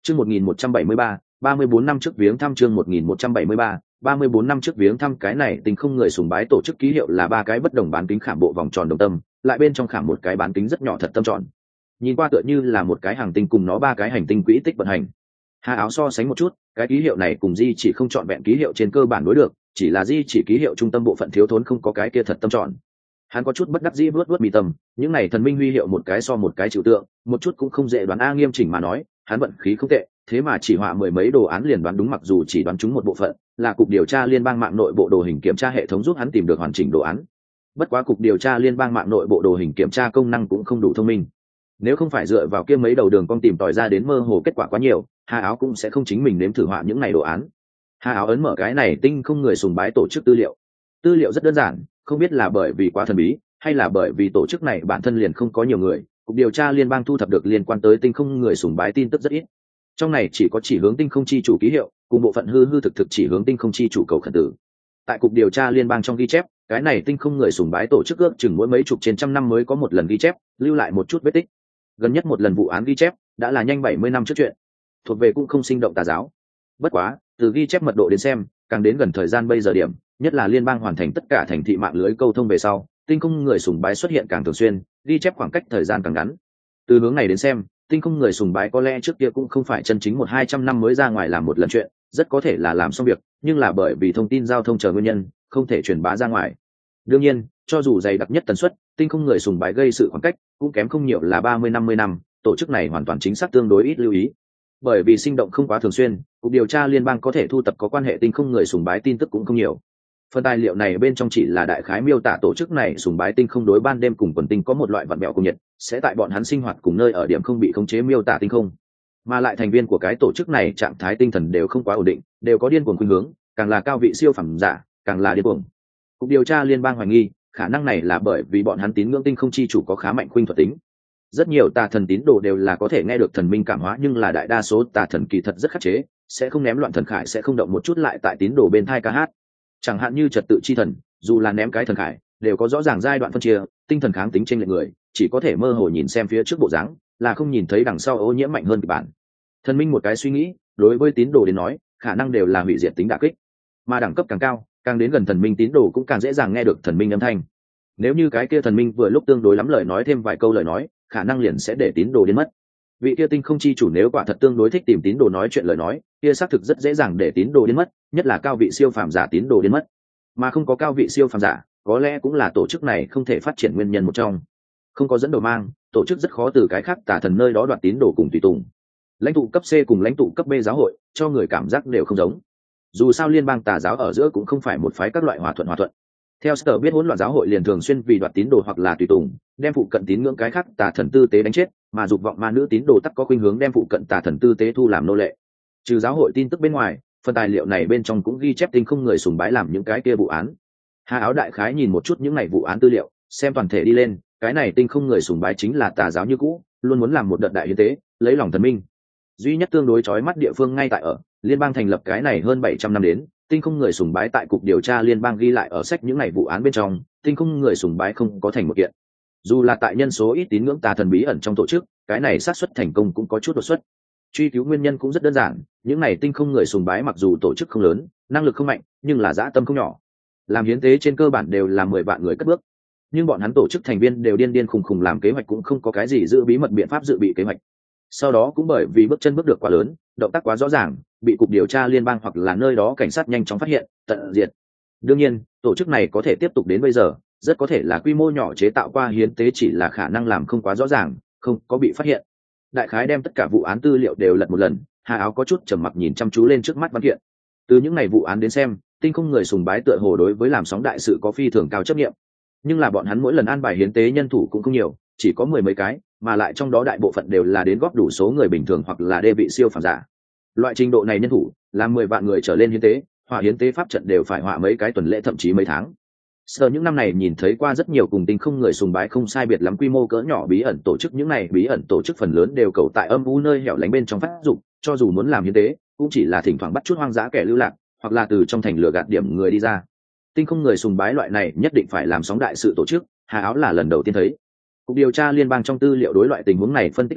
Chương 1173, 34 năm trước viếng thăm. Chương 1173, 34 năm trước viếng thăm. Cái này tinh không người sùng bái tổ chức ký hiệu là ba cái bất đồng bán kính khảm bộ vòng tròn đồng tâm, lại bên trong khảm một cái bán kính rất nhỏ thật tâm tròn. Nhìn qua tựa như là một cái hành tinh cùng nó ba cái hành tinh quỹ tích vận hành. Hà Áo so sánh một chút, cái ký hiệu này cùng di chỉ không chọn vẹn ký hiệu trên cơ bản đối được, chỉ là di chỉ ký hiệu trung tâm bộ phận thiếu thốn không có cái kia thật tâm tròn. Hắn có chút bất đắc dĩ vuốt mi tâm, những này thần minh huy hiệu một cái so một cái chịu tượng, một chút cũng không dễ đoán. Nghiêm chỉnh mà nói, hắn vận khí không tệ, thế mà chỉ họa mười mấy đồ án liền đoán đúng, mặc dù chỉ đoán chúng một bộ phận, là cục điều tra liên bang mạng nội bộ đồ hình kiểm tra hệ thống giúp hắn tìm được hoàn chỉnh đồ án. Bất quá cục điều tra liên bang mạng nội bộ đồ hình kiểm tra công năng cũng không đủ thông minh. Nếu không phải dựa vào kia mấy đầu đường cong tìm tòi ra đến mơ hồ kết quả quá nhiều, Hà Áo cũng sẽ không chính mình nếm thử họa những này đồ án. Hà Áo ấn mở cái này tinh không người sùng bái tổ chức tư liệu. Tư liệu rất đơn giản, không biết là bởi vì quá thần bí hay là bởi vì tổ chức này bản thân liền không có nhiều người, cục điều tra liên bang thu thập được liên quan tới tinh không người sùng bái tin tức rất ít. Trong này chỉ có chỉ hướng tinh không chi chủ ký hiệu cùng bộ phận hư hư thực thực chỉ hướng tinh không chi chủ cầu khẩn tử. Tại cục điều tra liên bang trong ghi chép, cái này tinh không người sùng bái tổ chức ước chừng mỗi mấy chục trên trăm năm mới có một lần ghi chép, lưu lại một chút vết tích. Gần nhất một lần vụ án ghi chép đã là nhanh 70 năm trước chuyện, thuộc về cũng không sinh động tà giáo. Bất quá từ ghi chép mật độ đến xem, càng đến gần thời gian bây giờ điểm, nhất là liên bang hoàn thành tất cả thành thị mạng lưới câu thông về sau, tinh không người sùng bái xuất hiện càng thường xuyên, ghi chép khoảng cách thời gian càng ngắn. Từ hướng này đến xem, tinh không người sùng bái có lẽ trước kia cũng không phải chân chính 100-200 năm mới ra ngoài làm một lần chuyện, rất có thể là làm xong việc, nhưng là bởi vì thông tin giao thông chờ nguyên nhân, không thể truyền bá ra ngoài. Đương nhiên, cho dù dày đặc nhất tần suất, tinh không người sùng bái gây sự khoảng cách cũng kém không nhiều là 30-50 năm, tổ chức này hoàn toàn chính xác tương đối ít lưu ý. Bởi vì sinh động không quá thường xuyên, cục điều tra liên bang có thể thu tập có quan hệ tinh không người sùng bái tin tức cũng không nhiều. Phần tài liệu này bên trong chỉ là đại khái miêu tả tổ chức này sùng bái tinh không đối ban đêm cùng quần tinh có một loại vặn bẹo cùng nhiệt, sẽ tại bọn hắn sinh hoạt cùng nơi ở điểm không bị khống chế miêu tả tinh không. Mà lại thành viên của cái tổ chức này trạng thái tinh thần đều không quá ổn định, đều có điên cuồng khuynh hướng, càng là cao vị siêu phẩm giả, càng là điên cuồng. Cục điều tra liên bang hoài nghi, khả năng này là bởi vì bọn hắn tín ngưỡng tinh không chi chủ có khá mạnh khuynh thuật tính. Rất nhiều tà thần tín đồ đều là có thể nghe được thần minh cảm hóa, nhưng là đại đa số tà thần kỳ thật rất khắc chế, sẽ không ném loạn thần khải, sẽ không động một chút lại tại tín đồ bên thai ca hát. Chẳng hạn như trật tự chi thần, dù là ném cái thần khải, đều có rõ ràng giai đoạn phân chia, tinh thần kháng tính trên lệch người, chỉ có thể mơ hồ nhìn xem phía trước bộ dáng, là không nhìn thấy đằng sau ô nhiễm mạnh hơn kịch bản. Thần minh một cái suy nghĩ, đối với tín đồ đến nói, khả năng đều là hủy diệt tính đả kích. Mà đẳng cấp càng cao, càng đến gần thần minh tín đồ cũng càng dễ dàng nghe được thần minh âm thanh. Nếu như cái kia thần minh vừa lúc tương đối lắm lời nói thêm vài câu lời nói, khả năng liền sẽ để tín đồ đến mất. Vị kia tinh không chi chủ nếu quả thật tương đối thích tìm tín đồ nói chuyện lời nói, kia xác thực rất dễ dàng để tín đồ đến mất, nhất là cao vị siêu phàm giả tín đồ đến mất. Mà không có cao vị siêu phàm giả, có lẽ cũng là tổ chức này không thể phát triển nguyên nhân một trong. Không có dẫn đầu mang, tổ chức rất khó từ cái khác tà thần nơi đó đoạt tín đồ cùng tùy tùng. Lãnh tụ cấp C cùng lãnh tụ cấp B giáo hội, cho người cảm giác đều không giống. Dù sao liên bang tà giáo ở giữa cũng không phải một phái các loại hòa thuận. Theo Sở biết hỗn loạn giáo hội liền thường xuyên vì đoạt tín đồ hoặc là tùy tùng, đem phụ cận tín ngưỡng cái khác tà thần tư tế đánh chết, mà dục vọng ma nữ tín đồ tắc có khuynh hướng đem phụ cận tà thần tư tế thu làm nô lệ. Trừ giáo hội tin tức bên ngoài, phần tài liệu này bên trong cũng ghi chép tinh không người sùng bái làm những cái kia vụ án. Hà Áo đại khái nhìn một chút những này vụ án tư liệu, xem toàn thể đi lên, cái này tinh không người sùng bái chính là tà giáo như cũ, luôn muốn làm một đợt đại hiến tế, lấy lòng thần minh. Duy nhất tương đối chói mắt địa phương ngay tại ở liên bang thành lập cái này hơn 700 năm đến, tinh không người sùng bái tại cục điều tra liên bang ghi lại ở sách những ngày vụ án bên trong, tinh không người sùng bái không có thành một kiện. Dù là tại nhân số ít tín ngưỡng tà thần bí ẩn trong tổ chức, cái này xác suất thành công cũng có chút đột xuất. Truy cứu nguyên nhân cũng rất đơn giản, những này tinh không người sùng bái mặc dù tổ chức không lớn, năng lực không mạnh, nhưng là dã tâm không nhỏ. Làm hiến tế trên cơ bản đều là 10 vạn người cất bước, nhưng bọn hắn tổ chức thành viên đều điên khùng khùng làm kế hoạch, cũng không có cái gì giữ bí mật biện pháp dự bị kế hoạch. Sau đó cũng bởi vì bước chân bước được quá lớn, động tác quá rõ ràng, bị cục điều tra liên bang hoặc là nơi đó cảnh sát nhanh chóng phát hiện, tận diệt. Đương nhiên, tổ chức này có thể tiếp tục đến bây giờ, rất có thể là quy mô nhỏ chế tạo qua hiến tế, chỉ là khả năng làm không quá rõ ràng, không có bị phát hiện. Đại khái đem tất cả vụ án tư liệu đều lật một lần, Hà Áo có chút trầm mặc nhìn chăm chú lên trước mắt văn kiện. Từ những ngày vụ án đến xem, tinh không người sùng bái tựa hồ đối với làm sóng đại sự có phi thường cao chấp nghiệm, nhưng là bọn hắn mỗi lần an bài hiến tế nhân thủ cũng không nhiều, chỉ có 10 mấy cái, mà lại trong đó đại bộ phận đều là đến góp đủ số người bình thường hoặc là đê vị siêu phàm giả. Loại trình độ này nhân thủ, làm 10 vạn người trở lên hiến tế, họa hiến tế pháp trận đều phải họa mấy cái tuần lễ thậm chí mấy tháng. Sở những năm này nhìn thấy qua rất nhiều cùng tinh không người sùng bái không sai biệt lắm quy mô cỡ nhỏ bí ẩn tổ chức, những này bí ẩn tổ chức phần lớn đều cầu tại âm u nơi hẻo lánh bên trong phát dụng, cho dù muốn làm hiến tế, cũng chỉ là thỉnh thoảng bắt chút hoang dã kẻ lưu lạc, hoặc là từ trong thành lừa gạt điểm người đi ra. Tinh không người sùng bái loại này nhất định phải làm sóng đại sự tổ chức, Hà Áo là lần đầu tiên thấy. Cục điều tra liên bang trong tư liệu đối loại tình huống này phân tích là,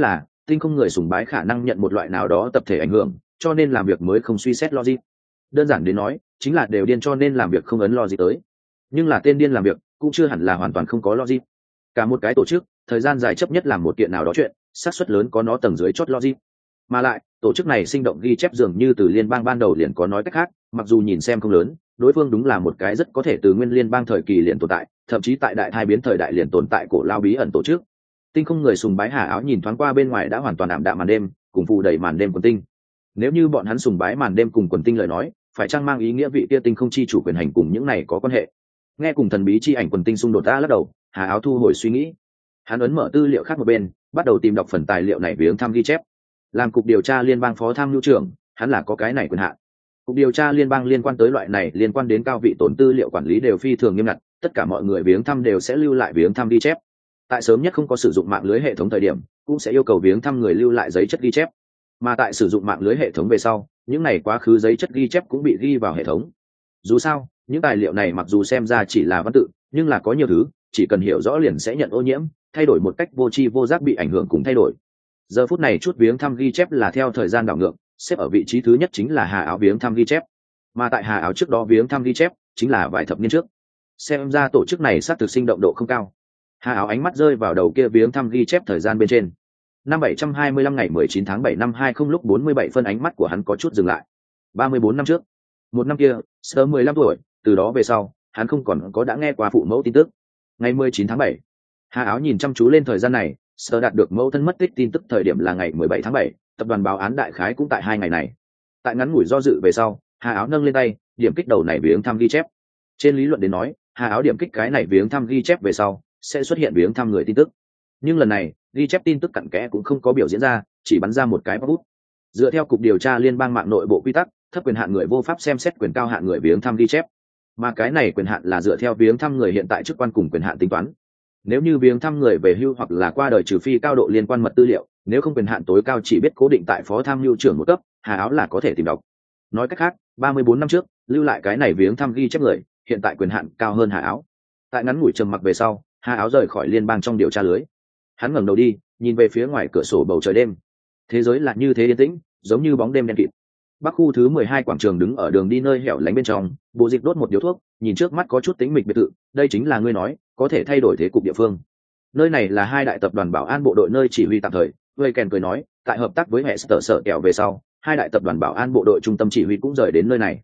tinh không người sùng bái khả năng nhận một loại nào đó tập thể ảnh hưởng, cho nên làm việc mới không suy xét logic. Đơn giản đến nói chính là đều điên cho nên làm việc không ấn logic tới. Nhưng là tên điên làm việc cũng chưa hẳn là hoàn toàn không có logic. Cả một cái tổ chức thời gian dài chấp nhất làm một kiện nào đó chuyện, xác suất lớn có nó tầng dưới chót logic. Mà lại tổ chức này sinh động ghi chép dường như từ liên bang ban đầu liền có, nói cách khác mặc dù nhìn xem không lớn, đối phương đúng là một cái rất có thể từ nguyên liên bang thời kỳ liền tồn tại, thậm chí tại đại thai biến thời đại liền tồn tại cổ lao bí ẩn tổ chức. Tinh không người sùng bái Hà Áo nhìn thoáng qua bên ngoài đã hoàn toàn ảm đạm màn đêm cùng phù đầy màn đêm quần tinh. Nếu như bọn hắn sùng bái màn đêm cùng quần tinh lời nói, phải chăng mang ý nghĩa vị kia tinh không chi chủ quyền hành cùng những này có quan hệ? Nghe cùng thần bí chi ảnh quần tinh xung đột ta lắc đầu, Hà Áo thu hồi suy nghĩ. Hắn ấn mở tư liệu khác một bên, bắt đầu tìm đọc phần tài liệu này viếng thăm ghi chép. Làm cục điều tra liên bang phó tham mưu trưởng, hắn là có cái này quyền hạn. Cục điều tra liên bang liên quan tới loại này liên quan đến cao vị tổn tư liệu quản lý đều phi thường nghiêm ngặt, tất cả mọi người viếng thăm đều sẽ lưu lại viếng thăm ghi chép. Tại sớm nhất không có sử dụng mạng lưới hệ thống thời điểm, cũng sẽ yêu cầu viếng thăm người lưu lại giấy chất ghi chép. Mà tại sử dụng mạng lưới hệ thống về sau, những này quá khứ giấy chất ghi chép cũng bị ghi vào hệ thống. Dù sao, những tài liệu này mặc dù xem ra chỉ là văn tự, nhưng là có nhiều thứ, chỉ cần hiểu rõ liền sẽ nhận ô nhiễm, thay đổi một cách vô tri vô giác bị ảnh hưởng cùng thay đổi. Giờ phút này chút viếng thăm ghi chép là theo thời gian đảo ngược, xếp ở vị trí thứ nhất chính là Hà Áo viếng thăm ghi chép. Mà tại Hà Áo trước đó viếng thăm ghi chép chính là vài thập niên trước. Xem ra tổ chức này xác thực sinh động độ không cao. Hà Áo ánh mắt rơi vào đầu kia viếng thăm ghi chép thời gian bên trên. Năm 725 ngày 19 tháng 7 năm 20 lúc 47 phân, ánh mắt của hắn có chút dừng lại. 34 năm trước, một năm kia, sớm 15 tuổi, từ đó về sau, hắn không còn có đã nghe qua phụ mẫu tin tức. Ngày 19 tháng 7, Hà Áo nhìn chăm chú lên thời gian này, sơ đạt được mẫu thân mất tích tin tức thời điểm là ngày 17 tháng 7, tập đoàn báo án đại khái cũng tại hai ngày này. Tại ngắn ngủi do dự về sau, Hà Áo nâng lên tay, điểm kích đầu này viếng thăm ghi chép. Trên lý luận đến nói, Hà Áo điểm kích cái này viếng thăm ghi chép về sau, sẽ xuất hiện viếng thăm người tin tức. Nhưng lần này, ghi chép tin tức cặn kẽ cũng không có biểu diễn ra, chỉ bắn ra một cái bút. Dựa theo cục điều tra liên bang mạng nội bộ quy tắc, thấp quyền hạn người vô pháp xem xét quyền cao hạn người viếng thăm ghi chép. Mà cái này quyền hạn là dựa theo viếng thăm người hiện tại chức quan cùng quyền hạn tính toán. Nếu như viếng thăm người về hưu hoặc là qua đời trừ phi cao độ liên quan mật tư liệu, nếu không quyền hạn tối cao chỉ biết cố định tại phó tham mưu trưởng một cấp, Hà Áo là có thể tìm đọc. Nói cách khác, 34 năm trước, lưu lại cái này viếng thăm ghi chép người, hiện tại quyền hạn cao hơn Hà Áo. Tại ngắn ngủi trầm mặc về sau, Hà Áo rời khỏi liên bang trong điều tra lưới. Hắn ngẩng đầu đi, nhìn về phía ngoài cửa sổ bầu trời đêm. Thế giới là như thế yên tĩnh, giống như bóng đêm đen kịt. Bắc khu thứ 12 quảng trường đứng ở đường đi nơi hẻo lánh bên trong, Bộ Dịch đốt một điếu thuốc, nhìn trước mắt có chút tính mịch biệt thự, đây chính là ngươi nói, có thể thay đổi thế cục địa phương. Nơi này là hai đại tập đoàn bảo an bộ đội nơi chỉ huy tạm thời, Vây Kèn cười nói, tại hợp tác với hệ sở kẹo về sau, hai đại tập đoàn bảo an bộ đội trung tâm chỉ huy cũng rời đến nơi này.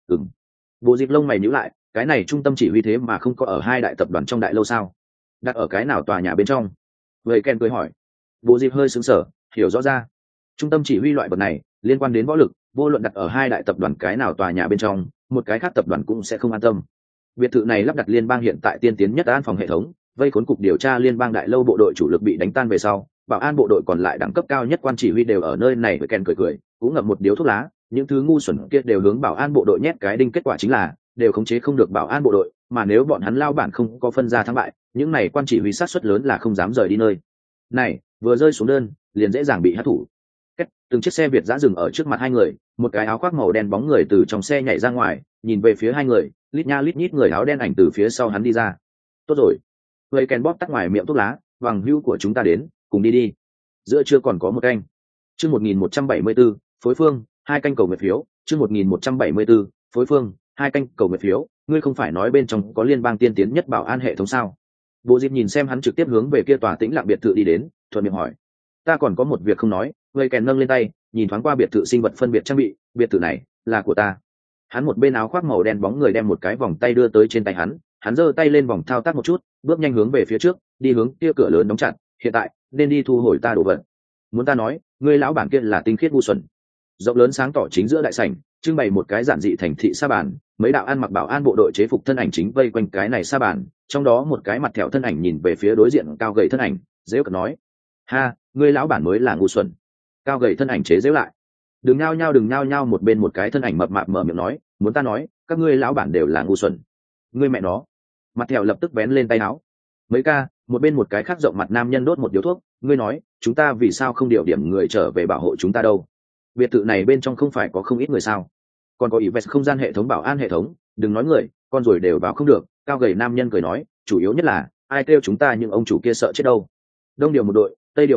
Bộ Dịch lông mày nhíu lại, cái này trung tâm chỉ huy thế mà không có ở hai đại tập đoàn trong đại lâu sao? Đặt ở cái nào tòa nhà bên trong? Vây Kèn cười hỏi. Bộ Dịch hơi sững sờ, hiểu rõ ra. Trung tâm chỉ huy loại vật này liên quan đến võ lực, vô luận đặt ở hai đại tập đoàn cái nào tòa nhà bên trong, một cái khác tập đoàn cũng sẽ không an tâm. Biệt thự này lắp đặt liên bang hiện tại tiên tiến nhất an phòng hệ thống, vây khốn cục điều tra liên bang đại lâu bộ đội chủ lực bị đánh tan về sau, bảo an bộ đội còn lại đẳng cấp cao nhất quan chỉ huy đều ở nơi này. Với Ken cười, cũng ngậm một điếu thuốc lá, những thứ ngu xuẩn kia đều hướng bảo an bộ đội nhét cái đinh, kết quả chính là đều khống chế không được bảo an bộ đội, mà nếu bọn hắn lao bản không có phân ra thắng bại, những này quan chỉ huy sát suất lớn là không dám rời đi nơi này, vừa rơi xuống đơn liền dễ dàng bị hất thủ. Từng chiếc xe Việt giã dừng ở trước mặt hai người, một cái áo khoác màu đen bóng người từ trong xe nhảy ra ngoài, nhìn về phía hai người, lít nha lít nhít người áo đen ảnh từ phía sau hắn đi ra. Tốt rồi. Vây Kèn bóp tắt ngoài miệng thuốc lá, bằng hữu của chúng ta đến, cùng đi đi. Giữa trưa còn có một canh. Chương 1174, phối phương, hai canh cầu nguyện phiếu. Chương 1174, phối phương, hai canh cầu nguyện phiếu. Ngươi không phải nói bên trong có liên bang tiên tiến nhất bảo an hệ thống sao? Bộ Diệp nhìn xem hắn trực tiếp hướng về kia tòa tĩnh lặng biệt thự đi đến, thuận miệng hỏi. Ta còn có một việc không nói. Vây Kèn nâng lên tay, nhìn thoáng qua biệt thự sinh vật phân biệt trang bị, biệt thự này là của ta. Hắn một bên áo khoác màu đen bóng người đem một cái vòng tay đưa tới trên tay hắn giơ tay lên vòng thao tác một chút, bước nhanh hướng về phía trước, đi hướng kia cửa lớn đóng chặt, hiện tại nên đi thu hồi ta đồ vật. Muốn ta nói, ngươi lão bản kia là tinh khiết ngu xuẩn. Rộng lớn sáng tỏ chính giữa đại sảnh, trưng bày một cái giản dị thành thị sa bàn, mấy đạo ăn mặc bảo an bộ đội chế phục thân ảnh chính vây quanh cái này sa bàn, trong đó một cái mặt thẹo thân ảnh nhìn về phía đối diện cao gầy thân ảnh, giễu cợt nói: "Ha, ngươi lão bản mới là ngu xuẩn." Cao gầy thân ảnh chế giễu lại: đừng nhao nhao, một bên một cái thân ảnh mập mạp mở miệng nói: "Muốn ta nói, các ngươi lão bản đều là ngu xuẩn." Ngươi mẹ nó. Mặt thẹo lập tức bén lên tay áo. Mấy ca, một bên một cái khác rộng mặt nam nhân đốt một điếu thuốc, ngươi nói, chúng ta vì sao không điều điểm người trở về bảo hộ chúng ta đâu? Biệt thự này bên trong không phải có không ít người sao? Còn có Yves không gian hệ thống bảo an hệ thống, đừng nói người, con rồi đều vào không được. Cao gầy nam nhân cười nói, chủ yếu nhất là ai kêu chúng ta những ông chủ kia sợ chết đâu. Đông điều một đội, tây điều một đội,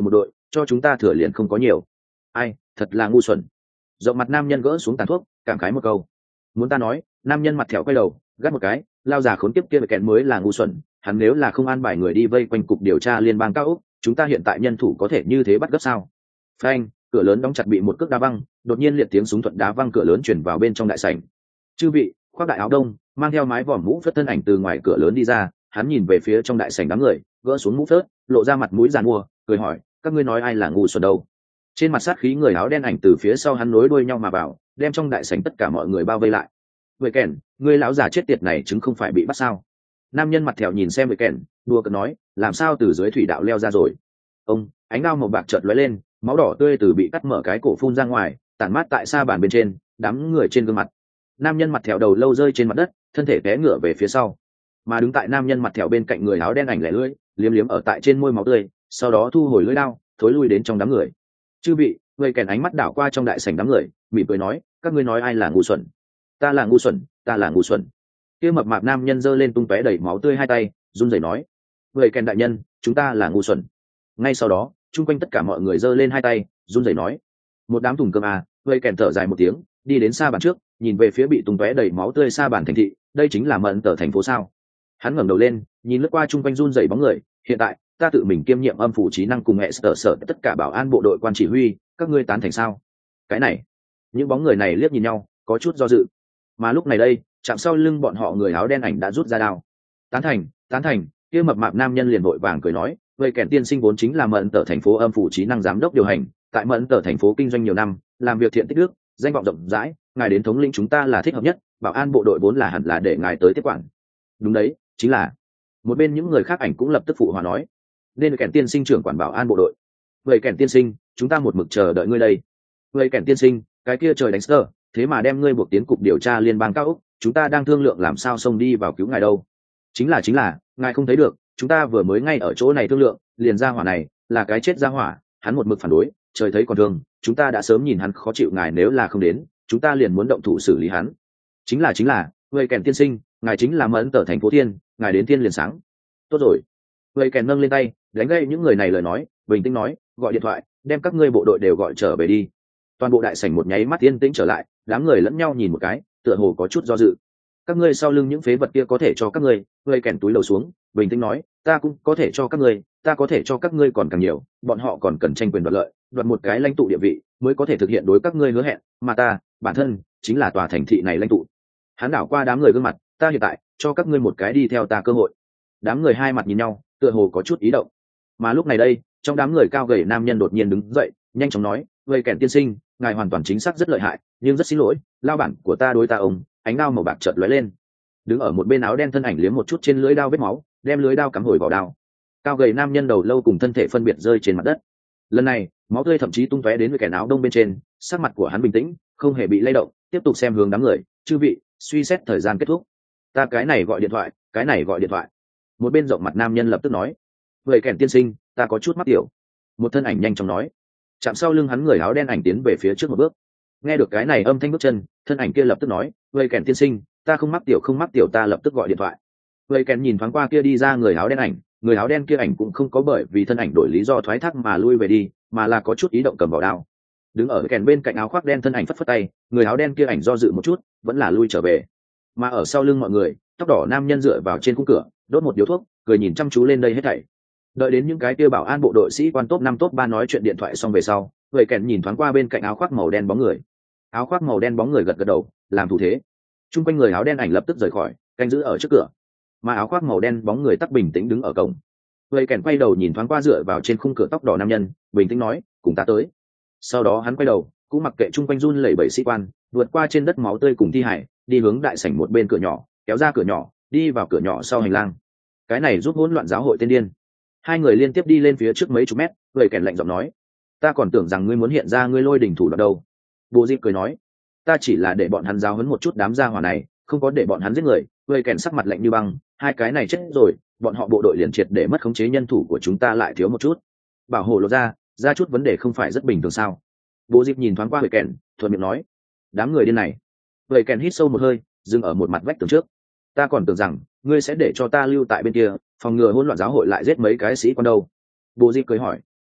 cho chúng ta thừa liền không có nhiều. Ai, thật là ngu xuẩn. Rộng mặt nam nhân gỡ xuống tàn thuốc, cảm khái một câu. Muốn ta nói, nam nhân mặt thẹo quay đầu gắt một cái, lao già khốn kiếp kia kẹn mới là ngu xuẩn. Hắn nếu là không an bài người đi vây quanh cục điều tra liên bang cao ốc, chúng ta hiện tại nhân thủ có thể như thế bắt gấp sao? Phanh, cửa lớn đóng chặt bị một cước đá văng, đột nhiên liệt tiếng súng thuận đá văng cửa lớn chuyển vào bên trong đại sảnh. Chư vị, khoác đại áo đông, mang theo mái vòm mũ phất thân ảnh từ ngoài cửa lớn đi ra, hắn nhìn về phía trong đại sảnh đám người, gỡ xuống mũ phớt, lộ ra mặt mũi giàn mua, cười hỏi, các ngươi nói ai là ngu xuẩn đâu? Trên mặt sát khí người áo đen ảnh từ phía sau hắn nối đuôi nhau mà vào, đem trong đại sảnh tất cả mọi người bao vây lại. Vậy kèn, ngươi lão già chết tiệt này chứng không phải bị bắt sao? Nam nhân mặt thẹo nhìn xem vậy kèn, đùa cợt nói, làm sao từ dưới thủy đạo leo ra rồi? Ông, ánh đao màu bạc chợt lóe lên, máu đỏ tươi từ bị cắt mở cái cổ phun ra ngoài, tản mát tại sa bàn bên trên, đám người trên gương mặt. Nam nhân mặt thẹo đầu lâu rơi trên mặt đất, thân thể té ngửa về phía sau. Mà đứng tại nam nhân mặt thẹo bên cạnh người áo đen ảnh lẻ lưỡi, liếm liếm ở tại trên môi máu tươi, sau đó thu hồi lưỡi đao, thối lui đến trong đám người. Chư vị, người kèn ánh mắt đảo qua trong đại sảnh đám người, mỉm cười nói, các ngươi nói ai là ngu xuẩn? Ta là ngu xuẩn, ta là ngu xuẩn. Kia mập mạp nam nhân giơ lên tung tóe đầy máu tươi hai tay, run rẩy nói, người kèn đại nhân, chúng ta là ngu xuẩn. Ngay sau đó, chung quanh tất cả mọi người giơ lên hai tay, run rẩy nói, một đám thùng cơm à? Người kèn thở dài một tiếng, đi đến xa bàn trước, nhìn về phía bị tung tóe đầy máu tươi xa bàn thành thị, đây chính là Mẫn Tở thành phố sao? Hắn ngẩng đầu lên, nhìn lướt qua chung quanh run rẩy bóng người, hiện tại ta tự mình kiêm nhiệm âm phủ trí năng cùng hệ sở tất cả bảo an bộ đội quan chỉ huy, các ngươi tán thành sao? Cái này, những bóng người này liếc nhìn nhau, có chút do dự. Mà lúc này đây, chạm sau lưng bọn họ người áo đen ảnh đã rút ra đao. Tán thành, tán thành. Kia mập mạp nam nhân liền vội vàng cười nói, vậy kẻn tiên sinh vốn chính là Mẫn Tở thành phố âm phủ trí năng giám đốc điều hành, tại Mẫn Tở thành phố kinh doanh nhiều năm, làm việc thiện tích đức, danh vọng rộng rãi, ngài đến thống lĩnh chúng ta là thích hợp nhất, bảo an bộ đội vốn là hẳn là để ngài tới tiếp quản. Đúng đấy, chính là. Một bên những người khác ảnh cũng lập tức phụ hòa nói, nên kẻn tiên sinh trưởng quản bảo an bộ đội. Vậy kẻn tiên sinh, chúng ta một mực chờ đợi ngươi đây. Vậy kẻn tiên sinh, cái kia trời đánh sơ, thế mà đem ngươi buộc tiến cục điều tra liên bang cao ốc, chúng ta đang thương lượng làm sao xông đi vào cứu ngài đâu. Chính là, ngài không thấy được, chúng ta vừa mới ngay ở chỗ này thương lượng, liền ra hỏa này, là cái chết ra hỏa, hắn một mực phản đối, trời thấy còn thương, chúng ta đã sớm nhìn hắn khó chịu, ngài nếu là không đến, chúng ta liền muốn động thủ xử lý hắn. Chính là, vậy kèn tiên sinh, ngài chính là Mẫn Tở thành phố thiên, ngài đến thiên liền sáng. Tốt rồi. Vậy kèn nâng lên tay, đánh gây những người này lời nói, bình tĩnh nói, gọi điện thoại, đem các ngươi bộ đội đều gọi trở về đi. Toàn bộ đại sảnh một nháy mắt yên tĩnh trở lại, đám người lẫn nhau nhìn một cái, tựa hồ có chút do dự. Các ngươi sau lưng những phế vật kia có thể cho các ngươi, vậy kèn túi đầu xuống, bình tĩnh nói, ta cũng có thể cho các ngươi, ta có thể cho các ngươi còn càng nhiều, bọn họ còn cần tranh quyền đoạt lợi, đoạt một cái lãnh tụ địa vị, mới có thể thực hiện đối các ngươi hứa hẹn, mà ta, bản thân chính là tòa thành thị này lãnh tụ. Hắn đảo qua đám người gương mặt, ta hiện tại cho các ngươi một cái đi theo ta cơ hội. Đám người hai mặt nhìn nhau, tựa hồ có chút ý động. Mà lúc này đây, trong đám người cao gầy nam nhân đột nhiên đứng dậy, nhanh chóng nói, vậy kẻn tiên sinh, ngài hoàn toàn chính xác rất lợi hại, nhưng rất xin lỗi, lao bản của ta đối ta ông. Ánh đao màu bạc chợt lóe lên, đứng ở một bên áo đen thân ảnh liếm một chút trên lưỡi đao vết máu, đem lưỡi đao cắm hồi vào đao. Cao gầy nam nhân đầu lâu cùng thân thể phân biệt rơi trên mặt đất. Lần này máu tươi thậm chí tung tóe đến với kẻ áo đông bên trên, sắc mặt của hắn bình tĩnh, không hề bị lay động, tiếp tục xem hướng đám người, chư vị, suy xét thời gian kết thúc. Ta cái này gọi điện thoại, cái này gọi điện thoại. Một bên rộng mặt nam nhân lập tức nói, vậy kẻn tiên sinh, ta có chút mắc tiểu. Một thân ảnh nhanh chóng nói, chạm sau lưng hắn người áo đen ảnh tiến về phía trước một bước. Nghe được cái này âm thanh bước chân, thân ảnh kia lập tức nói, vậy kẻn tiên sinh, ta không mắc tiểu, ta lập tức gọi điện thoại. Vậy kẻn nhìn thoáng qua kia đi ra người áo đen ảnh, người áo đen kia ảnh cũng không có bởi vì thân ảnh đổi lý do thoái thác mà lui về đi, mà là có chút ý động cầm vào đao. Đứng ở kẻn bên cạnh áo khoác đen thân ảnh phất phất tay, người áo đen kia ảnh do dự một chút, vẫn là lui trở về. Mà ở sau lưng mọi người, tóc đỏ nam nhân dựa vào trên khung cửa, đốt một điếu thuốc, cười nhìn chăm chú lên đây hết thảy. Đợi đến những cái kia bảo an bộ đội sĩ quan top 5 top 3 nói chuyện điện thoại xong về sau, vậy kẻn nhìn thoáng qua bên cạnh áo khoác màu đen bóng người. Áo khoác màu đen bóng người gật gật đầu, làm thủ thế. Trung quanh người áo đen ảnh lập tức rời khỏi, canh giữ ở trước cửa. Mà áo khoác màu đen bóng người tắc bình tĩnh đứng ở cổng. Vậy kẻn quay đầu nhìn thoáng qua dựa vào trên khung cửa tóc đỏ nam nhân, bình tĩnh nói, cùng ta tới. Sau đó hắn quay đầu, cũng mặc kệ trung quanh run lẩy bẩy sĩ quan, vượt qua trên đất máu tươi cùng thi hải, đi hướng đại sảnh một bên cửa nhỏ, kéo ra cửa nhỏ, đi vào cửa nhỏ sau hành lang. Cái này giúp hỗn loạn giáo hội tên điên. Hai người liên tiếp đi lên phía trước mấy chục mét, vậy kẻn lạnh giọng nói, ta còn tưởng rằng ngươi muốn hiện ra ngươi lôi đỉnh thủ đoạn đâu. Bồ Dịp cười nói, ta chỉ là để bọn hắn giáo huấn một chút đám gia hỏa này, không có để bọn hắn giết người. Vậy kẻn sắc mặt lạnh như băng, hai cái này chết rồi, bọn họ bộ đội liền triệt để mất khống chế, nhân thủ của chúng ta lại thiếu một chút. Bảo hộ lột ra chút vấn đề không phải rất bình thường sao? Bồ Dịp nhìn thoáng qua vậy kẻn, thuận miệng nói, đám người điên này. Vậy kẻn hít sâu một hơi, dừng ở một mặt vách tường trước. Ta còn tưởng rằng ngươi sẽ để cho ta lưu tại bên kia, phòng ngừa hỗn loạn giáo hội lại giết mấy cái sĩ quan đâu. Bồ Dịp cười hỏi,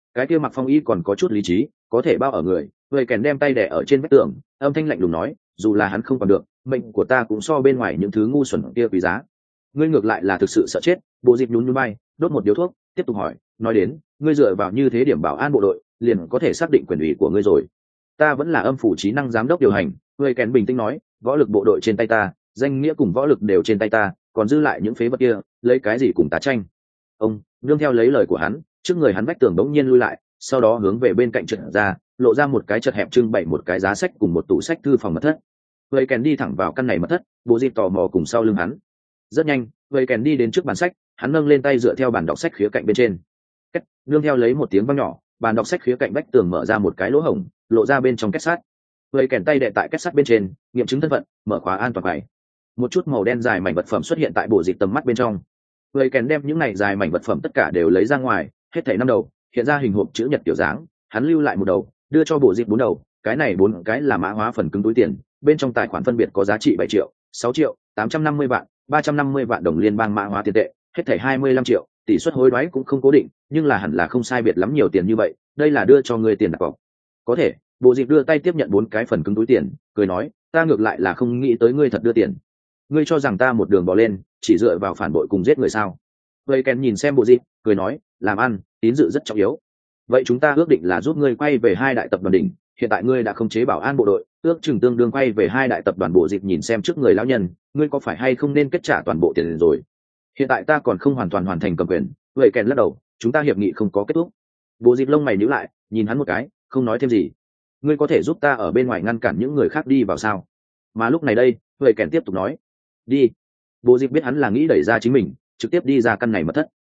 cái kia mặc phong y còn có chút lý trí, có thể bao ở người. Vậy kèn đem tay đè ở trên vách tường, âm thanh lạnh lùng nói, dù là hắn không còn được, mệnh của ta cũng so bên ngoài những thứ ngu xuẩn kia quý giá. Ngươi ngược lại là thực sự sợ chết. Bộ dịp nhún nhún bay, đốt một điếu thuốc, tiếp tục hỏi, nói đến, ngươi dựa vào như thế điểm bảo an bộ đội, liền có thể xác định quyền ủy của ngươi rồi. Ta vẫn là âm phủ trí năng giám đốc điều hành. Vậy kèn bình tĩnh nói, võ lực bộ đội trên tay ta, danh nghĩa cùng võ lực đều trên tay ta, còn dư lại những phế vật kia, lấy cái gì cùng ta tranh? Ông nương theo lấy lời của hắn, trước người hắn vách tường đống nhiên lui lại, sau đó hướng về bên cạnh trượt ra, lộ ra một cái chật hẹp trưng bày một cái giá sách cùng một tủ sách thư phòng mật thất. Vậy kèn đi thẳng vào căn này mật thất, Bộ Dịp tò mò cùng sau lưng hắn. Rất nhanh, vậy kèn đi đến trước bàn sách, hắn nâng lên tay dựa theo bàn đọc sách khía cạnh bên trên. Cách, nương theo lấy một tiếng vang nhỏ, bàn đọc sách khía cạnh vách tường mở ra một cái lỗ hổng, lộ ra bên trong két sắt. Vậy kèn tay đè tại két sắt bên trên, nghiệm chứng thân phận, mở khóa an toàn bài. Một chút màu đen dài mảnh vật phẩm xuất hiện tại Bộ Dịp tầm mắt bên trong. Vậy kèn đem những này dài mảnh vật phẩm tất cả đều lấy ra ngoài, hết thảy 5 đầu, hiện ra hình hộp chữ nhật kiểu dáng, hắn lưu lại một đầu, đưa cho Bộ Dịp 4 đầu, cái này 4 cái là mã hóa phần cứng túi tiền, bên trong tài khoản phân biệt có giá trị 7 triệu, 6 triệu, 850 vạn, 350 vạn đồng liên bang mã hóa tiền tệ, hết thảy 25 triệu, tỷ suất hối đoái cũng không cố định, nhưng là hẳn là không sai biệt lắm nhiều tiền như vậy, đây là đưa cho người tiền đặt cọc. Có thể, Bộ Dịp đưa tay tiếp nhận 4 cái phần cứng túi tiền, cười nói, ta ngược lại là không nghĩ tới ngươi thật đưa tiền. Ngươi cho rằng ta một đường bò lên, chỉ dựa vào phản bội cùng giết người sao? Vậy Ken nhìn xem Bộ Dịp, cười nói, làm ăn, tín dự rất trọng yếu. Vậy chúng ta ước định là giúp ngươi quay về 2 đại tập đoàn đỉnh, hiện tại ngươi đã khống chế bảo an bộ đội, ước chừng tương đương quay về 2 đại tập đoàn. Bộ Dịp nhìn xem trước người lão nhân, ngươi có phải hay không nên kết trả toàn bộ tiền rồi? Hiện tại ta còn không hoàn toàn hoàn thành cầm quyền. Vậy Ken lắc đầu, chúng ta hiệp nghị không có kết thúc. Bộ Dịp lông mày nhíu lại, nhìn hắn một cái, không nói thêm gì. Ngươi có thể giúp ta ở bên ngoài ngăn cản những người khác đi vào sao? Mà lúc này đây, Vậy Ken tiếp tục nói, đi. Bộ Dịp biết hắn là nghĩ đẩy ra chính mình, trực tiếp đi ra căn này mật thất.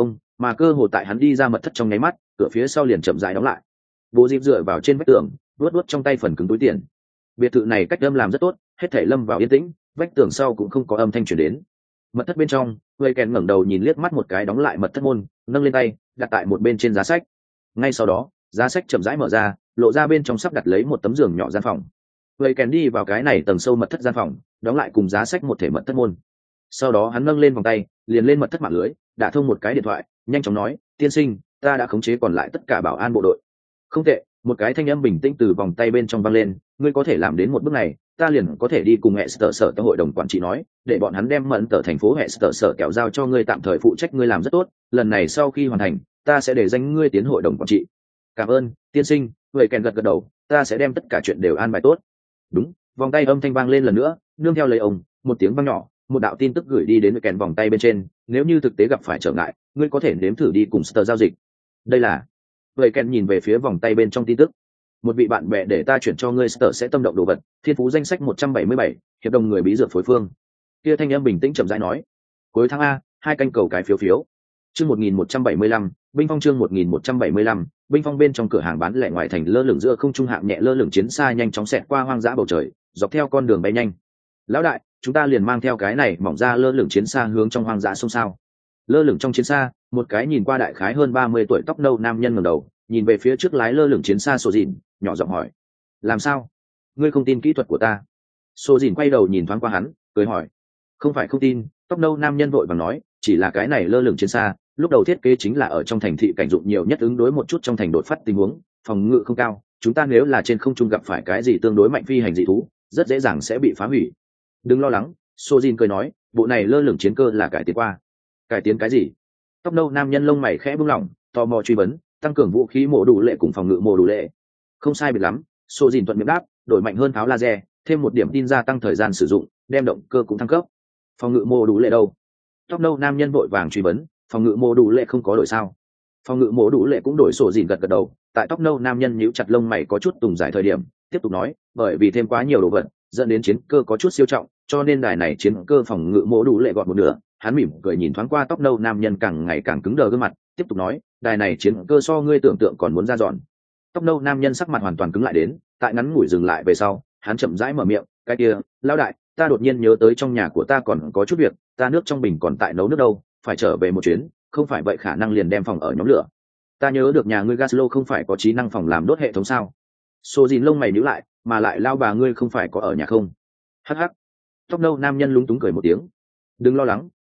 Mà cơ hồ tại hắn đi ra mật thất trong nháy mắt, cửa phía sau liền chậm rãi đóng lại. Bộ Dịp dựa vào trên vách tường, vuốt trong tay phần cứng túi tiền. Biệt thự này cách âm làm rất tốt, hết thảy lâm vào yên tĩnh, vách tường sau cũng không có âm thanh truyền đến. Mật thất bên trong, Huệ Kèn ngẩng đầu nhìn liếc mắt một cái đóng lại mật thất môn, nâng lên tay, đặt tại một bên trên giá sách. Ngay sau đó, giá sách chậm rãi mở ra, lộ ra bên trong sắp đặt lấy một tấm giường nhỏ gian phòng. Huệ Kèn đi vào cái này tầng sâu mật thất gian phòng, đóng lại cùng giá sách một thể mật thất môn. Sau đó hắn nâng lên vòng tay, liền lên mật thất mạng lưới, đã thông một cái điện thoại, nhanh chóng nói, tiên sinh, ta đã khống chế còn lại tất cả bảo an bộ đội. Không tệ. Một cái thanh âm bình tĩnh từ vòng tay bên trong vang lên, ngươi có thể làm đến một bước này, ta liền có thể đi cùng hệ sở tại hội đồng quản trị nói, để bọn hắn đem mẫn tờ thành phố hệ sở kẹo giao cho ngươi tạm thời phụ trách, ngươi làm rất tốt, lần này sau khi hoàn thành, ta sẽ để danh ngươi tiến hội đồng quản trị. Cảm ơn, tiên sinh. Vậy Kèn gật đầu, ta sẽ đem tất cả chuyện đều an bài tốt. Đúng. Vòng tay âm thanh vang lên lần nữa, nương theo lấy ông, một tiếng vang nhỏ, một đạo tin tức gửi đi đến Kèn vòng tay bên trên, nếu như thực tế gặp phải trở ngại, ngươi có thể nếm thử đi cùng Sở giao dịch. Đây là. Vậy Ken nhìn về phía vòng tay bên trong tin tức, một vị bạn bè để ta chuyển cho ngươi Sở sẽ tâm động đồ vật, thiên phú danh sách 177, hiệp đồng người bí dược phối phương. Kia thanh âm bình tĩnh chậm rãi nói, cuối tháng A, 2 canh cầu cái phiếu. Chương 1175, binh phong chương 1175, binh phong. Bên trong cửa hàng bán lẻ ngoài thành lơ lửng giữa không trung hạng nhẹ lơ lửng chiến xa nhanh chóng xẹt qua hoang dã bầu trời, dọc theo con đường bay nhanh. Lão đại, chúng ta liền mang theo cái này mỏng ra lơ lửng chiến xa hướng trong hoang dã sông sao? Lơ lửng trong chiến xa, một cái nhìn qua đại khái hơn 30 tuổi tóc nâu nam nhân ngẩng đầu, nhìn về phía trước lái lơ lửng chiến xa Sô Dìn, nhỏ giọng hỏi, làm sao? Ngươi không tin kỹ thuật của ta? Sô Dìn quay đầu nhìn thoáng qua hắn, cười hỏi, không phải không tin. Tóc nâu nam nhân vội vàng nói, chỉ là cái này lơ lửng chiến xa, lúc đầu thiết kế chính là ở trong thành thị cảnh dụng nhiều nhất, ứng đối một chút trong thành đột phát tình huống, phòng ngự không cao, chúng ta nếu là trên không trung gặp phải cái gì tương đối mạnh phi hành dị thú, rất dễ dàng sẽ bị phá hủy. Đừng lo lắng. Sô Jin cười nói, bộ này lơ lửng chiến cơ là cải tiến qua. Cải tiến cái gì? Tóc nâu nam nhân lông mày khẽ buông lỏng, tò mò truy vấn, tăng cường vũ khí mổ đủ lệ cùng phòng ngự mổ đủ lệ. Không sai biệt lắm. Sô Jin thuận miệng đáp, đổi mạnh hơn pháo laser, thêm một điểm tin gia tăng thời gian sử dụng, đem động cơ cũng thăng cấp. Phòng ngự mổ đủ lệ đâu? Tóc nâu nam nhân vội vàng truy vấn, phòng ngự mổ đủ lệ không có đổi sao? Phòng ngự mổ đủ lệ cũng đổi. Sô Jin gật gật đầu, tại tóc nâu nam nhân nhíu chặt lông mày có chút tùng giải thời điểm, tiếp tục nói, bởi vì thêm quá nhiều đồ vật, dẫn đến chiến cơ có chút siêu trọng, cho nên đài này chiến cơ phòng ngự mổ đủ lệ gọn một nửa. Hắn mỉm cười nhìn thoáng qua tóc nâu nam nhân càng ngày càng cứng đờ gương mặt, tiếp tục nói, đài này chiến cơ so ngươi tưởng tượng còn muốn ra dọn. Tóc nâu nam nhân sắc mặt hoàn toàn cứng lại đến, tại ngắn ngủi dừng lại về sau, hắn chậm rãi mở miệng, cái kia, lão đại, ta đột nhiên nhớ tới trong nhà của ta còn có chút việc, ta nước trong bình còn tại nấu nước đâu, phải trở về một chuyến, không phải vậy khả năng liền đem phòng ở nhóm lửa. Ta nhớ được nhà ngươi Gaslo không phải có trí năng phòng làm đốt hệ thống sao? Sô Jin lông mày nhíu lại, mà lại lao bà ngươi không phải có ở nhà không? Hắc hắc. Tóc nâu nam nhân lúng túng cười một tiếng. Đừng lo lắng,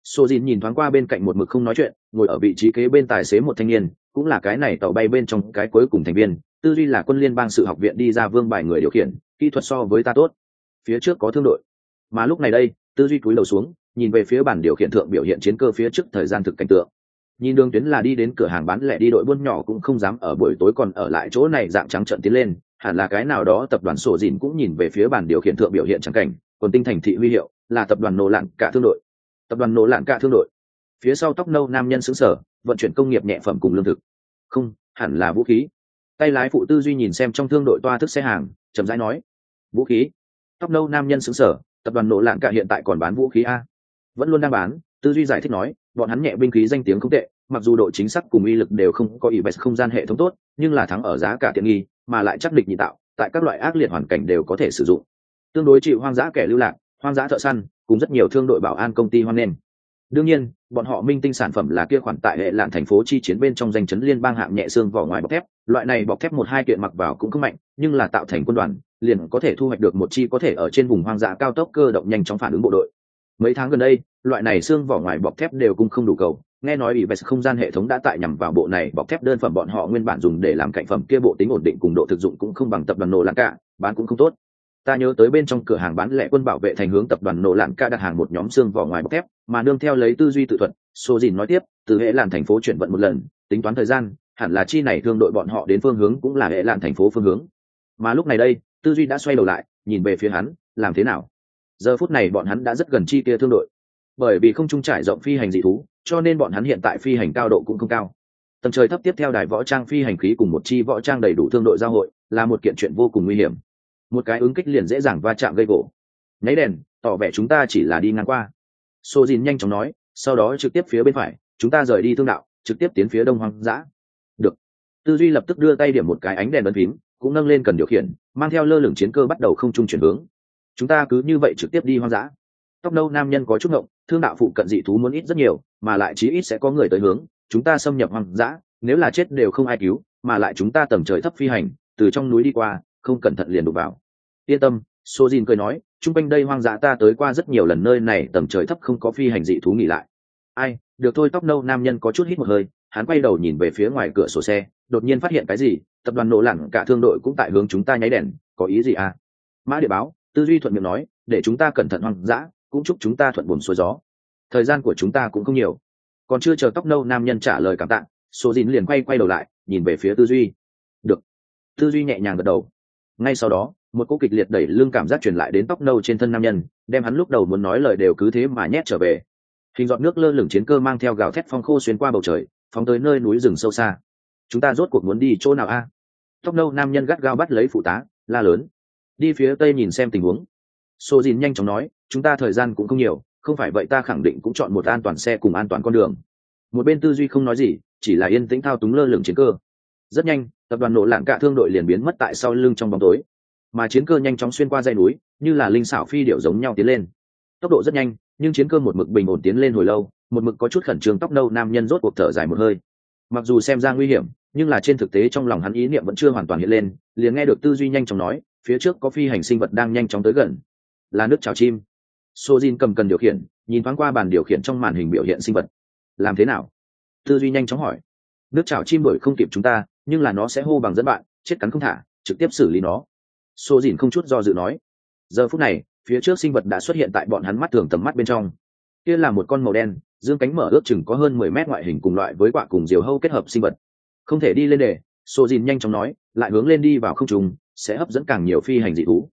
Sô Dìn nhìn thoáng qua bên cạnh một mực không nói chuyện ngồi ở vị trí kế bên tài xế một thanh niên, cũng là cái này tàu bay bên trong cái cuối cùng thành viên, tư duy là quân liên bang sự học viện đi ra vương bài người điều khiển, kỹ thuật so với ta tốt. Phía trước có thương đội. Mà lúc này đây, tư duy cúi đầu xuống, nhìn về phía bản điều khiển thượng biểu hiện chiến cơ phía trước thời gian thực cảnh tượng. Nhìn đường tuyến là đi đến cửa hàng bán lẻ đi, đội buôn nhỏ cũng không dám ở buổi tối còn ở lại chỗ này dạng trắng trợn tiến lên, hẳn là cái nào đó tập đoàn Sổ Dìn cũng nhìn về phía bản điều khiển thượng biểu hiện chẳng cảnh, còn tinh thành thị huy hiệu là tập đoàn nổ lạn cả thương đội. Tập đoàn nổ lạn cả thương đội. Phía sau tóc nâu nam nhân xứng sở, vận chuyển công nghiệp nhẹ phẩm cùng lương thực. Không, hẳn là vũ khí. Tay lái phụ tư duy nhìn xem trong thương đội toa thức xe hàng, chậm rãi nói: vũ khí. Tóc nâu nam nhân xứng sở, tập đoàn nổ lạn cả hiện tại còn bán vũ khí a? Vẫn luôn đang bán. Tư duy giải thích nói, bọn hắn nhẹ binh khí danh tiếng không tệ, mặc dù độ chính xác cùng uy lực đều không có IBEX không gian hệ thống tốt, nhưng là thắng ở giá cả tiện nghi, mà lại chắc địch nhị tạo, tại các loại ác liệt hoàn cảnh đều có thể sử dụng. Tương đối chịu hoang dã kẻ lưu lạc, hoang dã thợ săn, cùng rất nhiều thương đội bảo an công ty hoan nghênh. Đương nhiên, bọn họ minh tinh sản phẩm là kia khoản tại hệ lạn thành phố chi chiến bên trong danh chấn liên bang hạng nhẹ xương vỏ ngoài bọc thép, loại này bọc thép 1-2 kiện mặc vào cũng không mạnh, nhưng là tạo thành quân đoàn, liền có thể thu hoạch được một chi có thể ở trên vùng hoang dã cao tốc cơ động nhanh chóng phản ứng bộ đội. Mấy tháng gần đây, loại này xương vỏ ngoài bọc thép đều cũng không đủ cầu, nghe nói IBEX không gian hệ thống đã tại nhằm vào bộ này bọc thép đơn phẩm, bọn họ nguyên bản dùng để làm cạnh phẩm kia bộ tính ổn định cùng độ thực dụng cũng không bằng tập đoàn nổ lạn cả, bán cũng không tốt. Ta nhớ tới bên trong cửa hàng bán lẻ quân bảo vệ thành hướng tập đoàn nổ lạn cả đặt hàng một nhóm xương vỏ ngoài bọc thép, mà nương theo lấy tư duy tự thuật, Sô Dìn nói tiếp, từ hệ lạn thành phố chuyển vận một lần, tính toán thời gian, hẳn là chi này thương đội bọn họ đến phương hướng cũng là hệ lạn thành phố phương hướng. Mà lúc này đây, tư duy đã xoay đầu lại, nhìn về phía hắn, làm thế nào? Giờ phút này bọn hắn đã rất gần chi kia thương đội, bởi vì không trung trải rộng phi hành dị thú, cho nên bọn hắn hiện tại phi hành cao độ cũng không cao. Tầng trời thấp tiếp theo đài võ trang phi hành khí cùng một chi võ trang đầy đủ thương đội giao hội, là một kiện chuyện vô cùng nguy hiểm. Một cái ứng kích liền dễ dàng va chạm gây gỗ. Nháy đèn, tỏ vẻ chúng ta chỉ là đi ngang qua. Sô Dìn nhanh chóng nói, sau đó trực tiếp phía bên phải, chúng ta rời đi thương đạo, trực tiếp tiến phía đông hoang dã. Được. Tư duy lập tức đưa tay điểm một cái ánh đèn ấn phím, cũng nâng lên cần điều khiển, mang theo lơ lửng chiến cơ bắt đầu không trung chuyển hướng. Chúng ta cứ như vậy trực tiếp đi hoang dã. Tóc nâu nam nhân có chút ngộng, thương đạo phụ cận dị thú muốn ít rất nhiều, mà lại chí ít sẽ có người tới hướng, chúng ta xâm nhập hoang dã, nếu là chết đều không ai cứu, mà lại chúng ta tầm trời thấp phi hành, từ trong núi đi qua, không cẩn thận liền đụng vào. Yên tâm, Sô Dìn cười nói, chung quanh đây hoang dã ta tới qua rất nhiều lần, nơi này tầm trời thấp không có phi hành dị thú nghỉ lại. Ai, được thôi. Tóc nâu nam nhân có chút hít một hơi, hắn quay đầu nhìn về phía ngoài cửa sổ xe, đột nhiên phát hiện cái gì, tập đoàn nổ lặn cả thương đội cũng tại hướng chúng ta nháy đèn, có ý gì à? Mã địa báo, tư duy thuận miệng nói, để chúng ta cẩn thận hoang dã, cũng chúc chúng ta thuận buồm xuôi gió. Thời gian của chúng ta cũng không nhiều. Còn chưa chờ tóc nâu nam nhân trả lời cảm tạ, Sô Dìn liền quay đầu lại, nhìn về phía tư duy. Được. Tư duy nhẹ nhàng gật đầu. Ngay sau đó, một cỗ kịch liệt đẩy lưng cảm giác truyền lại đến tóc nâu trên thân nam nhân, đem hắn lúc đầu muốn nói lời đều cứ thế mà nhét trở về. Hình giọt nước lơ lửng chiến cơ mang theo gào thét phong khô xuyên qua bầu trời, phóng tới nơi núi rừng sâu xa. Chúng ta rốt cuộc muốn đi chỗ nào a? Tóc nâu nam nhân gắt gao bắt lấy phụ tá, la lớn. Đi phía tây nhìn xem tình huống. Sô Dìn nhanh chóng nói, chúng ta thời gian cũng không nhiều, không phải vậy ta khẳng định cũng chọn một an toàn xe cùng an toàn con đường. Một bên tư duy không nói gì, chỉ là yên tĩnh thao túng lơ lửng chiến cơ. Rất nhanh, tập đoàn nổ lạng cả thương đội liền biến mất tại sau lưng trong bóng tối, mà chiến cơ nhanh chóng xuyên qua dãy núi, như là linh xảo phi điệu giống nhau tiến lên. Tốc độ rất nhanh, nhưng chiến cơ một mực bình ổn tiến lên hồi lâu, một mực có chút khẩn trương. Tóc nâu nam nhân rốt cuộc thở dài một hơi. Mặc dù xem ra nguy hiểm, nhưng là trên thực tế trong lòng hắn ý niệm vẫn chưa hoàn toàn hiện lên, liền nghe được tư duy nhanh chóng nói, phía trước có phi hành sinh vật đang nhanh chóng tới gần, là nước chào chim. Sô Jin cầm cần điều khiển, nhìn thoáng qua bàn điều khiển trong màn hình biểu hiện sinh vật. Làm thế nào? Tư duy nhanh chóng hỏi. Nước chào chim đuổi không kịp chúng ta, nhưng là nó sẽ hô bằng dẫn bạn, chết cắn không thả, trực tiếp xử lý nó. Sô Jin không chút do dự nói. Giờ phút này, phía trước sinh vật đã xuất hiện tại bọn hắn mắt thường tầm mắt bên trong. Kia là một con màu đen, dương cánh mở ước chừng có hơn 10 mét, ngoại hình cùng loại với quạ cùng diều hâu kết hợp sinh vật. Không thể đi lên để, Sô Jin nhanh chóng nói, lại hướng lên đi vào không trung, sẽ hấp dẫn càng nhiều phi hành dị thú.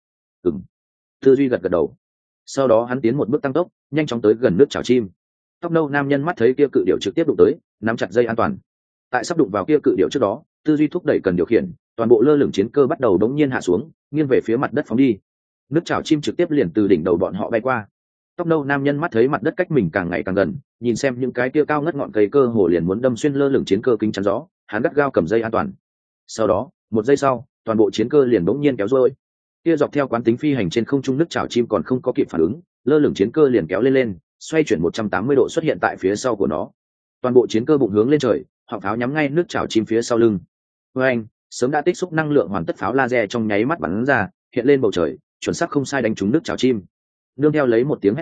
Tư duy gật gật đầu. Sau đó hắn tiến một bước tăng tốc, nhanh chóng tới gần nước chảo chim. Tóc nâu nam nhân mắt thấy kia cự điểu trực tiếp đụng tới, nắm chặt dây an toàn. Tại sắp đụng vào kia cự điểu trước đó, tư duy thúc đẩy cần điều khiển, toàn bộ lơ lửng chiến cơ bắt đầu đống nhiên hạ xuống, nghiêng về phía mặt đất phóng đi. Nước chảo chim trực tiếp liền từ đỉnh đầu bọn họ bay qua. Tóc nâu nam nhân mắt thấy mặt đất cách mình càng ngày càng gần, nhìn xem những cái kia cao ngất ngọn cây cơ hồ liền muốn đâm xuyên lơ lửng chiến cơ kính chắn gió, hắn gắt gao cầm dây an toàn. Sau đó, một giây sau, toàn bộ chiến cơ liền đống nhiên kéo rơi. Kia dọc theo quán tính phi hành trên không trung nước chảo chim còn không có kịp phản ứng, lơ lửng chiến cơ liền kéo lên, xoay chuyển 180 độ xuất hiện tại phía sau của nó. Toàn bộ chiến cơ bụng hướng lên trời, họng pháo nhắm ngay nước chảo chim phía sau lưng. Anh, sớm đã tích xúc năng lượng hoàn tất pháo laser trong nháy mắt bắn ra, hiện lên bầu trời, chuẩn xác không sai đánh trúng nước chảo chim. Nương theo lấy một tiếng hét thảm,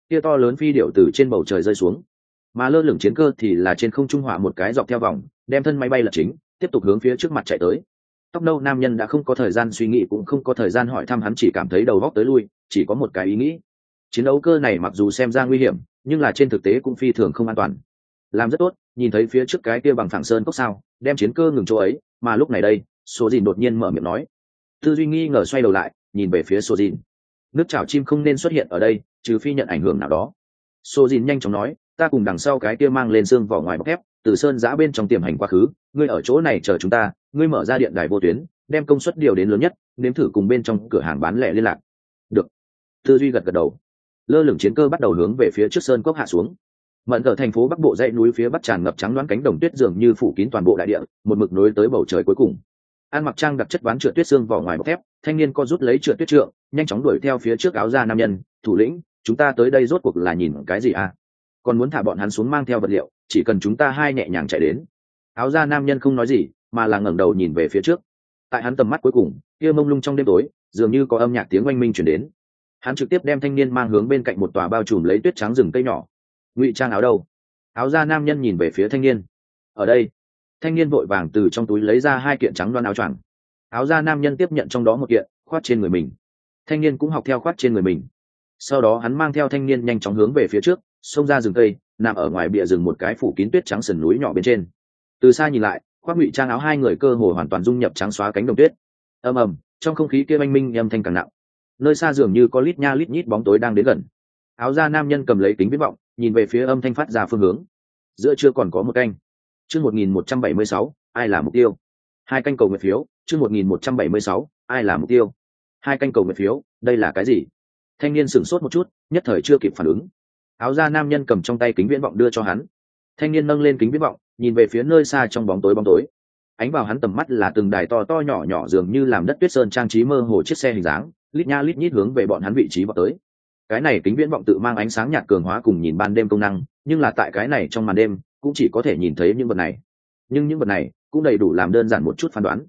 kia to lớn phi điệu từ trên bầu trời rơi xuống, mà lơ lửng chiến cơ thì là trên không trung hỏa một cái dọc theo vòng, đem thân máy bay lật chính, tiếp tục hướng phía trước mặt chạy tới. Tóc nâu nam nhân đã không có thời gian suy nghĩ, cũng không có thời gian hỏi thăm, hắn chỉ cảm thấy đầu góc tới lui, chỉ có một cái ý nghĩ: chiến đấu cơ này mặc dù xem ra nguy hiểm, nhưng là trên thực tế cũng phi thường không an toàn. Làm rất tốt, nhìn thấy phía trước cái kia bằng phẳng sơn cốc sao, đem chiến cơ ngừng chỗ ấy. Mà lúc này đây, Số Dìn đột nhiên mở miệng nói. Tư duy nghi ngờ xoay đầu lại, nhìn về phía Số Dìn. Nước chảo chim không nên xuất hiện ở đây, trừ phi nhận ảnh hưởng nào đó. Số Dìn nhanh chóng nói, ta cùng đằng sau cái kia mang lên xương vỏ ngoài bọc thép, từ sơn giã bên trong tiềm hành quá khứ, ngươi ở chỗ này chờ chúng ta, ngươi mở ra điện đài vô tuyến, đem công suất điều đến lớn nhất, nếm thử cùng bên trong cửa hàng bán lẻ liên lạc. Được. Tư duy gật gật đầu. Lơ lửng chiến cơ bắt đầu hướng về phía trước sơn cốc hạ xuống. Mận ở thành phố bắc bộ dãy núi phía bắc tràn ngập trắng đoán cánh đồng tuyết dường như phủ kín toàn bộ đại địa, một mực nối tới bầu trời cuối cùng. An mặc trang đặc chất ván trượt tuyết xương vỏ ngoài bọc thép, thanh niên co rút lấy trượt tuyết trượng, nhanh chóng đuổi theo phía trước áo da nam nhân. Thủ lĩnh, chúng ta tới đây rốt cuộc là nhìn cái gì à? Còn muốn thả bọn hắn xuống mang theo vật liệu, chỉ cần chúng ta hai nhẹ nhàng chạy đến. Áo da nam nhân không nói gì, mà là ngẩng đầu nhìn về phía trước. Tại hắn tầm mắt cuối cùng, kia mông lung trong đêm tối, dường như có âm nhạc tiếng oanh minh truyền đến. Hắn trực tiếp đem thanh niên mang hướng bên cạnh một tòa bao trùm lấy tuyết trắng rừng cây nhỏ. Ngụy trang áo đâu? Áo da nam nhân nhìn về phía thanh niên. Ở đây. Thanh niên vội vàng từ trong túi lấy ra hai kiện trắng đoan áo choàng. Áo da nam nhân tiếp nhận trong đó một kiện, khoác trên người mình. Thanh niên cũng học theo khoác trên người mình. Sau đó hắn mang theo thanh niên nhanh chóng hướng về phía trước, xông ra rừng cây, nằm ở ngoài bìa rừng một cái phủ kín tuyết trắng sườn núi nhỏ bên trên. Từ xa nhìn lại, khoác ngụy trang áo hai người cơ hồ hoàn toàn dung nhập trắng xóa cánh đồng tuyết. Ầm ầm, trong không khí kia oanh minh âm thanh càng nặng. Nơi xa dường như có lít nha lít nhít bóng tối đang đến gần. Áo da nam nhân cầm lấy kính viễn vọng, nhìn về phía âm thanh phát ra phương hướng. Giữa trưa còn có một canh. Chương 1176, ai là mục tiêu? Hai canh cầu nguyện phiếu. Chương 1176, ai là mục tiêu? Hai canh cầu nguyện phiếu, đây là cái gì? Thanh niên sửng sốt một chút, nhất thời chưa kịp phản ứng. Áo da nam nhân cầm trong tay kính viễn vọng đưa cho hắn. Thanh niên nâng lên kính viễn vọng, nhìn về phía nơi xa trong bóng tối. Ánh vào hắn tầm mắt là từng đài to to nhỏ nhỏ dường như làm đất tuyết sơn trang trí mơ hồ chiếc xe hình dáng, lít nha lít nhít hướng về bọn hắn vị trí vào tới. Cái này kính viễn vọng tự mang ánh sáng nhạt cường hóa cùng nhìn ban đêm công năng, nhưng là tại cái này trong màn đêm cũng chỉ có thể nhìn thấy những vật này. Nhưng những vật này cũng đầy đủ làm đơn giản một chút phán đoán.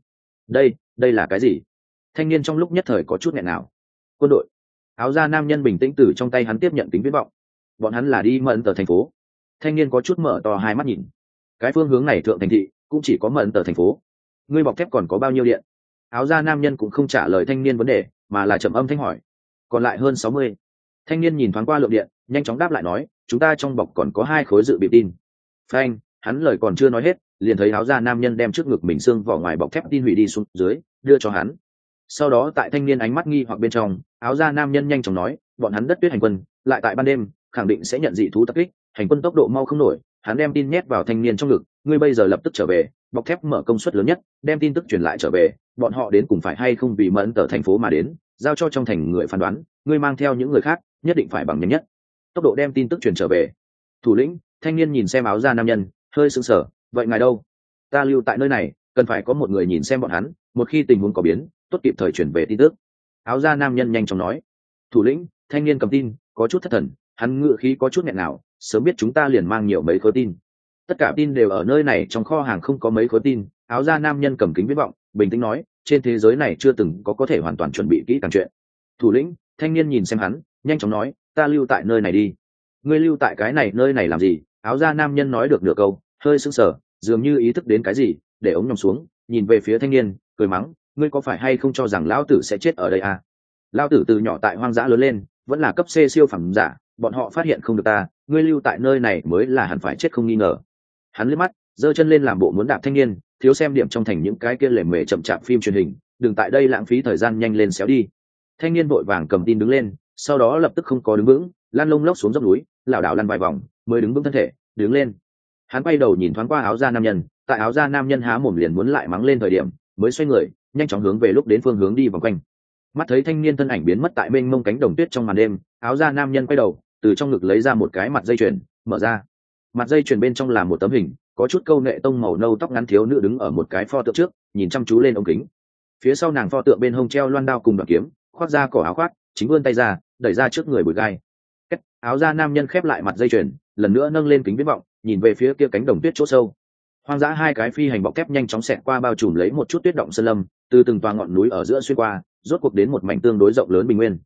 Đây là cái gì? Thanh niên trong lúc nhất thời có chút nghẹn nào. Quân đội. Áo da nam nhân bình tĩnh từ trong tay hắn tiếp nhận kính viễn vọng. Bọn hắn là đi Mận Tờ thành phố. Thanh niên có chút mở to hai mắt nhìn. Cái phương hướng này thượng thành thị cũng chỉ có Mận Tờ thành phố. Ngươi bọc thép còn có bao nhiêu điện? Áo da nam nhân cũng không trả lời thanh niên vấn đề, mà là trầm âm thanh hỏi. Còn lại hơn 60. Thanh niên nhìn thoáng qua lượng điện, nhanh chóng đáp lại nói, chúng ta trong bọc còn có 2 khối dự bị tin. Phanh, hắn lời còn chưa nói hết, liền thấy áo da nam nhân đem trước ngực mình xương vỏ ngoài bọc thép tin hủy đi xuống dưới, đưa cho hắn. Sau đó tại thanh niên ánh mắt nghi hoặc bên trong, áo da nam nhân nhanh chóng nói, bọn hắn đất tuyết hành quân, lại tại ban đêm, khẳng định sẽ nhận dị thú tập kích, hành quân tốc độ mau không nổi. Hắn đem tin nhét vào thanh niên trong ngực, ngươi bây giờ lập tức trở về, bọc thép mở công suất lớn nhất, đem tin tức truyền lại trở về, bọn họ đến cùng phải hay không vì Mẫn Tờ thành phố mà đến, giao cho trong thành người phán đoán, ngươi mang theo những người khác, nhất định phải bằng nhanh nhất tốc độ đem tin tức truyền trở về. Thủ lĩnh. Thanh niên nhìn xem áo da nam nhân, hơi sững sờ, vậy ngài đâu? Ta lưu tại nơi này, cần phải có một người nhìn xem bọn hắn, một khi tình huống có biến, tốt kịp thời chuyển về tin tức. Áo da nam nhân nhanh chóng nói. Thủ lĩnh. Thanh niên cầm tin, có chút thất thần, hắn ngựa khí có chút nghẹn nào, sớm biết chúng ta liền mang nhiều mấy khối tin. Tất cả tin đều ở nơi này, trong kho hàng không có mấy khối tin. Áo da nam nhân cầm kính viễn vọng, bình tĩnh nói, trên thế giới này chưa từng có thể hoàn toàn chuẩn bị kỹ càng chuyện. Thủ lĩnh. Thanh niên nhìn xem hắn, nhanh chóng nói, ta lưu tại nơi này đi. Ngươi lưu tại cái này nơi này làm gì? Áo da nam nhân nói được nửa câu, hơi sững sờ, dường như ý thức đến cái gì, để ống nhòm xuống, nhìn về phía thanh niên, cười mắng, ngươi có phải hay không cho rằng lão tử sẽ chết ở đây à? Lão tử từ nhỏ tại hoang dã lớn lên, vẫn là cấp C siêu phẩm giả, bọn họ phát hiện không được ta, ngươi lưu tại nơi này mới là hẳn phải chết không nghi ngờ. Hắn liếc mắt, giơ chân lên làm bộ muốn đạp thanh niên, thiếu xem điểm trong thành những cái kia lề mề chậm chạp phim truyền hình, đừng tại đây lãng phí thời gian, nhanh lên xéo đi. Thanh niên vội vàng cầm tin đứng lên, sau đó lập tức không có đứng vững, lăn lông lốc xuống dốc núi, lảo đảo lăn vài vòng mới đứng vững thân thể, đứng lên. Hắn quay đầu nhìn thoáng qua áo da nam nhân, tại áo da nam nhân há mồm liền muốn lại mắng lên thời điểm, mới xoay người, nhanh chóng hướng về lúc đến phương hướng đi vòng quanh. Mắt thấy thanh niên thân ảnh biến mất tại mênh mông cánh đồng tuyết trong màn đêm, áo da nam nhân quay đầu, từ trong ngực lấy ra một cái mặt dây chuyền, mở ra. Mặt dây chuyền bên trong là một tấm hình, có chút câu nệ tông màu nâu tóc ngắn thiếu nữ đứng ở một cái pho tượng trước, nhìn chăm chú lên ống kính. Phía sau nàng pho tượng bên hông treo loan đao cùng đoạn kiếm, khoác ra cỏ áo khoác, chính vươn tay ra, đẩy ra trước người bụi gai. Áo da nam nhân khép lại mặt dây chuyền, lần nữa nâng lên kính viễn vọng, nhìn về phía kia cánh đồng tuyết chỗ sâu. Hoang dã hai cái phi hành bọc thép nhanh chóng xẹt qua bao trùm lấy một chút tuyết động sơn lâm, từ từng toa ngọn núi ở giữa xuyên qua, rốt cuộc đến một mảnh tương đối rộng lớn bình nguyên.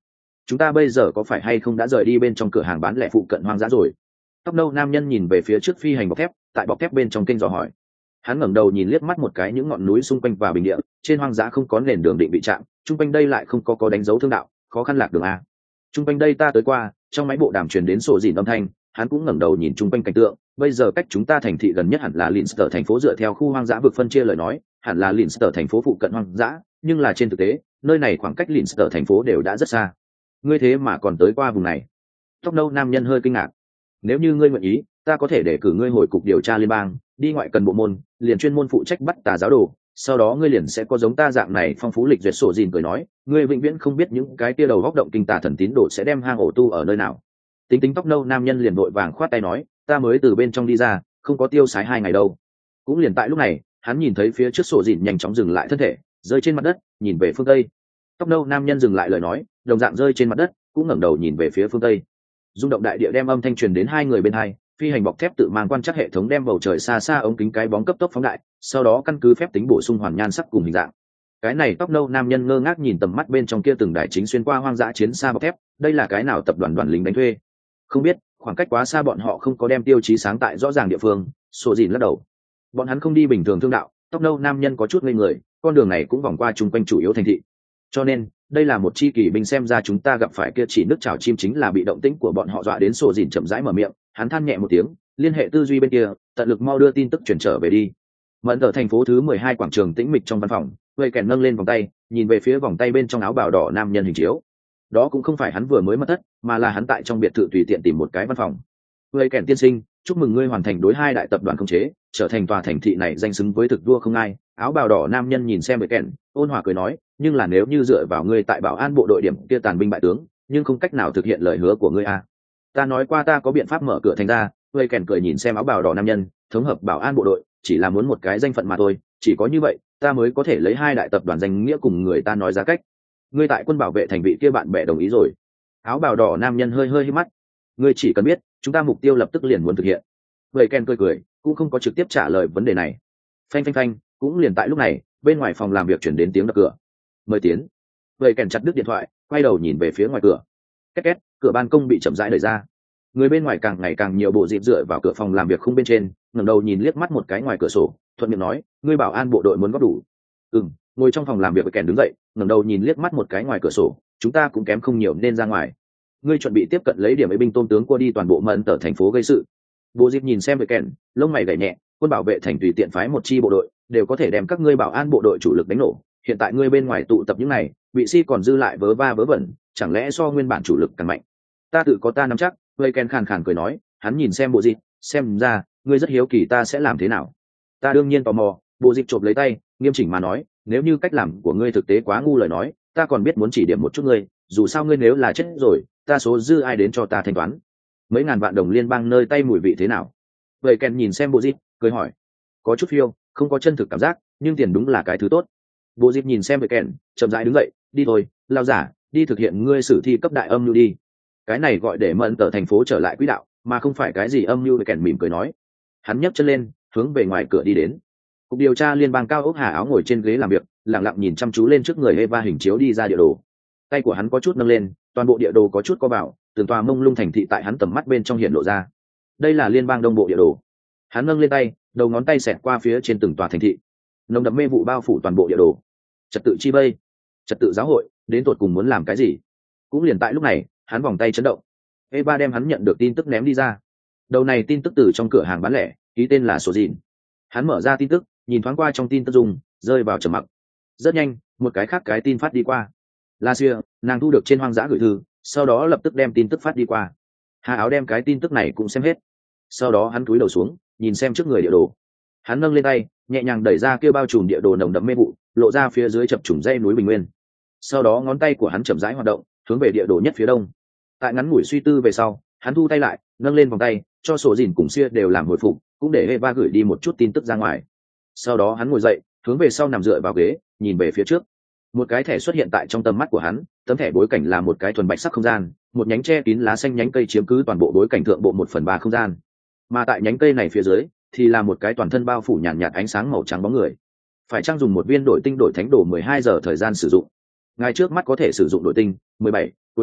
chúng ta bây giờ có phải hay không đã rời đi bên trong cửa hàng bán lẻ phụ cận hoang dã rồi? Tóc nâu nam nhân nhìn về phía trước phi hành bọc thép, tại bọc thép bên trong kênh dò hỏi. Hắn ngẩng đầu nhìn liếc mắt một cái những ngọn núi xung quanh và bình địa, trên hoang dã không có nền đường định bị chạm, chung quanh đây lại không có đánh dấu thương đạo, khó khăn lạc đường a. Chung quanh đây ta tới qua, trong máy bộ đàm truyền đến sổ dìn âm thanh, hắn cũng ngẩng đầu nhìn chung quanh cảnh tượng, bây giờ cách chúng ta thành thị gần nhất hẳn là Linster thành phố, dựa theo khu hoang dã vực phân chia lời nói, hẳn là Linster thành phố phụ cận hoang dã, nhưng là trên thực tế, nơi này khoảng cách Linster thành phố đều đã rất xa. Ngươi thế mà còn tới qua vùng này? Tóc nâu nam nhân hơi kinh ngạc. Nếu như ngươi nguyện ý, ta có thể để cử ngươi hồi cục điều tra liên bang, đi ngoại cần bộ môn, liền chuyên môn phụ trách bắt tà giáo đồ, sau đó ngươi liền sẽ có giống ta dạng này phong phú lịch duyệt. Sổ dìn cười nói, ngươi vĩnh viễn không biết những cái tia đầu góc động kinh tà thần tín đồ sẽ đem hang ổ tu ở nơi nào. Tính tính tóc nâu nam nhân liền vội vàng khoát tay nói, ta mới từ bên trong đi ra, không có tiêu sái 2 ngày đâu. Cũng liền tại lúc này, hắn nhìn thấy phía trước sổ dìn nhanh chóng dừng lại thân thể, rơi trên mặt đất, nhìn về phương tây. Tóc nâu nam nhân dừng lại lời nói, đồng dạng rơi trên mặt đất, cũng ngẩng đầu nhìn về phía phương tây. Rung động đại địa đem âm thanh truyền đến 2 người bên hai, phi hành bọc thép tự mang quan trắc hệ thống đem bầu trời xa xa ống kính cái bóng cấp tốc phóng đại, sau đó căn cứ phép tính bổ sung hoàn nhan sắc cùng hình dạng. Cái này tóc nâu nam nhân ngơ ngác nhìn tầm mắt bên trong kia từng đài chính xuyên qua hoang dã chiến xa bọc thép, đây là cái nào tập đoàn lính đánh thuê? Không biết, khoảng cách quá xa bọn họ không có đem tiêu chí sáng tại rõ ràng địa phương. Sổ dìn lắc đầu. Bọn hắn không đi bình thường thương đạo. Tóc nâu nam nhân có chút ngây người, con đường này cũng vòng qua chung quanh chủ yếu thành thị, cho nên đây là một chi kỳ binh. Xem ra chúng ta gặp phải kia chỉ nước chảo chim chính là bị động tĩnh của bọn họ dọa đến. Sổ dìn chậm rãi mở miệng, hắn than nhẹ một tiếng, liên hệ tư duy bên kia, tận lực mau đưa tin tức chuyển trở về đi. Mẫn ở thành phố thứ 12 quảng trường tĩnh mịch trong văn phòng, Vây Kèn nâng lên vòng tay, nhìn về phía vòng tay bên trong áo bào đỏ nam nhân hình chiếu. Đó cũng không phải hắn vừa mới mất thất, mà là hắn tại trong biệt thự tùy tiện tìm một cái văn phòng. Vây Kèn tiên sinh, chúc mừng ngươi hoàn thành đối 2 đại tập đoàn khống chế, trở thành tòa thành thị này danh xứng với thực vua không ai. Áo bào đỏ nam nhân nhìn xem Vây Kèn, ôn hòa cười nói, nhưng là nếu như dựa vào ngươi tại bảo an bộ đội điểm kia tàn binh bại tướng, nhưng không cách nào thực hiện lời hứa của ngươi à. Ta nói qua ta có biện pháp mở cửa thành ra. Vây Kèn cười nhìn xem áo bào đỏ nam nhân, thống hợp bảo an bộ đội chỉ là muốn một cái danh phận mà thôi, chỉ có như vậy ta mới có thể lấy 2 đại tập đoàn danh nghĩa cùng người ta nói giá cách. Ngươi tại quân bảo vệ thành vị kia bạn bè đồng ý rồi? Áo bào đỏ nam nhân hơi hít mắt. Ngươi chỉ cần biết chúng ta mục tiêu lập tức liền muốn thực hiện. Vây Kèn cười cũng không có trực tiếp trả lời vấn đề này. Phanh phanh phanh, cũng liền tại lúc này, bên ngoài phòng làm việc chuyển đến tiếng đập cửa. Mời tiến. Vây Kèn chặt đứt điện thoại, quay đầu nhìn về phía ngoài cửa. Két két, cửa ban công bị chậm rãi đẩy ra. Người bên ngoài càng ngày càng nhiều, bộ dịp dựa vào cửa phòng làm việc khung bên trên, ngẩng đầu nhìn liếc mắt một cái ngoài cửa sổ, thuận miệng nói, ngươi bảo an bộ đội muốn góp đủ. Ngồi trong phòng làm việc. Vây Kèn đứng dậy, ngẩng đầu nhìn liếc mắt một cái ngoài cửa sổ, chúng ta cũng kém không nhiều nên ra ngoài. Ngươi chuẩn bị tiếp cận lấy điểm ấy binh tôm tướng qua đi toàn bộ Mẫn Tở thành phố gây sự. Bộ dịp nhìn xem Vây Kèn, lông mày gảy nhẹ, quân bảo vệ thành tùy tiện phái một chi bộ đội đều có thể đem các ngươi bảo an bộ đội chủ lực đánh nổ, hiện tại ngươi bên ngoài tụ tập những này vị si còn dư lại vớ va vớ vẩn, chẳng lẽ so nguyên bản chủ lực càng mạnh? Ta tự có ta nắm chắc. Vây Kèn khàn khàn cười nói, hắn nhìn xem bộ dịp, xem ra ngươi rất hiếu kỳ ta sẽ làm thế nào. Ta đương nhiên tò mò. Bộ dịp chộp lấy tay, nghiêm chỉnh mà nói, nếu như cách làm của ngươi thực tế quá ngu lời nói, ta còn biết muốn chỉ điểm một chút ngươi, dù sao ngươi nếu là chết rồi, ta số dư ai đến cho ta thanh toán? Mấy ngàn vạn đồng liên bang nơi tay mùi vị thế nào? Vây Kèn nhìn xem bộ dịp, cười hỏi. Có chút phiêu, không có chân thực cảm giác, nhưng tiền đúng là cái thứ tốt. Bộ dịp nhìn xem Vây Kèn, chậm rãi đứng dậy, đi thôi, lao giả, đi thực hiện ngươi sử thi cấp đại âm mưu đi. Cái này gọi để Mẫn Tở thành phố trở lại quỹ đạo, mà không phải cái gì âm mưu. Vây Kèn mỉm cười nói. Hắn nhấc chân lên, hướng về ngoài cửa đi đến. Cục điều tra liên bang cao ốc Hà Áo ngồi trên ghế làm việc, lặng lặng nhìn chăm chú lên trước người Eva hình chiếu đi ra địa đồ. Tay của hắn có chút nâng lên, toàn bộ địa đồ có chút co vào, từng tòa mông lung thành thị tại hắn tầm mắt bên trong hiện lộ ra. Đây là liên bang đông bộ địa đồ. Hắn nâng lên tay, đầu ngón tay xẹt qua phía trên từng tòa thành thị. Nồng đậm mê vụ bao phủ toàn bộ địa đồ. Trật tự chi bây, trật tự giáo hội, đến tột cùng muốn làm cái gì? Cũng liền tại lúc này, hắn vòng tay chấn động. Eva đem hắn nhận được tin tức ném đi ra. Đầu này tin tức từ trong cửa hàng bán lẻ, ký tên là Sổ Dìn. Hắn mở ra tin tức, nhìn thoáng qua trong tin tức dùng, rơi vào trầm mặc. Rất nhanh, một cái khác cái tin phát đi qua. La Xia, nàng thu được trên hoang dã gửi thư, sau đó lập tức đem tin tức phát đi qua. Hà Áo đem cái tin tức này cũng xem hết. Sau đó hắn cúi đầu xuống, nhìn xem trước người địa đồ. Hắn nâng lên tay, nhẹ nhàng đẩy ra kia bao trùm địa đồ nồng đậm mê vụ, lộ ra phía dưới chập trùng dãy núi bình nguyên. Sau đó ngón tay của hắn chậm rãi hoạt động, hướng về địa đồ nhất phía đông. Tại ngắn ngủi suy tư về sau, hắn thu tay lại, nâng lên vòng tay, cho Sổ Dìn cùng Xia đều làm hồi phục, cũng để Eva gửi đi một chút tin tức ra ngoài. Sau đó hắn ngồi dậy, hướng về sau nằm dựa vào ghế, nhìn về phía trước. Một cái thẻ xuất hiện tại trong tầm mắt của hắn, tấm thẻ bối cảnh là một cái thuần bạch sắc không gian, một nhánh che kín lá xanh nhánh cây chiếm cứ toàn bộ bối cảnh thượng bộ 1/3 không gian. Mà tại nhánh cây này phía dưới thì là một cái toàn thân bao phủ nhàn nhạt ánh sáng màu trắng bóng người. Phải chăng dùng một viên đổi tinh đổi thánh đồ 12 giờ thời gian sử dụng? Ngay trước mắt có thể sử dụng đổi tinh 17 cuối tháng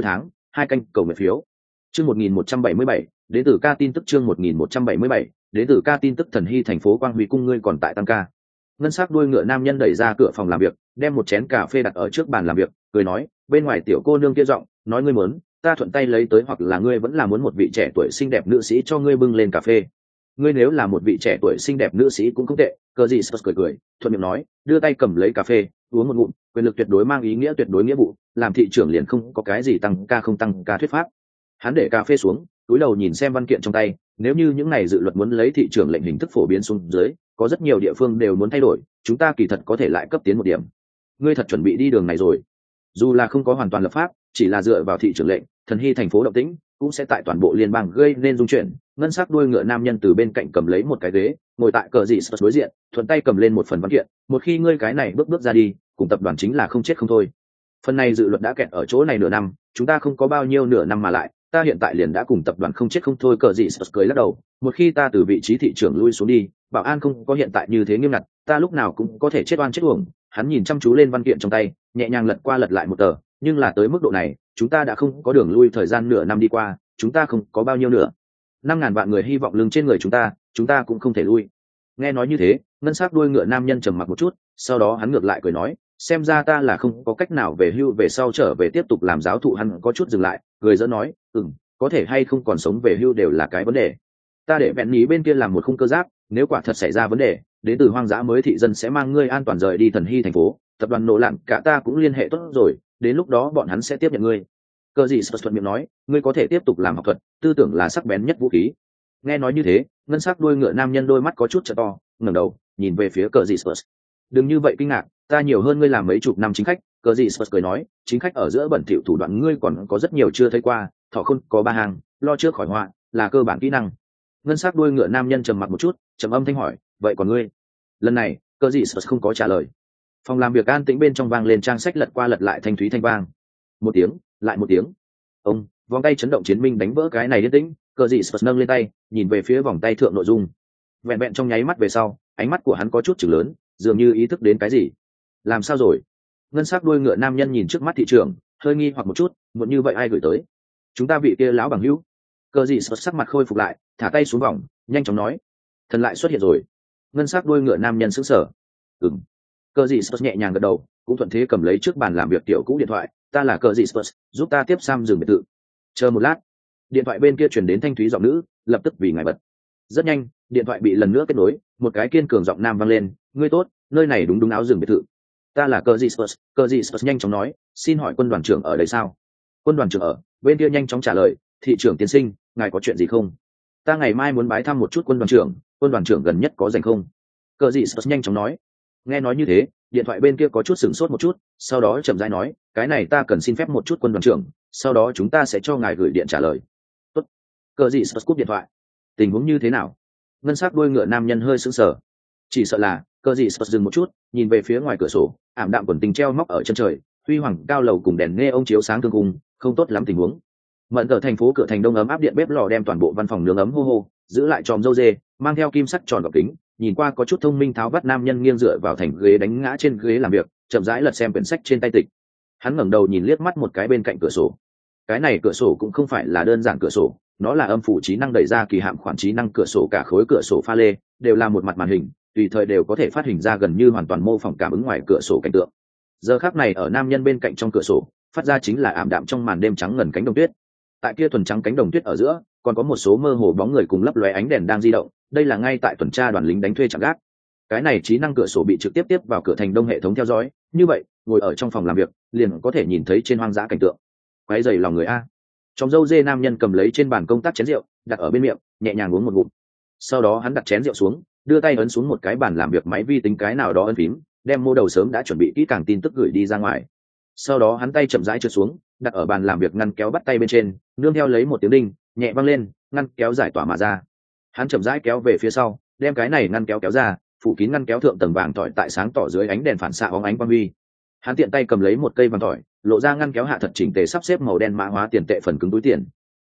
2 canh cầu nguyện phiếu. Chương 1177, đến từ ca tin tức. Chương 1177, đến từ ca tin tức. Thần Hy thành phố Quang Huy cung, ngươi còn tại tăng ca. Ngân sắc đuôi ngựa nam nhân đẩy ra cửa phòng làm việc, đem một chén cà phê đặt ở trước bàn làm việc, cười nói, bên ngoài tiểu cô nương kia giọng, nói ngươi muốn, ta thuận tay lấy tới, hoặc là ngươi vẫn là muốn một vị trẻ tuổi xinh đẹp nữ sĩ cho ngươi bưng lên cà phê. Ngươi nếu là một vị trẻ tuổi xinh đẹp nữ sĩ cũng không tệ. Cờ gì cười cười, thuận miệng nói, đưa tay cầm lấy cà phê, uống một ngụm. Quyền lực tuyệt đối mang ý nghĩa tuyệt đối nghĩa vụ, làm thị trưởng liền không có cái gì tăng ca không tăng ca thuyết pháp. Hắn để cà phê xuống, túi đầu nhìn xem văn kiện trong tay. Nếu như những này dự luật muốn lấy thị trưởng lệnh hình thức phổ biến xuống dưới, có rất nhiều địa phương đều muốn thay đổi, chúng ta kỳ thật có thể lại cấp tiến một điểm. Ngươi thật chuẩn bị đi đường này rồi? Dù là không có hoàn toàn lập pháp, chỉ là dựa vào thị trưởng lệnh, Thần Hy thành phố động tĩnh cũng sẽ tại toàn bộ liên bang gây nên dung chuyển. Ngân sắc đuôi ngựa nam nhân từ bên cạnh cầm lấy một cái ghế, ngồi tại cờ dị đối diện, thuận tay cầm lên một phần văn kiện. Một khi ngươi cái này bước ra đi, cùng tập đoàn chính là không chết không thôi. Phần này dự luật đã kẹt ở chỗ này nửa năm, chúng ta không có bao nhiêu nửa năm mà lại, ta hiện tại liền đã cùng tập đoàn không chết không thôi. Cờ dị cười lắc đầu, một khi ta từ vị trí thị trưởng lui xuống đi, bảo an không có hiện tại như thế nghiêm ngặt, ta lúc nào cũng có thể chết oan chết uổng. Hắn nhìn chăm chú lên văn kiện trong tay, nhẹ nhàng lật qua lật lại một tờ, nhưng là tới mức độ này, chúng ta đã không có đường lui. Thời gian nửa năm đi qua, chúng ta không có bao nhiêu nữa. 5.000 vạn người hy vọng lưng trên người chúng ta cũng không thể lui. Nghe nói như thế, ngân sắc đuôi ngựa nam nhân trầm mặc một chút, sau đó hắn ngược lại cười nói, xem ra ta là không có cách nào về hưu về sau trở về tiếp tục làm giáo thụ. Hắn có chút dừng lại, cười giỡn nói, có thể hay không còn sống về hưu đều là cái vấn đề. Ta để bẹn nhí bên kia làm một khung cơ giáp, nếu quả thật xảy ra vấn đề, đến từ hoang dã mới thị dân sẽ mang ngươi an toàn rời đi Thần Hy thành phố. Tập đoàn nổ lạn cả ta cũng liên hệ tốt rồi, đến lúc đó bọn hắn sẽ tiếp nhận ngươi. Cờ gì thuận miệng nói, ngươi có thể tiếp tục làm học thuật, tư tưởng là sắc bén nhất vũ khí. Nghe nói như thế, ngân sắc đuôi ngựa nam nhân đôi mắt có chút trợ to, ngẩng đầu nhìn về phía cờ gì. Đừng như vậy kinh ngạc, ta nhiều hơn ngươi làm mấy chục năm chính khách. Cờ gì cười nói, chính khách ở giữa bẩn thỉu thủ đoạn ngươi còn có rất nhiều chưa thấy qua, thọ khôn có ba hàng, lo trước khỏi họa là cơ bản kỹ năng. Ngân sắc đuôi ngựa nam nhân trầm mặc một chút, trầm âm thanh hỏi, vậy còn ngươi? Lần này cờ gì không có trả lời. Phòng làm việc an tĩnh, bên trong vang lên trang sách lật qua lật lại thanh thúy thanh vang, một tiếng lại một tiếng. Ông vòng tay chấn động chiến minh đánh vỡ cái này yên tĩnh. Cờ gì nâng lên tay, nhìn về phía vòng tay thượng nội dung. Vẹn vẹn trong nháy mắt về sau, ánh mắt của hắn có chút chừng lớn, dường như ý thức đến cái gì. Làm sao rồi? Ngân sắc đuôi ngựa nam nhân nhìn trước mắt thị trưởng, hơi nghi hoặc một chút, muộn như vậy ai gửi tới? Chúng ta vị kia lão bằng hữu. Cờ gì sắc mặt khôi phục lại, thả tay xuống vòng, nhanh chóng nói, thần lại xuất hiện rồi. Ngân sắc đuôi ngựa nam nhân sững sờ. Cờ gì nhẹ nhàng gật đầu, cũng thuận thế cầm lấy trước bàn làm việc tiểu cũ điện thoại. Ta là Cờ gì, giúp ta tiếp Sam dừng biệt thự. Chờ một lát. Điện thoại bên kia truyền đến thanh thúy giọng nữ, lập tức vì ngài bật. Rất nhanh, điện thoại bị lần nữa kết nối, một cái kiên cường giọng nam vang lên, ngươi tốt, nơi này đúng đúng áo rừng biệt thự. Ta là Cờ gì. Cờ gì nhanh chóng nói, xin hỏi quân đoàn trưởng ở đây sao? Quân đoàn trưởng ở. Bên kia nhanh chóng trả lời, thị trưởng tiên sinh, ngài có chuyện gì không? Ta ngày mai muốn bái thăm một chút quân đoàn trưởng gần nhất có rảnh không? Cờ gì nhanh chóng nói. Nghe nói như thế, điện thoại bên kia có chút sửng sốt một chút, sau đó chậm rãi nói, cái này ta cần xin phép một chút quân đoàn trưởng, sau đó chúng ta sẽ cho ngài gửi điện trả lời. Tốt. Cờ gì cúp điện thoại. Tình huống như thế nào? Ngân sắc đuôi ngựa nam nhân hơi sững sờ. Chỉ sợ là, Cờ gì dừng một chút, nhìn về phía ngoài cửa sổ, ảm đạm quần tình treo móc ở chân trời, huy hoàng cao lầu cùng đèn nghe ông chiếu sáng thương cung, không tốt lắm tình huống. Mận ở thành phố cửa thành đông ấm áp, điện bếp lò đem toàn bộ văn phòng nướng ấm hô hô, giữ lại tròm râu dê, mang theo kim sắc tròn gọc kính, nhìn qua có chút thông minh tháo vắt nam nhân nghiêng dựa vào thành ghế đánh ngã trên ghế làm việc, chậm rãi lật xem quyển sách trên tay tịch. Hắn ngẩng đầu nhìn liếc mắt một cái bên cạnh cửa sổ. Cái này cửa sổ cũng không phải là đơn giản cửa sổ, nó là âm phủ trí năng đẩy ra kỳ hạm khoản trí năng cửa sổ, cả khối cửa sổ pha lê đều là một mặt màn hình, tùy thời đều có thể phát hình ra gần như hoàn toàn mô phỏng cảm ứng ngoài cửa sổ cảnh tượng. Giờ khắc này ở nam nhân bên cạnh trong cửa sổ, phát ra chính là ảm đạm trong màn đêm trắng ngần cánh đồng tuyết. Tại kia thuần trắng cánh đồng tuyết ở giữa, còn có một số mơ hồ bóng người cùng lấp lóe ánh đèn đang di động, đây là ngay tại tuần tra đoàn lính đánh thuê chạm gác. Cái này trí năng cửa sổ bị trực tiếp tiếp vào cửa thành đông hệ thống theo dõi, như vậy ngồi ở trong phòng làm việc liền có thể nhìn thấy trên hoang dã cảnh tượng. Quấy dày lòng người a. Trong dâu dê nam nhân cầm lấy trên bàn công tác chén rượu, đặt ở bên miệng, nhẹ nhàng uống một ngụm. Sau đó hắn đặt chén rượu xuống, đưa tay ấn xuống một cái bàn làm việc máy vi tính cái nào đó ấn phím, đem mô đầu sớm đã chuẩn bị kỹ càng tin tức gửi đi ra ngoài. Sau đó hắn tay chậm rãi trượt xuống, đặt ở bàn làm việc ngăn kéo bắt tay bên trên, nương theo lấy một tiếng đinh nhẹ vang lên, ngăn kéo giải tỏa mà ra. Hắn chậm rãi kéo về phía sau, đem cái này ngăn kéo kéo ra, phủ kín ngăn kéo thượng tầng vàng tỏi tại sáng tỏ dưới ánh đèn phản xạ óng ánh quang huy. Hắn tiện tay cầm lấy một cây vàng tỏi, lộ ra ngăn kéo hạ thật chỉnh tề sắp xếp màu đen mã hóa tiền tệ phần cứng túi tiền.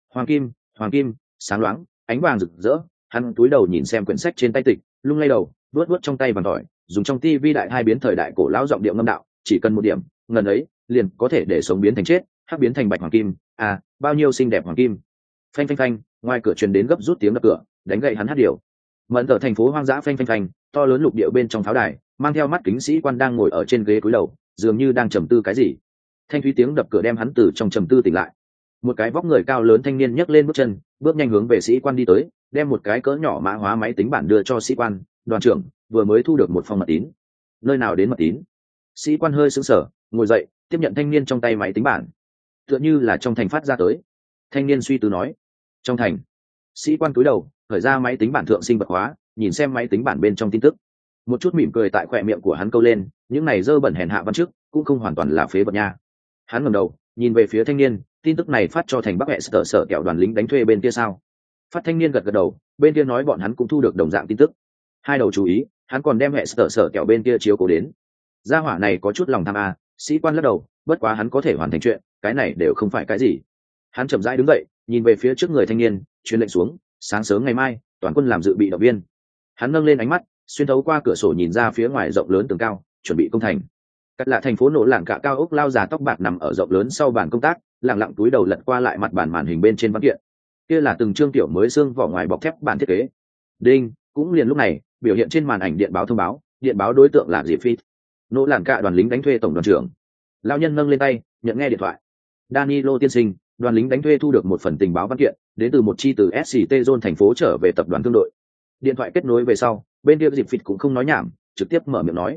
Hoàng kim, sáng loáng, ánh vàng rực rỡ. Hắn túi đầu nhìn xem quyển sách trên tay tịch, lung lay đầu, vuốt trong tay vàng tỏi, dùng trong tivi đại hai biến thời đại cổ lão giọng điệu ngâm đạo, chỉ cần một điểm, ngần ấy, liền có thể để sống biến thành chết, hắc biến thành bạch hoàng kim, À, bao nhiêu xinh đẹp hoàng kim. Phanh phanh phanh, ngoài cửa truyền đến gấp rút tiếng đập cửa, đánh gậy hắn hát điều. Mẫn tờ thành phố hoang dã phanh phanh phanh, to lớn lục địa bên trong pháo đài, mang theo mắt kính sĩ quan đang ngồi ở trên ghế cúi đầu, dường như đang trầm tư cái gì. Thanh thúy tiếng đập cửa đem hắn từ trong trầm tư tỉnh lại. Một cái vóc người cao lớn thanh niên nhấc lên bước chân, bước nhanh hướng về sĩ quan đi tới, đem một cái cỡ nhỏ mã hóa máy tính bản đưa cho sĩ quan. Đoàn trưởng vừa mới thu được một phong mật tín. Nơi nào đến mật tín? Sĩ quan hơi sững sờ, ngồi dậy, tiếp nhận thanh niên trong tay máy tính bản. Tựa như là trong thành phát ra tới. Thanh niên suy tư nói. Trong thành. Sĩ quan cúi đầu, khởi ra máy tính bản thượng sinh vật hóa, nhìn xem máy tính bản bên trong tin tức. Một chút mỉm cười tại khóe miệng của hắn câu lên, những này dơ bẩn hèn hạ văn trước, cũng không hoàn toàn là phế vật nha. Hắn ngẩng đầu, nhìn về phía thanh niên, tin tức này phát cho thành Bắc Hệ sở kẹo đoàn lính đánh thuê bên kia sao? Phát thanh niên gật gật đầu, bên kia nói bọn hắn cũng thu được đồng dạng tin tức. Hai đầu chú ý, hắn còn đem Hệ sở kẹo bên kia chiếu cố đến. Gia hỏa này có chút lòng tham a, sĩ quan lắc đầu, bất quá hắn có thể hoàn thành chuyện, cái này đều không phải cái gì. Hắn chậm rãi đứng dậy, nhìn về phía trước người thanh niên, truyền lệnh xuống, sáng sớm ngày mai, toàn quân làm dự bị động viên. Hắn nâng lên ánh mắt, xuyên thấu qua cửa sổ nhìn ra phía ngoài rộng lớn tường cao, chuẩn bị công thành. Cắt lạ thành phố nổ lảng cả cao ốc lao già tóc bạc nằm ở rộng lớn sau bàn công tác, lặng lặng túi đầu lật qua lại mặt bàn màn hình bên trên văn kiện. Kia là từng chương tiểu mới xương vỏ ngoài bọc thép bản thiết kế. Đinh, cũng liền lúc này, biểu hiện trên màn ảnh điện báo thông báo, điện báo đối tượng là Diệp Phi. Nỗ lảng cả đoàn lính đánh thuê tổng đoàn trưởng. Lão nhân nâng lên tay, nhận nghe điện thoại. Danilo tiên sinh, đoàn lính đánh thuê thu được một phần tình báo văn kiện, đến từ một chi từ SCT Zone thành phố trở về tập đoàn thương đội. Điện thoại kết nối về sau, bên kia Diệp Phi cũng không nói nhảm, trực tiếp mở miệng nói.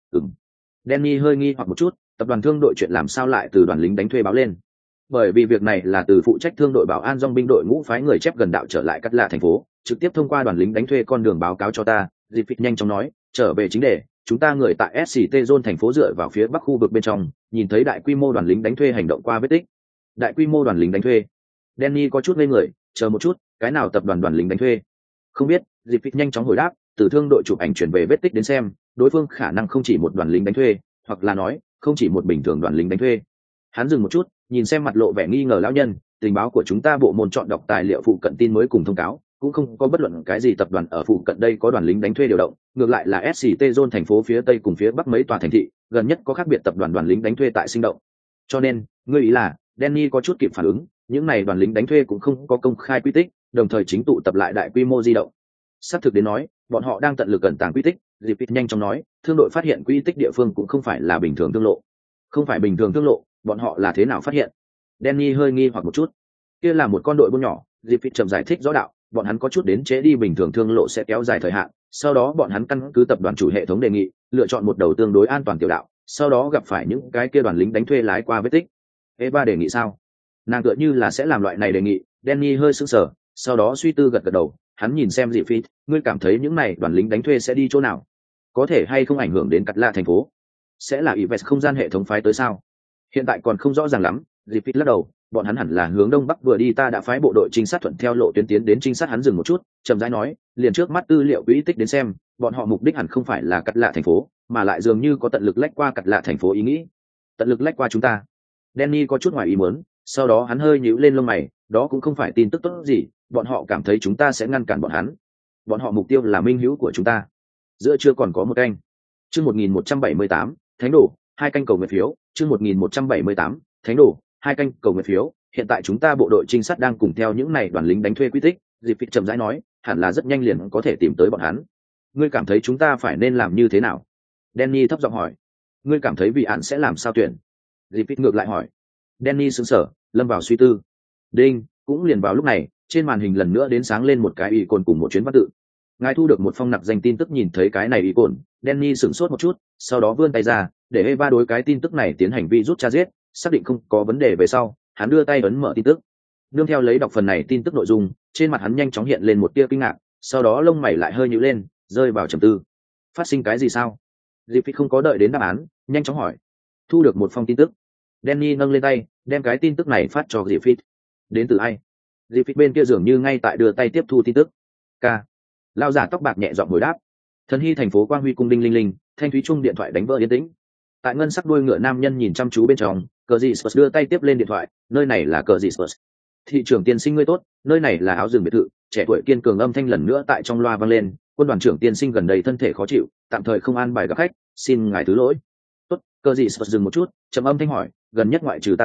Danny hơi nghi hoặc một chút, tập đoàn thương đội chuyện làm sao lại từ đoàn lính đánh thuê báo lên? Bởi vì việc này là từ phụ trách thương đội bảo an dòng binh đội ngũ phái người chép gần đạo trở lại cắt lạ thành phố, trực tiếp thông qua đoàn lính đánh thuê con đường báo cáo cho ta. Diệp Phi nhanh chóng nói, trở về chính đề, chúng ta người tại SCT Zone thành phố dựa vào phía bắc khu vực bên trong, nhìn thấy đại quy mô đoàn lính đánh thuê hành động qua vết tích. Đại quy mô đoàn lính đánh thuê? Danny có chút ngây người, chờ một chút, cái nào tập đoàn lính đánh thuê? Không biết, Diệp Phi nhanh chóng hồi đáp, từ thương đội chụp ảnh chuyển về vết tích đến xem, đối phương khả năng không chỉ một đoàn lính đánh thuê, hoặc là nói, không chỉ một bình thường đoàn lính đánh thuê. Hắn dừng một chút, nhìn xem mặt lộ vẻ nghi ngờ lão nhân, tình báo của chúng ta bộ môn chọn đọc tài liệu phụ cận tin mới cùng thông cáo, cũng không có bất luận cái gì tập đoàn ở phụ cận đây có đoàn lính đánh thuê điều động, ngược lại là SCT Zone thành phố phía tây cùng phía bắc mấy tòa thành thị, gần nhất có khác biệt tập đoàn lính đánh thuê tại sinh động. Cho nên, ngươi ý là, Danny có chút kịp phản ứng, những này đoàn lính đánh thuê cũng không có công khai quy tích, đồng thời chính tụ tập lại đại quy mô di động. Xác thực đến nói, bọn họ đang tận lực cẩn tàng quy tích. Diệp Phi nhanh chóng nói, thương đội phát hiện quy tích địa phương cũng không phải là bình thường thương lộ. Không phải bình thường thương lộ, bọn họ là thế nào phát hiện? Danny hơi nghi hoặc một chút. Kia là một con đội buôn nhỏ, Diệp Phi chậm giải thích rõ đạo, bọn hắn có chút đến trễ đi bình thường thương lộ sẽ kéo dài thời hạn, sau đó bọn hắn căn cứ tập đoàn chủ hệ thống đề nghị, lựa chọn một đầu tương đối an toàn tiểu đạo, sau đó gặp phải những cái kia đoàn lính đánh thuê lái qua vết tích. Eva đề nghị sao? Nàng tựa như là sẽ làm loại này đề nghị. Danny hơi sững sờ, sau đó suy tư gật gật đầu. Hắn nhìn xem Diệp Phi, ngươi cảm thấy những này đoàn lính đánh thuê sẽ đi chỗ nào? Có thể hay không ảnh hưởng đến cắt lạ thành phố? Sẽ là Ives không gian hệ thống phái tới sao? Hiện tại còn không rõ ràng lắm. Diệp Phi lắc đầu, bọn hắn hẳn là hướng đông bắc vừa đi, ta đã phái bộ đội trinh sát thuận theo lộ tuyến tiến đến trinh sát. Hắn dừng một chút, chậm rãi nói, liền trước mắt tư liệu quỹ tích đến xem, bọn họ mục đích hẳn không phải là cắt lạ thành phố, mà lại dường như có tận lực lách qua cắt lạ thành phố ý nghĩ. Tận lực lách qua chúng ta? Danny có chút ngoài ý muốn, sau đó hắn hơi nhíu lên lông mày, đó cũng không phải tin tức tốt gì, bọn họ cảm thấy chúng ta sẽ ngăn cản bọn hắn. Bọn họ mục tiêu là minh hữu của chúng ta. Giữa chưa còn có một canh. Chương 1178, Thánh đổ, 2 canh cầu nguyện phiếu, chương 1178, Thánh đổ, 2 canh cầu nguyện phiếu, hiện tại chúng ta bộ đội trinh sát đang cùng theo những này đoàn lính đánh thuê quy tích. Diệp Phi chậm rãi nói, hẳn là rất nhanh liền có thể tìm tới bọn hắn. Ngươi cảm thấy chúng ta phải nên làm như thế nào? Danny thấp giọng hỏi. Ngươi cảm thấy vị án sẽ làm sao tuyển? Diệp Phi ngược lại hỏi. Danny sững sờ, lâm vào suy tư. Đinh, cũng liền vào lúc này, trên màn hình lần nữa đến sáng lên một cái y cồn cùng một chuyến văn tự. Ngài thu được một phong nặc danh tin tức. Nhìn thấy cái này y cồn, Danny sửng sốt một chút, sau đó vươn tay ra để Eva đối cái tin tức này tiến hành vi rút tra giết, xác định không có vấn đề về sau, hắn đưa tay ấn mở tin tức. Nương theo lấy đọc phần này tin tức nội dung, trên mặt hắn nhanh chóng hiện lên một tia kinh ngạc, sau đó lông mày lại hơi nhíu lên, rơi vào trầm tư. Phát sinh cái gì sao? Diệp Phi không có đợi đến đáp án, nhanh chóng hỏi. Thu được một phong tin tức. Danny nâng lên tay, đem cái tin tức này phát cho Diệp Phi. Đến từ ai? Diệp Phi bên kia dường như ngay tại đưa tay tiếp thu tin tức. K. Lao giả tóc bạc nhẹ giọng hồi đáp. Thần hy thành phố Quang Huy cung đinh linh linh, thanh thúy trung điện thoại đánh vỡ yên tĩnh. Tại ngân sắc đuôi ngựa nam nhân nhìn chăm chú bên trong, Cờ Dị Spurs đưa tay tiếp lên điện thoại, nơi này là Cờ Dị Spurs. Thị trưởng tiên sinh ngươi tốt, nơi này là áo rừng biệt thự. Trẻ tuổi kiên cường âm thanh lần nữa tại trong loa vang lên, quân đoàn trưởng tiên sinh gần đây thân thể khó chịu, tạm thời không an bài gặp khách, xin ngài thứ lỗi. Tốt. Cờ Dị Spurs dừng một chút, trầm âm thanh hỏi, gần nhất ngoại trừ ta ra,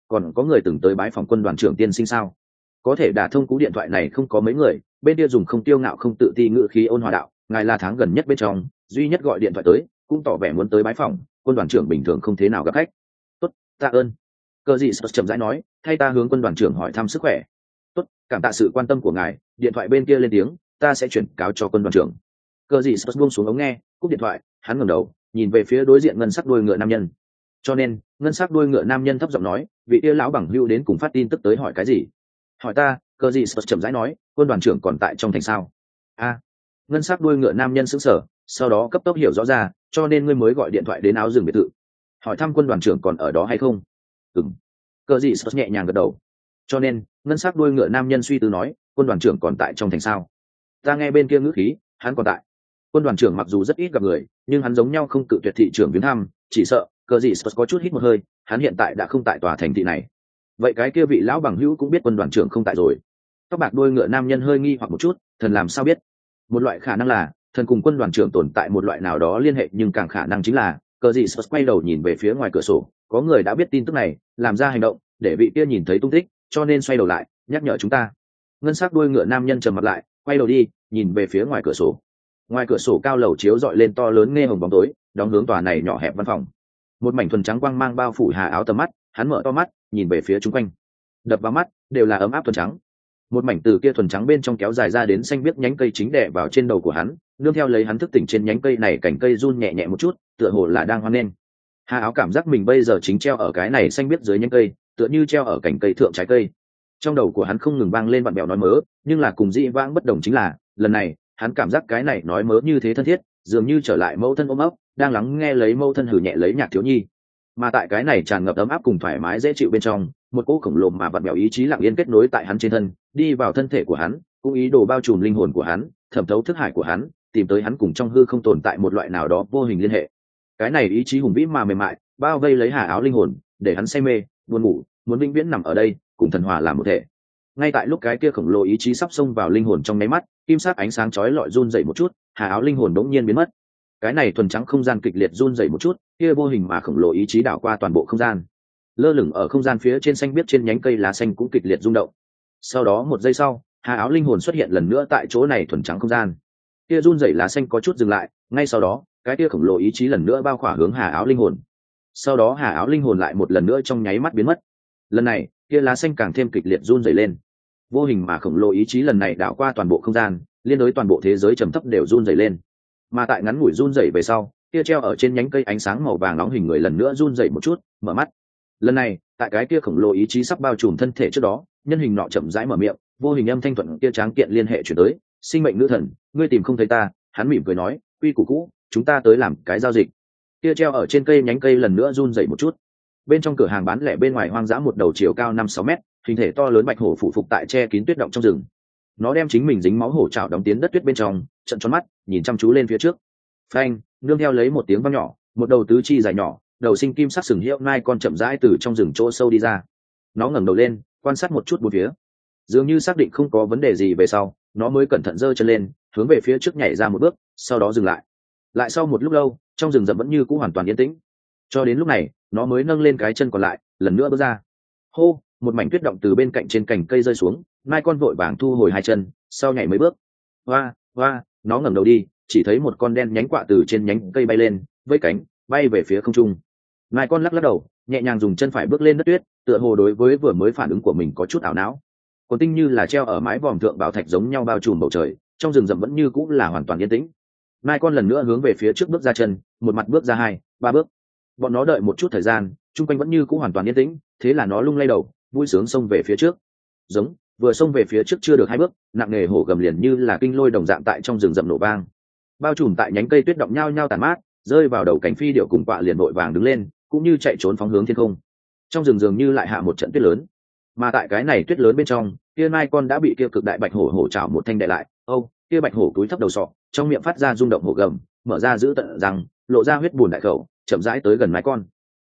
còn có người từng tới bái phòng quân đoàn trưởng tiên sinh sao? Có thể đả thông cú điện thoại này không có mấy người, bên kia dùng không tiêu ngạo không tự ti ngữ khí ôn hòa đạo, ngài là tháng gần nhất bên trong duy nhất gọi điện thoại tới, cũng tỏ vẻ muốn tới bái phòng, quân đoàn trưởng bình thường không thế nào gặp khách. Tốt, tạ ơn. Cờ gì chậm rãi nói, thay ta hướng quân đoàn trưởng hỏi thăm sức khỏe. Tốt, cảm tạ sự quan tâm của ngài. Điện thoại bên kia lên tiếng, ta sẽ chuyển cáo cho quân đoàn trưởng. Cờ gì buông xuống ống nghe, cúp điện thoại, hắn ngẩng đầu nhìn về phía đối diện ngân sắc đuôi ngựa nam nhân. Cho nên ngân sắc đuôi ngựa nam nhân thấp giọng nói, vị kia lão bằng hữu đến cùng phát tin tức tới hỏi cái gì? Hỏi ta. Cờ gì chậm rãi nói, quân đoàn trưởng còn tại trong thành sao? A. Ngân sắc đuôi ngựa nam nhân sững sờ, sau đó cấp tốc hiểu rõ ra, cho nên ngươi mới gọi điện thoại đến áo rừng biệt thự, hỏi thăm quân đoàn trưởng còn ở đó hay không? Ừm. Cờ gì nhẹ nhàng gật đầu. Cho nên ngân sắc đuôi ngựa nam nhân suy tư nói, quân đoàn trưởng còn tại trong thành sao? Ta nghe bên kia ngữ khí, hắn còn tại. Quân đoàn trưởng mặc dù rất ít gặp người, nhưng hắn giống nhau không cự tuyệt thị trưởng viếng thăm, chỉ sợ cờ gì có chút hít một hơi, hắn hiện tại đã không tại tòa thành thị này. Vậy cái kia vị lão bằng hữu cũng biết quân đoàn trưởng không tại rồi. Tóc bạc đuôi ngựa nam nhân hơi nghi hoặc một chút, thần làm sao biết? Một loại khả năng là thần cùng quân đoàn trưởng tồn tại một loại nào đó liên hệ, nhưng càng khả năng chính là cờ gì quay đầu nhìn về phía ngoài cửa sổ, có người đã biết tin tức này, làm ra hành động để vị kia nhìn thấy tung tích, cho nên xoay đầu lại nhắc nhở chúng ta. Ngân sắc đuôi ngựa nam nhân trầm mặt lại, quay đầu đi nhìn về phía ngoài cửa sổ. Ngoài cửa sổ cao lầu chiếu dọi lên to lớn nghe hồng bóng tối, đóng hướng tòa này nhỏ hẹp văn phòng. Một mảnh thuần trắng quang mang bao phủ hà áo tầm mắt, hắn mở to mắt nhìn về phía chung quanh, đập vào mắt đều là ấm áp thuần trắng. Một mảnh từ kia thuần trắng bên trong kéo dài ra đến xanh biếc nhánh cây chính đè vào trên đầu của hắn, nương theo lấy hắn thức tỉnh trên nhánh cây này cành cây run nhẹ nhẹ một chút, tựa hồ là đang hoan nghênh. Hà áo cảm giác mình bây giờ chính treo ở cái này xanh biếc dưới nhánh cây, tựa như treo ở cành cây thượng trái cây. Trong đầu của hắn không ngừng vang lên vặn bèo nói mớ, nhưng là cùng dĩ vãng bất đồng chính là, lần này hắn cảm giác cái này nói mớ như thế thân thiết, dường như trở lại mẫu thân ôm ấp, đang lắng nghe lấy mẫu thân hử nhẹ lấy nhạc thiếu nhi. Mà tại cái này tràn ngập ấm áp cùng thoải mái dễ chịu bên trong, một cỗ khổng lồ mà vặn bèo ý chí lặng yên kết nối tại hắn trên thân, đi vào thân thể của hắn, cũng ý đồ bao trùm linh hồn của hắn, thẩm thấu thức hải của hắn, tìm tới hắn cùng trong hư không tồn tại một loại nào đó vô hình liên hệ. Cái này ý chí hùng vĩ mà mềm mại, bao vây lấy hà áo linh hồn, để hắn say mê, buồn ngủ, muốn vĩnh viễn nằm ở đây, cùng thần hòa làm một thể. Ngay tại lúc cái kia khổng lồ ý chí sắp xông vào linh hồn trong nháy mắt, kim sắc ánh sáng chói lọi run dậy một chút, hà áo linh hồn đống nhiên biến mất. Cái này thuần trắng không gian kịch liệt run dậy một chút, kia vô hình mà khổng lồ ý chí đảo qua toàn bộ không gian. Lơ lửng ở không gian phía trên xanh biếc trên nhánh cây lá xanh cũng kịch liệt rung động. Sau đó một giây sau, hà áo linh hồn xuất hiện lần nữa tại chỗ này thuần trắng không gian. Kia run dậy lá xanh có chút dừng lại, ngay sau đó, cái kia khổng lồ ý chí lần nữa bao khỏa hướng hà áo linh hồn. Sau đó hà áo linh hồn lại một lần nữa trong nháy mắt biến mất. Lần này, kia lá xanh càng thêm kịch liệt run dậy lên. Vô hình mà khổng lồ ý chí lần này đảo qua toàn bộ không gian, liên đối toàn bộ thế giới trầm thấp đều run dậy lên. Mà tại ngắn ngủi run dậy về sau, kia treo ở trên nhánh cây ánh sáng màu vàng nóng hình người lần nữa run dậy một chút, mở mắt. Lần này, tại cái kia khổng lồ ý chí sắp bao trùm thân thể trước đó, nhân hình nọ chậm rãi mở miệng, vô hình âm thanh thuận kia tráng kiện liên hệ chuyển tới, sinh mệnh nữ thần, ngươi tìm không thấy ta. Hắn mỉm cười nói, quy củ cũ, chúng ta tới làm cái giao dịch. Kia treo ở trên cây nhánh cây lần nữa run dậy một chút. Bên trong cửa hàng bán lẻ bên ngoài hoang dã một đầu chiều cao 5-6 mét, hình thể to lớn bạch hổ phụ phục tại che kín tuyết động trong rừng. Nó đem chính mình dính máu hổ trảo đóng tiến đất tuyết bên trong, trận tròn mắt, nhìn chăm chú lên phía trước. Phanh, nương theo lấy một tiếng vang nhỏ, một đầu tứ chi dài nhỏ, đầu sinh kim sắc sừng hiệu nai con chậm rãi từ trong rừng chỗ sâu đi ra. Nó ngẩng đầu lên, quan sát một chút bốn phía, dường như xác định không có vấn đề gì về sau, nó mới cẩn thận giơ chân lên, hướng về phía trước nhảy ra một bước, sau đó dừng lại. Lại sau một lúc lâu, trong rừng rậm vẫn như cũ hoàn toàn yên tĩnh. Cho đến lúc này, nó mới nâng lên cái chân còn lại, lần nữa bước ra. Hô, một mảnh tuyết động từ bên cạnh trên cành cây rơi xuống, nai con vội vàng thu hồi hai chân, sau nhảy mấy bước. Hoa, hoa, nó ngẩng đầu đi, chỉ thấy một con đen nhánh quạ từ trên nhánh cây bay lên, với cánh bay về phía không trung. Nai con lắc lắc đầu, nhẹ nhàng dùng chân phải bước lên đất tuyết, tựa hồ đối với vừa mới phản ứng của mình có chút ảo não. Còn tinh như là treo ở mái vòm thượng bảo thạch giống nhau bao trùm bầu trời, trong rừng rậm vẫn như cũng là hoàn toàn yên tĩnh. Nai con lần nữa hướng về phía trước bước ra chân, một mặt bước ra 2-3 bước. Bọn nó đợi một chút thời gian, chung quanh vẫn như cũng hoàn toàn yên tĩnh, thế là nó lung lay đầu, vui sướng xông về phía trước. Giống, vừa xông về phía trước chưa được 2 bước, nặng nề hổ gầm liền như là kinh lôi đồng dạng tại trong rừng rậm nổ vang. Bao trùm tại nhánh cây tuyết động nhao nhao tàn mát, rơi vào đầu cành phi điệu cùng quạ liền vội vàng đứng lên, cũng như chạy trốn phóng hướng thiên không. Trong rừng dường như lại hạ một trận tuyết lớn. Mà tại cái này tuyết lớn bên trong, kia mai con đã bị kia cực đại bạch hổ hổ chảo một thanh đè lại. Kia bạch hổ túi thấp đầu sọ, trong miệng phát ra rung động hổ gầm, mở ra giữ tận răng, lộ ra huyết bùn đại khẩu, chậm rãi tới gần mai con.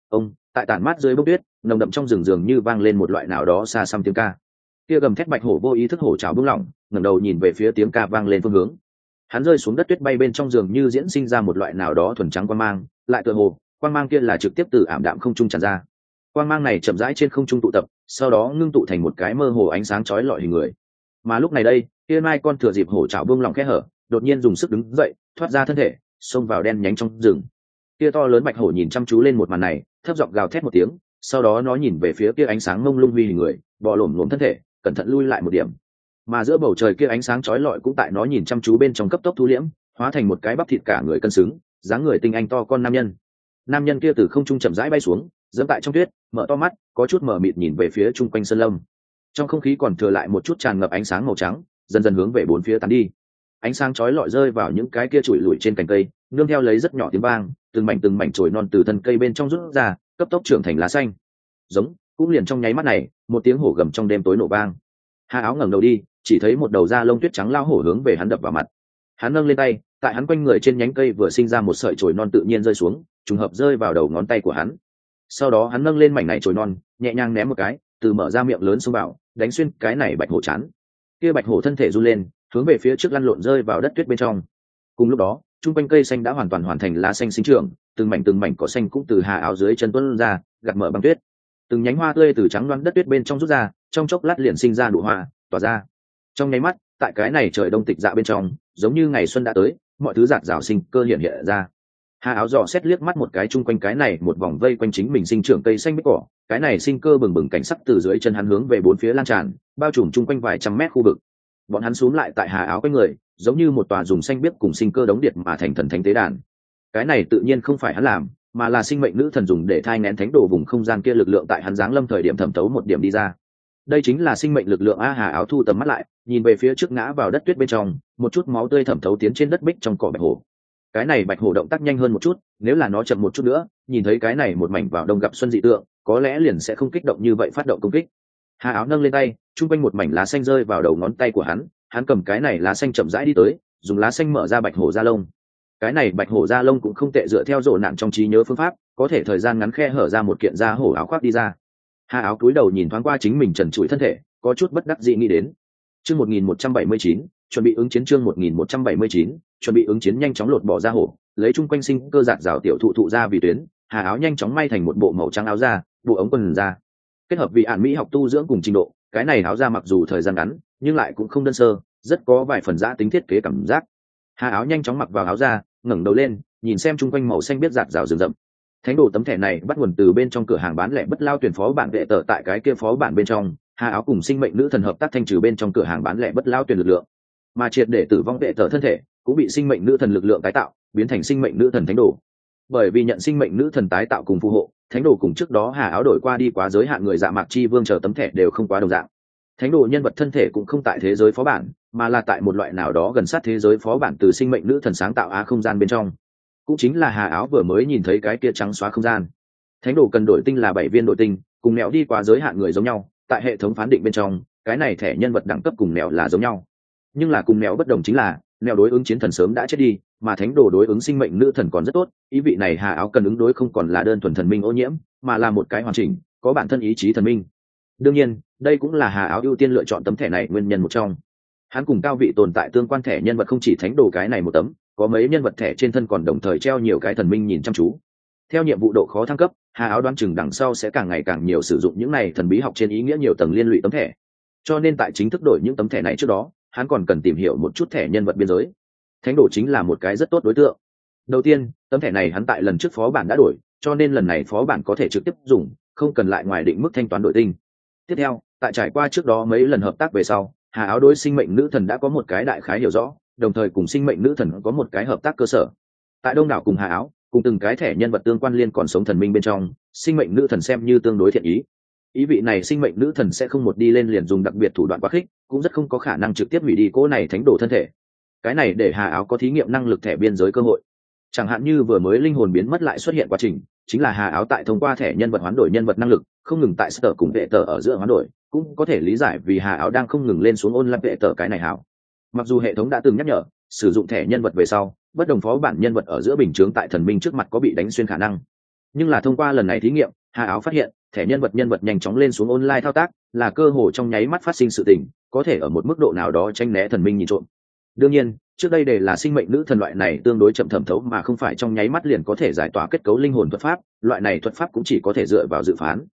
Tại tàn mát dưới bông tuyết, nồng đậm trong rừng dường như vang lên một loại nào đó xa xăm tiếng ca. Kia gầm thét bạch hổ vô ý thức hổ chảo buông lỏng, ngẩng đầu nhìn về phía tiếng ca vang lên phương hướng. Hắn rơi xuống đất tuyết bay bên trong giường như diễn sinh ra một loại nào đó thuần trắng quang mang, lại tựa hồ quang mang kia là trực tiếp từ ảm đạm không trung tràn ra. quang mang này chậm rãi trên không trung tụ tập, sau đó ngưng tụ thành một cái mơ hồ ánh sáng chói lọi hình người. Mà lúc này đây, kia mai con thừa dịp hổ trảo buông lỏng kẽ hở, đột nhiên dùng sức đứng dậy, thoát ra thân thể, xông vào đen nhánh trong rừng. Kia to lớn bạch hổ nhìn chăm chú lên một màn này, thấp giọng gào thét một tiếng, sau đó nó nhìn về phía kia ánh sáng mông lung huy hình người, bò lổm lổm thân thể, cẩn thận lui lại một điểm. Mà giữa bầu trời kia ánh sáng chói lọi cũng tại nó nhìn chăm chú bên trong cấp tốc thu liễm, hóa thành một cái bắp thịt cả người cân xứng, dáng người tinh anh to con nam nhân. Nam nhân kia từ không trung chậm rãi bay xuống, dẫm tại trong tuyết, mở to mắt, có chút mờ mịt nhìn về phía chung quanh sơn lâm. Trong không khí còn thừa lại một chút tràn ngập ánh sáng màu trắng, dần dần hướng về bốn phía tán đi. Ánh sáng chói lọi rơi vào những cái kia trụi lủi trên cành cây, nương theo lấy rất nhỏ tiếng vang, từng mảnh chồi non từ thân cây bên trong rút ra, cấp tốc trưởng thành lá xanh. Giống, cũng liền trong nháy mắt này, một tiếng hổ gầm trong đêm tối nổ vang. Hà Áo ngẩng đầu đi, chỉ thấy một đầu da lông tuyết trắng lao hổ hướng về hắn đập vào mặt. Hắn nâng lên tay, tại hắn quanh người trên nhánh cây vừa sinh ra một sợi chồi non tự nhiên rơi xuống, trùng hợp rơi vào đầu ngón tay của hắn. Sau đó hắn nâng lên mảnh này chồi non, nhẹ nhàng ném một cái, từ mở ra miệng lớn xông vào, đánh xuyên cái này bạch hổ chán. Kia bạch hổ thân thể run lên, hướng về phía trước lăn lộn rơi vào đất tuyết bên trong. Cùng lúc đó, trung quanh cây xanh đã hoàn toàn hoàn thành lá xanh sinh trưởng, từng mảnh cỏ xanh cũng từ Hà Áo dưới chân tuôn ra, gạt mở băng tuyết. Từng nhánh hoa tươi từ trắng loáng đất tuyết bên trong rút ra, trong chốc lát liền sinh ra nụ hoa, tỏa ra. Trong nháy mắt, tại cái này trời đông tịch dạ bên trong, giống như ngày xuân đã tới, mọi thứ rạc rào sinh cơ hiện ra. Hà Áo dò xét liếc mắt một cái chung quanh cái này một vòng vây quanh chính mình sinh trưởng cây xanh bích cỏ, cái này sinh cơ bừng bừng cảnh sắc từ dưới chân hắn hướng về bốn phía lan tràn, bao trùm chung quanh vài trăm mét khu vực. Bọn hắn xuống lại tại Hà Áo quanh người, giống như một tòa dùng xanh biếc cùng sinh cơ đống điện mà thành thần thánh tế đàn. Cái này tự nhiên không phải hắn làm, mà là sinh mệnh nữ thần dùng để thai nghén thánh đồ vùng không gian kia lực lượng tại hắn giáng lâm thời điểm thẩm thấu một điểm đi ra. Đây chính là sinh mệnh lực lượng a. Hà Áo thu tầm mắt lại, nhìn về phía trước ngã vào đất tuyết bên trong, một chút máu tươi thẩm thấu tiến trên đất bích trong cỏ bạch hổ. Cái này bạch hổ động tác nhanh hơn một chút, nếu là nó chậm một chút nữa, nhìn thấy cái này một mảnh vào đông gặp xuân dị tượng, có lẽ liền sẽ không kích động như vậy phát động công kích. Hà Áo nâng lên tay, trung quanh một mảnh lá xanh rơi vào đầu ngón tay của hắn, hắn cầm cái này lá xanh chậm rãi đi tới, dùng lá xanh mở ra bạch hổ da lông. Cái này bạch hổ da lông cũng không tệ, dựa theo rộ nạn trong trí nhớ phương pháp, có thể thời gian ngắn khe hở ra một kiện da hổ áo khoác đi ra. Hà Áo cúi đầu nhìn thoáng qua chính mình trần trụi thân thể, có chút bất đắc dĩ nghĩ đến. Chương 1179, chuẩn bị ứng chiến. Chương 1179, chuẩn bị ứng chiến. Nhanh chóng lột bỏ da hổ, lấy chung quanh sinh cơ giạt rào tiểu thụ ra vì tuyến, Hà Áo nhanh chóng may thành một bộ màu trắng áo da, bộ ống quần da. Kết hợp vị ản mỹ học tu dưỡng cùng trình độ, cái này áo da mặc dù thời gian ngắn, nhưng lại cũng không đơn sơ, rất có vài phần giã tính thiết kế cảm giác. Hà Áo nhanh chóng mặc vào áo da, ngẩng đầu lên, nhìn xem chung quanh màu xanh biết rạt rào rừng rậm. Thánh đồ tấm thẻ này bắt nguồn từ bên trong cửa hàng bán lẻ bất lao tuyển phó bản vệ tờ, tại cái kia phó bản bên trong, Hà Áo cùng sinh mệnh nữ thần hợp tác thanh trừ bên trong cửa hàng bán lẻ bất lao tuyển lực lượng, mà triệt để tử vong vệ tờ thân thể cũng bị sinh mệnh nữ thần lực lượng tái tạo, biến thành sinh mệnh nữ thần thánh đồ. Bởi vì nhận sinh mệnh nữ thần tái tạo cùng phù hộ, thánh đồ cùng trước đó Hà Áo đổi qua đi quá giới hạn người dạ mạc chi vương chờ tấm thẻ đều không quá đồng dạng. Thánh đồ nhân vật thân thể cũng không tại thế giới phó bản, mà là tại một loại nào đó gần sát thế giới phó bản từ sinh mệnh nữ thần sáng tạo không gian bên trong, cũng chính là Hà Áo vừa mới nhìn thấy cái kia trắng xóa không gian. Thánh đồ cần đổi tinh là 7 viên đổi tinh, cùng mẹo đi quá giới hạn người giống nhau, tại hệ thống phán định bên trong, cái này thẻ nhân vật đẳng cấp cùng mẹo là giống nhau. Nhưng là cùng mẹo bất đồng chính là, mẹo đối ứng chiến thần sớm đã chết đi, mà thánh đồ đối ứng sinh mệnh nữ thần còn rất tốt, ý vị này Hà Áo cần ứng đối không còn là đơn thuần thần minh ô nhiễm, mà là một cái hoàn chỉnh, có bản thân ý chí thần minh. Đương nhiên, đây cũng là Hà Áo ưu tiên lựa chọn tấm thẻ này nguyên nhân một trong. Hắn cùng cao vị tồn tại tương quan thẻ nhân vật không chỉ thánh đồ cái này một tấm, có mấy nhân vật thẻ trên thân còn đồng thời treo nhiều cái thần minh nhìn chăm chú. Theo nhiệm vụ độ khó thăng cấp, Hà Áo đoán chừng đằng sau sẽ càng ngày càng nhiều sử dụng những này thần bí học trên ý nghĩa nhiều tầng liên lụy tấm thẻ. Cho nên tại chính thức đổi những tấm thẻ này trước đó, hắn còn cần tìm hiểu một chút thẻ nhân vật biên giới. Thánh đồ chính là một cái rất tốt đối tượng. Đầu tiên, tấm thẻ này hắn tại lần trước phó bản đã đổi, cho nên lần này phó bản có thể trực tiếp dùng, không cần lại ngoài định mức thanh toán đổi tinh. Tiếp theo, tại trải qua trước đó mấy lần hợp tác về sau, Hà Áo đối sinh mệnh nữ thần đã có một cái đại khái hiểu rõ, đồng thời cùng sinh mệnh nữ thần có một cái hợp tác cơ sở. Tại đông đảo cùng Hà Áo, cùng từng cái thẻ nhân vật tương quan liên còn sống thần minh bên trong, sinh mệnh nữ thần xem như tương đối thiện ý. Ý vị này sinh mệnh nữ thần sẽ không một đi lên liền dùng đặc biệt thủ đoạn quá khích, cũng rất không có khả năng trực tiếp hủy đi cỗ này thánh đồ thân thể. Cái này để Hà Áo có thí nghiệm năng lực thẻ biên giới cơ hội. Chẳng hạn như vừa mới linh hồn biến mất lại xuất hiện quá trình, chính là Hà Áo tại thông qua thẻ nhân vật hoán đổi nhân vật năng lực, không ngừng tại sở cùng vệ tờ ở giữa hoán đổi, cũng có thể lý giải vì Hà Áo đang không ngừng lên xuống ôn lại vệ tờ cái này hảo. Mặc dù hệ thống đã từng nhắc nhở, sử dụng thẻ nhân vật về sau, bất đồng phó bản nhân vật ở giữa bình chướng tại thần minh trước mặt có bị đánh xuyên khả năng. Nhưng là thông qua lần này thí nghiệm, Hà Áo phát hiện, thẻ nhân vật nhanh chóng lên xuống online thao tác, là cơ hội trong nháy mắt phát sinh sự tình, có thể ở một mức độ nào đó tránh né thần minh nhìn trộm. Đương nhiên, trước đây để là sinh mệnh nữ thần loại này tương đối chậm thẩm thấu mà không phải trong nháy mắt liền có thể giải tỏa kết cấu linh hồn thuật pháp, loại này thuật pháp cũng chỉ có thể dựa vào dự phán.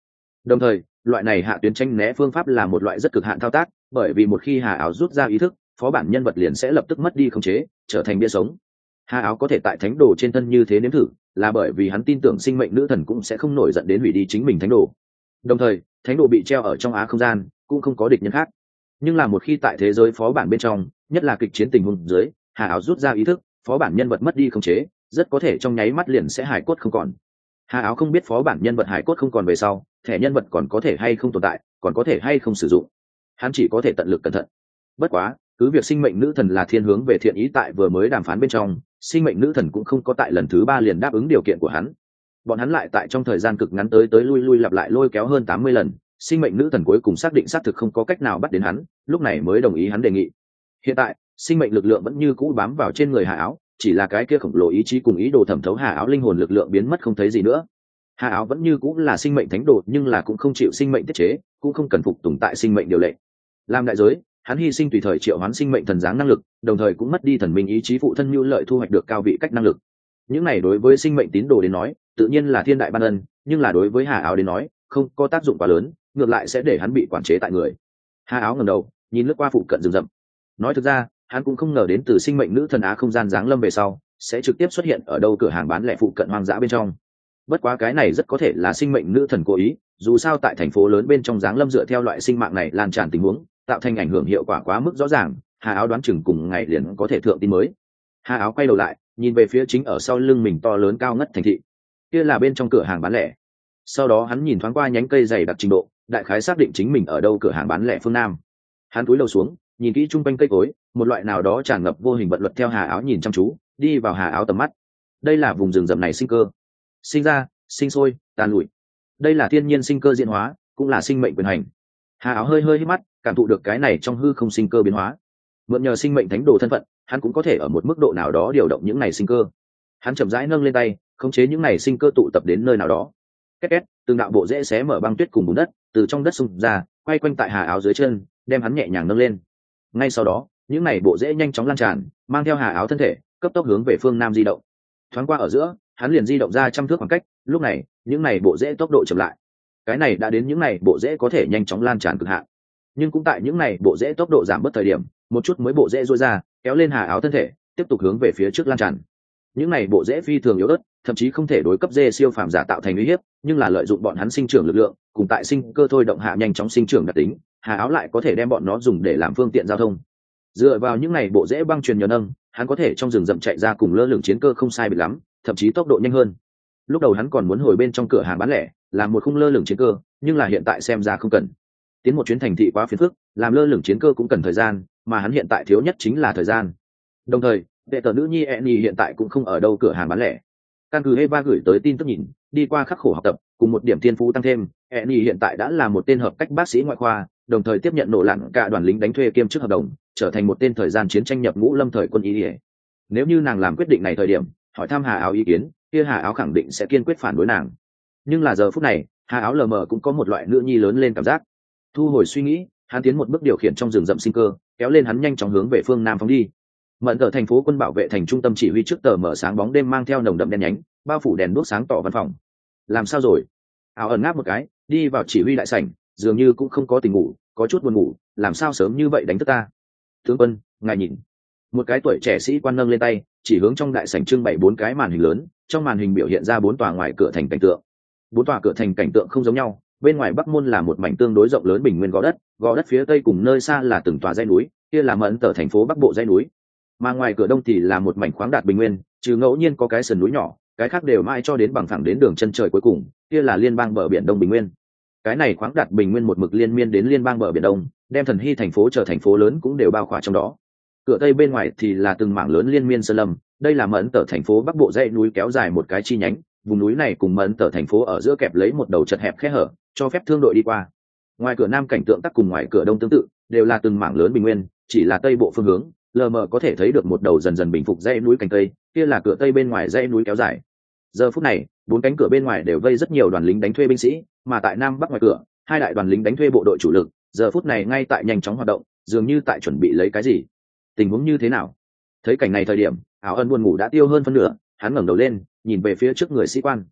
Đồng thời loại này hạ tuyến tranh né phương pháp là một loại rất cực hạn thao tác, bởi vì một khi Hà Áo rút ra ý thức, phó bản nhân vật liền sẽ lập tức mất đi khống chế, trở thành bia sống. Hà Áo có thể tại thánh đồ trên thân như thế nếm thử, là bởi vì hắn tin tưởng sinh mệnh nữ thần cũng sẽ không nổi giận đến hủy đi chính mình thánh đồ. Đồng thời thánh đồ bị treo ở trong á không gian, cũng không có địch nhân khác. Nhưng là một khi tại thế giới phó bản bên trong, nhất là kịch chiến tình huống dưới, Hà Áo rút ra ý thức, phó bản nhân vật mất đi khống chế, rất có thể trong nháy mắt liền sẽ hải cốt không còn. Hà Áo không biết phó bản nhân vật hải cốt không còn về sau, thẻ nhân vật còn có thể hay không tồn tại, còn có thể hay không sử dụng. Hắn chỉ có thể tận lực cẩn thận. Bất quá, cứ việc sinh mệnh nữ thần là thiên hướng về thiện ý, tại vừa mới đàm phán bên trong, sinh mệnh nữ thần cũng không có tại lần thứ 3 liền đáp ứng điều kiện của hắn. Bọn hắn lại tại trong thời gian cực ngắn tới lui lui lặp lại lôi kéo hơn 80 lần, sinh mệnh nữ thần cuối cùng xác định xác thực không có cách nào bắt đến hắn, lúc này mới đồng ý hắn đề nghị. Hiện tại sinh mệnh lực lượng vẫn như cũ bám vào trên người Hà Áo, chỉ là cái kia khổng lồ ý chí cùng ý đồ thẩm thấu Hà Áo linh hồn lực lượng biến mất không thấy gì nữa. Hà Áo vẫn như cũ là sinh mệnh thánh đồ, nhưng là cũng không chịu sinh mệnh tiết chế, cũng không cần phục tùng tại sinh mệnh điều lệ. Làm đại giới, hắn hy sinh tùy thời triệu hoán sinh mệnh thần dáng năng lực, đồng thời cũng mất đi thần minh ý chí phụ thân nhu lợi thu hoạch được cao vị cách năng lực. Những này đối với sinh mệnh tín đồ đến nói, tự nhiên là thiên đại ban ân, nhưng là đối với Hà Áo đến nói, không có tác dụng quá lớn, ngược lại sẽ để hắn bị quản chế tại người. Hà Áo ngẩng đầu, nhìn lướt qua phụ cận rừng rậm. Nói thực ra, hắn cũng không ngờ đến từ sinh mệnh nữ thần á không gian giáng lâm về sau, sẽ trực tiếp xuất hiện ở đâu cửa hàng bán lẻ phụ cận hoang dã bên trong. Bất quá cái này rất có thể là sinh mệnh nữ thần cố ý, dù sao tại thành phố lớn bên trong giáng lâm dựa theo loại sinh mạng này lan tràn tình huống, tạo thành ảnh hưởng hiệu quả quá mức rõ ràng. Hà Áo đoán chừng cùng ngày liền có thể thượng tin mới. Hà Áo quay đầu lại, nhìn về phía chính ở sau lưng mình to lớn cao ngất thành thị, kia là bên trong cửa hàng bán lẻ. Sau đó hắn nhìn thoáng qua nhánh cây dày đặc trình độ, đại khái xác định chính mình ở đâu cửa hàng bán lẻ phương nam. Hắn cúi đầu xuống, nhìn kỹ chung quanh cây cối, một loại nào đó tràn ngập vô hình vận luật theo Hà Áo nhìn chăm chú, đi vào Hà Áo tầm mắt. Đây là vùng rừng rậm này sinh cơ, sinh ra, sinh sôi, tàn lụi. Đây là thiên nhiên sinh cơ diễn hóa, cũng là sinh mệnh quyền hành. Hà Áo hơi hơi hít mắt, cảm thụ được cái này trong hư không sinh cơ biến hóa. Mượn nhờ sinh mệnh thánh đồ thân phận, hắn cũng có thể ở một mức độ nào đó điều động những này sinh cơ. Hắn chậm rãi nâng lên tay, khống chế những này sinh cơ tụ tập đến nơi nào đó. Két két, từng đạo bộ rễ xé mở băng tuyết cùng bùn đất, từ trong đất xung ra, quay quanh tại Hà Áo dưới chân, đem hắn nhẹ nhàng nâng lên. Ngay sau đó, những này bộ rễ nhanh chóng lan tràn, mang theo Hà Áo thân thể, cấp tốc hướng về phương nam di động. Thoáng qua ở giữa, hắn liền di động ra trăm thước khoảng cách, lúc này, những này bộ rễ tốc độ chậm lại. Cái này đã đến những này bộ rễ có thể nhanh chóng lan tràn cực hạn. Nhưng cũng tại những này bộ rễ tốc độ giảm bớt thời điểm, một chút mới bộ rễ rũa ra, kéo lên Hà Áo thân thể, tiếp tục hướng về phía trước lan tràn. Những này bộ rễ phi thường yếu ớt, thậm chí không thể đối cấp dê siêu phàm giả tạo thành uy hiếp, nhưng là lợi dụng bọn hắn sinh trưởng lực lượng, cùng tại sinh cơ thôi động hạ nhanh chóng sinh trưởng đặc tính, Hà Áo lại có thể đem bọn nó dùng để làm phương tiện giao thông. Dựa vào những này bộ rễ băng truyền nhờ nâng, hắn có thể trong rừng rậm chạy ra cùng lơ lửng chiến cơ không sai biệt lắm, thậm chí tốc độ nhanh hơn. Lúc đầu hắn còn muốn hồi bên trong cửa hàng bán lẻ, làm một khung lơ lửng chiến cơ, nhưng là hiện tại xem ra không cần. Tiến một chuyến thành thị quá phiền phức, làm lơ lửng chiến cơ cũng cần thời gian, mà hắn hiện tại thiếu nhất chính là thời gian. Đồng thời, đệ tử nữ nhi Annie hiện tại cũng không ở đâu cửa hàng bán lẻ. Căn cứ Eva gửi tới tin tức nhìn, đi qua khắc khổ học tập, cùng một điểm thiên phú tăng thêm, Annie hiện tại đã là một tên hợp cách bác sĩ ngoại khoa, đồng thời tiếp nhận nổ lặn cả đoàn lính đánh thuê kiêm chức hợp đồng, trở thành một tên thời gian chiến tranh nhập ngũ lâm thời quân y. Nếu như nàng làm quyết định này thời điểm, hỏi thăm Hà Áo ý kiến, kia Hà Áo khẳng định sẽ kiên quyết phản đối nàng. Nhưng là giờ phút này, Hà Áo lờ mờ cũng có một loại nữ nhi lớn lên cảm giác. Thu hồi suy nghĩ, hắn tiến một bước điều khiển trong rừng rậm sinh cơ, kéo lên hắn nhanh chóng hướng về phương nam phóng đi. Mận ở thành phố quân bảo vệ thành trung tâm chỉ huy trước tờ mở sáng bóng đêm mang theo nồng đậm đen nhánh, bao phủ đèn đuốc sáng tỏ văn phòng. Làm sao rồi? Áo ẩn ngáp một cái, đi vào chỉ huy đại sảnh, dường như cũng không có tình ngủ, có chút buồn ngủ, làm sao sớm như vậy đánh thức ta? Tướng quân, ngài nhìn. Một cái tuổi trẻ sĩ quan nâng lên tay, chỉ hướng trong đại sảnh trưng bày 4 cái màn hình lớn, trong màn hình biểu hiện ra 4 tòa ngoài cửa thành cảnh tượng. 4 tòa cửa thành cảnh tượng không giống nhau, bên ngoài bắc môn là một mảnh tương đối rộng lớn bình nguyên gò đất phía tây cùng nơi xa là từng tòa dãy núi, kia là Mẫn Tở thành phố bắc bộ dãy núi. Mà ngoài cửa đông thì là một mảnh khoáng đạt bình nguyên, trừ ngẫu nhiên có cái sườn núi nhỏ, cái khác đều mãi cho đến bằng phẳng đến đường chân trời cuối cùng, kia là liên bang bờ biển đông bình nguyên. Cái này khoáng đạt bình nguyên một mực liên miên đến liên bang bờ biển đông, đem Thần Hy thành phố trở thành phố lớn cũng đều bao khỏa trong đó. Cửa tây bên ngoài thì là từng mảng lớn liên miên sơn lâm, đây là Mẫn Tở thành phố bắc bộ dãy núi kéo dài một cái chi nhánh, vùng núi này cùng Mẫn Tở thành phố ở giữa kẹp lấy một đầu chật hẹp khe hở, cho phép thương đội đi qua. Ngoài cửa nam cảnh tượng tắc cùng ngoài cửa đông tương tự, đều là từng mảng lớn bình nguyên, chỉ là tây bộ phương hướng, lờ mờ có thể thấy được một đầu dần dần bình phục dãy núi cánh tây, kia là cửa tây bên ngoài dãy núi kéo dài. Giờ phút này, 4 cánh cửa bên ngoài đều vây rất nhiều đoàn lính đánh thuê binh sĩ, mà tại nam bắc ngoài cửa, 2 đại đoàn lính đánh thuê bộ đội chủ lực, giờ phút này ngay tại nhanh chóng hoạt động, dường như tại chuẩn bị lấy cái gì. Tình huống như thế nào? Thấy cảnh này thời điểm, Áo Ân buồn ngủ đã tiêu hơn phân nửa, hắn ngẩng đầu lên, nhìn về phía trước người sĩ quan.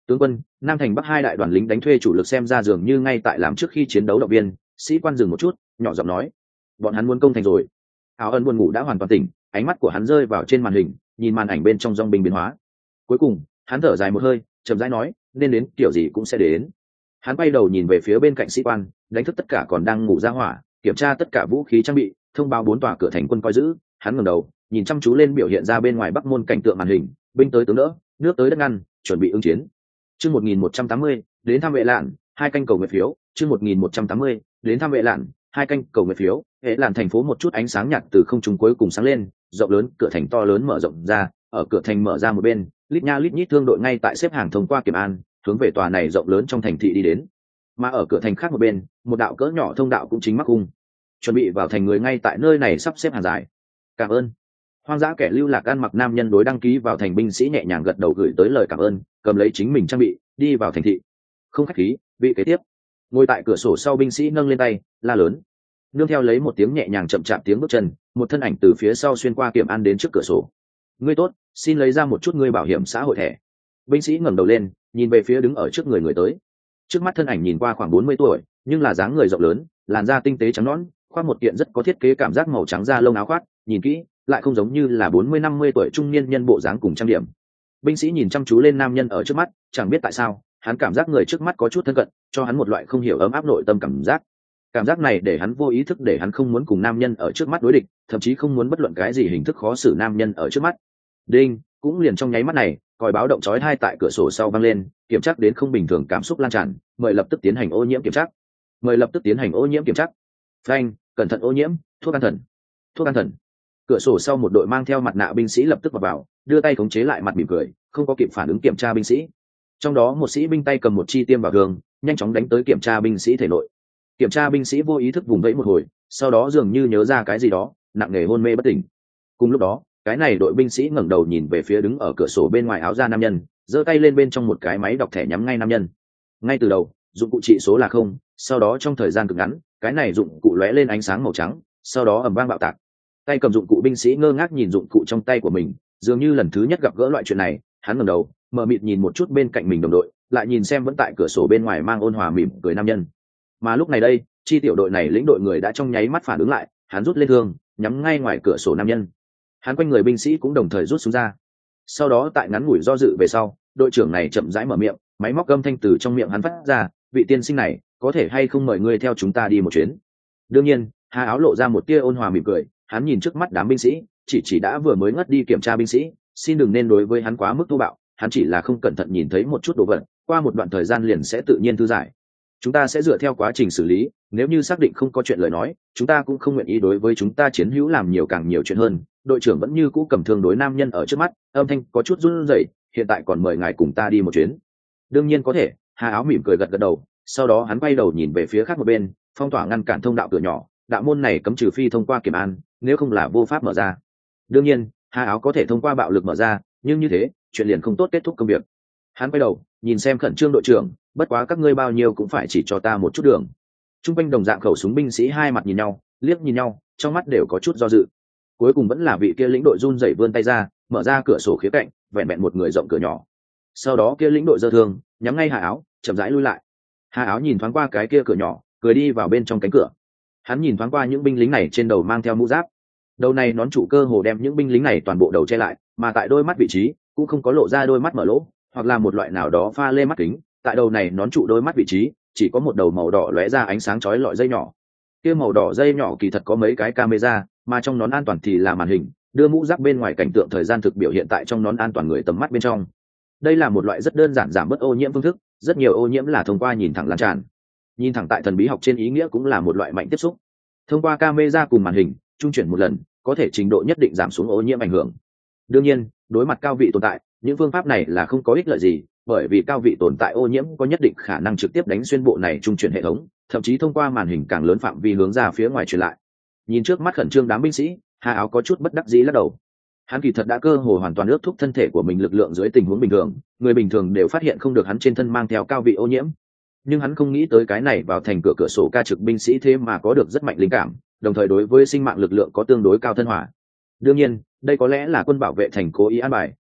Tướng quân, Nam thành Bắc hai đại đoàn lính đánh thuê chủ lực xem ra dường như ngay tại làm trước khi chiến đấu động viên. Sĩ quan dừng một chút, nhỏ giọng nói, bọn hắn muốn công thành rồi. Áo ân buồn ngủ đã hoàn toàn tỉnh, ánh mắt của hắn rơi vào trên màn hình, nhìn màn ảnh bên trong dòng binh biến hóa. Cuối cùng hắn thở dài một hơi, chậm rãi nói, nên đến kiểu gì cũng sẽ đến. Hắn quay đầu nhìn về phía bên cạnh sĩ quan, đánh thức tất cả còn đang ngủ ra hỏa, kiểm tra tất cả vũ khí trang bị, thông báo 4 tòa cửa thành quân coi giữ. Hắn ngẩng đầu nhìn chăm chú lên biểu hiện ra bên ngoài Bắc môn cảnh tượng màn hình, binh tới tướng đỡ, nước tới đất ngăn, chuẩn bị ứng chiến. Chương 1180, đến thăm Vệ Lạn, 2 canh cầu nguyện phiếu. Chương 1180, đến thăm Vệ Lạn, 2 canh cầu nguyện phiếu. Vệ Lạn thành phố một chút ánh sáng nhạt từ không trung cuối cùng sáng lên, rộng lớn cửa thành to lớn mở rộng ra, ở cửa thành mở ra một bên, lít nha lít nhít thương đội ngay tại xếp hàng thông qua kiểm an, hướng về tòa này rộng lớn trong thành thị đi đến. Mà ở cửa thành khác một bên, một đạo cỡ nhỏ thông đạo cũng chính mắc cung, chuẩn bị vào thành người ngay tại nơi này sắp xếp hàng dài. Cảm ơn. Hoang dã kẻ lưu lạc ăn mặc nam nhân đối đăng ký vào thành binh sĩ nhẹ nhàng gật đầu gửi tới lời cảm ơn, cầm lấy chính mình trang bị, đi vào thành thị. Không khách khí, vị kế tiếp. Ngồi tại cửa sổ sau binh sĩ nâng lên tay, la lớn. Nương theo lấy một tiếng nhẹ nhàng chậm chạp tiếng bước chân, một thân ảnh từ phía sau xuyên qua kiểm an đến trước cửa sổ. Ngươi tốt, xin lấy ra một chút ngươi bảo hiểm xã hội thẻ. Binh sĩ ngẩng đầu lên, nhìn về phía đứng ở trước người tới. Trước mắt thân ảnh nhìn qua khoảng 40 tuổi, nhưng là dáng người rộng lớn, làn da tinh tế trắng nõn, khoác một kiện rất có thiết kế cảm giác màu trắng da lông áo khoác, nhìn kỹ lại không giống như là 40-50 tuổi trung niên nhân bộ dáng cùng trang điểm. Binh sĩ nhìn chăm chú lên nam nhân ở trước mắt, chẳng biết tại sao hắn cảm giác người trước mắt có chút thân cận, cho hắn một loại không hiểu ấm áp nội tâm cảm giác. Cảm giác này để hắn vô ý thức để hắn không muốn cùng nam nhân ở trước mắt đối địch, thậm chí không muốn bất luận cái gì hình thức khó xử nam nhân ở trước mắt. Đinh, cũng liền trong nháy mắt này, còi báo động chói tai tại cửa sổ sau vang lên, kiểm tra đến không bình thường cảm xúc lan tràn, mời lập tức tiến hành ô nhiễm kiểm tra. Mời lập tức tiến hành ô nhiễm kiểm tra. Phanh, cẩn thận ô nhiễm, thuốc an thần. Thuốc an thần. Cửa sổ sau một đội mang theo mặt nạ binh sĩ lập tức vào, đưa tay khống chế lại mặt mỉm cười, không có kịp phản ứng kiểm tra binh sĩ. Trong đó một sĩ binh tay cầm một chi tiêm vào thương, nhanh chóng đánh tới kiểm tra binh sĩ thể nội. Kiểm tra binh sĩ vô ý thức vùng vẫy một hồi, sau đó dường như nhớ ra cái gì đó, nặng nề hôn mê bất tỉnh. Cùng lúc đó, cái này đội binh sĩ ngẩng đầu nhìn về phía đứng ở cửa sổ bên ngoài áo da nam nhân, giơ tay lên bên trong một cái máy đọc thẻ nhắm ngay nam nhân. Ngay từ đầu, dụng cụ trị số là 0, sau đó trong thời gian cực ngắn, cái này dụng cụ lóe lên ánh sáng màu trắng, sau đó ầm vang bạo tạc. Tay cầm dụng cụ binh sĩ ngơ ngác nhìn dụng cụ trong tay của mình, dường như lần thứ nhất gặp gỡ loại chuyện này. Hắn ngẩng đầu, mờ mịt nhìn một chút bên cạnh mình đồng đội, lại nhìn xem vẫn tại cửa sổ bên ngoài mang ôn hòa mỉm cười nam nhân. Mà lúc này đây, chi tiểu đội này lĩnh đội người đã trong nháy mắt phản ứng lại, hắn rút lên thương, nhắm ngay ngoài cửa sổ nam nhân. Hắn quanh người binh sĩ cũng đồng thời rút súng ra. Sau đó tại ngắn ngủi do dự về sau, đội trưởng này chậm rãi mở miệng, máy móc âm thanh từ trong miệng hắn phát ra, vị tiên sinh này, có thể hay không mời ngươi theo chúng ta đi một chuyến. Đương nhiên, Hà Áo lộ ra một tia ôn hòa mỉm cười, hắn nhìn trước mắt đám binh sĩ, chỉ đã vừa mới ngất đi kiểm tra binh sĩ, xin đừng nên đối với hắn quá mức thô bạo, hắn chỉ là không cẩn thận nhìn thấy một chút đồ vật, qua một đoạn thời gian liền sẽ tự nhiên thư giải. Chúng ta sẽ dựa theo quá trình xử lý, nếu như xác định không có chuyện lời nói, chúng ta cũng không nguyện ý đối với chúng ta chiến hữu làm nhiều càng nhiều chuyện hơn. Đội trưởng vẫn như cũ cầm thương đối nam nhân ở trước mắt, âm thanh có chút run rẩy, hiện tại còn mời ngài cùng ta đi một chuyến. Đương nhiên có thể. Hà Áo mỉm cười gật gật đầu, sau đó hắn quay đầu nhìn về phía khác một bên, phong tỏa ngăn cản thông đạo cửa nhỏ, đạo môn này cấm trừ phi thông qua kiểm an, nếu không là vô pháp mở ra. Đương nhiên, Hà Áo có thể thông qua bạo lực mở ra, nhưng như thế, chuyện liền không tốt kết thúc công việc. Hắn quay đầu, nhìn xem khẩn trương đội trưởng, bất quá các ngươi bao nhiêu cũng phải chỉ cho ta một chút đường. Trung quanh đồng dạng khẩu súng binh sĩ hai mặt nhìn nhau, liếc nhìn nhau, trong mắt đều có chút do dự. Cuối cùng vẫn là vị kia lĩnh đội run rẩy vươn tay ra, mở ra cửa sổ khía cạnh, vẹn vẹn một người rộng cửa nhỏ. Sau đó kia lĩnh đội giơ thương, nhắm ngay Hà Áo, chậm rãi lui lại. Hà Áo nhìn thoáng qua cái kia cửa nhỏ, cười đi vào bên trong cánh cửa. Hắn nhìn thoáng qua những binh lính này trên đầu mang theo mũ giáp, đầu này nón trụ cơ hồ đem những binh lính này toàn bộ đầu che lại, mà tại đôi mắt vị trí cũng không có lộ ra đôi mắt mở lỗ, hoặc là một loại nào đó pha lê mắt kính. Tại đầu này nón trụ đôi mắt vị trí chỉ có một đầu màu đỏ lóe ra ánh sáng chói lọi dây nhỏ. Kia màu đỏ dây nhỏ kỳ thật có mấy cái camera, mà trong nón an toàn thì là màn hình, đưa mũ giáp bên ngoài cảnh tượng thời gian thực biểu hiện tại trong nón an toàn người tầm mắt bên trong. Đây là một loại rất đơn giản giảm bớt ô nhiễm phương thức, rất nhiều ô nhiễm là thông qua nhìn thẳng lan tràn. Nhìn thẳng tại thần bí học trên ý nghĩa cũng là một loại mạnh tiếp xúc. Thông qua camera cùng màn hình, trung chuyển một lần, có thể trình độ nhất định giảm xuống ô nhiễm ảnh hưởng. Đương nhiên, đối mặt cao vị tồn tại, những phương pháp này là không có ích lợi gì, bởi vì cao vị tồn tại ô nhiễm có nhất định khả năng trực tiếp đánh xuyên bộ này trung chuyển hệ thống, thậm chí thông qua màn hình càng lớn phạm vi hướng ra phía ngoài truyền lại. Nhìn trước mắt khẩn trương đám binh sĩ, Hà Áo có chút bất đắc dĩ lắc đầu. Hắn kỳ thật đã cơ hồ hoàn toàn ước thúc thân thể của mình lực lượng dưới tình huống bình thường, người bình thường đều phát hiện không được hắn trên thân mang theo cao vị ô nhiễm. Nhưng hắn không nghĩ tới cái này vào thành cửa sổ ca trực binh sĩ thế mà có được rất mạnh linh cảm, đồng thời đối với sinh mạng lực lượng có tương đối cao thân hỏa. Đương nhiên, đây có lẽ là quân bảo vệ thành cố ý an bài,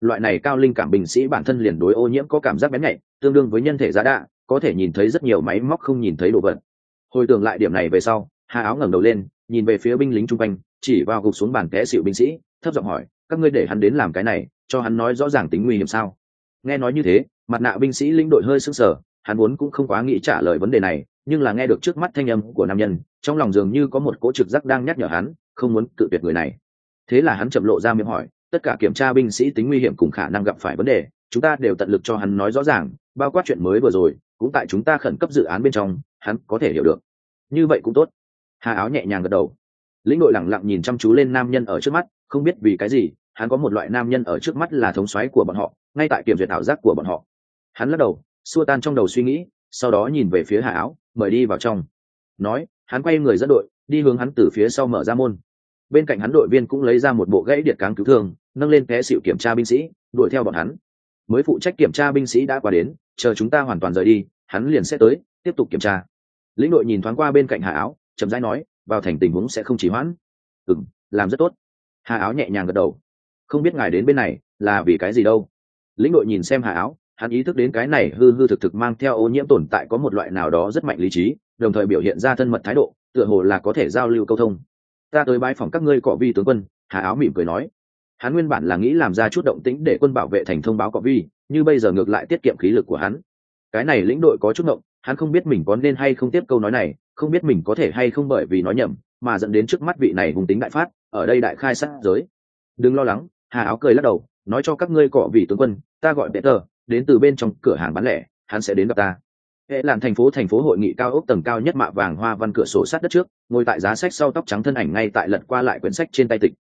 loại này cao linh cảm binh sĩ bản thân liền đối ô nhiễm có cảm giác bén nhạy, tương đương với nhân thể giá đạ, có thể nhìn thấy rất nhiều máy móc không nhìn thấy đồ vật. Hồi tưởng lại điểm này về sau, Hà Áo ngẩng đầu lên, nhìn về phía binh lính chung quanh, chỉ vào gục xuống bàn té xỉu binh sĩ, thấp giọng hỏi, các ngươi để hắn đến làm cái này, cho hắn nói rõ ràng tính nguy hiểm sao? Nghe nói như thế, mặt nạ binh sĩ lĩnh đội hơi sững sờ, hắn vốn cũng không quá nghĩ trả lời vấn đề này, nhưng là nghe được trước mắt thanh âm của nam nhân, trong lòng dường như có một cỗ trực giác đang nhắc nhở hắn, không muốn cự tuyệt người này. Thế là hắn chậm lộ ra miệng hỏi, tất cả kiểm tra binh sĩ tính nguy hiểm cùng khả năng gặp phải vấn đề, chúng ta đều tận lực cho hắn nói rõ ràng, bao quát chuyện mới vừa rồi, cũng tại chúng ta khẩn cấp dự án bên trong, hắn có thể hiểu được. Như vậy cũng tốt. Hà Áo nhẹ nhàng gật đầu. Lĩnh đội lẳng lặng nhìn chăm chú lên nam nhân ở trước mắt, không biết vì cái gì, hắn có một loại nam nhân ở trước mắt là thống soái của bọn họ, ngay tại kiểm duyệt ảo giác của bọn họ. Hắn lắc đầu, xua tan trong đầu suy nghĩ, sau đó nhìn về phía Hà Áo, mời đi vào trong. Nói, hắn quay người dẫn đội, đi hướng hắn từ phía sau mở ra môn. Bên cạnh hắn đội viên cũng lấy ra một bộ gãy điện cáng cứu thương, nâng lên té xịu kiểm tra binh sĩ, đuổi theo bọn hắn. Mới phụ trách kiểm tra binh sĩ đã qua đến, chờ chúng ta hoàn toàn rời đi, hắn liền sẽ tới, tiếp tục kiểm tra. Lĩnh đội nhìn thoáng qua bên cạnh Hà Áo, chậm rãi nói, vào thành tình huống sẽ không trì hoãn. Làm rất tốt. Hà Áo nhẹ nhàng gật đầu. Không biết ngài đến bên này là vì cái gì đâu? Lĩnh đội nhìn xem Hà Áo, hắn ý thức đến cái này hư hư thực thực mang theo ô nhiễm tồn tại có một loại nào đó rất mạnh lý trí, đồng thời biểu hiện ra thân mật thái độ, tựa hồ là có thể giao lưu câu thông. Ta tới bãi phòng các ngươi Cọ Vi tướng quân. Hà Áo mỉm cười nói. Hắn nguyên bản là nghĩ làm ra chút động tĩnh để quân bảo vệ thành thông báo Cọ Vi, như bây giờ ngược lại tiết kiệm khí lực của hắn. Cái này lĩnh đội có chút ngộng, hắn không biết mình có nên hay không tiếp câu nói này, không biết mình có thể hay không bởi vì nói nhầm mà dẫn đến trước mắt vị này hùng tính đại phát, ở đây đại khai sát giới. Đừng lo lắng. Hà Áo cười lắc đầu, nói cho các ngươi Cọ Vi tướng quân, ta gọi Peter, đến từ bên trong cửa hàng bán lẻ, hắn sẽ đến gặp ta. Hệ làn thành phố hội nghị cao ốc tầng cao nhất mạ vàng hoa văn cửa sổ sát đất trước, ngồi tại giá sách sau, tóc trắng thân ảnh ngay tại lật qua lại quyển sách trên tay tịch.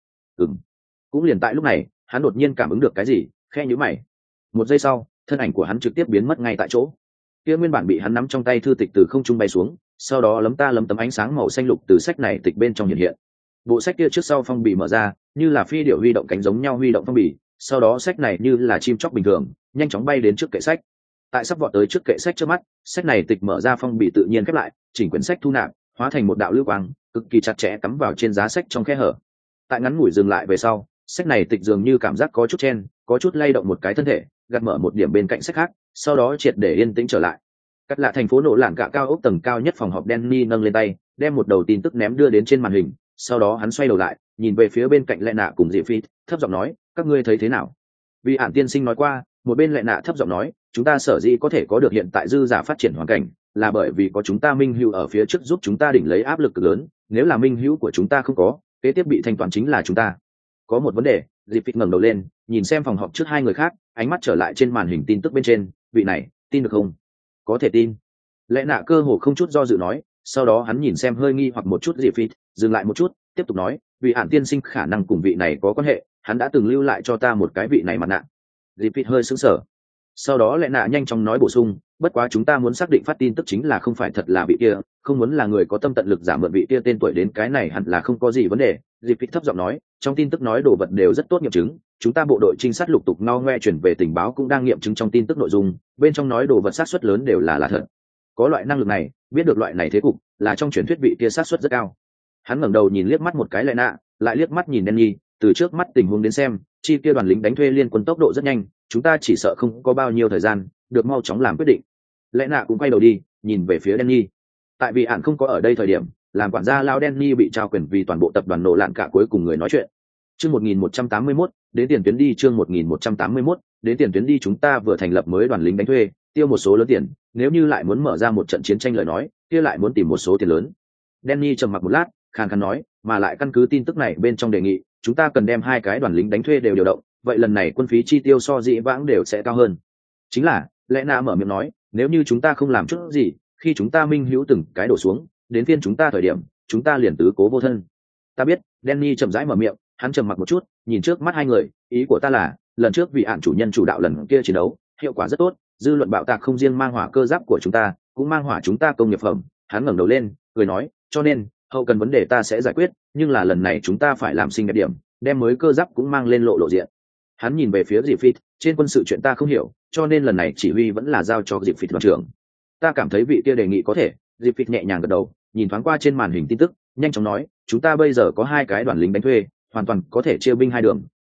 Cũng liền tại lúc này, hắn đột nhiên cảm ứng được cái gì, khe nhíu mày. Một giây sau, thân ảnh của hắn trực tiếp biến mất ngay tại chỗ. Kia nguyên bản bị hắn nắm trong tay thư tịch từ không trung bay xuống, sau đó lấm tấm ánh sáng màu xanh lục từ sách này tịch bên trong hiện hiện. Bộ sách kia trước sau phong bì mở ra, như là phi điểu huy động cánh giống nhau huy động phong bì, sau đó sách này như là chim chóc bình thường, nhanh chóng bay đến trước kệ sách. Tại sắp vọt tới trước kệ sách trước mắt, sách này tịch mở ra phong bì tự nhiên khép lại, chỉnh quyển sách thu nạp, hóa thành một đạo lưu quang, cực kỳ chặt chẽ cắm vào trên giá sách trong khe hở. Tại ngắn ngủi dừng lại về sau, sách này tịch dường như cảm giác có chút chen, có chút lay động một cái thân thể, gạt mở một điểm bên cạnh sách khác, sau đó triệt để yên tĩnh trở lại. Cắt lạ thành phố nổ lạn cả cao ốc tầng cao nhất phòng họp Danny nâng lên tay, đem một đầu tin tức ném đưa đến trên màn hình, sau đó hắn xoay đầu lại, nhìn về phía bên cạnh Lệ Nạ cùng Diệp Phi, thấp giọng nói, các ngươi thấy thế nào? Vì Ản tiên sinh nói qua, một bên Lệ Nạ thấp giọng nói, chúng ta sở dĩ có thể có được hiện tại dư giả phát triển hoàn cảnh, là bởi vì có chúng ta minh hữu ở phía trước giúp chúng ta đỉnh lấy áp lực cực lớn, nếu là minh hữu của chúng ta không có, kế tiếp bị thanh toán chính là chúng ta. Có một vấn đề. Diệp Phi ngẩng đầu lên, nhìn xem phòng họp trước hai người khác, ánh mắt trở lại trên màn hình tin tức bên trên, vị này, tin được không? Có thể tin. Lẽ Nạ cơ hồ không chút do dự nói, sau đó hắn nhìn xem hơi nghi hoặc một chút Diệp Phi, dừng lại một chút, tiếp tục nói, vì Ản tiên sinh khả năng cùng vị này có quan hệ, hắn đã từng lưu lại cho ta một cái vị này mặt nạ. Diệp Phi hơi sững sờ. Sau đó Lẽ Nạ nhanh chóng nói bổ sung, bất quá chúng ta muốn xác định phát tin tức chính là không phải thật là vị kia, không muốn là người có tâm tận lực giả mượn vị kia tên tuổi đến, cái này hẳn là không có gì vấn đề. Diệp Phi thấp giọng nói, trong tin tức nói đồ vật đều rất tốt nghiệm chứng, chúng ta bộ đội trinh sát lục tục ngao ngoe chuyển về tình báo cũng đang nghiệm chứng trong tin tức nội dung, bên trong nói đồ vật xác suất lớn đều là thật. Có loại năng lực này, biết được loại này thế cục, là trong truyền thuyết vị kia xác suất rất cao. Hắn ngẩng đầu nhìn liếc mắt một cái Lệ Nạ, lại liếc mắt nhìn Danny, từ trước mắt tình huống đến xem, chi kia đoàn lính đánh thuê liên quân tốc độ rất nhanh, chúng ta chỉ sợ không có bao nhiêu thời gian, được mau chóng làm quyết định. Lẽ Nạ cũng quay đầu đi, nhìn về phía Danny. Tại vì Ản không có ở đây thời điểm, làm quản gia lao Danny bị trao quyền vì toàn bộ tập đoàn nổ lạn cả cuối cùng người nói chuyện. Chương 1181, đến tiền tuyến đi. Chương 1181, đến tiền tuyến đi. Chúng ta vừa thành lập mới đoàn lính đánh thuê, tiêu một số lớn tiền, nếu như lại muốn mở ra một trận chiến tranh lời nói, kia lại muốn tìm một số tiền lớn. Danny trầm mặc một lát, khàn khàn nói, mà lại căn cứ tin tức này bên trong đề nghị, chúng ta cần đem hai cái đoàn lính đánh thuê đều điều động, vậy lần này quân phí chi tiêu so dĩ vãng đều sẽ cao hơn. Chính là, Lẽ Nạ mở miệng nói, nếu như chúng ta không làm chút gì, khi chúng ta minh hữu từng cái đổ xuống, đến phiên chúng ta thời điểm, chúng ta liền tứ cố vô thân. Ta biết. Danny chậm rãi mở miệng, hắn trầm mặc một chút, nhìn trước mắt hai người, ý của ta là, lần trước vị Ản chủ nhân chủ đạo lần kia chiến đấu, hiệu quả rất tốt, dư luận bạo tạc không riêng mang hỏa cơ giáp của chúng ta, cũng mang hỏa chúng ta công nghiệp phẩm. Hắn ngẩng đầu lên, cười nói, cho nên hậu cần vấn đề ta sẽ giải quyết, nhưng là lần này chúng ta phải làm xinh đẹp điểm, đem mới cơ giáp cũng mang lên lộ diện. Hắn nhìn về phía Diệp Phi, trên quân sự chuyện ta không hiểu, cho nên lần này chỉ huy vẫn là giao cho Diệp Phi đoàn trưởng. Ta cảm thấy vị kia đề nghị có thể. Diệp Phi nhẹ nhàng gật đầu, nhìn thoáng qua trên màn hình tin tức, nhanh chóng nói, chúng ta bây giờ có hai cái đoàn lính đánh thuê, hoàn toàn có thể chia binh hai đường,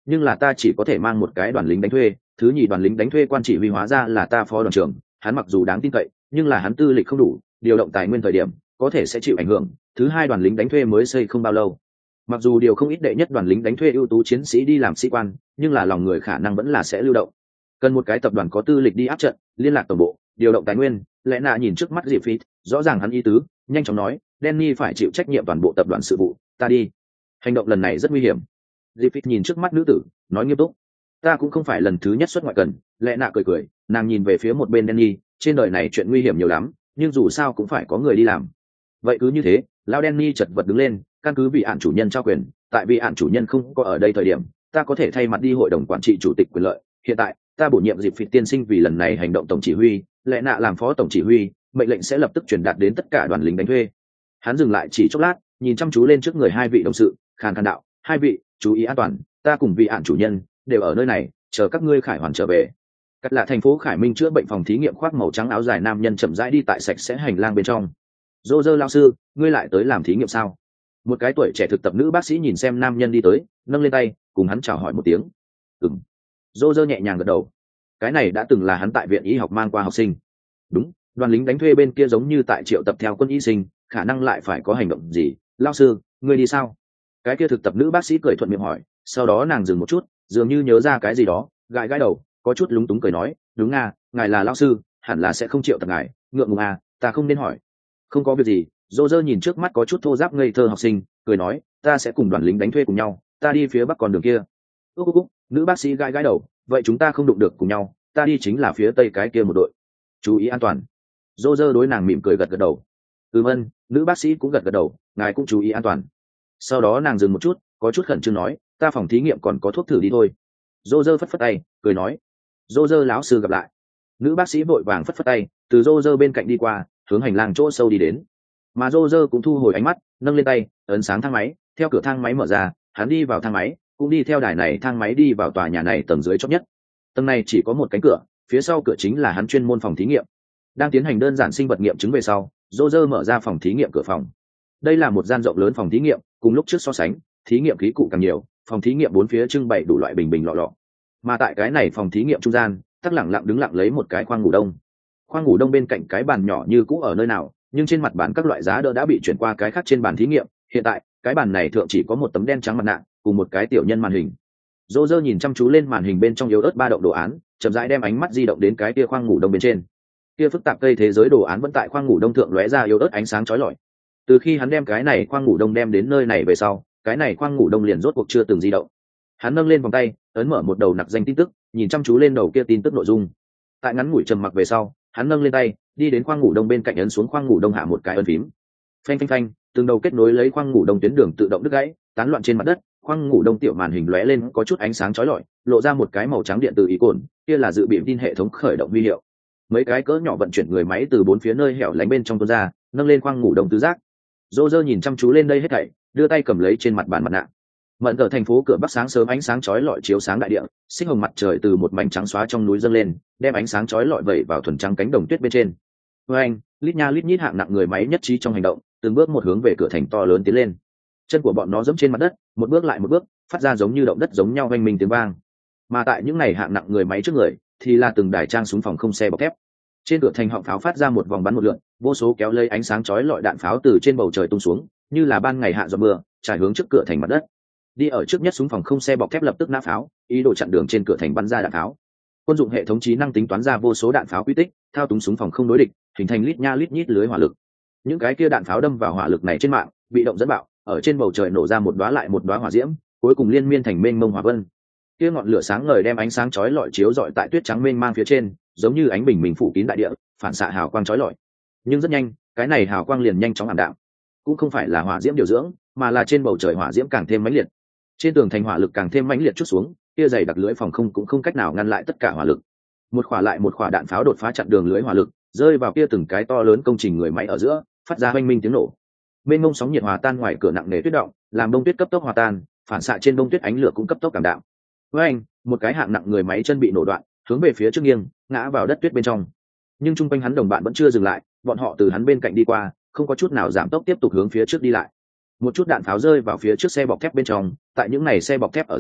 nhưng là ta chỉ có thể mang một cái đoàn lính đánh thuê. Thứ nhì, đoàn lính đánh thuê quan chỉ huy hóa ra là ta phó đoàn trưởng, hắn mặc dù đáng tin cậy nhưng là hắn tư lịch không đủ, điều động tài nguyên thời điểm có thể sẽ chịu ảnh hưởng. Thứ hai, đoàn lính đánh thuê mới xây không bao lâu, mặc dù điều không ít đệ nhất đoàn lính đánh thuê ưu tú chiến sĩ đi làm sĩ quan, nhưng là lòng người khả năng vẫn là sẽ lưu động. Cần một cái tập đoàn có tư lịch đi áp trận, liên lạc tổng bộ, điều động tài nguyên. Lẽ nạ nhìn trước mắt Diệp Phi, rõ ràng hắn ý tứ, nhanh chóng nói, Danny phải chịu trách nhiệm toàn bộ tập đoàn sự vụ, ta đi. Hành động lần này rất nguy hiểm. Diệp Phi nhìn trước mắt nữ tử, nói nghiêm túc, ta cũng không phải lần thứ nhất xuất ngoại cần. Lẽ nạ cười cười, nàng nhìn về phía một bên Danny, trên đời này chuyện nguy hiểm nhiều lắm, nhưng dù sao cũng phải có người đi làm. Vậy cứ như thế, lão Danny chật vật đứng lên, căn cứ vị ạn chủ nhân trao quyền, tại vị ạn chủ nhân không có ở đây thời điểm, ta có thể thay mặt đi hội đồng quản trị chủ tịch quyền lợi. Hiện tại ta bổ nhiệm Diệp Phi tiên sinh vì lần này hành động tổng chỉ huy, Lẽ nạ làm phó tổng chỉ huy, mệnh lệnh sẽ lập tức truyền đạt đến tất cả đoàn lính đánh thuê. Hắn dừng lại chỉ chốc lát, nhìn chăm chú lên trước người hai vị đồng sự, khàn khàn đạo, hai vị chú ý an toàn, ta cùng vị ạn chủ nhân đều ở nơi này, chờ các ngươi khải hoàn trở về. Cắt lạ thành phố Khải Minh chữa bệnh phòng thí nghiệm khoác màu trắng áo dài nam nhân chậm rãi đi tại sạch sẽ hành lang bên trong. Dô dơ lao sư, ngươi lại tới làm thí nghiệm sao? Một cái tuổi trẻ thực tập nữ bác sĩ nhìn xem nam nhân đi tới, nâng lên tay cùng hắn chào hỏi một tiếng. Ừm. Dô dơ nhẹ nhàng gật đầu. Cái này đã từng là hắn tại viện y học mang qua học sinh. Đúng, đoàn lính đánh thuê bên kia giống như tại triệu tập theo quân y sinh, khả năng lại phải có hành động gì. Lao sư, ngươi đi sao? Cái kia thực tập nữ bác sĩ cười thuận miệng hỏi, sau đó nàng dừng một chút, dường như nhớ ra cái gì đó, gãi gãi đầu, có chút lúng túng cười nói, đúng à, ngài là lao sư, hẳn là sẽ không triệu tập ngài, ngượng ngùng à, ta không nên hỏi. Không có việc gì. Dô dơ nhìn trước mắt có chút thô ráp ngây thơ học sinh, cười nói, ta sẽ cùng đoàn lính đánh thuê cùng nhau, ta đi phía bắc con đường kia. Úc, nữ bác sĩ gãi gãi đầu, vậy chúng ta không đụng được cùng nhau, ta đi chính là phía tây cái kia một đội. Chú ý an toàn. Dô dơ đối nàng mỉm cười gật gật đầu. Ân, nữ bác sĩ cũng gật gật đầu, ngài cũng chú ý an toàn. Sau đó nàng dừng một chút, có chút khẩn trương nói, ta phòng thí nghiệm còn có thuốc thử đi thôi. Dô dơ phất phất tay, cười nói, dô dơ lão sư gặp lại. Nữ bác sĩ vội vàng phất phất tay, từ dô dơ bên cạnh đi qua, hướng hành lang chỗ sâu đi đến. Mà dô dơ cũng thu hồi ánh mắt, nâng lên tay ấn sáng thang máy, theo cửa thang máy mở ra, hắn đi vào thang máy, cũng đi theo đài này thang máy đi vào tòa nhà này tầng dưới chót nhất. Tầng này chỉ có một cánh cửa, phía sau cửa chính là hắn chuyên môn phòng thí nghiệm. Đang tiến hành đơn giản sinh vật nghiệm chứng về sau, dô dơ mở ra phòng thí nghiệm cửa phòng. Đây là một gian rộng lớn phòng thí nghiệm, cùng lúc trước so sánh, thí nghiệm khí cụ càng nhiều, phòng thí nghiệm bốn phía trưng bày đủ loại bình bình lọ lọ. Mà tại cái này phòng thí nghiệm trung gian, tắc lẳng lặng đứng lặng lấy một cái khoang ngủ đông. Khoang ngủ đông bên cạnh cái bàn nhỏ như cũ ở nơi nào, nhưng trên mặt bàn các loại giá đỡ đã bị chuyển qua cái khác trên bàn thí nghiệm. Hiện tại cái bàn này thượng chỉ có một tấm đen trắng mặt nạ cùng một cái tiểu nhân màn hình. Dô dơ nhìn chăm chú lên màn hình bên trong yếu ớt ba động đồ án, chậm rãi đem ánh mắt di động đến cái kia khoang ngủ đông bên trên. Kia phức tạp cây thế giới đồ án vẫn tại khoang ngủ đông thượng lóe ra yếu ớt ánh sáng chói lọi. Từ khi hắn đem cái này khoang ngủ đông đem đến nơi này về sau, cái này khoang ngủ đông liền rốt cuộc chưa từng di động. Hắn nâng lên vòng tay, ấn mở một đầu nặc danh tin tức, nhìn chăm chú lên đầu kia tin tức nội dung. Tại ngắn ngủi trầm mặc về sau, hắn nâng lên tay, đi đến khoang ngủ đông bên cạnh, ấn xuống khoang ngủ đông hạ một cái ấn phím. Phanh phanh phanh, từng đầu kết nối lấy khoang ngủ đông tuyến đường tự động đứt gãy, tán loạn trên mặt đất. Khoang ngủ đông tiểu màn hình lóe lên có chút ánh sáng chói lọi, lộ ra một cái màu trắng điện tử ý cồn, kia là dự bị tin hệ thống khởi động huy hiệu. Mấy cái cỡ nhỏ vận chuyển người máy từ bốn phía nơi hẻo lánh bên trong tuôn ra, nâng lên khoang ngủ đông tứ giác. Dô dơ nhìn chăm chú lên đây hết thảy, đưa tay cầm lấy trên mặt bàn mặt nạ. Mận ở thành phố cửa bắc sáng sớm ánh sáng chói lọi chiếu sáng đại địa, xích hồng mặt trời từ một mảnh trắng xóa trong núi dâng lên, đem ánh sáng chói lọi vẩy vào thuần trắng cánh đồng tuyết bên trên. Với anh, lít nha lít nhít hạng nặng người máy nhất trí trong hành động, từng bước một hướng về cửa thành to lớn tiến lên. Chân của bọn nó giẫm trên mặt đất, một bước lại một bước, phát ra giống như động đất giống nhau oanh minh tiếng vang. Mà tại những này hạng nặng người máy trước người, thì là từng đài trang súng phòng không xe bọc thép. Trên cửa thành họng pháo phát ra một vòng bắn một lượn, vô số kéo lây ánh sáng chói lọi đạn pháo từ trên bầu trời tung xuống, như là ban ngày hạ giọt mưa, trải hướng trước cửa thành mặt đất. Đi ở trước nhất súng phòng không xe bọc thép lập tức nã pháo, ý đồ chặn đường trên cửa thành bắn ra đạn pháo. Quân dụng hệ thống trí năng tính toán ra vô số đạn pháo quy tích, thao túng súng phòng không đối địch, hình thành lít nha lít nhít lưới hỏa lực. Những cái kia đạn pháo đâm vào hỏa lực này trên mạng, bị động dẫn bạo, ở trên bầu trời nổ ra một đóa lại một đóa hỏa diễm, cuối cùng liên miên thành mênh mông hỏa vân. Kia ngọn lửa sáng ngời đem ánh sáng chói lọi chiếu rọi tại tuyết trắng mênh mang phía trên, giống như ánh bình minh phủ kín đại địa, phản xạ hào quang chói lọi. Nhưng rất nhanh, cái này hào quang liền nhanh chóng ảm đạm. Cũng không phải là hỏa diễm điều dưỡng, mà là trên bầu trời hỏa diễm càng thêm mãnh liệt. Trên tường thành hỏa lực càng thêm mãnh liệt chút xuống, kia dày đặc lưới phòng không cũng không cách nào ngăn lại tất cả hỏa lực. Một quả lại một quả đạn pháo đột phá chặn đường lưới hỏa lực, rơi vào kia từng cái to lớn công trình người máy ở giữa, phát ra oanh minh tiếng nổ. Mênh mông sóng nhiệt hòa tan ngoài cửa nặng nề tuyết động, làm bông tuyết cấp tốc hòa tan, phản xạ trên bông tuyết ánh lửa cũng cấp tốc cảm đạm. Với anh, một cái hạng nặng người máy chân bị nổ đoạn, hướng về phía trước nghiêng, ngã vào đất tuyết bên trong. Nhưng chung quanh hắn đồng bạn vẫn chưa dừng lại, bọn họ từ hắn bên cạnh đi qua, không có chút nào giảm tốc tiếp tục hướng phía trước đi lại. Một chút đạn pháo rơi vào phía trước xe bọc thép bên trong, tại những này xe bọc thép ở giữa,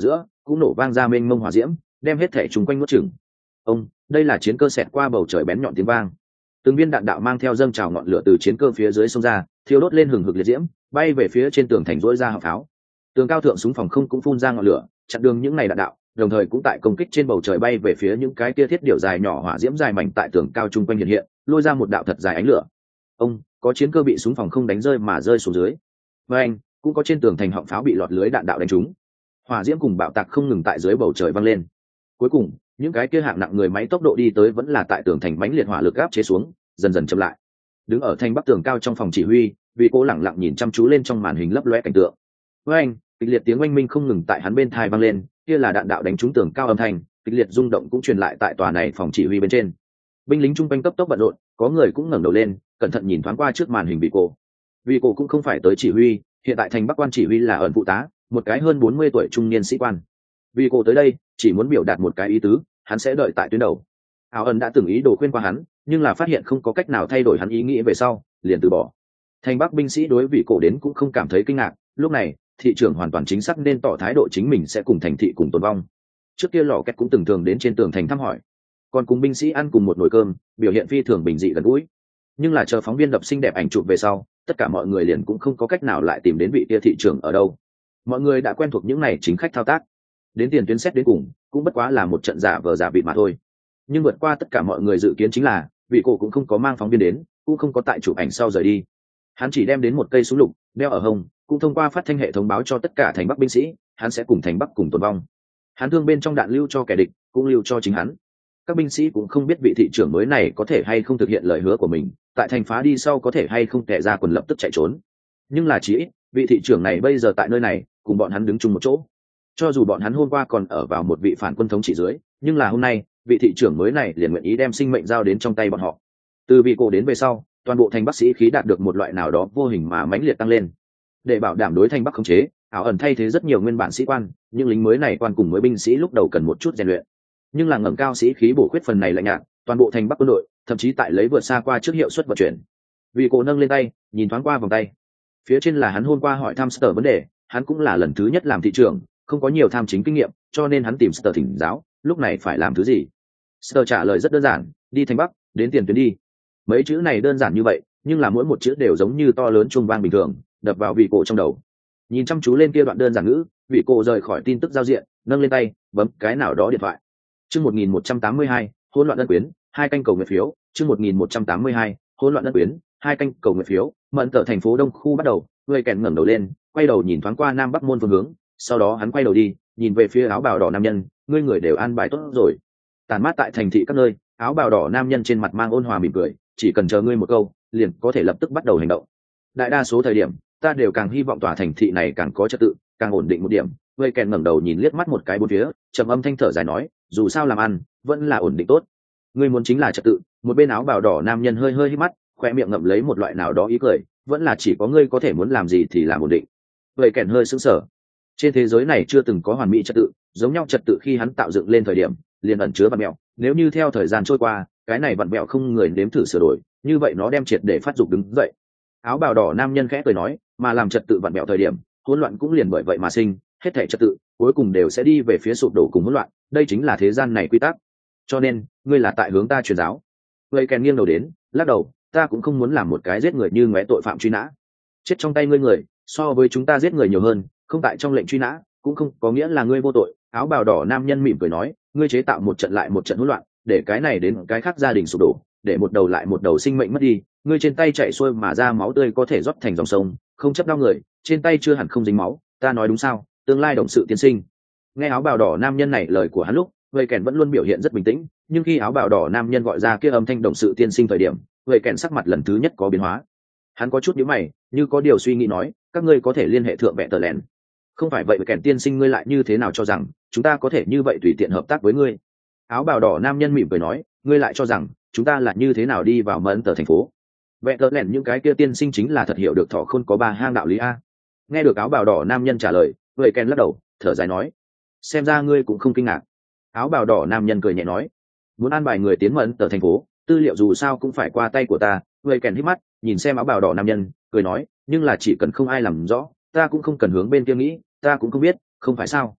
cũng nổ vang ra mênh mông hỏa diễm, đem hết thể chung quanh nuốt chửng. Ông, đây là chiến cơ xẹt qua bầu trời bén nhọn tiếng vang. Từng viên đạn đạo mang theo dâng trào ngọn lửa từ chiến cơ phía dưới xông ra, thiêu đốt lên hừng hực liệt diễm, bay về phía trên tường thành rỗi ra họng pháo. Tường cao thượng súng phòng không cũng phun ra ngọn lửa, chặn đường những này đạn đạo, đồng thời cũng tại công kích trên bầu trời bay về phía những cái tia thiết điệu dài nhỏ hỏa diễm dài mảnh tại tường cao chung quanh hiện hiện, lôi ra một đạo thật dài ánh lửa. Ông, có chiến cơ bị súng phòng không đánh rơi mà rơi xuống dưới. Và anh, cũng có trên tường thành họng pháo bị lọt lưới đạn đạo đánh trúng. Hỏa diễm cùng bạo tạc không ngừng tại dưới bầu trời vang lên. Cuối cùng, những cái kia hạng nặng người máy tốc độ đi tới vẫn là tại tường thành mãnh liệt hỏa lực áp chế xuống, dần dần chậm lại. Đứng ở thành bắc tường cao trong phòng chỉ huy, vị cô lẳng lặng nhìn chăm chú lên trong màn hình lấp loe cảnh tượng. Với anh, kịch liệt tiếng oanh minh không ngừng tại hắn bên tai vang lên, kia là đạn đạo đánh trúng tường cao âm thanh, kịch liệt rung động cũng truyền lại tại tòa này phòng chỉ huy bên trên. Binh lính trung quanh cấp tốc bận rộn, có người cũng ngẩng đầu lên, cẩn thận nhìn thoáng qua trước màn hình vị cô. Vị cô cũng không phải tới chỉ huy, hiện tại thành bắc quan chỉ huy là ẩn phụ tá, một cái hơn 40 tuổi trung niên sĩ quan. Vị cô tới đây, chỉ muốn biểu đạt một cái ý tứ, hắn sẽ đợi tại tuyến đầu. Áo ẩn đã từng ý đồ khuyên qua hắn, nhưng là phát hiện không có cách nào thay đổi hắn ý nghĩ về sau, liền từ bỏ. Thành bắc binh sĩ đối vị cổ đến cũng không cảm thấy kinh ngạc, lúc này thị trưởng hoàn toàn chính xác nên tỏ thái độ chính mình sẽ cùng thành thị cùng tồn vong. Trước kia lò két cũng từng thường đến trên tường thành thăm hỏi, còn cùng binh sĩ ăn cùng một nồi cơm, biểu hiện phi thường bình dị gần gũi. Nhưng là chờ phóng viên đập xinh đẹp ảnh chụp về sau, tất cả mọi người liền cũng không có cách nào lại tìm đến vị kia thị trưởng ở đâu. Mọi người đã quen thuộc những này chính khách thao tác, đến tiền tuyến xét đến cùng cũng bất quá là một trận giả vờ giả vị mà thôi. Nhưng vượt qua tất cả mọi người dự kiến chính là vị cổ cũng không có mang phóng viên đến, cũng không có tại chụp ảnh sau rời đi. Hắn chỉ đem đến một cây súng lục đeo ở hông, cũng thông qua phát thanh hệ thống báo cho tất cả thành bắc binh sĩ hắn sẽ cùng thành bắc cùng tồn vong. Hắn thương bên trong đạn lưu cho kẻ địch, cũng lưu cho chính hắn. Các binh sĩ cũng không biết vị thị trưởng mới này có thể hay không thực hiện lời hứa của mình, tại thành phá đi sau có thể hay không tệ ra quần lập tức chạy trốn. Nhưng là chỉ ít vị thị trưởng này bây giờ tại nơi này cùng bọn hắn đứng chung một chỗ. Cho dù bọn hắn hôm qua còn ở vào một vị phản quân thống trị dưới, nhưng là hôm nay vị thị trưởng mới này liền nguyện ý đem sinh mệnh giao đến trong tay bọn họ. Từ vị cổ đến về sau, toàn bộ thành bắc sĩ khí đạt được một loại nào đó vô hình mà mãnh liệt tăng lên. Để bảo đảm đối thành bắc khống chế, ảo ẩn thay thế rất nhiều nguyên bản sĩ quan, nhưng lính mới này quan cùng mới binh sĩ lúc đầu cần một chút rèn luyện. Nhưng là ngẩng cao sĩ khí bổ khuyết phần này lạnh nhạt, toàn bộ thành bắc quân đội thậm chí tại lấy vượt xa qua trước hiệu suất vận chuyển. Vị cổ nâng lên tay, nhìn thoáng qua vòng tay, phía trên là hắn hôm qua hỏi thăm Sở vấn đề, hắn cũng là lần thứ nhất làm thị trưởng, không có nhiều tham chính kinh nghiệm, cho nên hắn tìm Sở thỉnh giáo, lúc này phải làm thứ gì. Sở trả lời rất đơn giản, đi thành bắc, đến tiền tuyến đi. Mấy chữ này đơn giản như vậy, nhưng là mỗi một chữ đều giống như to lớn chuông vang bình thường, đập vào vị cổ trong đầu. Nhìn chăm chú lên kia đoạn đơn giản ngữ, vị cổ rời khỏi tin tức giao diện, nâng lên tay, bấm cái nào đó điện thoại. Chương 1182, hỗn loạn ân quyến, 2 canh cầu nguyện phiếu. Chương 1182, hỗn loạn ân quyến, 2 canh cầu nguyện phiếu. Mận tờ thành phố đông khu bắt đầu, người kèn ngẩng đầu lên, quay đầu nhìn thoáng qua nam bắc môn phương hướng, sau đó hắn quay đầu đi, nhìn về phía áo bào đỏ nam nhân, ngươi người đều an bài tốt rồi. Tàn mát tại thành thị các nơi, áo bào đỏ nam nhân trên mặt mang ôn hòa mỉm cười, chỉ cần chờ ngươi một câu, liền có thể lập tức bắt đầu hành động. Đại đa số thời điểm, ta đều càng hy vọng tòa thành thị này càng có trật tự, càng ổn định một điểm. Người kèn ngẩng đầu nhìn liếc mắt một cái bốn phía, trầm âm thanh thở dài nói, dù sao làm ăn vẫn là ổn định tốt. Ngươi muốn chính là trật tự. Một bên áo bào đỏ nam nhân hơi hơi hít mắt, khoe miệng ngậm lấy một loại nào đó ý cười, vẫn là chỉ có ngươi có thể muốn làm gì thì làm ổn định. Người kèn hơi sững sờ. Trên thế giới này chưa từng có hoàn mỹ trật tự, giống nhau trật tự khi hắn tạo dựng lên thời điểm, liền ẩn chứa vặn mẹo. Nếu như theo thời gian trôi qua, cái này vặn mẹo không người nếm thử sửa đổi, như vậy nó đem triệt để phát dục đứng dậy. Áo bào đỏ nam nhân khẽ cười nói, mà làm trật tự vặn mẹo thời điểm, hỗn loạn cũng liền bởi vậy mà sinh, hết thảy trật tự cuối cùng đều sẽ đi về phía sụp đổ cùng hỗn loạn, đây chính là thế gian này quy tắc. Cho nên, ngươi là tại hướng ta truyền giáo. Người kèn nghiêng đầu đến, lắc đầu, ta cũng không muốn làm một cái giết người như ngóe tội phạm truy nã. Chết trong tay ngươi người, so với chúng ta giết người nhiều hơn, không tại trong lệnh truy nã, cũng không có nghĩa là ngươi vô tội. Áo bào đỏ nam nhân mỉm cười nói, ngươi chế tạo một trận lại một trận hỗn loạn, để cái này đến cái khác gia đình sụp đổ, để một đầu lại một đầu sinh mệnh mất đi, ngươi trên tay chạy xuôi mà ra máu tươi có thể rót thành dòng sông, không chấp đau người, trên tay chưa hẳn không dính máu, ta nói đúng sao, tương lai đồng sự tiên sinh. Nghe áo bào đỏ nam nhân này lời của hắn lúc, người kèn vẫn luôn biểu hiện rất bình tĩnh, nhưng khi áo bào đỏ nam nhân gọi ra kia âm thanh đồng sự tiên sinh thời điểm, người kèn sắc mặt lần thứ nhất có biến hóa. Hắn có chút nhíu mày, như có điều suy nghĩ nói, các ngươi có thể liên hệ thượng vẹn tờ lén. Không phải vậy, kèn tiên sinh ngươi lại như thế nào cho rằng chúng ta có thể như vậy tùy tiện hợp tác với ngươi? Áo bào đỏ nam nhân mỉm cười nói, ngươi lại cho rằng chúng ta là như thế nào đi vào mẫn tờ thành phố? Vẹn tờ lén những cái kia tiên sinh chính là thật hiểu được thọ khôn có 3 hang đạo lý a. Nghe được áo bào đỏ nam nhân trả lời, người kèn lắc đầu, thở dài nói, xem ra ngươi cũng không kinh ngạc. Áo bào đỏ nam nhân cười nhẹ nói, muốn an bài người tiến mẫn tờ thành phố, tư liệu dù sao cũng phải qua tay của ta. Người kèn hít mắt nhìn xem áo bào đỏ nam nhân, cười nói, nhưng là chỉ cần không ai làm rõ, ta cũng không cần hướng bên kia nghĩ, ta cũng không biết, không phải sao?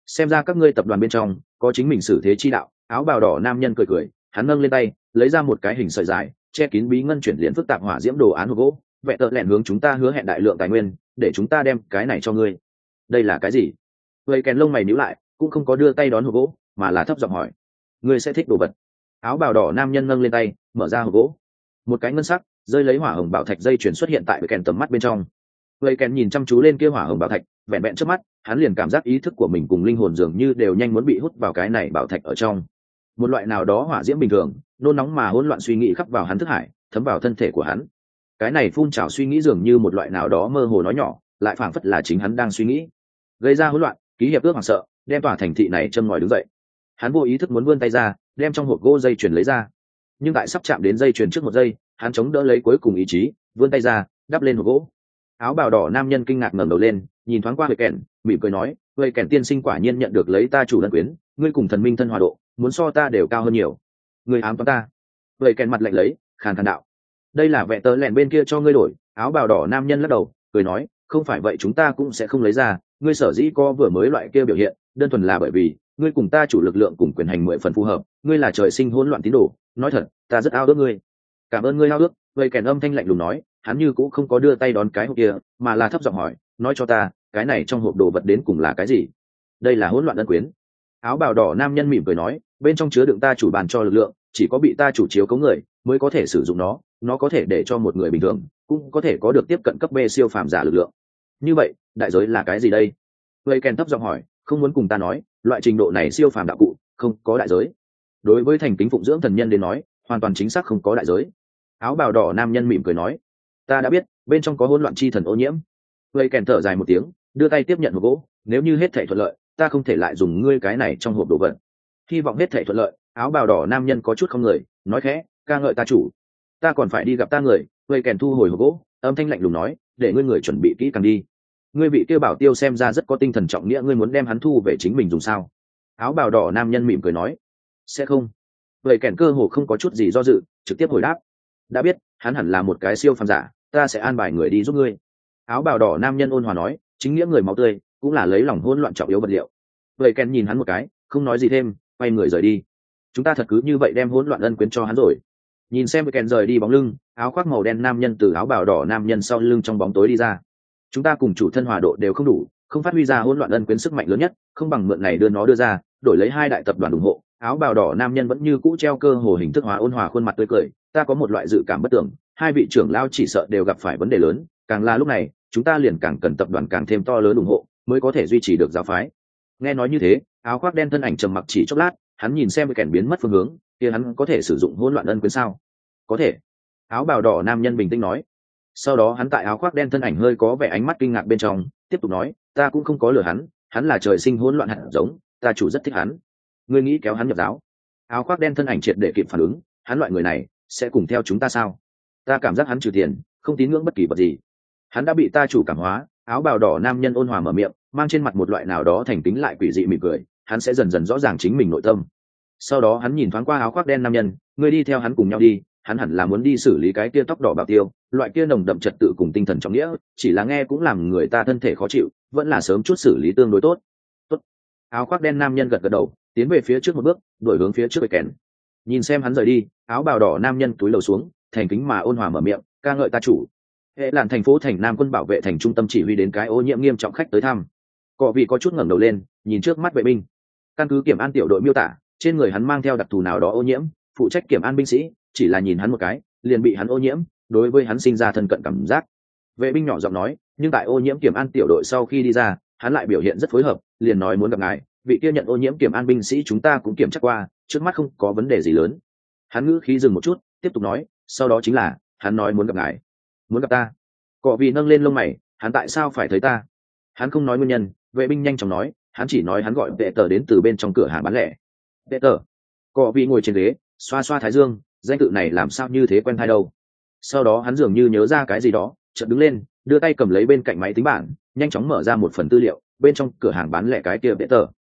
xem ra các ngươi tập đoàn bên trong có chính mình xử thế chi đạo. Áo bào đỏ nam nhân cười cười, hắn nâng lên tay lấy ra một cái hình sợi dài che kín bí ngân chuyển liền phức tạp hỏa diễm đồ án hộp gỗ. Vẹn tợ lẹn hướng chúng ta hứa hẹn đại lượng tài nguyên để chúng ta đem cái này cho ngươi. Đây là cái gì? Vậy kèn lông mày nhíu lại, cũng không có đưa tay đón hộp gỗ mà là thấp giọng hỏi. Ngươi sẽ thích đồ vật. Áo bào đỏ nam nhân nâng lên tay mở ra hộp gỗ, một cái ngân sắc rơi lấy hỏa hồng bảo thạch dây chuyển xuất hiện tại kèn tầm mắt bên trong. Vậy kèn nhìn chăm chú lên kia hỏa hồng bảo thạch, vẹn vẹn trước mắt hắn liền cảm giác ý thức của mình cùng linh hồn dường như đều nhanh muốn bị hút vào cái này bảo thạch ở trong. Một loại nào đó hỏa diễm bình thường nôn nóng mà hỗn loạn suy nghĩ khắp vào hắn thức hải, thấm vào thân thể của hắn. Cái này phun trào suy nghĩ dường như một loại nào đó mơ hồ nói nhỏ, lại phảng phất là chính hắn đang suy nghĩ, gây ra hỗn loạn. Ký hiệp ước hoảng sợ đem tòa thành thị này châm ngòi đứng dậy. Hắn vô ý thức muốn vươn tay ra đem trong hộp gỗ dây chuyền lấy ra, nhưng tại sắp chạm đến dây chuyền trước một giây hắn chống đỡ lấy cuối cùng ý chí vươn tay ra đắp lên hộp gỗ. Áo bào đỏ nam nhân kinh ngạc ngẩng đầu lên nhìn thoáng qua Huệ kèn, mỉm cười nói, Huệ kèn tiên sinh quả nhiên nhận được lấy ta chủ lân quyến, ngươi cùng thần minh thân hòa độ muốn so ta đều cao hơn nhiều. Ngươi ám toán ta. Huệ kèn mặt lạnh lấy khàn khàn đạo, đây là vẹn tớ lẹn bên kia cho ngươi đổi. Áo bào đỏ nam nhân lắc đầu cười nói, không phải vậy chúng ta cũng sẽ không lấy ra. Ngươi sở dĩ có vừa mới loại kia biểu hiện đơn thuần là bởi vì ngươi cùng ta chủ lực lượng cùng quyền hành 10 phần phù hợp. Ngươi là trời sinh hỗn loạn tín đồ, nói thật ta rất ao ước ngươi. Cảm ơn ngươi ao ước. Vậy kèn âm thanh lạnh lùng nói, hắn như cũng không có đưa tay đón cái hộp kia mà là thấp giọng hỏi, nói cho ta cái này trong hộp đồ vật đến cùng là cái gì? Đây là hỗn loạn ân quyến. Áo bào đỏ nam nhân mỉm cười nói, bên trong chứa đựng ta chủ bàn cho lực lượng, chỉ có bị ta chủ chiếu cấu người mới có thể sử dụng nó có thể để cho một người bình thường cũng có thể có được tiếp cận cấp B siêu phàm giả lực lượng. Như vậy đại giới là cái gì đây? Vậy kèn thấp giọng hỏi, không muốn cùng ta nói loại trình độ này siêu phàm đạo cụ không có đại giới. Đối với thành kính phụng dưỡng thần nhân đến nói hoàn toàn chính xác không có đại giới. Áo bào đỏ nam nhân mỉm cười nói, ta đã biết bên trong có hỗn loạn chi thần ô nhiễm. Vậy kèn thở dài một tiếng đưa tay tiếp nhận hộp gỗ, nếu như hết thảy thuận lợi ta không thể lại dùng ngươi cái này trong hộp đồ vật. Hy vọng hết thảy thuận lợi. Áo bào đỏ nam nhân có chút không người nói khẽ, ca ngợi ta chủ, ta còn phải đi gặp ta người. Vậy kèn thu hồi hộp gỗ âm thanh lạnh lùng nói, để ngươi người chuẩn bị kỹ càng đi. Ngươi vị kêu bảo tiêu xem ra rất có tinh thần trọng nghĩa, ngươi muốn đem hắn thu về chính mình dùng sao? Áo bào đỏ nam nhân mỉm cười nói, sẽ không. Vậy kèn cơ hồ không có chút gì do dự trực tiếp hồi đáp, đã biết hắn hẳn là một cái siêu phàm giả, ta sẽ an bài người đi giúp ngươi. Áo bào đỏ nam nhân ôn hòa nói, chính nghĩa người máu tươi cũng là lấy lòng hỗn loạn trọng yếu vật liệu. Vậy kèn nhìn hắn một cái không nói gì thêm quay người rời đi. Chúng ta thật cứ như vậy đem hỗn loạn ân quyến cho hắn rồi? Nhìn xem kèn rời đi bóng lưng, áo khoác màu đen nam nhân từ áo bào đỏ nam nhân sau lưng trong bóng tối đi ra. Chúng ta cùng chủ thân hòa độ đều không đủ, không phát huy ra hỗn loạn ân quyến sức mạnh lớn nhất, không bằng mượn này đưa ra đổi lấy hai đại tập đoàn ủng hộ. Áo bào đỏ nam nhân vẫn như cũ treo cơ hồ hình thức hóa ôn hòa khuôn mặt tươi cười, ta có một loại dự cảm bất tưởng, hai vị trưởng lao chỉ sợ đều gặp phải vấn đề lớn, càng là lúc này chúng ta liền càng cần tập đoàn càng thêm to lớn ủng hộ mới có thể duy trì được giáo phái. Nghe nói như thế, áo khoác đen thân ảnh trầm mặc chỉ chốc lát, hắn nhìn xem kèn biến mất phương hướng, kia hắn có thể sử dụng hỗn loạn ân quyến sao? Có thể. Áo bào đỏ nam nhân bình tĩnh nói. Sau đó hắn tại áo khoác đen thân ảnh hơi có vẻ ánh mắt kinh ngạc bên trong tiếp tục nói, ta cũng không có lừa hắn, hắn là trời sinh hỗn loạn hạt giống, ta chủ rất thích hắn. Ngươi nghĩ kéo hắn nhập giáo? Áo khoác đen thân ảnh triệt để kịp phản ứng, hắn loại người này sẽ cùng theo chúng ta sao? Ta cảm giác hắn trừ tiền không tín ngưỡng bất kỳ vật gì. Hắn đã bị ta chủ cảm hóa. Áo bào đỏ nam nhân ôn hòa mở miệng, mang trên mặt một loại nào đó thành kính lại quỷ dị mỉm cười, hắn sẽ dần dần rõ ràng chính mình nội tâm. Sau đó hắn nhìn thoáng qua áo khoác đen nam nhân, ngươi đi theo hắn cùng nhau đi, hắn hẳn là muốn đi xử lý cái kia tóc đỏ bảo tiêu, loại kia nồng đậm trật tự cùng tinh thần trọng nghĩa chỉ là nghe cũng làm người ta thân thể khó chịu, vẫn là sớm chút xử lý tương đối tốt. Tốt. Áo khoác đen nam nhân gật gật đầu tiến về phía trước một bước đuổi hướng phía trước về kèn. Nhìn xem hắn rời đi, áo bào đỏ nam nhân túi lầu xuống thành kính mà ôn hòa mở miệng, ca ngợi ta chủ. Hệ làn thành phố thành nam quân bảo vệ thành trung tâm chỉ huy đến cái ô nhiễm nghiêm trọng khách tới thăm. Cọ vị có chút ngẩng đầu lên nhìn trước mắt vệ binh. Căn cứ kiểm an tiểu đội miêu tả, trên người hắn mang theo đặc thù nào đó ô nhiễm, phụ trách kiểm an binh sĩ chỉ là nhìn hắn một cái liền bị hắn ô nhiễm, đối với hắn sinh ra thân cận cảm giác. Vệ binh nhỏ giọng nói, nhưng tại ô nhiễm kiểm an tiểu đội sau khi đi ra hắn lại biểu hiện rất phối hợp, liền nói muốn gặp ngài. Vị kia nhận ô nhiễm kiểm an binh sĩ chúng ta cũng kiểm tra qua, trước mắt không có vấn đề gì lớn. Hắn ngữ khí dừng một chút tiếp tục nói, sau đó chính là hắn nói muốn gặp ngài. Muốn gặp ta? Cọ vì nâng lên lông mày, hắn tại sao phải thấy ta? Hắn không nói nguyên nhân. Vệ binh nhanh chóng nói, hắn chỉ nói hắn gọi vệ tờ đến từ bên trong cửa hàng bán lẻ. Vệ tờ? Cọ vì ngồi trên ghế xoa xoa thái dương, danh tự này làm sao như thế quen thai đâu. Sau đó hắn dường như nhớ ra cái gì đó chợt đứng lên đưa tay cầm lấy bên cạnh máy tính bảng nhanh chóng mở ra một phần tư liệu, bên trong cửa hàng bán lẻ cái kia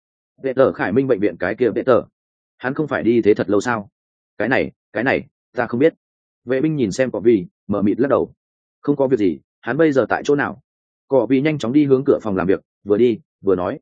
vệ tờ Khải Minh bệnh viện cái kia vệ tờ. Hắn không phải đi thế thật lâu sao? Cái này ta không biết. Vệ binh nhìn xem Cọ vì mở mịt lắc đầu, không có việc gì, hắn bây giờ tại chỗ nào? Cọ vì nhanh chóng đi hướng cửa phòng làm việc, vừa đi vừa nói,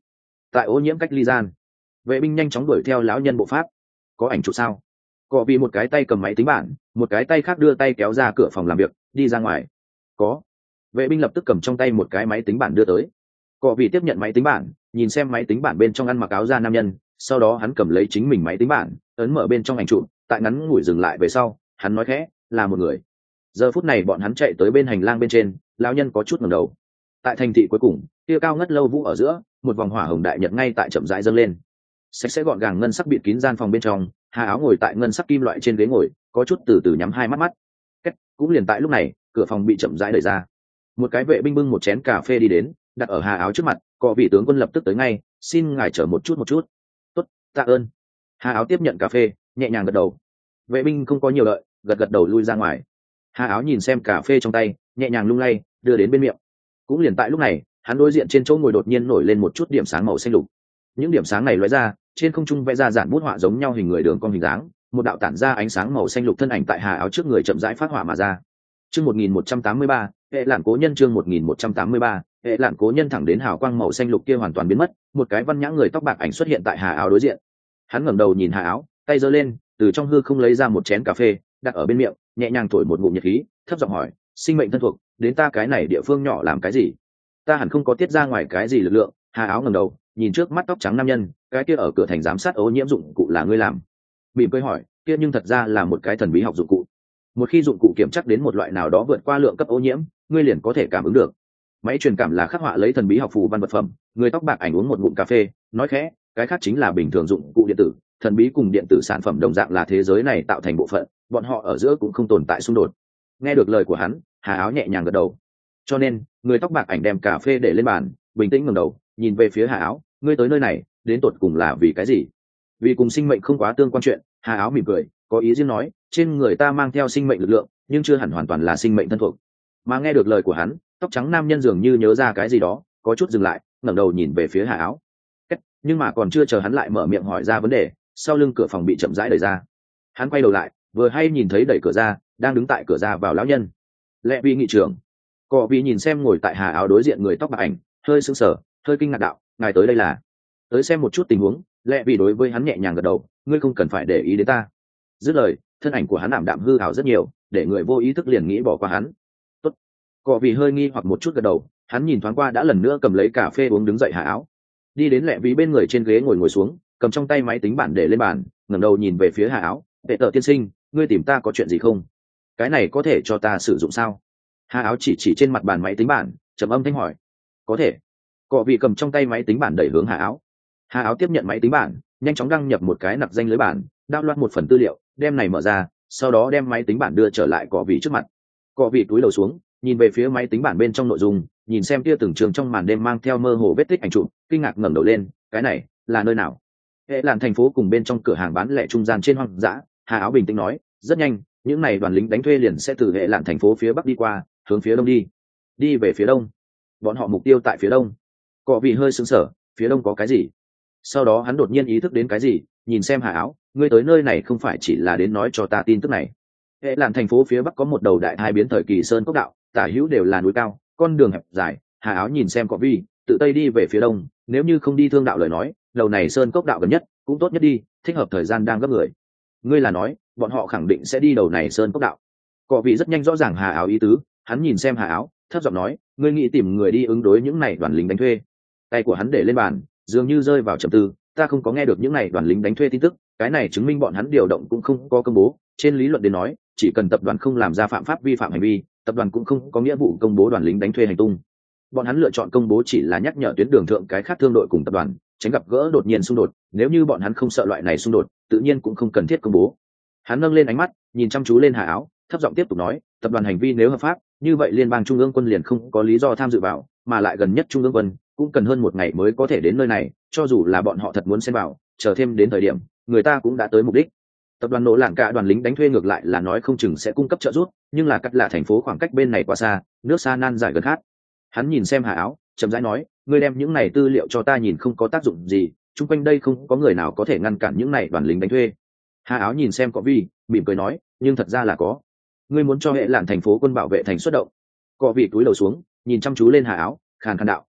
tại ô nhiễm cách ly gian. Vệ binh nhanh chóng đuổi theo lão nhân bộ pháp. Có ảnh chụp sao? Cọ vì một cái tay cầm máy tính bảng, một cái tay khác đưa tay kéo ra cửa phòng làm việc, đi ra ngoài. Có. Vệ binh lập tức cầm trong tay một cái máy tính bảng đưa tới. Cọ vì tiếp nhận máy tính bảng, nhìn xem máy tính bảng bên trong ăn mặc áo da nam nhân, sau đó hắn cầm lấy chính mình máy tính bảng, ấn mở bên trong ảnh chụp, tại ngắn ngủi dừng lại về sau, hắn nói khẽ, là một người. Giờ phút này bọn hắn chạy tới bên hành lang bên trên, lão nhân có chút ngẩng đầu. Tại thành thị cuối cùng, kia cao ngất lâu vũ ở giữa, một vòng hỏa hồng đại nhật ngay tại chậm rãi dâng lên. Sạch sẽ gọn gàng ngân sắc bịt kín gian phòng bên trong, Hà Áo ngồi tại ngân sắc kim loại trên ghế ngồi, có chút từ từ nhắm hai mắt. Cũng liền tại lúc này, cửa phòng bị chậm rãi đẩy ra. Một cái vệ binh bưng một chén cà phê đi đến, đặt ở Hà Áo trước mặt, Cọ vị tướng quân lập tức tới ngay, xin ngài chờ một chút. Tốt, tạ ơn. Hà Áo tiếp nhận cà phê, nhẹ nhàng gật đầu. Vệ binh không có nhiều lợi, gật đầu lui ra ngoài. Hà Áo nhìn xem cà phê trong tay, nhẹ nhàng lung lay, đưa đến bên miệng. Cũng liền tại lúc này, hắn đối diện trên chỗ ngồi đột nhiên nổi lên một chút điểm sáng màu xanh lục. Những điểm sáng này lóe ra, trên không trung vẽ ra giản bút họa giống nhau hình người đường cong hình dáng, một đạo tản ra ánh sáng màu xanh lục thân ảnh tại Hà Áo trước người chậm rãi phát họa mà ra. Chương 1183, hệ lạn cố nhân chương 1183, hệ lạn cố nhân thẳng đến hào quang màu xanh lục kia hoàn toàn biến mất, một cái văn nhã người tóc bạc ảnh xuất hiện tại Hà Áo đối diện. Hắn ngẩng đầu nhìn Hà Áo, tay giơ lên, từ trong hư không lấy ra một chén cà phê, đặt ở bên miệng, nhẹ nhàng thổi một ngụm nhiệt khí, thấp giọng hỏi, sinh mệnh thân thuộc, đến ta cái này địa phương nhỏ làm cái gì? Ta hẳn không có tiết ra ngoài cái gì lực lượng. Hà Áo ngẩng đầu, nhìn trước mắt tóc trắng nam nhân, cái kia ở cửa thành giám sát ô nhiễm dụng cụ là ngươi làm? Mỉm cười hỏi, kia nhưng thật ra là một cái thần bí học dụng cụ. Một khi dụng cụ kiểm chắc đến một loại nào đó vượt qua lượng cấp ô nhiễm, ngươi liền có thể cảm ứng được. Máy truyền cảm là khắc họa lấy thần bí học phù văn vật phẩm. Người tóc bạc ảnh uống một ngụm cà phê, nói khẽ, cái khác chính là bình thường dụng cụ điện tử, thần bí cùng điện tử sản phẩm đồng dạng là thế giới này tạo thành bộ phận, bọn họ ở giữa cũng không tồn tại xung đột. Nghe được lời của hắn, Hà Áo nhẹ nhàng gật đầu. Cho nên, người tóc bạc ảnh đem cà phê để lên bàn, bình tĩnh ngẩng đầu, nhìn về phía Hà Áo, ngươi tới nơi này, đến tột cùng là vì cái gì? Vì cùng sinh mệnh không quá tương quan chuyện. Hà Áo mỉm cười, có ý riêng nói, trên người ta mang theo sinh mệnh lực lượng, nhưng chưa hẳn hoàn toàn là sinh mệnh thân thuộc. Mà nghe được lời của hắn, tóc trắng nam nhân dường như nhớ ra cái gì đó, có chút dừng lại, ngẩng đầu nhìn về phía Hà Áo. Nhưng mà còn chưa chờ hắn lại mở miệng hỏi ra vấn đề, sau lưng cửa phòng bị chậm rãi đẩy ra. Hắn quay đầu lại, vừa hay nhìn thấy đẩy cửa ra, đang đứng tại cửa ra vào lão nhân. Lệ Vi nghị trưởng. Cọ Vi nhìn xem ngồi tại Hà Áo đối diện người tóc bạc ảnh, hơi sững sờ, hơi kinh ngạc đạo, ngài tới đây là tới xem một chút tình huống. Lệ Vi đối với hắn nhẹ nhàng gật đầu, ngươi không cần phải để ý đến ta. Dứt lời, thân ảnh của hắn ảm đạm hư ảo rất nhiều, để người vô ý thức liền nghĩ bỏ qua hắn. Tốt. Cọ Vi hơi nghi hoặc một chút gật đầu, hắn nhìn thoáng qua đã lần nữa cầm lấy cà phê uống, đứng dậy Hà Áo, đi đến Lệ Vi bên người trên ghế ngồi xuống, cầm trong tay máy tính bảng để lên bàn, ngẩng đầu nhìn về phía Hà Áo, "Vệ Tở tiên sinh, ngươi tìm ta có chuyện gì không? Cái này có thể cho ta sử dụng sao?" Hà Áo chỉ trên mặt bàn máy tính bảng, trầm âm thanh hỏi. "Có thể." Cọ vị cầm trong tay máy tính bảng đẩy hướng Hà Áo. Hà Áo tiếp nhận máy tính bảng, nhanh chóng đăng nhập một cái nặc danh lưới bản, đạo loạt một phần tư liệu, đem này mở ra, sau đó đem máy tính bảng đưa trở lại Cọ vị trước mặt. Cọ vị cúi đầu xuống, nhìn về phía máy tính bảng bên trong nội dung, nhìn xem tia từng trường trong màn đêm mang theo mơ hồ vết tích ảnh chụp, kinh ngạc ngẩng đầu lên, "Cái này là nơi nào?" Hệ làn thành phố cùng bên trong cửa hàng bán lẻ trung gian trên hoang dã. Hà Áo bình tĩnh nói, "Rất nhanh, những này đoàn lính đánh thuê liền sẽ từ hệ làn thành phố phía bắc đi qua, hướng phía đông đi về phía đông. Bọn họ mục tiêu tại phía đông." Cọ vị hơi sững sờ, "Phía đông có cái gì?" Sau đó hắn đột nhiên ý thức đến cái gì, nhìn xem Hà Áo, "Ngươi tới nơi này không phải chỉ là đến nói cho ta tin tức này. Hệ làn thành phố phía bắc có một đầu đại hai biến thời kỳ sơn cốc đạo, tả hữu đều là núi cao, con đường hẹp dài." Hà Áo nhìn xem Cọ vị, "Tự tây đi về phía đông, nếu như không đi thương đạo lời nói, đầu này sơn cốc đạo gần nhất, cũng tốt nhất đi, thích hợp thời gian đang gấp người." "Ngươi là nói, bọn họ khẳng định sẽ đi đầu này sơn cốc đạo?" Cọ vị rất nhanh rõ ràng Hà Áo ý tứ, hắn nhìn xem Hà Áo, thấp giọng nói, "Ngươi nghĩ tìm người đi ứng đối những này đoàn lính đánh thuê?" Tay của hắn để lên bàn, dường như rơi vào trầm tư, "Ta không có nghe được những này đoàn lính đánh thuê tin tức, cái này chứng minh bọn hắn điều động cũng không có công bố. Trên lý luận đến nói, chỉ cần tập đoàn không làm ra phạm pháp vi phạm hành vi, tập đoàn cũng không có nghĩa vụ công bố đoàn lính đánh thuê hành tung. Bọn hắn lựa chọn công bố chỉ là nhắc nhở tuyến đường thượng cái khác thương đội cùng tập đoàn, tránh gặp gỡ đột nhiên xung đột. Nếu như bọn hắn không sợ loại này xung đột, tự nhiên cũng không cần thiết công bố." Hắn nâng lên ánh mắt, nhìn chăm chú lên Hà Áo, thấp giọng tiếp tục nói, "Tập đoàn hành vi nếu hợp pháp, như vậy liên bang trung ương quân liền không có lý do tham dự vào, mà lại gần nhất trung ương quân cũng cần hơn một ngày mới có thể đến nơi này, cho dù là bọn họ thật muốn xen vào, chờ thêm đến thời điểm, người ta cũng đã tới mục đích. Tập đoàn nổ lạng cả đoàn lính đánh thuê ngược lại là nói không chừng sẽ cung cấp trợ giúp, nhưng là cắt là thành phố khoảng cách bên này quá xa, nước xa nan giải gần khát." Hắn nhìn xem Hà Áo, chậm rãi nói, "Ngươi đem những này tư liệu cho ta nhìn không có tác dụng gì, chung quanh đây không có người nào có thể ngăn cản những này đoàn lính đánh thuê." Hà Áo nhìn xem Cọ Vi, mỉm cười nói, "Nhưng thật ra là có. Ngươi muốn cho hệ lạn thành phố quân bảo vệ thành xuất động?" Cọ Vi cúi đầu xuống, nhìn chăm chú lên Hà Áo, khàn khàn đạo,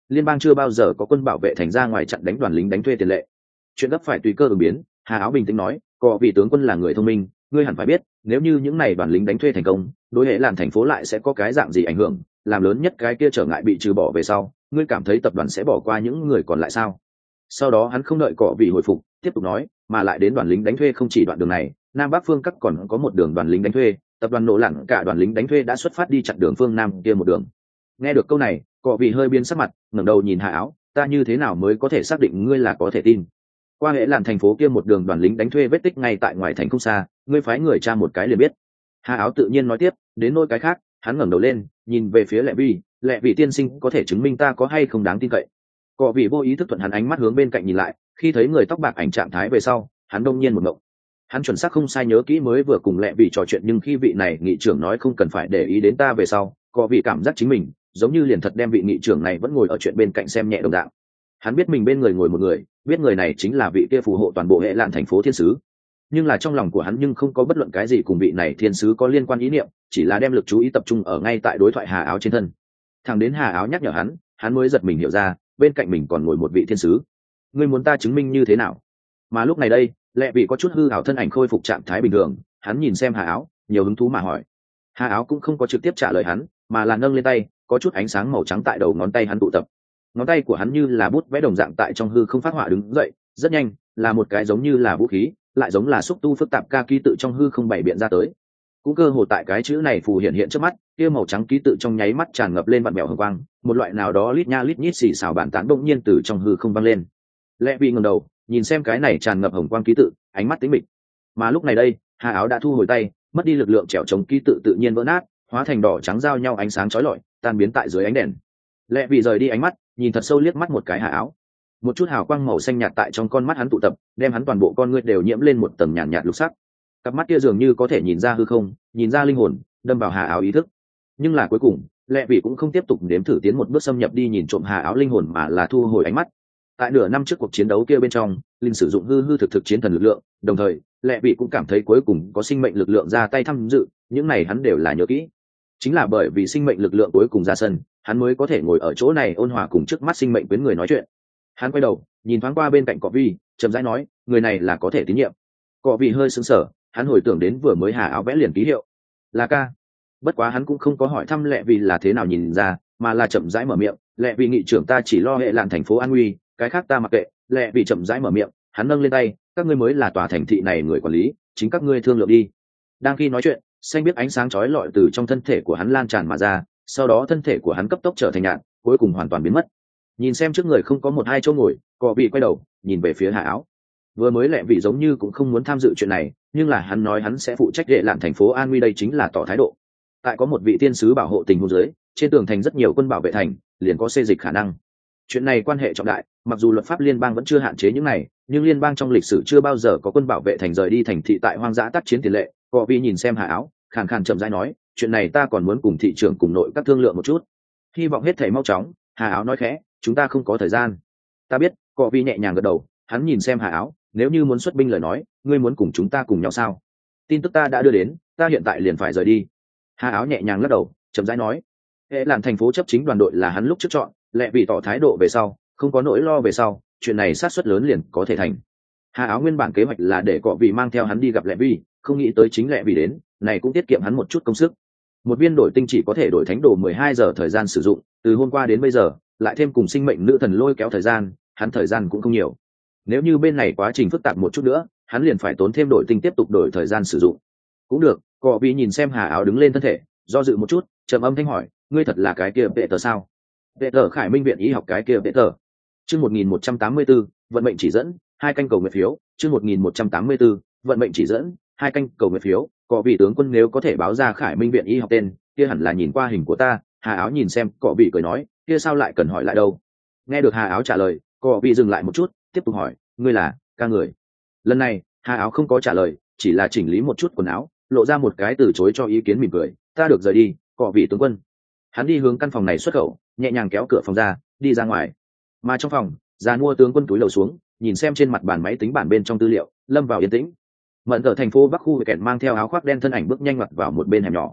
liên bang chưa bao giờ có quân bảo vệ thành ra ngoài chặn đánh đoàn lính đánh thuê tiền lệ. Chuyện gấp phải tùy cơ ứng biến. Hà Áo bình tĩnh nói, có vị tướng quân là người thông minh, ngươi hẳn phải biết, nếu như những này đoàn lính đánh thuê thành công, đối hệ làn thành phố lại sẽ có cái dạng gì ảnh hưởng, làm lớn nhất cái kia trở ngại bị trừ bỏ về sau, ngươi cảm thấy tập đoàn sẽ bỏ qua những người còn lại sao? Sau đó hắn không đợi cọ vị hồi phục, tiếp tục nói, mà lại đến đoàn lính đánh thuê không chỉ đoạn đường này, nam bắc phương các còn có một đường đoàn lính đánh thuê, tập đoàn nổ lặn cả đoàn lính đánh thuê đã xuất phát đi chặn đường phương nam kia một đường. Nghe được câu này, cọ vị hơi biến sắc mặt, ngẩng đầu nhìn Hà Áo, ta như thế nào mới có thể xác định ngươi là có thể tin? Qua hệ làn thành phố kia một đường đoàn lính đánh thuê vết tích ngay tại ngoài thành không xa, ngươi phái người tra một cái liền biết. Hà Áo tự nhiên nói tiếp, đến nỗi cái khác, hắn ngẩng đầu lên, nhìn về phía Lệ vị tiên sinh có thể chứng minh ta có hay không đáng tin cậy. Cọ vị vô ý thức thuận hắn ánh mắt hướng bên cạnh nhìn lại, khi thấy người tóc bạc ảnh trạng thái về sau, hắn đông nhiên một ngộng. Hắn chuẩn xác không sai nhớ kỹ mới vừa cùng Lệ vị trò chuyện, nhưng khi vị này nghị trưởng nói không cần phải để ý đến ta về sau, cọ vị cảm giác chính mình giống như liền thật đem vị nghị trưởng này vẫn ngồi ở chuyện bên cạnh xem nhẹ đồng dạng. Hắn biết mình bên người ngồi một người, biết người này chính là vị kia phù hộ toàn bộ hệ lạn thành phố thiên sứ, nhưng là trong lòng của hắn nhưng không có bất luận cái gì cùng vị này thiên sứ có liên quan ý niệm, chỉ là đem lực chú ý tập trung ở ngay tại đối thoại Hà Áo trên thân. Thằng đến Hà Áo nhắc nhở hắn mới giật mình hiểu ra, bên cạnh mình còn ngồi một vị thiên sứ. Ngươi muốn ta chứng minh như thế nào? Mà lúc này đây, Lệ vị có chút hư ảo thân ảnh khôi phục trạng thái bình thường, hắn nhìn xem Hà Áo, nhiều hứng thú mà hỏi. Hà Áo cũng không có trực tiếp trả lời hắn, mà là nâng lên tay, có chút ánh sáng màu trắng tại đầu ngón tay hắn tụ tập. Ngón tay của hắn như là bút vẽ đồng dạng tại trong hư không phát họa đứng dậy, rất nhanh, là một cái giống như là vũ khí, lại giống là xúc tu phức tạp ca ký tự trong hư không bày biện ra tới. Cũng cơ hồ tại cái chữ này phù hiện trước mắt, kia màu trắng ký tự trong nháy mắt tràn ngập lên vặn vẹo hồng quang, một loại nào đó lít nha lít nhít xì xào bản tán bỗng nhiên từ trong hư không vang lên. Lệ vị ngẩng đầu, nhìn xem cái này tràn ngập hồng quang ký tự, ánh mắt tĩnh mịch. Mà lúc này đây, Hà Áo đã thu hồi tay, mất đi lực lượng trèo chống ký tự tự nhiên vỡ nát, hóa thành đỏ trắng giao nhau ánh sáng chói lọi, tan biến tại dưới ánh đèn. Lệ vị rời đi ánh mắt, nhìn thật sâu liếc mắt một cái Hà Áo. Một chút hào quang màu xanh nhạt tại trong con mắt hắn tụ tập, đem hắn toàn bộ con ngươi đều nhiễm lên một tầng nhàn nhạt lục sắc. Cặp mắt kia dường như có thể nhìn ra hư không, nhìn ra linh hồn, đâm vào Hà Áo ý thức. Nhưng là cuối cùng, Lệ vị cũng không tiếp tục nếm thử tiến một bước xâm nhập đi nhìn trộm Hà Áo linh hồn, mà là thu hồi ánh mắt. Tại nửa năm trước cuộc chiến đấu kia bên trong, linh sử dụng hư thực chiến thần lực lượng, đồng thời Lệ vị cũng cảm thấy cuối cùng có sinh mệnh lực lượng ra tay tham dự, những này hắn đều là nhớ kỹ. Chính là bởi vì sinh mệnh lực lượng cuối cùng ra sân, hắn mới có thể ngồi ở chỗ này ôn hòa cùng trước mắt sinh mệnh quyến người nói chuyện. Hắn quay đầu nhìn thoáng qua bên cạnh Cọ Vi, chậm rãi nói, người này là có thể tín nhiệm. Cọ Vi hơi sững sờ, hắn hồi tưởng đến vừa mới Hà Áo vẽ liền ký hiệu là ca. Bất quá hắn cũng không có hỏi thăm Lệ vị là thế nào nhìn ra, mà là chậm rãi mở miệng, Lệ vị nghị trưởng ta chỉ lo hệ lạn thành phố an nguy, cái khác ta mặc kệ. Lệ vị chậm rãi mở miệng, hắn nâng lên tay, các ngươi mới là tòa thành thị này người quản lý, chính các ngươi thương lượng đi. Đang khi nói chuyện, xanh biết ánh sáng chói lọi từ trong thân thể của hắn lan tràn mà ra, sau đó thân thể của hắn cấp tốc trở thành nhạt, cuối cùng hoàn toàn biến mất. Nhìn xem trước người không có một hai chỗ ngồi, Cọ vị quay đầu nhìn về phía Hà Áo. Vừa mới Lệ vị giống như cũng không muốn tham dự chuyện này, nhưng là hắn nói hắn sẽ phụ trách hệ lạn thành phố an nguy, đây chính là tỏ thái độ. Tại có một vị tiên sứ bảo hộ tình huống dưới, trên tường thành rất nhiều quân bảo vệ thành, liền có xê dịch khả năng. Chuyện này quan hệ trọng đại, mặc dù luật pháp liên bang vẫn chưa hạn chế những này, nhưng liên bang trong lịch sử chưa bao giờ có quân bảo vệ thành rời đi thành thị tại hoang dã tác chiến tiền lệ. Cọ vị nhìn xem Hà Áo, khàn khàn chậm rãi nói, chuyện này ta còn muốn cùng thị trưởng cùng nội các thương lượng một chút, hy vọng hết thảy mau chóng. Hà Áo nói khẽ, chúng ta không có thời gian. Ta biết. Cọ vị nhẹ nhàng gật đầu, hắn nhìn xem Hà Áo, nếu như muốn xuất binh lời nói, ngươi muốn cùng chúng ta cùng nhau sao? Tin tức ta đã đưa đến, ta hiện tại liền phải rời đi. Hà Áo nhẹ nhàng lắc đầu, chậm rãi nói, hệ lạn thành phố chấp chính đoàn đội là hắn lúc trước chọn, Lệ vị tỏ thái độ về sau, không có nỗi lo về sau, chuyện này sát suất lớn liền có thể thành. Hà Áo nguyên bản kế hoạch là để Cọ vị mang theo hắn đi gặp Lệ vị, không nghĩ tới chính Lệ vị đến, này cũng tiết kiệm hắn một chút công sức. Một viên đổi tinh chỉ có thể đổi thánh đồ 12 giờ thời gian sử dụng, từ hôm qua đến bây giờ, lại thêm cùng sinh mệnh nữ thần lôi kéo thời gian, hắn thời gian cũng không nhiều. Nếu như bên này quá trình phức tạp một chút nữa, hắn liền phải tốn thêm đổi tinh tiếp tục đổi thời gian sử dụng. Cũng được. Cọ vị nhìn xem Hà Áo đứng lên thân thể, do dự một chút, trầm âm thanh hỏi, ngươi thật là cái kia vệ tờ sao? Vệ tờ Khải Minh viện y học cái kia vệ tờ. Chương 1184, vận mệnh chỉ dẫn, 2 canh cầu nguyện phiếu. Chương 1184, vận mệnh chỉ dẫn, 2 canh cầu nguyện phiếu. Cọ vị tướng quân nếu có thể báo ra Khải Minh viện y học tên, kia hẳn là nhìn qua hình của ta. Hà Áo nhìn xem, Cọ vị cười nói, kia sao lại cần hỏi lại đâu? Nghe được Hà Áo trả lời, Cọ vị dừng lại một chút, tiếp tục hỏi, ngươi là ca người? Lần này Hà Áo không có trả lời, chỉ là chỉnh lý một chút quần áo, lộ ra một cái từ chối cho ý kiến mỉm cười, ta được rời đi. Cọ vị tướng quân. Hắn đi hướng căn phòng này xuất khẩu, nhẹ nhàng kéo cửa phòng ra, đi ra ngoài. Mà trong phòng, già mua tướng quân túi lầu xuống, nhìn xem trên mặt bàn máy tính bản bên trong tư liệu, lâm vào yên tĩnh. Mận ở thành phố Bắc khu kẹt mang theo áo khoác đen thân ảnh bước nhanh ngoặt vào một bên hẻm nhỏ.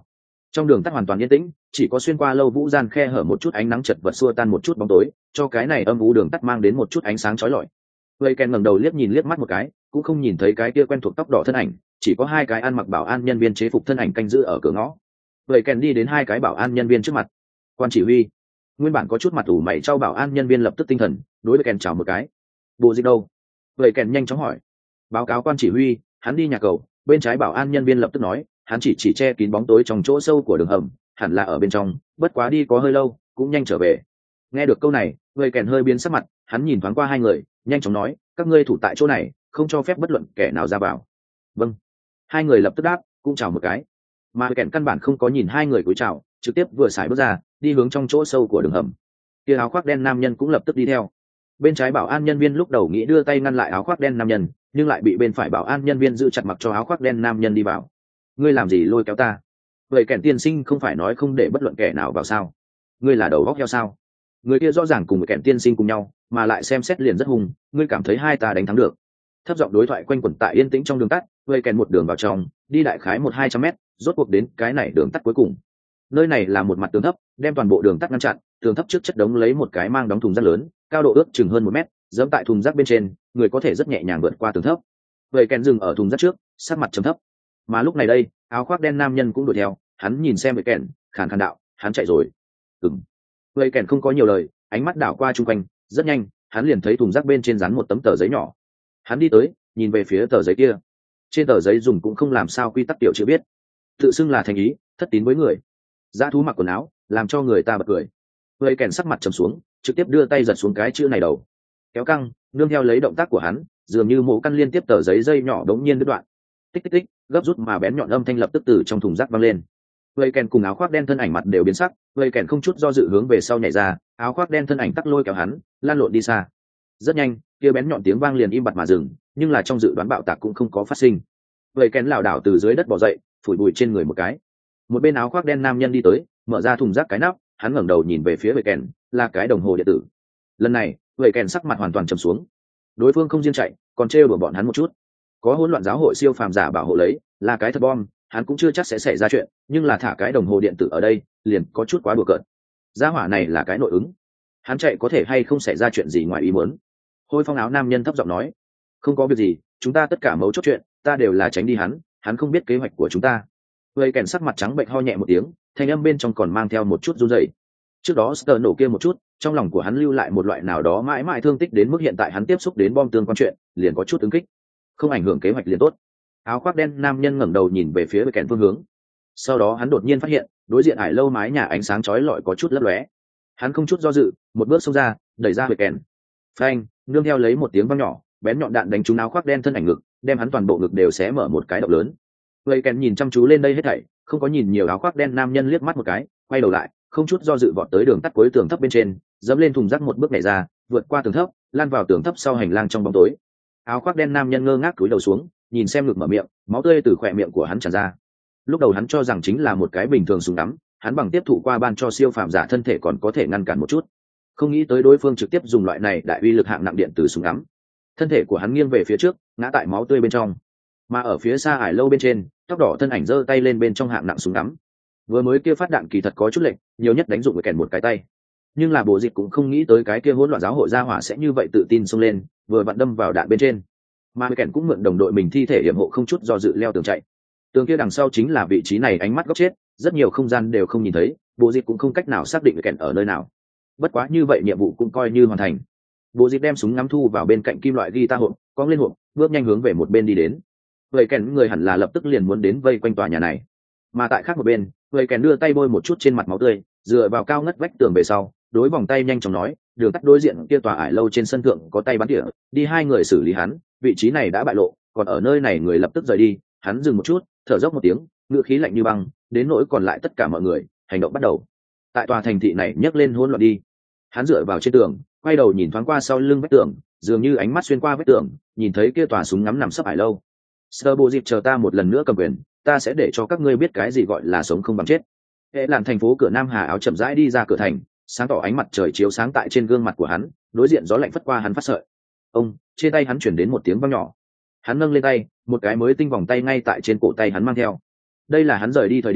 Trong đường tắt hoàn toàn yên tĩnh, chỉ có xuyên qua lâu vũ gian khe hở một chút ánh nắng chật vật xua tan một chút bóng tối, cho cái này âm u đường tắt mang đến một chút ánh sáng chói lọi. Vậy Ken ngẩng đầu liếc nhìn liếc mắt một cái, cũng không nhìn thấy cái kia quen thuộc tóc đỏ thân ảnh, chỉ có hai cái ăn mặc bảo an nhân viên chế phục thân ảnh canh giữ ở cửa ngõ. Vậy Ken đi đến hai cái bảo an nhân viên trước mặt. Quan chỉ huy. Nguyên bản có chút mặt ủ mày cho bảo an nhân viên lập tức tinh thần, đối với Ken chào một cái. Bộ dịch đâu? Vậy Ken nhanh chóng hỏi. Báo cáo quan chỉ huy, hắn đi nhà cầu. Bên trái bảo an nhân viên lập tức nói, hắn chỉ che kín bóng tối trong chỗ sâu của đường hầm, hẳn là ở bên trong, bất quá đi có hơi lâu, cũng nhanh trở về. Nghe được câu này, Vậy Ken hơi biến sắc mặt, hắn nhìn thoáng qua hai người, nhanh chóng nói, các ngươi thủ tại chỗ này, không cho phép bất luận kẻ nào ra vào. Vâng. Hai người lập tức đáp, cũng chào một cái. Mà Kẹn căn bản không có nhìn hai người cúi chào, trực tiếp vừa xài bước ra, đi hướng trong chỗ sâu của đường hầm. Kia áo khoác đen nam nhân cũng lập tức đi theo. Bên trái bảo an nhân viên lúc đầu nghĩ đưa tay ngăn lại áo khoác đen nam nhân, nhưng lại bị bên phải bảo an nhân viên giữ chặt mặc cho áo khoác đen nam nhân đi vào. Ngươi làm gì lôi kéo ta? Vậy Kẹn tiên sinh không phải nói không để bất luận kẻ nào vào sao? Ngươi là đầu góc heo sao? Người kia rõ ràng cùng Kẹn tiên sinh cùng nhau, mà lại xem xét liền rất hung, ngươi cảm thấy hai ta đánh thắng được? Thấp giọng đối thoại quanh quẩn tại yên tĩnh trong đường tắt, Vậy Kẹn một đường vào trong, đi đại khái 100-200 mét, rốt cuộc đến cái này đường tắt cuối cùng. Nơi này là một mặt tường thấp, đem toàn bộ đường tắt ngăn chặn, tường thấp trước chất đống lấy một cái mang đóng thùng rác lớn, cao độ ước chừng hơn 1 mét, giẫm tại thùng rác bên trên, người có thể rất nhẹ nhàng vượt qua tường thấp. Vậy Kẹn dừng ở thùng rác trước, sát mặt trầm thấp. Mà lúc này đây, áo khoác đen nam nhân cũng đuổi theo, hắn nhìn xem Vậy Kẹn, khàn khàn đạo, hắn chạy rồi. Vậy Kẹn không có nhiều lời, ánh mắt đảo qua chung quanh, rất nhanh, hắn liền thấy thùng rác bên trên dán một tấm tờ giấy nhỏ. Hắn đi tới, nhìn về phía tờ giấy kia. Trên tờ giấy dùng cũng không làm sao quy tắc tiểu chữ biết, tự xưng là thành ý, thất tín với người. Dã thú mặc quần áo, làm cho người ta bật cười. Vậy Kèn sắc mặt trầm xuống, trực tiếp đưa tay giật xuống cái chữ này đầu. Kéo căng, nương theo lấy động tác của hắn, dường như mổ căn liên tiếp tờ giấy dây nhỏ đống nhiên đứt đoạn. Tích tích tích, gấp rút mà bén nhọn âm thanh lập tức từ trong thùng rác vang lên. Vậy Kèn cùng áo khoác đen thân ảnh mặt đều biến sắc, Vậy Kèn không chút do dự hướng về sau nhảy ra, áo khoác đen thân ảnh tắc lôi kéo hắn, lan lộn đi xa. Rất nhanh, kia bén nhọn tiếng vang liền im bặt mà dừng, nhưng là trong dự đoán bạo tạc cũng không có phát sinh. Vậy Kèn lảo đảo từ dưới đất bò dậy, phủi bụi trên người một cái. Một bên áo khoác đen nam nhân đi tới, mở ra thùng rác cái nắp, hắn ngẩng đầu nhìn về phía Vậy Kèn, là cái đồng hồ điện tử. Lần này, Vậy Kèn sắc mặt hoàn toàn trầm xuống. Đối phương không riêng chạy, còn trêu đùa bọn hắn một chút. Có hỗn loạn giáo hội siêu phàm giả bảo hộ lấy, là cái thật bom, hắn cũng chưa chắc sẽ xảy ra chuyện, nhưng là thả cái đồng hồ điện tử ở đây, liền có chút quá đùa cợt. Gia hỏa này là cái nội ứng, hắn chạy có thể hay không xảy ra chuyện gì ngoài ý muốn. Hôi phong áo nam nhân thấp giọng nói, không có việc gì, chúng ta tất cả mấu chốt chuyện, ta đều là tránh đi hắn không biết kế hoạch của chúng ta. Vậy Kèn sắc mặt trắng bệnh ho nhẹ một tiếng, thanh âm bên trong còn mang theo một chút run rẩy. Trước đó Sờ nổ kia một chút, trong lòng của hắn lưu lại một loại nào đó mãi mãi thương tích đến mức hiện tại hắn tiếp xúc đến bom tương quan chuyện, liền có chút ứng kích. Không ảnh hưởng kế hoạch liền tốt. Áo khoác đen nam nhân ngẩng đầu nhìn về phía Vậy Kèn phương hướng. Sau đó hắn đột nhiên phát hiện, đối diện ải lâu mái nhà ánh sáng chói lọi có chút lấp lóe. Hắn không chút do dự, một bước xông ra, đẩy ra Vậy Kèn. Phanh, nương theo lấy một tiếng vang nhỏ, bén nhọn đạn đánh trúng áo khoác đen thân ảnh ngực, đem hắn toàn bộ ngực đều xé mở một cái động lớn. Vậy Kèn nhìn chăm chú lên đây hết thảy, không có nhìn nhiều áo khoác đen nam nhân liếc mắt một cái, quay đầu lại, không chút do dự vọt tới đường tắt cuối tường thấp bên trên, dẫm lên thùng rác một bước nhảy ra, vượt qua tường thấp, lan vào tường thấp sau hành lang trong bóng tối. Áo khoác đen nam nhân ngơ ngác cúi đầu xuống, nhìn xem ngực mở miệng, máu tươi từ khóe miệng của hắn tràn ra. Lúc đầu hắn cho rằng chính là một cái bình thường súng ngắm, hắn bằng tiếp thụ qua ban cho siêu phàm giả thân thể còn có thể ngăn cản một chút, không nghĩ tới đối phương trực tiếp dùng loại này đại uy lực hạng nặng điện từ súng ngắm. Thân thể của hắn nghiêng về phía trước, ngã tại máu tươi bên trong, mà ở phía xa ải lâu bên trên, tóc đỏ thân ảnh giơ tay lên bên trong hạng nặng súng ngắm. Vừa mới kia phát đạn kỳ thật có chút lệch, nhiều nhất đánh dụng Vậy Kèn một cái tay, nhưng là Bộ Dịch cũng không nghĩ tới cái kia hỗn loạn giáo hội gia hỏa sẽ như vậy tự tin xông lên, vừa vặn đâm vào đạn bên trên. Mà Vậy Kèn cũng mượn đồng đội mình thi thể hiểm hộ không chút do dự leo tường chạy. Tường kia đằng sau chính là vị trí này ánh mắt góc chết, rất nhiều không gian đều không nhìn thấy, Bộ Dịch cũng không cách nào xác định Vậy Kèn ở nơi nào. Bất quá như vậy nhiệm vụ cũng coi như hoàn thành. Bộ Dịch đem súng ngắm thu vào bên cạnh kim loại guitar hộp, cong lên hộp, bước nhanh hướng về một bên đi đến. Vậy Kèn người hẳn là lập tức liền muốn đến vây quanh tòa nhà này. Mà tại khác một bên, Vậy Kèn đưa tay bôi một chút trên mặt máu tươi, dựa vào cao ngất vách tường về sau, đối vòng tay nhanh chóng nói, đường tắt đối diện kia tòa ải lâu trên sân thượng có tay bắn tỉa, đi hai người xử lý hắn, vị trí này đã bại lộ, còn ở nơi này người lập tức rời đi. Hắn dừng một chút, thở dốc một tiếng, ngữ khí lạnh như băng, đến nỗi còn lại tất cả mọi người, hành động bắt đầu. Tại tòa thành thị này nhấc lên hỗn loạn đi. Hắn dựa vào trên tường, quay đầu nhìn thoáng qua sau lưng vách tường, dường như ánh mắt xuyên qua vách tường, nhìn thấy kia tòa súng ngắm nằm sấp ải lâu. Sơ Bô Dịp chờ ta một lần nữa cầm quyền, ta sẽ để cho các ngươi biết cái gì gọi là sống không bằng chết. Hệ làn thành phố cửa Nam Hà áo chậm rãi đi ra cửa thành, sáng tỏ ánh mặt trời chiếu sáng tại trên gương mặt của hắn, đối diện gió lạnh phất qua hắn phát sợi. Ông, trên tay hắn chuyển đến một tiếng vang nhỏ. Hắn nâng lên tay, một cái mới tinh vòng tay ngay tại trên cổ tay hắn mang theo. Đây là hắn rời đi thời điểm,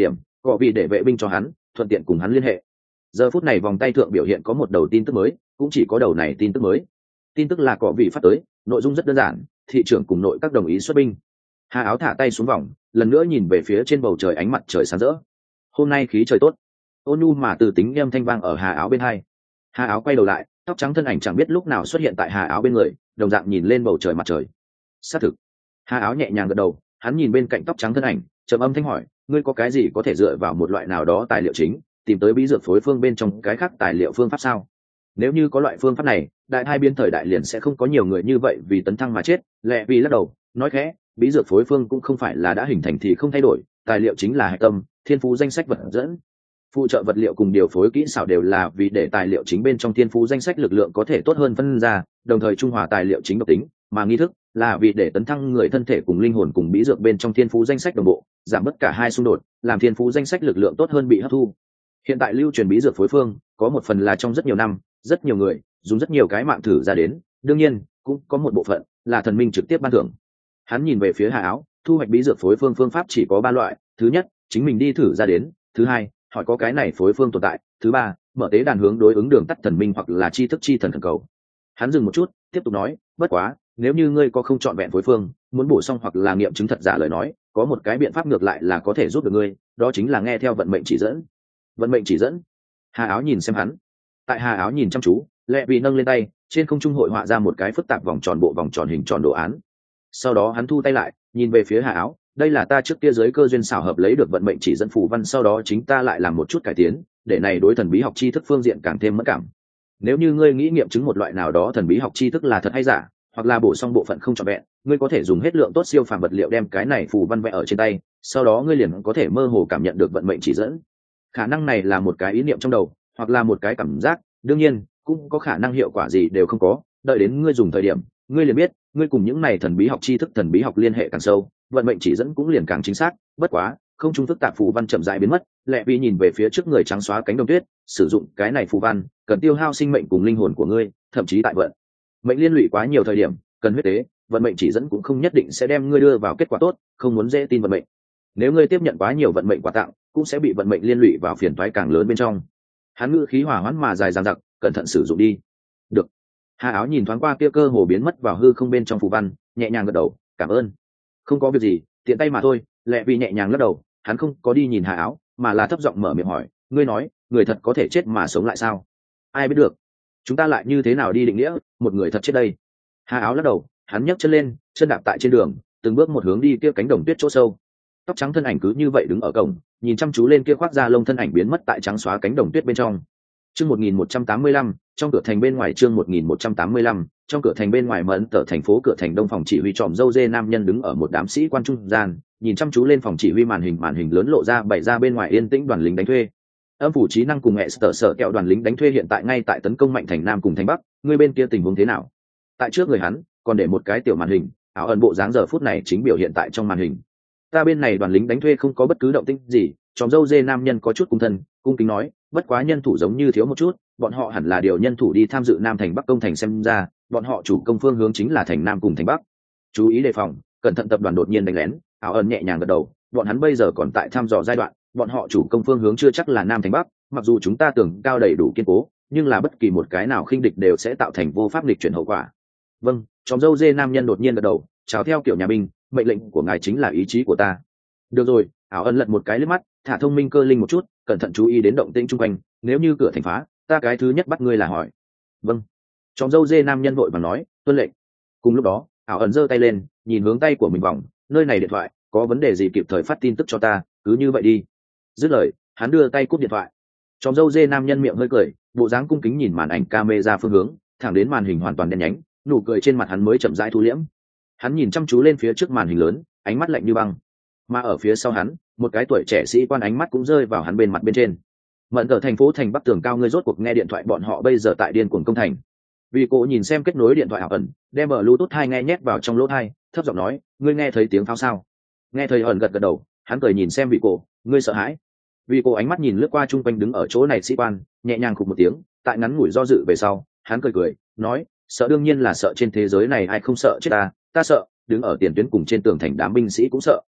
cọ vì để vệ binh cho hắn thuận tiện cùng hắn liên hệ. Giờ phút này vòng tay thượng biểu hiện có một đầu tin tức mới, cũng chỉ có đầu này tin tức mới. Tin tức là cọ vì phát tới, nội dung rất đơn giản, thị trưởng cùng nội các đồng ý xuất binh. Hà Áo thả tay xuống vòng, lần nữa nhìn về phía trên bầu trời, ánh mặt trời sáng rỡ. Hôm nay khí trời tốt. Ôn nhu mà từ tính âm thanh vang ở Hà Áo bên hai. Hà Áo quay đầu lại, tóc trắng thân ảnh chẳng biết lúc nào xuất hiện tại Hà Áo bên người, đồng dạng nhìn lên bầu trời mặt trời. Xác thực. Hà Áo nhẹ nhàng gật đầu, hắn nhìn bên cạnh tóc trắng thân ảnh, trầm âm thanh hỏi, ngươi có cái gì có thể dựa vào một loại nào đó tài liệu chính, tìm tới bí dược phối phương bên trong cái khác tài liệu phương pháp sao? Nếu như có loại phương pháp này, đại hai biên thời đại liền sẽ không có nhiều người như vậy vì tấn thăng mà chết. Lệ vì lắc đầu nói khẽ, bí dược phối phương cũng không phải là đã hình thành thì không thay đổi, tài liệu chính là hạch tâm, thiên phú danh sách vật dẫn, phụ trợ vật liệu cùng điều phối kỹ xảo đều là vì để tài liệu chính bên trong thiên phú danh sách lực lượng có thể tốt hơn phân ra, đồng thời trung hòa tài liệu chính độc tính, mà nghi thức là vì để tấn thăng người thân thể cùng linh hồn cùng bí dược bên trong thiên phú danh sách đồng bộ, giảm bớt cả hai xung đột, làm thiên phú danh sách lực lượng tốt hơn bị hấp thu. Hiện tại lưu truyền bí dược phối phương có một phần là trong rất nhiều năm, rất nhiều người dùng rất nhiều cái mạng thử ra đến, đương nhiên cũng có một bộ phận là thần minh trực tiếp ban thưởng. Hắn nhìn về phía Hà Áo, thu hoạch bí dược phối phương phương pháp chỉ có 3 loại, thứ nhất chính mình đi thử ra đến, thứ hai hỏi có cái này phối phương tồn tại, thứ ba mở tế đàn hướng đối ứng đường tắt thần minh hoặc là tri thức chi thần thần cầu. Hắn dừng một chút, tiếp tục nói, bất quá nếu như ngươi có không chọn vẹn phối phương, muốn bổ sung hoặc là nghiệm chứng thật giả lời nói, có một cái biện pháp ngược lại là có thể giúp được ngươi, đó chính là nghe theo vận mệnh chỉ dẫn. Vận mệnh chỉ dẫn? Hà Áo nhìn xem hắn. Tại Hà Áo nhìn chăm chú, Lệ Vì nâng lên tay, trên không trung hội họa ra một cái phức tạp vòng tròn, bộ vòng tròn hình tròn đồ án. Sau đó hắn thu tay lại, nhìn về phía Hà Áo, đây là ta trước kia dưới cơ duyên xảo hợp lấy được vận mệnh chỉ dẫn phù văn, sau đó chính ta lại làm một chút cải tiến, để này đối thần bí học tri thức phương diện càng thêm mẫn cảm. Nếu như ngươi nghĩ nghiệm chứng một loại nào đó thần bí học tri thức là thật hay giả, hoặc là bổ sung bộ phận không trọn vẹn, ngươi có thể dùng hết lượng tốt siêu phàm vật liệu đem cái này phù văn vẽ ở trên tay, sau đó ngươi liền có thể mơ hồ cảm nhận được vận mệnh chỉ dẫn. Khả năng này là một cái ý niệm trong đầu, hoặc là một cái cảm giác, đương nhiên cũng có khả năng hiệu quả gì đều không có, đợi đến ngươi dùng thời điểm, ngươi liền biết, ngươi cùng những này thần bí học tri thức, thần bí học liên hệ càng sâu, vận mệnh chỉ dẫn cũng liền càng chính xác. Bất quá không trung phức tạp phù văn chậm rãi biến mất, Lệ Vi nhìn về phía trước người trắng xóa cánh đồng tuyết, sử dụng cái này phù văn cần tiêu hao sinh mệnh cùng linh hồn của ngươi, thậm chí tại vận mệnh liên lụy quá nhiều thời điểm cần huyết tế, vận mệnh chỉ dẫn cũng không nhất định sẽ đem ngươi đưa vào kết quả tốt, không muốn dễ tin vận mệnh. Nếu ngươi tiếp nhận quá nhiều vận mệnh quà tặng, cũng sẽ bị vận mệnh liên lụy vào phiền toái càng lớn bên trong. Hắn ngữ khí hỏa hoãn mà dài dằng dặc, cẩn thận sử dụng đi. Được. Hà Áo nhìn thoáng qua kia cơ hồ biến mất vào hư không bên trong phù văn, nhẹ nhàng gật đầu, cảm ơn. Không có việc gì, tiện tay mà thôi. Lệ Vi nhẹ nhàng lắc đầu, hắn không có đi nhìn Hà Áo, mà là thấp giọng mở miệng hỏi, ngươi nói người thật có thể chết mà sống lại sao? Ai biết được, chúng ta lại như thế nào đi định nghĩa một người thật chết đây? Hà Áo lắc đầu, hắn nhấc chân lên, chân đạp tại trên đường, từng bước một hướng đi kia cánh đồng tuyết chỗ sâu. Tóc trắng thân ảnh cứ như vậy đứng ở cổng, nhìn chăm chú lên kia khoác da lông thân ảnh biến mất tại trắng xóa cánh đồng tuyết bên trong. Chương 1185, trong cửa thành bên ngoài, chương 1185, trong cửa thành bên ngoài, Mẫn Tở thành phố cửa thành đông, phòng chỉ huy tròm dâu dê nam nhân đứng ở một đám sĩ quan trung gian, nhìn chăm chú lên phòng chỉ huy, màn hình lớn lộ ra bày ra bên ngoài yên tĩnh đoàn lính đánh thuê. Âm phủ trí năng cùng sở kẹo đoàn lính đánh thuê hiện tại ngay tại tấn công mạnh thành Nam cùng thành Bắc, người bên kia tình huống thế nào? Tại trước người hắn còn để một cái tiểu màn hình, ảo ẩn bộ dáng giờ phút này chính biểu hiện tại trong màn hình. Ta bên này đoàn lính đánh thuê không có bất cứ động tĩnh gì. Tròm dâu dê nam nhân có chút cung thân, cung kính nói, bất quá nhân thủ giống như thiếu một chút, bọn họ hẳn là điều nhân thủ đi tham dự Nam thành Bắc công thành, xem ra bọn họ chủ công phương hướng chính là thành Nam cùng thành Bắc. Chú ý đề phòng, cẩn thận tập đoàn đột nhiên đánh lén. Ảo ẩn nhẹ nhàng gật đầu, bọn hắn bây giờ còn tại thăm dò giai đoạn, bọn họ chủ công phương hướng chưa chắc là Nam thành Bắc, mặc dù chúng ta tưởng cao đầy đủ kiên cố, nhưng là bất kỳ một cái nào khinh địch đều sẽ tạo thành vô pháp nghịch chuyển hậu quả. Vâng. Tròm dâu dê nam nhân đột nhiên gật đầu, chào theo kiểu nhà binh, mệnh lệnh của ngài chính là ý chí của ta. Được rồi. Ảo ẩn lật một cái liếc mắt, thả thông minh cơ linh một chút, cẩn thận chú ý đến động tĩnh chung quanh, nếu như cửa thành phá, ta cái thứ nhất bắt ngươi là hỏi. Vâng. Tròm dâu dê nam nhân vội vàng nói, tuân lệnh. Cùng lúc đó, ảo ẩn giơ tay lên, nhìn hướng tay của mình vòng, nơi này điện thoại, có vấn đề gì kịp thời phát tin tức cho ta, cứ như vậy đi. Dứt lời, hắn đưa tay cúp điện thoại. Tròm dâu dê nam nhân miệng hơi cười, bộ dáng cung kính nhìn màn ảnh camera phương hướng, thẳng đến màn hình hoàn toàn đen nhánh, nụ cười trên mặt hắn mới chậm rãi thu liễm. Hắn nhìn chăm chú lên phía trước màn hình lớn, ánh mắt lạnh như băng. Mà ở phía sau hắn, một cái tuổi trẻ sĩ quan ánh mắt cũng rơi vào hắn bên mặt bên trên. Mẫn Tở thành phố thành Bắc tường cao, ngươi rốt cuộc nghe điện thoại, bọn họ bây giờ tại điên cuồng công thành. Vì cô nhìn xem kết nối điện thoại ảo ẩn, đem Bluetooth hai nghe nhét vào trong lỗ tai, thấp giọng nói, ngươi nghe thấy tiếng pháo sao? Nghe thấy. Ẩn gật gật đầu, hắn cười nhìn xem vị cô, ngươi sợ hãi? Vì cô ánh mắt nhìn lướt qua chung quanh đứng ở chỗ này sĩ quan, nhẹ nhàng khục một tiếng, tại ngắn ngủi do dự về sau, hắn cười nói, sợ đương nhiên là sợ, trên thế giới này ai không sợ chết ta sợ, đứng ở tiền tuyến cùng trên tường thành đám binh sĩ cũng sợ.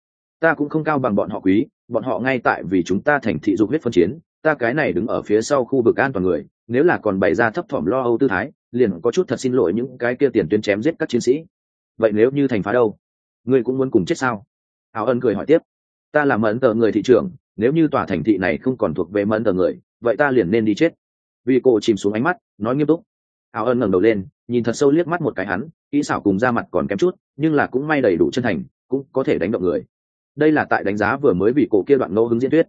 ta cũng không cao bằng bọn họ quý, bọn họ ngay tại vì chúng ta thành thị dục huyết phân chiến, ta cái này đứng ở phía sau khu vực an toàn người, nếu là còn bày ra thấp thỏm lo âu tư thái, liền có chút thật xin lỗi những cái kia tiền tuyến chém giết các chiến sĩ. Vậy nếu như thành phá đâu, ngươi cũng muốn cùng chết sao? Áo Ân cười hỏi tiếp. Ta là mẫn tờ người thị trưởng, nếu như tòa thành thị này không còn thuộc về mẫn tờ người, vậy ta liền nên đi chết. Vì cô chìm xuống ánh mắt, nói nghiêm túc. Áo Ân ngẩng đầu lên, nhìn thật sâu liếc mắt một cái hắn, kỹ xảo cùng ra mặt còn kém chút, nhưng là cũng may đầy đủ chân thành, cũng có thể đánh động người. Đây là tại đánh giá vừa mới vì cổ kia đoạn ngẫu hứng diễn thuyết.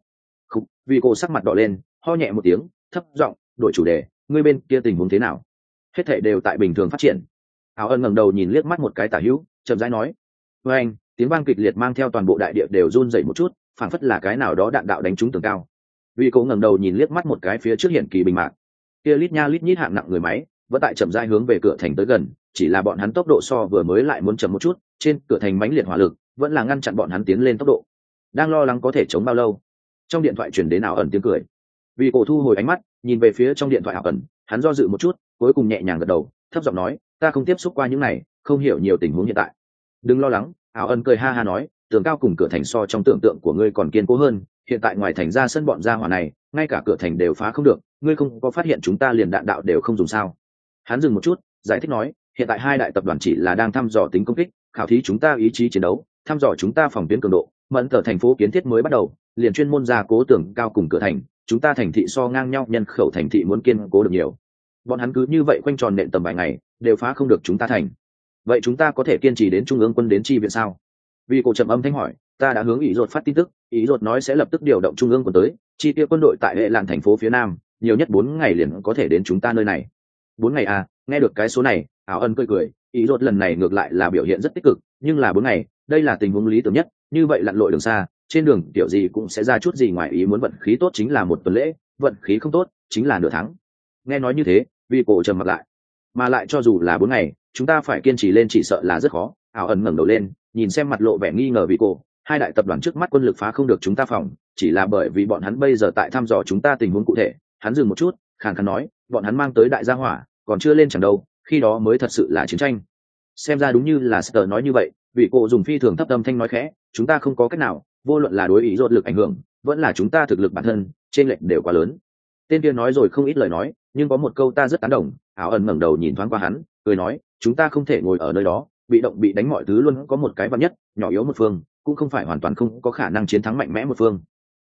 Vì cô sắc mặt đỏ lên, ho nhẹ một tiếng, thấp giọng đổi chủ đề, ngươi bên kia tình huống thế nào? Hết thảy đều tại bình thường phát triển. Áo Ân ngẩng đầu nhìn liếc mắt một cái Tả Hữu, chậm rãi nói, với anh, tiếng vang kịch liệt mang theo toàn bộ đại địa đều run rẩy một chút, phảng phất là cái nào đó đạn đạo đánh trúng tường cao. Vì cô ngẩng đầu nhìn liếc mắt một cái phía trước hiển kỳ bình mạc, kia lít nha lít nhít hạng nặng người máy vẫn tại chậm rãi hướng về cửa thành tới gần, chỉ là bọn hắn tốc độ so vừa mới lại muốn chậm một chút, trên cửa thành mãnh liệt hỏa lực vẫn là ngăn chặn bọn hắn tiến lên tốc độ. Đang lo lắng có thể chống bao lâu, trong điện thoại truyền đến Ảo Ẩn tiếng cười. Vì cổ thu hồi ánh mắt, nhìn về phía trong điện thoại Ảo Ẩn, hắn do dự một chút, cuối cùng nhẹ nhàng gật đầu, thấp giọng nói, ta không tiếp xúc qua những này, không hiểu nhiều tình huống hiện tại. Đừng lo lắng, Ảo Ẩn cười ha ha nói, tường cao cùng cửa thành so trong tưởng tượng của ngươi còn kiên cố hơn, hiện tại ngoài thành ra sân bọn gia hỏa này, ngay cả cửa thành đều phá không được, ngươi không có phát hiện chúng ta liền đạn đạo đều không dùng sao? Hắn dừng một chút, giải thích nói, hiện tại hai đại tập đoàn chỉ là đang thăm dò tính công kích, khảo thí chúng ta ý chí chiến đấu, thăm dò chúng ta phòng tuyến cường độ, mẫn tờ thành phố kiến thiết mới bắt đầu, liền chuyên môn gia cố tường cao cùng cửa thành, chúng ta thành thị so ngang nhau nhân khẩu thành thị muốn kiên cố được nhiều. Bọn hắn cứ như vậy quanh tròn nện tầm vài ngày, đều phá không được chúng ta thành. Vậy chúng ta có thể kiên trì đến trung ương quân đến chi viện sao? Vì cổ trầm âm thanh hỏi, ta đã hướng ý rột phát tin tức, ý rột nói sẽ lập tức điều động trung ương quân tới, chi tiêu quân đội tại hệ làn thành phố phía nam, nhiều nhất 4 ngày liền có thể đến chúng ta nơi này. 4 ngày à? Nghe được cái số này, Ảo Ân cười cười, ý rột lần này ngược lại là biểu hiện rất tích cực, nhưng là 4 ngày, đây là tình huống lý tưởng nhất, như vậy lặn lội đường xa, trên đường kiểu gì cũng sẽ ra chút gì ngoài ý muốn, vận khí tốt chính là một tuần lễ, vận khí không tốt chính là nửa tháng. Nghe nói như thế, vì cổ trầm mặt lại, mà lại cho dù là 4 ngày, chúng ta phải kiên trì lên chỉ sợ là rất khó. Ảo Ân ngẩng đầu lên, nhìn xem mặt lộ vẻ nghi ngờ vì cổ, hai đại tập đoàn trước mắt quân lực phá không được chúng ta phòng, chỉ là bởi vì bọn hắn bây giờ tại thăm dò chúng ta tình huống cụ thể. Hắn dừng một chút, khàn khàn nói, bọn hắn mang tới đại gia hỏa còn chưa lên chẳng đâu, khi đó mới thật sự là chiến tranh. Xem ra đúng như là Sơ nói như vậy, vì cổ dùng phi thường thấp âm thanh nói khẽ, chúng ta không có cách nào, vô luận là đối ý rốt lực ảnh hưởng, vẫn là chúng ta thực lực bản thân, trên lệch đều quá lớn. Tên kia nói rồi không ít lời nói, nhưng có một câu ta rất tán đồng. Ảo Ẩn ngẩng đầu nhìn thoáng qua hắn, cười nói, chúng ta không thể ngồi ở nơi đó, bị động bị đánh, mọi thứ luôn có một cái vạn nhất, nhỏ yếu một phương cũng không phải hoàn toàn không có khả năng chiến thắng mạnh mẽ một phương.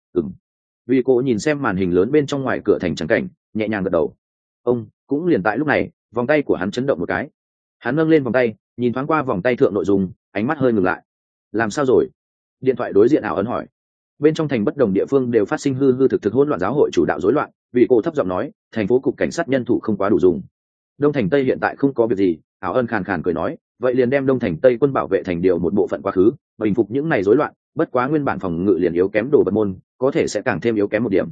Vì cô nhìn xem màn hình lớn bên trong ngoài cửa thành trắng cảnh, nhẹ nhàng gật đầu. Ông cũng liền tại lúc này, vòng tay của hắn chấn động một cái. Hắn nâng lên vòng tay, nhìn thoáng qua vòng tay thượng nội dung, ánh mắt hơi ngừng lại. Làm sao rồi? Điện thoại đối diện Ảo Ẩn hỏi. Bên trong thành bất đồng địa phương đều phát sinh hư thực hỗn loạn, giáo hội chủ đạo rối loạn. Vì cô thấp giọng nói, thành phố cục cảnh sát nhân thủ không quá đủ dùng. Đông thành Tây hiện tại không có việc gì. Ảo Ẩn khàn khàn cười nói, vậy liền đem Đông thành Tây quân bảo vệ thành điều một bộ phận quá khứ, bình phục những này rối loạn. Bất quá nguyên bản phòng ngự liền yếu kém đồ bật môn, có thể sẽ càng thêm yếu kém một điểm.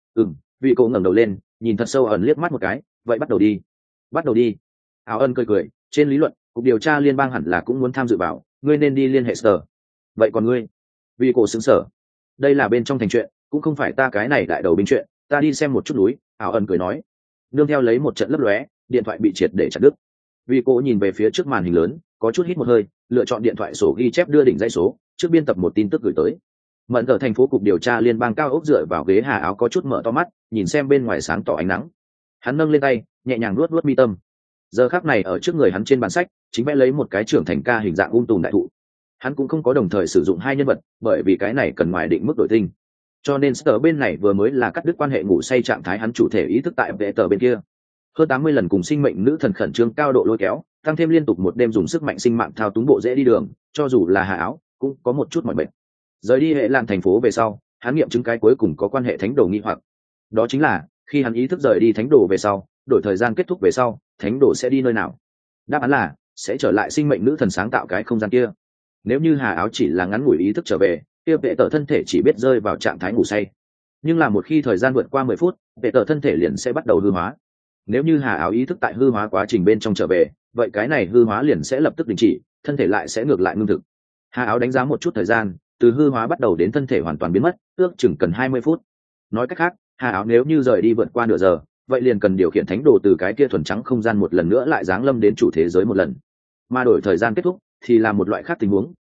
Vì cô ngẩng đầu lên, nhìn thật sâu Ẩn liếc mắt một cái, vậy bắt đầu đi. Bắt đầu đi. Ảo Ân cười cười, trên lý luận cục điều tra liên bang hẳn là cũng muốn tham dự vào, ngươi nên đi liên hệ Sở. Vậy còn ngươi? Vì cổ xứng sở, đây là bên trong thành chuyện, cũng không phải ta cái này đại đầu binh chuyện, ta đi xem một chút núi. Ảo Ân cười nói. Nương theo lấy một trận lấp lóe, điện thoại bị triệt để chặt đứt. Vì cổ nhìn về phía trước màn hình lớn, có chút hít một hơi, lựa chọn điện thoại sổ ghi chép đưa đỉnh dãy số, trước biên tập một tin tức gửi tới. Mận ở thành phố cục điều tra liên bang cao ốc dựa vào ghế Hà Áo có chút mở to mắt, nhìn xem bên ngoài sáng tỏ ánh nắng. Hắn nâng lên tay, nhẹ nhàng luốt mi tâm. Giờ khắc này ở trước người hắn trên bàn sách, chính vẽ lấy một cái trưởng thành ca hình dạng tùm đại thụ. Hắn cũng không có đồng thời sử dụng hai nhân vật, bởi vì cái này cần ngoài định mức đổi tinh. Cho nên Sở bên này vừa mới là cắt đứt quan hệ ngủ say trạng thái hắn chủ thể ý thức tại vệ tờ bên kia. Hơn 80 lần cùng sinh mệnh nữ thần khẩn trương cao độ lôi kéo, tăng thêm liên tục một đêm dùng sức mạnh sinh mạng thao túng bộ dễ đi đường, cho dù là Hà Áo cũng có một chút mỏi mệt. Rời đi hệ làn thành phố về sau, hắn nghiệm chứng cái cuối cùng có quan hệ thánh đồ nghi hoặc. Đó chính là, khi hắn ý thức rời đi thánh đồ về sau, đổi thời gian kết thúc về sau, thánh đồ sẽ đi nơi nào? Đáp án là, sẽ trở lại sinh mệnh nữ thần sáng tạo cái không gian kia. Nếu như Hà Áo chỉ là ngắn ngủi ý thức trở về, kia vệ tờ thân thể chỉ biết rơi vào trạng thái ngủ say. Nhưng là một khi thời gian vượt qua 10 phút, vệ tờ thân thể liền sẽ bắt đầu hư hóa. Nếu như Hà Áo ý thức tại hư hóa quá trình bên trong trở về, vậy cái này hư hóa liền sẽ lập tức đình chỉ, thân thể lại sẽ ngược lại ngưng thực. Hà Áo đánh giá một chút thời gian, từ hư hóa bắt đầu đến thân thể hoàn toàn biến mất, ước chừng cần 20 phút. Nói cách khác, Hà Áo nếu như rời đi vượt qua nửa giờ, vậy liền cần điều khiển thánh đồ từ cái kia thuần trắng không gian một lần nữa lại giáng lâm đến chủ thế giới một lần. Mà đổi thời gian kết thúc thì là một loại khác tình huống,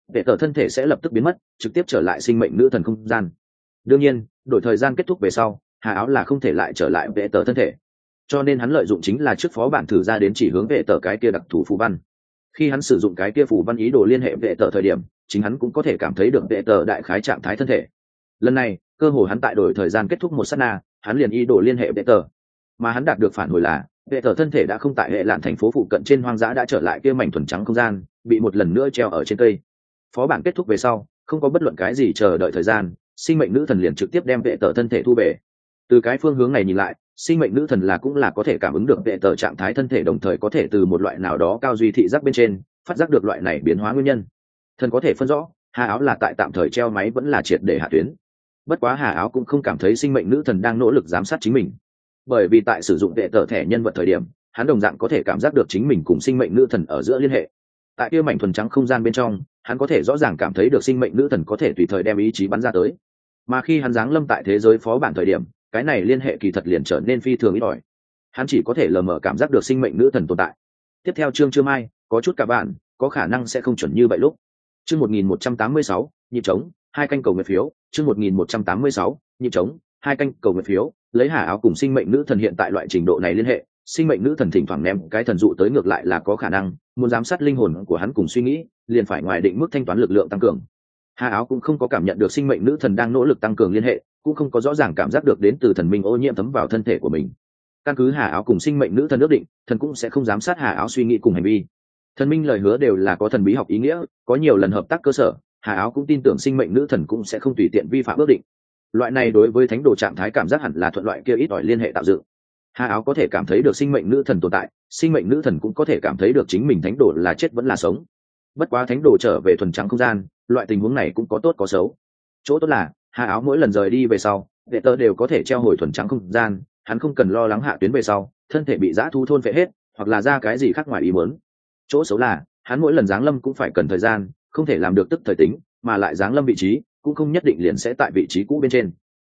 vệ tờ thân thể sẽ lập tức biến mất, trực tiếp trở lại sinh mệnh nữ thần không gian. Đương nhiên đổi thời gian kết thúc về sau, Hà Áo là không thể lại trở lại vệ tờ thân thể, cho nên hắn lợi dụng chính là trước phó bản thử ra đến chỉ hướng vệ tờ cái kia đặc thù phù văn. Khi hắn sử dụng cái kia phù văn ý đồ liên hệ vệ tờ thời điểm, chính hắn cũng có thể cảm thấy được vệ tờ đại khái trạng thái thân thể. Lần này cơ hồ hắn tại đổi thời gian kết thúc một sát na, hắn liền ý đồ liên hệ vệ tờ, mà hắn đạt được phản hồi là vệ tờ thân thể đã không tại hệ lạn thành phố phụ cận trên hoang dã, đã trở lại kia mảnh thuần trắng không gian, bị một lần nữa treo ở trên cây. Phó bản kết thúc về sau, không có bất luận cái gì chờ đợi thời gian, sinh mệnh nữ thần liền trực tiếp đem vệ tờ thân thể thu về. Từ cái phương hướng này nhìn lại, sinh mệnh nữ thần cũng là có thể cảm ứng được vệ tờ trạng thái thân thể, đồng thời có thể từ một loại nào đó cao duy thị giác bên trên phát giác được loại này biến hóa nguyên nhân. Thần có thể phân rõ Hà Áo là tại tạm thời treo máy vẫn là triệt để hạ tuyến. Bất quá Hà Áo cũng không cảm thấy sinh mệnh nữ thần đang nỗ lực giám sát chính mình, bởi vì tại sử dụng vệ tờ thẻ nhân vật thời điểm, hắn đồng dạng có thể cảm giác được chính mình cùng sinh mệnh nữ thần ở giữa liên hệ. Tại kia mảnh thuần trắng không gian bên trong, hắn có thể rõ ràng cảm thấy được sinh mệnh nữ thần có thể tùy thời đem ý chí bắn ra tới. Mà khi hắn giáng lâm tại thế giới phó bản thời điểm, cái này liên hệ kỳ thật liền trở nên phi thường ít ỏi. Hắn chỉ có thể lờ mờ cảm giác được sinh mệnh nữ thần tồn tại. Tiếp theo chương chưa mai, có chút cả bạn có khả năng sẽ không chuẩn như vậy lúc. Chương 1186, nhịp trống, 2 canh cầu nguyện phiếu. Chương 1186, nhịp trống, 2 canh cầu nguyện phiếu. Lấy Hà Áo cùng sinh mệnh nữ thần hiện tại loại trình độ này liên hệ, sinh mệnh nữ thần thỉnh thoảng ném cái thần dụ tới ngược lại là có khả năng. Muốn giám sát linh hồn của hắn cùng suy nghĩ, liền phải ngoài định mức thanh toán lực lượng tăng cường. Hà Áo cũng không có cảm nhận được sinh mệnh nữ thần đang nỗ lực tăng cường liên hệ, cũng không có rõ ràng cảm giác được đến từ thần minh ô nhiễm thấm vào thân thể của mình. Căn cứ Hà Áo cùng sinh mệnh nữ thần ước định, thần cũng sẽ không giám sát Hà Áo suy nghĩ cùng hành vi. Thần minh lời hứa đều là có thần bí học ý nghĩa, có nhiều lần hợp tác cơ sở, Hà Áo cũng tin tưởng sinh mệnh nữ thần cũng sẽ không tùy tiện vi phạm ước định. Loại này đối với thánh đồ trạng thái cảm giác hẳn là thuận loại kia ít ỏi liên hệ tạo dựng. Hà Áo có thể cảm thấy được sinh mệnh nữ thần tồn tại, sinh mệnh nữ thần cũng có thể cảm thấy được chính mình thánh đồ là chết vẫn là sống. Bất quá thánh đồ trở về thuần trắng không gian, loại tình huống này cũng có tốt có xấu. Chỗ tốt là Hà Áo mỗi lần rời đi về sau, vệ tớ đều có thể treo hồi thuần trắng không gian, hắn không cần lo lắng hạ tuyến về sau thân thể bị dã thú thôn phệ hết, hoặc là ra cái gì khác ngoài ý muốn. Chỗ xấu là hắn mỗi lần giáng lâm cũng phải cần thời gian, không thể làm được tức thời tính, mà lại giáng lâm vị trí cũng không nhất định liền sẽ tại vị trí cũ bên trên.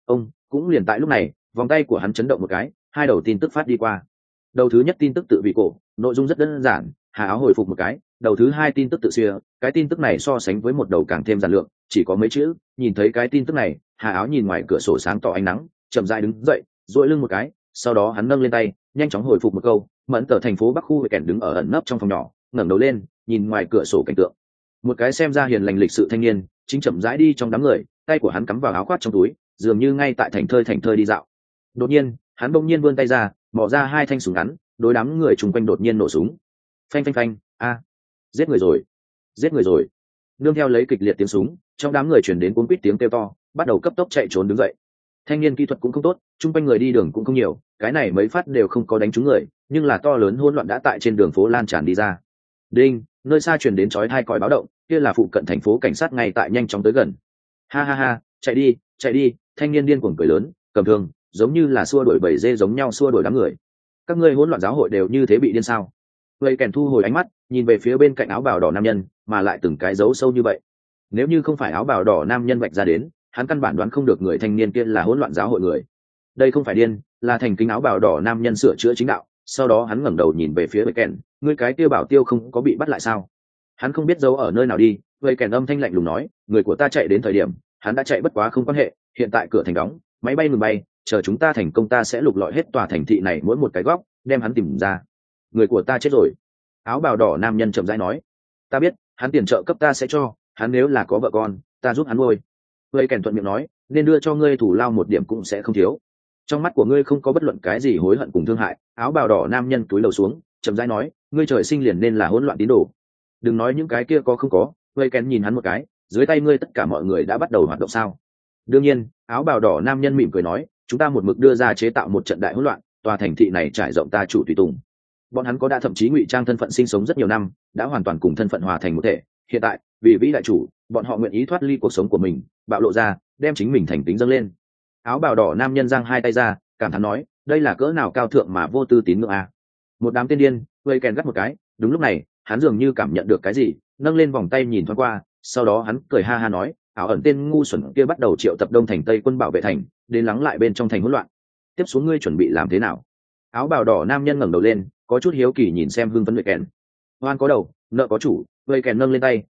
Cũng liền tại lúc này, vòng tay của hắn chấn động một cái, 2 đầu tin tức phát đi qua. Đầu thứ nhất tin tức tự vị cổ, nội dung rất đơn giản, Hà Áo hồi phục một cái. Đầu thứ 2 tin tức tự xìa, cái tin tức này so sánh với một đầu càng thêm giản lược, chỉ có mấy chữ. Nhìn thấy cái tin tức này, Hà Áo nhìn ngoài cửa sổ sáng tỏ ánh nắng, chậm rãi đứng dậy, duỗi lưng một cái, sau đó hắn nâng lên tay, nhanh chóng hồi phục một câu. Mẫn Tở thành phố Bắc khu về kèn đứng ở ẩn nấp trong phòng nhỏ, ngẩng đầu lên, nhìn ngoài cửa sổ cảnh tượng. Một cái xem ra hiền lành lịch sự thanh niên, chính chậm rãi đi trong đám người, tay của hắn cắm vào áo khoác trong túi, dường như ngay tại thành thơi đi dạo. Đột nhiên, hắn bỗng nhiên vươn tay ra, mò ra 2 thanh súng ngắn, đối đám người chung quanh đột nhiên nổ súng. Phanh phanh phanh, a, giết người rồi, giết người rồi. Nương theo lấy kịch liệt tiếng súng, trong đám người truyền đến cuống quýt tiếng kêu to, bắt đầu cấp tốc chạy trốn đứng dậy. Thanh niên kỹ thuật cũng không tốt, chung quanh người đi đường cũng không nhiều, cái này mấy phát đều không có đánh trúng người, nhưng là to lớn hỗn loạn đã tại trên đường phố lan tràn đi ra. Đinh, nơi xa truyền đến chói tai còi báo động, kia là phụ cận thành phố cảnh sát ngay tại nhanh chóng tới gần. Ha ha ha, chạy đi, thanh niên điên cuồng cười lớn, cầm thương, giống như là xua đuổi bầy dê giống nhau xua đuổi đám người. Các ngươi hỗn loạn giáo hội đều như thế bị điên sao? Vậy kèn thu hồi ánh mắt, nhìn về phía bên cạnh áo bào đỏ nam nhân, mà lại từng cái dấu sâu như vậy. Nếu như không phải áo bào đỏ nam nhân vạch ra đến, hắn căn bản đoán không được người thanh niên kia là hỗn loạn giáo hội người. Đây không phải điên, là thành kính áo bào đỏ nam nhân sửa chữa chính đạo. Sau đó hắn ngẩng đầu nhìn về phía vậy kèn, ngươi cái kia bảo tiêu không có bị bắt lại sao? Hắn không biết giấu ở nơi nào đi. Vậy kèn âm thanh lạnh lùng nói, người của ta chạy đến thời điểm, hắn đã chạy bất quá không quan hệ, hiện tại cửa thành đóng, máy bay ngừng bay, chờ chúng ta thành công ta sẽ lục lọi hết tòa thành thị này mỗi một cái góc, đem hắn tìm ra. Người của ta chết rồi. Áo bào đỏ nam nhân chậm rãi nói, ta biết, hắn tiền trợ cấp ta sẽ cho, hắn nếu là có vợ con, ta giúp hắn nuôi. Vậy kèn thuận miệng nói, nên đưa cho ngươi thủ lao 1 điểm cũng sẽ không thiếu. Trong mắt của ngươi không có bất luận cái gì hối hận cùng thương hại. Áo bào đỏ nam nhân túi lầu xuống, chậm rãi nói, ngươi trời sinh liền nên là hỗn loạn tín đồ. Đừng nói những cái kia có không có. Vậy kèn nhìn hắn một cái, dưới tay ngươi tất cả mọi người đã bắt đầu hoạt động sao? Đương nhiên. Áo bào đỏ nam nhân mỉm cười nói, chúng ta một mực đưa ra chế tạo một trận đại hỗn loạn, tòa thành thị này trải rộng ta chủ tùy tùng. Bọn hắn có đã thậm chí ngụy trang thân phận sinh sống rất nhiều năm, đã hoàn toàn cùng thân phận hòa thành một thể. Hiện tại vì vĩ đại chủ, bọn họ nguyện ý thoát ly cuộc sống của mình, bạo lộ ra, đem chính mình thành tính dâng lên. Áo bào đỏ nam nhân giang 2 tay ra, cảm thán nói, đây là cỡ nào cao thượng mà vô tư tín ngưỡng à. Một đám tiên điên vây kèn gắt một cái. Đúng lúc này hắn dường như cảm nhận được cái gì, nâng lên vòng tay nhìn thoáng qua, sau đó hắn cười ha ha nói, ảo ẩn tên ngu xuẩn kia bắt đầu triệu tập đông thành tây quân bảo vệ thành, đến lắng lại bên trong thành hỗn loạn. Tiếp xuống ngươi chuẩn bị làm thế nào? Áo bào đỏ nam nhân ngẩng đầu lên, có chút hiếu kỳ nhìn xem hưng phấn Vây kèn. Hoan có đầu, nợ có chủ. Vây kèn nâng lên tay,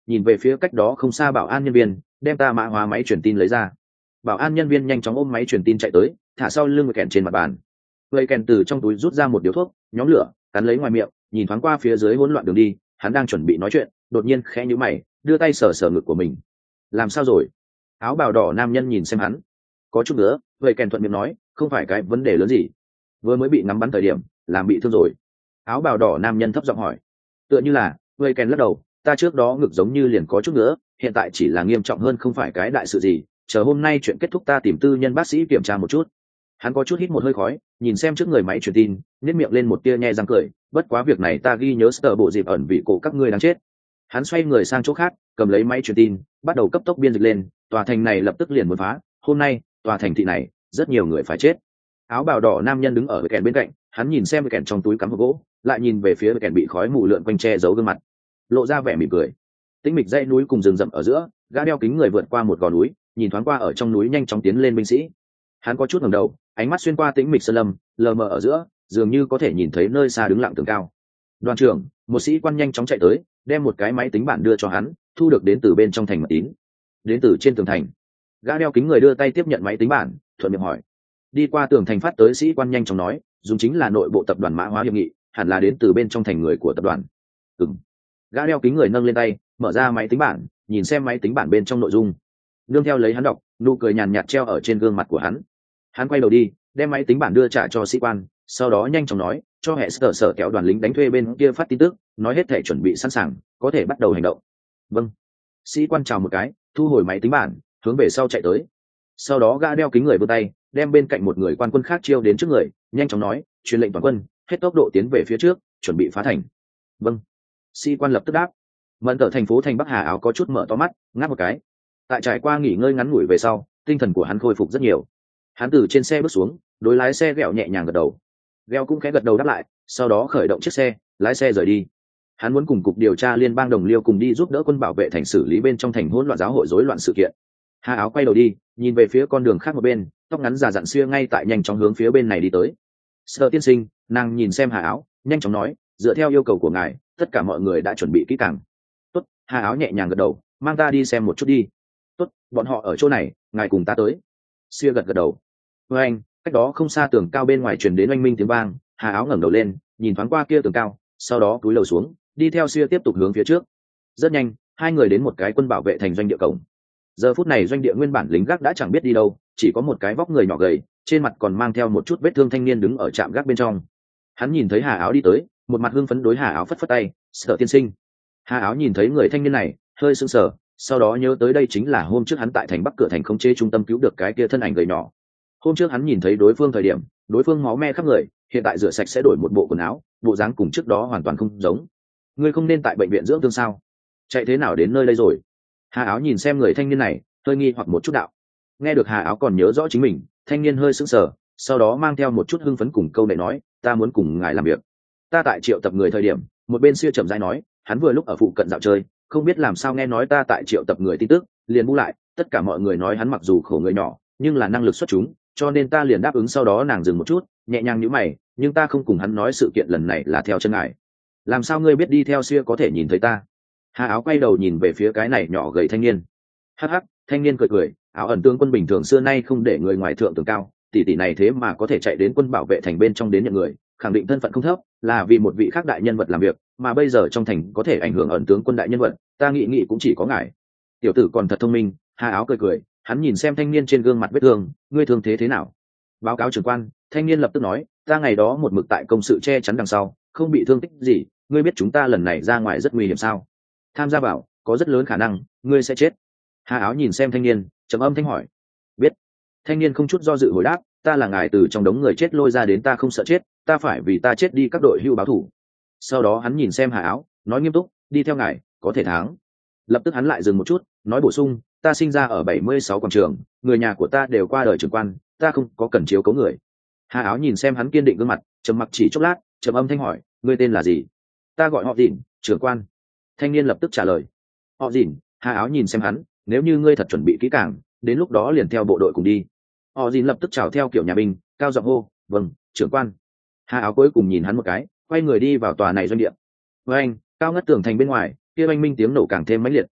nhìn về phía cách đó không xa bảo an nhân viên, đem ta mã hóa máy truyền tin lấy ra. Bảo an nhân viên nhanh chóng ôm máy truyền tin chạy tới, thả sau lưng kèn trên mặt bàn. Vậy kèn từ trong túi rút ra một điếu thuốc, nhóm lửa, cắn lấy ngoài miệng, nhìn thoáng qua phía dưới hỗn loạn đường đi, hắn đang chuẩn bị nói chuyện, đột nhiên khẽ nhíu mày, đưa tay sờ sờ ngực của mình. Làm sao rồi? Áo bào đỏ nam nhân nhìn xem hắn, có chút nữa. Vậy kèn thuận miệng nói, không phải cái vấn đề lớn gì, vừa mới bị ngắm bắn thời điểm làm bị thương rồi. Áo bào đỏ nam nhân thấp giọng hỏi. Tựa như là. Vậy kèn lắc đầu, ta trước đó ngực giống như liền có chút nữa, hiện tại chỉ là nghiêm trọng hơn, không phải cái đại sự gì, chờ hôm nay chuyện kết thúc ta tìm tư nhân bác sĩ kiểm tra một chút. Hắn có chút hít một hơi khói, nhìn xem trước người máy truyền tin, nhếch miệng lên một tia nhe răng cười, bất quá việc này ta ghi nhớ sở bộ dịp ẩn vị cổ các ngươi đáng chết. Hắn xoay người sang chỗ khác, cầm lấy máy truyền tin, bắt đầu cấp tốc biên dịch lên, tòa thành này lập tức liền muốn phá, hôm nay tòa thành thị này rất nhiều người phải chết. Áo bào đỏ nam nhân đứng ở kèn bên cạnh, hắn nhìn xem kèn trong túi cắm hộp gỗ, lại nhìn về phía kèn bị khói mù lượn quanh che giấu gương mặt, lộ ra vẻ mỉm cười. Tĩnh mịch dãy núi cùng rừng rậm ở giữa, gã đeo kính người vượt qua một gò núi, nhìn thoáng qua ở trong núi nhanh chóng tiến lên binh sĩ. Hắn có chút ngẩng đầu, ánh mắt xuyên qua tĩnh mịch sơn lâm, lờ mờ ở giữa, dường như có thể nhìn thấy nơi xa đứng lặng tường cao. Đoàn trưởng, một sĩ quan nhanh chóng chạy tới, đem một cái máy tính bảng đưa cho hắn, thu được đến từ bên trong thành mật tín, đến từ trên tường thành. Gã đeo kính người đưa tay tiếp nhận máy tính bảng, thuận miệng hỏi. Đi qua tường thành phát tới sĩ quan nhanh chóng nói, dùng chính là nội bộ tập đoàn mã hóa hiệp nghị, hẳn là đến từ bên trong thành người của tập đoàn. Ừm. Gã đeo kính người nâng lên tay, mở ra máy tính bảng, nhìn xem máy tính bảng bên trong nội dung. Nương theo lấy hắn đọc, nụ cười nhàn nhạt treo ở trên gương mặt của hắn. Hắn quay đầu đi, đem máy tính bảng đưa trả cho sĩ quan, sau đó nhanh chóng nói, cho hệ sở kéo đoàn lính đánh thuê bên kia phát tin tức, nói hết thể chuẩn bị sẵn sàng, có thể bắt đầu hành động. Vâng. Sĩ quan chào một cái, thu hồi máy tính bảng, hướng về sau chạy tới. Sau đó gã đeo kính người vươn tay, đem bên cạnh một người quan quân khác chiêu đến trước người, nhanh chóng nói, truyền lệnh toàn quân, hết tốc độ tiến về phía trước, chuẩn bị phá thành. Vâng. Sĩ quan lập tức đáp. Mẫn tờ thành phố thành Bắc Hà Áo có chút mở to mắt, ngáp một cái. Tại trải qua nghỉ ngơi ngắn ngủi về sau, tinh thần của hắn khôi phục rất nhiều. Hắn từ trên xe bước xuống, đối lái xe ghẹo nhẹ nhàng gật đầu. Ghẹo cũng khẽ gật đầu đáp lại, sau đó khởi động chiếc xe, lái xe rời đi. Hắn muốn cùng cục điều tra liên bang đồng liêu cùng đi giúp đỡ quân bảo vệ thành xử lý bên trong thành hỗn loạn giáo hội rối loạn sự kiện. Hà Áo quay đầu đi, nhìn về phía con đường khác một bên, tóc ngắn già dặn xưa ngay tại nhanh chóng hướng phía bên này đi tới. Sở tiên sinh, nàng nhìn xem Hà Áo, nhanh chóng nói, dựa theo yêu cầu của ngài, tất cả mọi người đã chuẩn bị kỹ càng. Tốt. Hà Áo nhẹ nhàng gật đầu, mang ta đi xem một chút đi. Tốt, bọn họ ở chỗ này, ngài cùng ta tới. Xưa gật gật đầu. Với anh, cách đó không xa tường cao bên ngoài truyền đến oanh minh tiếng vang. Hà Áo ngẩng đầu lên, nhìn thoáng qua kia tường cao, sau đó cúi đầu xuống, đi theo Xưa tiếp tục hướng phía trước. Rất nhanh, hai người đến một cái quân bảo vệ thành doanh địa cổng. Giờ phút này doanh địa nguyên bản lính gác đã chẳng biết đi đâu, chỉ có một cái vóc người nhỏ gầy, trên mặt còn mang theo một chút vết thương thanh niên đứng ở trạm gác bên trong. Hắn nhìn thấy Hà Áo đi tới, một mặt hưng phấn đối Hà Áo phất phất tay, Sở tiên sinh. Hà Áo nhìn thấy người thanh niên này, hơi sững sờ, sau đó nhớ tới đây chính là hôm trước hắn tại thành Bắc cửa thành khống chế trung tâm cứu được cái kia thân ảnh gầy nhỏ. Hôm trước hắn nhìn thấy đối phương thời điểm, đối phương máu me khắp người, hiện tại rửa sạch sẽ đổi một bộ quần áo, bộ dáng cùng trước đó hoàn toàn không giống. Ngươi không nên tại bệnh viện dưỡng thương sao? Chạy thế nào đến nơi đây rồi? Hà Áo nhìn xem người thanh niên này, hơi nghi hoặc một chút đạo. Nghe được Hà Áo còn nhớ rõ chính mình, thanh niên hơi sững sờ, sau đó mang theo một chút hưng phấn cùng câu này nói, ta muốn cùng ngài làm việc. Ta tại triệu tập người thời điểm, một bên Xưa chậm rãi nói, hắn vừa lúc ở phụ cận dạo chơi, không biết làm sao nghe nói ta tại triệu tập người tin tức, liền bu lại, tất cả mọi người nói hắn mặc dù khổ người nhỏ, nhưng là năng lực xuất chúng, cho nên ta liền đáp ứng. Sau đó nàng dừng một chút, nhẹ nhàng nhíu mày, nhưng ta không cùng hắn nói sự kiện lần này là theo chân ngài. Làm sao ngươi biết đi theo Xưa có thể nhìn thấy ta? Hà Áo quay đầu nhìn về phía cái này nhỏ gầy thanh niên. Hắc hắc, thanh niên cười cười, Áo ẩn tướng quân bình thường xưa nay không để người ngoài thượng tường cao, tỷ tỷ này thế mà có thể chạy đến quân bảo vệ thành bên trong đến nhận người, khẳng định thân phận không thấp, là vì một vị khác đại nhân vật làm việc, mà bây giờ trong thành có thể ảnh hưởng ẩn tướng quân đại nhân vật, ta nghĩ cũng chỉ có ngài. Tiểu tử còn thật thông minh. Hà Áo cười cười, hắn nhìn xem thanh niên trên gương mặt vết thương, ngươi thương thế nào? Báo cáo trưởng quan. Thanh niên lập tức nói, ta ngày đó một mực tại công sự che chắn đằng sau, không bị thương tích gì. Ngươi biết chúng ta lần này ra ngoài rất nguy hiểm sao? Tham gia bảo, có rất lớn khả năng ngươi sẽ chết. Hà Áo nhìn xem thanh niên, trầm âm thanh hỏi. Biết. Thanh niên không chút do dự hồi đáp, ta là ngài từ trong đống người chết lôi ra đến, ta không sợ chết, ta phải vì ta chết đi các đội hưu báo thủ. Sau đó hắn nhìn xem Hà Áo, nói nghiêm túc, đi theo ngài có thể thắng. Lập tức hắn lại dừng một chút, nói bổ sung, ta sinh ra ở 76 quảng trường, người nhà của ta đều qua đời trưởng quan, ta không có cần chiếu cố người. Hà Áo nhìn xem hắn kiên định gương mặt, trầm mặc chỉ chốc lát, trầm âm thanh hỏi, ngươi tên là gì? Ta gọi họ Dĩn, trưởng quan. Thanh niên lập tức trả lời. Họ Dĩn. Hà Áo nhìn xem hắn, nếu như ngươi thật chuẩn bị kỹ càng, đến lúc đó liền theo bộ đội cùng đi. Họ Dĩn lập tức chào theo kiểu nhà binh, cao giọng hô, vâng, trưởng quan. Hà Áo cuối cùng nhìn hắn một cái, quay người đi vào tòa này doanh địa. Với anh, cao ngất tường thành bên ngoài, kia oanh minh tiếng nổ càng thêm mãnh liệt,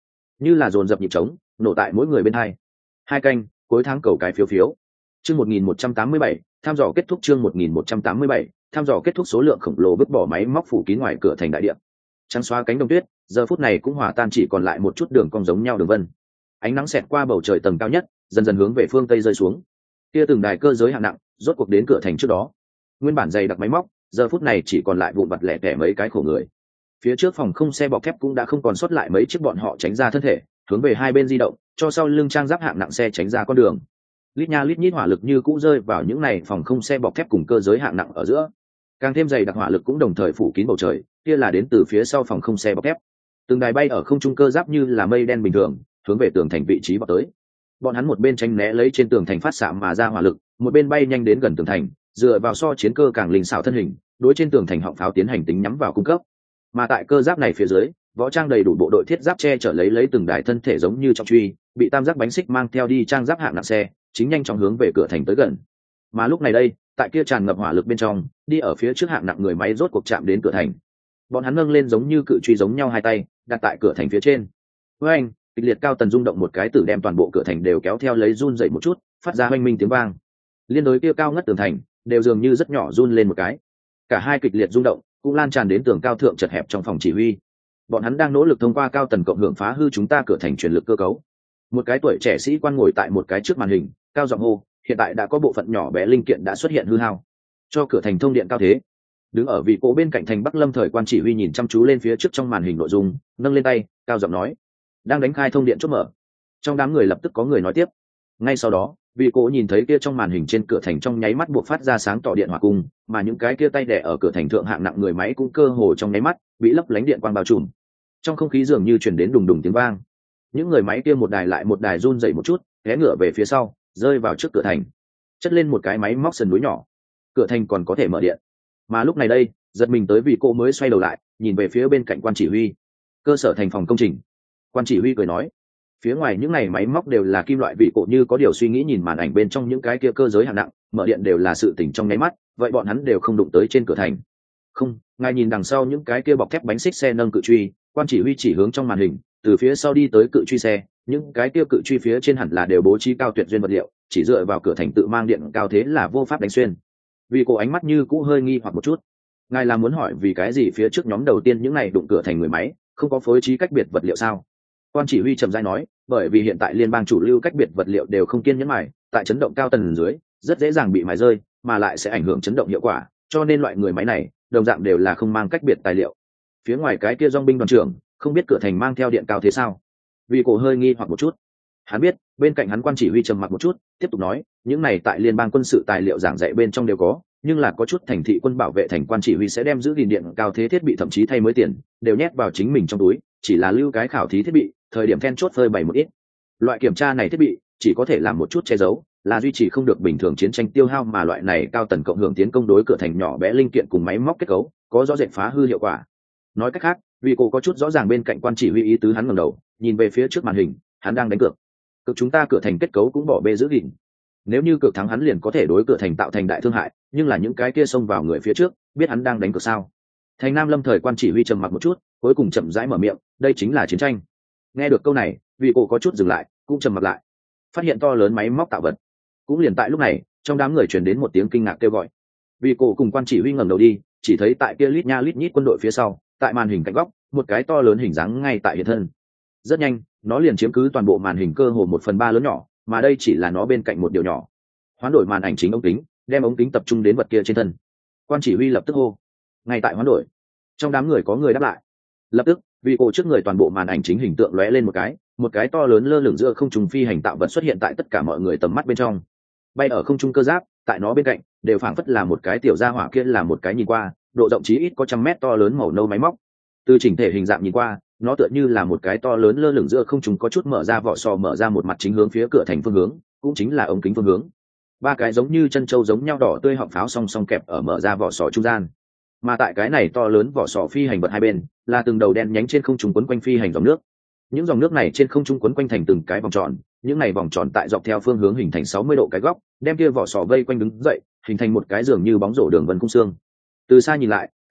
như là dồn dập nhịp trống nổ tại mỗi người bên hai canh cuối tháng cầu cái phiếu phiếu. Chương 1187, tham dò kết thúc. Chương 1187, tham dò kết thúc. Số lượng khổng lồ vứt bỏ máy móc phủ kín ngoài cửa thành đại điện, trắng xóa cánh đồng tuyết giờ phút này cũng hòa tan, chỉ còn lại một chút đường cong giống nhau đường vân. Ánh nắng xẹt qua bầu trời tầng cao nhất, dần dần hướng về phương tây rơi xuống. Kia từng đài cơ giới hạng nặng rốt cuộc đến cửa thành trước đó. Nguyên bản dày đặc máy móc giờ phút này chỉ còn lại vụn vặt lẻ tẻ mấy cái khổ người. Phía trước phòng không xe bọc thép cũng đã không còn sót lại mấy chiếc, bọn họ tránh ra thân thể hướng về hai bên di động, cho sau lưng trang giáp hạng nặng xe tránh ra con đường. Lít nha lít nhít hỏa lực như cũ rơi vào những này phòng không xe bọc thép cùng cơ giới hạng nặng ở giữa, càng thêm dày đặc hỏa lực cũng đồng thời phủ kín bầu trời. Kia là đến từ phía sau phòng không xe bọc thép, từng đài bay ở không trung cơ giáp như là mây đen bình thường hướng về tường thành vị trí vào tới. Bọn hắn một bên tránh né lấy trên tường thành phát xạ mà ra hỏa lực, một bên bay nhanh đến gần tường thành, dựa vào so chiến cơ càng linh xảo thân hình đối trên tường thành họng pháo tiến hành tính nhắm vào cung cấp. Mà tại cơ giáp này phía dưới, võ trang đầy đủ bộ đội thiết giáp che chở lấy từng đài thân thể giống như trọng truy bị tam giác bánh xích mang theo đi trang giáp hạng nặng xe chính nhanh chóng hướng về cửa thành tới gần. Mà lúc này đây, tại kia tràn ngập hỏa lực bên trong, đi ở phía trước hạng nặng người máy rốt cuộc chạm đến cửa thành. Bọn hắn nâng lên giống như cự truy giống nhau hai tay đặt tại cửa thành phía trên. Với anh, kịch liệt cao tần rung động một cái tử đem toàn bộ cửa thành đều kéo theo lấy run dậy một chút, phát ra oanh minh tiếng vang. Liên đối kia cao ngất tường thành đều dường như rất nhỏ run lên một cái. Cả hai kịch liệt rung động cũng lan tràn đến tường cao thượng chật hẹp trong phòng chỉ huy. Bọn hắn đang nỗ lực thông qua cao tần cộng hưởng phá hư chúng ta cửa thành truyền lực cơ cấu. Một cái tuổi trẻ sĩ quan ngồi tại một cái trước màn hình, cao giọng hô, hiện tại đã có bộ phận nhỏ bé linh kiện đã xuất hiện hư hao, cho cửa thành thông điện cao thế. Đứng ở vị cố bên cạnh thành Bắc Lâm thời quan chỉ huy nhìn chăm chú lên phía trước trong màn hình nội dung, nâng lên tay, cao giọng nói, đang đánh khai thông điện chốt mở. Trong đám người lập tức có người nói tiếp. Ngay sau đó, vị cố nhìn thấy kia trong màn hình trên cửa thành trong nháy mắt buộc phát ra sáng tỏ điện hỏa cung, mà những cái kia tay đẻ ở cửa thành thượng hạng nặng người máy cũng cơ hồ trong nháy mắt bị lấp lánh điện quang bao trùm. Trong không khí dường như truyền đến đùng đùng tiếng vang. Những người máy kia một đài lại một đài run dậy một chút, ghé ngựa về phía sau, rơi vào trước cửa thành, chất lên một cái máy móc sườn núi nhỏ. Cửa thành còn có thể mở điện. Mà lúc này đây, giật mình tới vị cô mới xoay đầu lại, nhìn về phía bên cạnh quan chỉ huy. Cơ sở thành phòng công trình. Quan chỉ huy cười nói, phía ngoài những này máy móc đều là kim loại. Vị cô như có điều suy nghĩ nhìn màn ảnh bên trong những cái kia cơ giới hạng nặng, mở điện đều là sự tỉnh trong nháy mắt, vậy bọn hắn đều không đụng tới trên cửa thành. Không, ngài nhìn đằng sau những cái kia bọc thép bánh xích xe nâng cự truy. Quan chỉ huy chỉ hướng trong màn hình, từ phía sau đi tới cự truy xe, những cái kia cự truy phía trên hẳn là đều bố trí cao tuyệt duyên vật liệu, chỉ dựa vào cửa thành tự mang điện cao thế là vô pháp đánh xuyên. Vì cô ánh mắt như cũ hơi nghi hoặc một chút, ngài là muốn hỏi vì cái gì phía trước nhóm đầu tiên những này đụng cửa thành người máy không có phối trí cách biệt vật liệu sao? Quan chỉ huy trầm rãi nói, bởi vì hiện tại liên bang chủ lưu cách biệt vật liệu đều không kiên nhẫn mài, tại chấn động cao tầng dưới rất dễ dàng bị mài rơi, mà lại sẽ ảnh hưởng chấn động hiệu quả, cho nên loại người máy này đồng dạng đều là không mang cách biệt tài liệu. Phía ngoài cái kia dòng binh đoàn trưởng không biết cửa thành mang theo điện cao thế sao? Vì cổ hơi nghi hoặc một chút. Hắn biết, bên cạnh hắn quan chỉ huy trầm mặc một chút, tiếp tục nói, những này tại liên bang quân sự tài liệu giảng dạy bên trong đều có, nhưng là có chút thành thị quân bảo vệ thành quan chỉ huy sẽ đem giữ gìn điện cao thế thiết bị thậm chí thay mới tiền đều nhét vào chính mình trong túi, chỉ là lưu cái khảo thí thiết bị, thời điểm then chốt phơi bày một ít. Loại kiểm tra này thiết bị chỉ có thể làm một chút che giấu, là duy trì không được bình thường chiến tranh tiêu hao, mà loại này cao tần cộng hưởng tiến công đối cửa thành nhỏ bé linh kiện cùng máy móc kết cấu có rõ rệt phá hư hiệu quả. Nói cách khác, vì cô có chút rõ ràng bên cạnh quan chỉ huy ý tứ, hắn ngẩng đầu nhìn về phía trước màn hình, hắn đang đánh cược. Cực chúng ta cửa thành kết cấu cũng bỏ bê giữ gìn, nếu như cược thắng hắn liền có thể đối cửa thành tạo thành đại thương hại, nhưng là những cái kia xông vào người phía trước biết hắn đang đánh cược sao? Thành Nam Lâm thời quan chỉ huy trầm mặc một chút, cuối cùng chậm rãi mở miệng, đây chính là chiến tranh. Nghe được câu này, vị cổ có chút dừng lại, cũng trầm mặc lại. Phát hiện to lớn máy móc tạo vật. Cũng liền tại lúc này, trong đám người truyền đến một tiếng kinh ngạc kêu gọi. Vị cổ cùng quan chỉ huy ngẩng đầu đi, chỉ thấy tại kia lít nha lít nhít quân đội phía sau, tại màn hình cạnh góc, một cái to lớn hình dáng ngay tại hiện thân. Rất nhanh, nó liền chiếm cứ toàn bộ màn hình cơ hồ 1/3 lớn nhỏ, mà đây chỉ là nó bên cạnh một điều nhỏ. Hoán đổi màn ảnh chính ống kính, đem ống kính tập trung đến vật kia trên thân. Quan chỉ huy lập tức hô, ngay tại hoán đổi. Trong đám người có người đáp lại. Lập tức, vị cổ trước người toàn bộ màn ảnh chính hình tượng lóe lên một cái to lớn lơ lửng giữa không trung phi hành tạo vật xuất hiện tại tất cả mọi người tầm mắt bên trong. Bay ở không trung cơ giáp, tại nó bên cạnh đều phảng phất là một cái tiểu gia hỏa, kia là một cái nhìn qua độ rộng chí ít có 100 mét to lớn màu nâu máy móc. Từ chỉnh thể hình dạng nhìn qua, nó tựa như là một cái to lớn lơ lửng giữa không trung, có chút mở ra vỏ sò, mở ra một mặt chính hướng phía cửa thành phương hướng, cũng chính là ống kính phương hướng. Ba cái giống như chân trâu giống nhau đỏ tươi họng pháo song song kẹp ở mở ra vỏ sò trung gian, mà tại cái này to lớn vỏ sò phi hành vật hai bên là từng đầu đen nhánh trên không trung quấn quanh phi hành dòng nước. Những dòng nước này trên không trung quấn quanh thành từng cái vòng tròn, những này vòng tròn tại dọc theo phương hướng hình thành 60 độ cái góc, đem kia vỏ sò vây quanh đứng dậy, hình thành một cái dường như bóng rổ đường vân khung xương. Từ xa nhìn lại,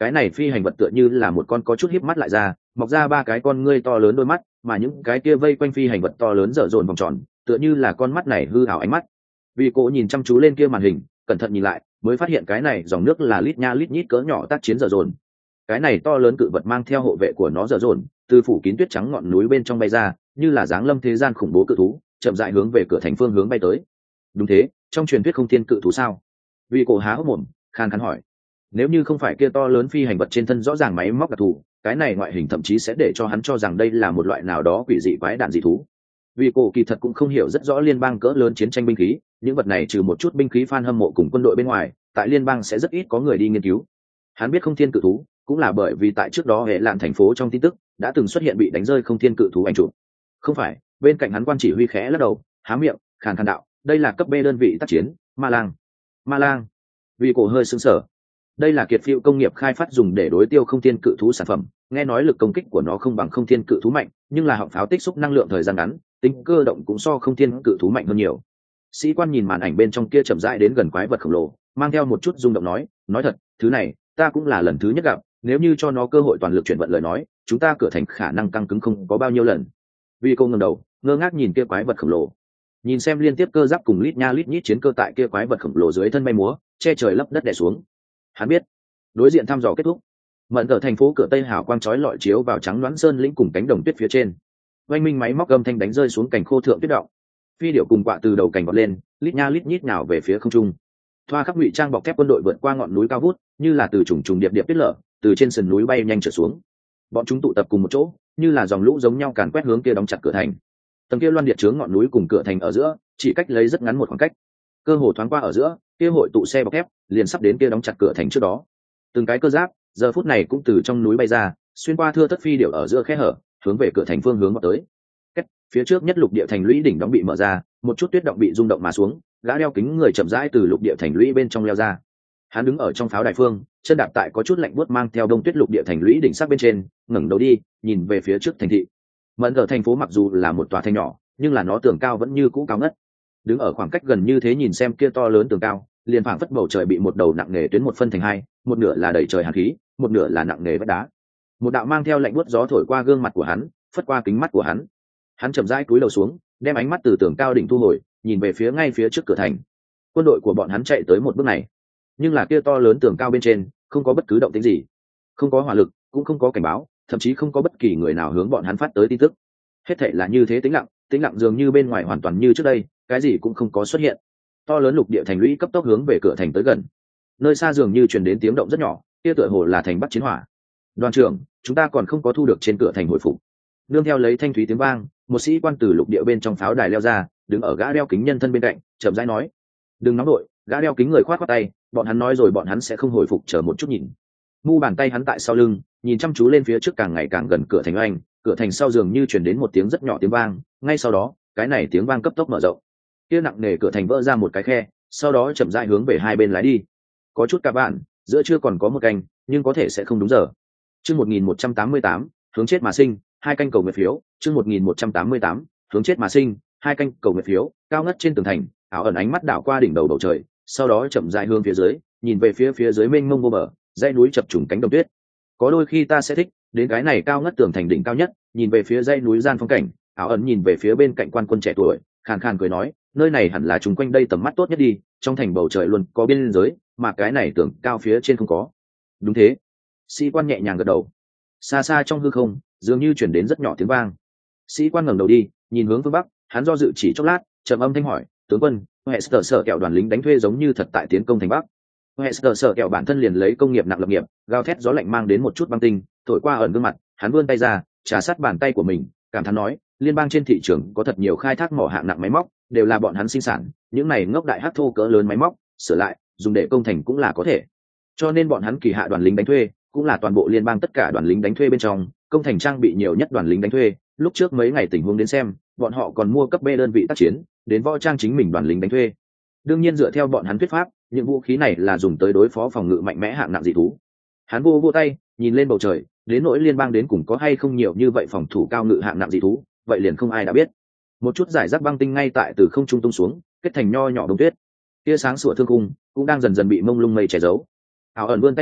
cái này phi hành vật tựa như là một con có chút híp mắt lại ra, mọc ra ba cái con ngươi to lớn đôi mắt, mà những cái kia vây quanh phi hành vật to lớn dở dồn vòng tròn, tựa như là con mắt này hư ảo ánh mắt. Vì cô nhìn chăm chú lên kia màn hình, cẩn thận nhìn lại, mới phát hiện cái này dòng nước là lít nha lít nhít cỡ nhỏ tác chiến dở dồn. Cái này to lớn cự vật mang theo hộ vệ của nó dở dồn, từ phủ kín tuyết trắng ngọn núi bên trong bay ra, như là dáng lâm thế gian khủng bố cự thú, chậm rãi hướng về cửa thành phương hướng bay tới. Đúng thế, trong truyền thuyết không thiên cự thú sao? Vì cô há hốc mồm, khan khán hỏi. Nếu như không phải kia to lớn phi hành vật trên thân rõ ràng máy móc đặc thù, cái này ngoại hình thậm chí sẽ để cho hắn cho rằng đây là một loại nào đó quỷ dị quái đản dị thú. Vì cô kỳ thật cũng không hiểu rất rõ liên bang cỡ lớn chiến tranh binh khí, những vật này trừ một chút binh khí fan hâm mộ cùng quân đội bên ngoài, tại liên bang sẽ rất ít có người đi nghiên cứu. Hắn biết không thiên cự thú, cũng là bởi vì tại trước đó hệ lạn thành phố trong tin tức đã từng xuất hiện bị đánh rơi không thiên cự thú ảnh chụp. Không phải, bên cạnh hắn quan chỉ huy khẽ lắc đầu, há miệng, khàn khàn đạo, đây là cấp B đơn vị tác chiến, Ma Lang. Ma Lang. Vì cổ hơi sững sờ. Đây là kiệt phiêu công nghiệp khai phát dùng để đối tiêu không thiên cự thú sản phẩm, nghe nói lực công kích của nó không bằng không thiên cự thú mạnh, nhưng là họng pháo tích xúc năng lượng thời gian ngắn, tính cơ động cũng so không thiên cự thú mạnh hơn nhiều. Sĩ quan nhìn màn ảnh bên trong kia chậm rãi đến gần quái vật khổng lồ, mang theo một chút rung động nói thật, thứ này ta cũng là lần thứ nhất gặp, nếu như cho nó cơ hội toàn lực chuyển vận lời nói, chúng ta cửa thành khả năng căng cứng không có bao nhiêu lần. Vì cô ngẩng đầu, ngơ ngác nhìn kia quái vật khổng lồ, nhìn xem liên tiếp cơ giáp cùng lít nha lít nhít chiến cơ tại kia quái vật khổng lồ dưới thân bay múa, che trời lấp đất đè xuống. Hắn biết, đối diện thăm dò kết thúc, mận ở thành phố cửa tây hào quang chói lọi chiếu vào trắng loãng sơn lĩnh cùng cánh đồng tuyết phía trên. Oanh minh máy móc âm thanh đánh rơi xuống cành khô thượng tuyết động. Phi điệu cùng quạ từ đầu cành vọt lên, lít nha lít nhít nào về phía không trung. Thoa khắp ngụy trang bọc thép quân đội vượt qua ngọn núi cao vút, như là từ trùng trùng điệp điệp tuyết lở, từ trên sườn núi bay nhanh trở xuống. Bọn chúng tụ tập cùng một chỗ, như là dòng lũ giống nhau càn quét hướng kia đóng chặt cửa thành. Tầng kia loan điện chướng ngọn núi cùng cửa thành ở giữa, chỉ cách lấy rất ngắn một khoảng cách. Cơ hồ thoáng qua ở giữa, kia hội tụ xe bọc thép liền sắp đến kia đóng chặt cửa thành trước đó. Từng cái cơ giáp giờ phút này cũng từ trong núi bay ra, xuyên qua thưa thất phi điệu ở giữa khe hở, hướng về cửa thành phương hướng vào tới. Phía trước nhất lục địa thành lũy đỉnh đóng bị mở ra, một chút tuyết động bị rung động mà xuống, gã đeo kính người chậm rãi từ lục địa thành lũy bên trong leo ra. Hắn đứng ở trong pháo đài phương, chân đạp tại có chút lạnh buốt mang theo đông tuyết lục địa thành lũy đỉnh sắc bên trên, ngẩng đầu đi, nhìn về phía trước thành thị. Mẫn ở thành phố mặc dù là một tòa thành nhỏ, nhưng là nó tường cao vẫn như cũ cao ngất. Đứng ở khoảng cách gần như thế nhìn xem kia to lớn tường cao, liền phảng phất bầu trời bị một đầu nặng nề tuyến một phân thành hai, một nửa là đầy trời hàn khí, một nửa là nặng nề vách đá. Một đạo mang theo lạnh buốt gió thổi qua gương mặt của hắn, phất qua kính mắt của hắn. Hắn chậm rãi cúi đầu xuống, đem ánh mắt từ tường cao đỉnh thu hồi, nhìn về phía ngay phía trước cửa thành. Quân đội của bọn hắn chạy tới một bước này, nhưng là kia to lớn tường cao bên trên không có bất cứ động tĩnh gì, không có hỏa lực, cũng không có cảnh báo, thậm chí không có bất kỳ người nào hướng bọn hắn phát tới tin tức. Hết thảy là như thế, tĩnh lặng dường như bên ngoài hoàn toàn như trước đây, cái gì cũng không có xuất hiện. To lớn lục địa thành lũy cấp tốc hướng về cửa thành tới gần. Nơi xa dường như truyền đến tiếng động rất nhỏ, kia tựa hồ là thành Bắc chiến hỏa. Đoàn trưởng, chúng ta còn không có thu được trên cửa thành hồi phục. Nương theo lấy thanh thúy tiếng vang, một sĩ quan từ lục địa bên trong pháo đài leo ra, đứng ở gã đeo kính nhân thân bên cạnh, chậm rãi nói: "Đừng nóng đội." Gã đeo kính người khoát khoát tay, bọn hắn nói rồi bọn hắn sẽ không hồi phục, chờ một chút nhìn. Mu bàn tay hắn tại sau lưng, nhìn chăm chú lên phía trước càng ngày càng gần cửa thành oanh, cửa thành sau dường như truyền đến một tiếng rất nhỏ tiếng vang, ngay sau đó, cái này tiếng vang cấp tốc mở rộng. Kia nặng nề cửa thành vỡ ra một cái khe, sau đó chậm rãi hướng về hai bên lái đi. Có chút các bạn, giữa chưa còn có một canh, nhưng có thể sẽ không đúng giờ. Chương 1188, hướng chết mà sinh, hai canh cầu nguyện phiếu. Chương 1188, hướng chết mà sinh, hai canh cầu nguyện phiếu. Cao ngất trên tường thành, ảo ẩn ánh mắt đảo qua đỉnh đầu bầu trời, sau đó chậm rãi hướng phía dưới, nhìn về phía dưới mênh mông vô bờ, dãy núi chập trùng cánh đồng tuyết. Có đôi khi ta sẽ thích đến cái này cao ngất tường thành đỉnh cao nhất, nhìn về phía dãy núi gian phong cảnh. Ảo ẩn nhìn về phía bên cạnh quan quân trẻ tuổi, khàn khàn cười nói, nơi này hẳn là chung quanh đây tầm mắt tốt nhất đi, trong thành bầu trời luôn có biên giới, mà cái này tường cao phía trên không có. Đúng thế. Sĩ quan nhẹ nhàng gật đầu. Xa xa trong hư không, dường như chuyển đến rất nhỏ tiếng vang. Sĩ quan ngẩng đầu đi, nhìn hướng phương bắc, hắn do dự chỉ chốc lát, trầm âm thanh hỏi, tướng quân, Hester sở kẹo đoàn lính đánh thuê giống như thật tại tiến công thành bắc. Hester sở kẹo bản thân liền lấy công nghiệp nặng lập nghiệp, gào thét gió lạnh mang đến một chút băng tinh, thổi qua ẩn gương mặt, hắn vươn tay ra, trà sát bàn tay của mình, cảm thán nói, liên bang trên thị trường có thật nhiều khai thác mỏ hạng nặng máy móc, đều là bọn hắn sinh sản, những này ngốc đại hắc thô cỡ lớn máy móc, sửa lại, dùng để công thành cũng là có thể. Cho nên bọn hắn kỳ hạ đoàn lính đánh thuê, cũng là toàn bộ liên bang tất cả đoàn lính đánh thuê bên trong, công thành trang bị nhiều nhất đoàn lính đánh thuê. Lúc trước mấy ngày tình huống đến xem, bọn họ còn mua cấp B đơn vị tác chiến, đến võ trang chính mình đoàn lính đánh thuê. Đương nhiên dựa theo bọn hắn thuyết pháp, những vũ khí này là dùng tới đối phó phòng ngự mạnh mẽ hạng nặng dị thú. Hắn vô tay, nhìn lên bầu trời, đến nỗi liên bang đến cùng có hay không nhiều như vậy phòng thủ cao ngự hạng nặng dị thú, vậy liền không ai đã biết. Một chút giải rác băng tinh ngay tại từ không trung tung xuống, kết thành nho nhỏ đông tuyết. Tia sáng sủa thương khung cũng đang dần dần bị mông lung mây che giấu. Ảo ẩn vươn tay ra,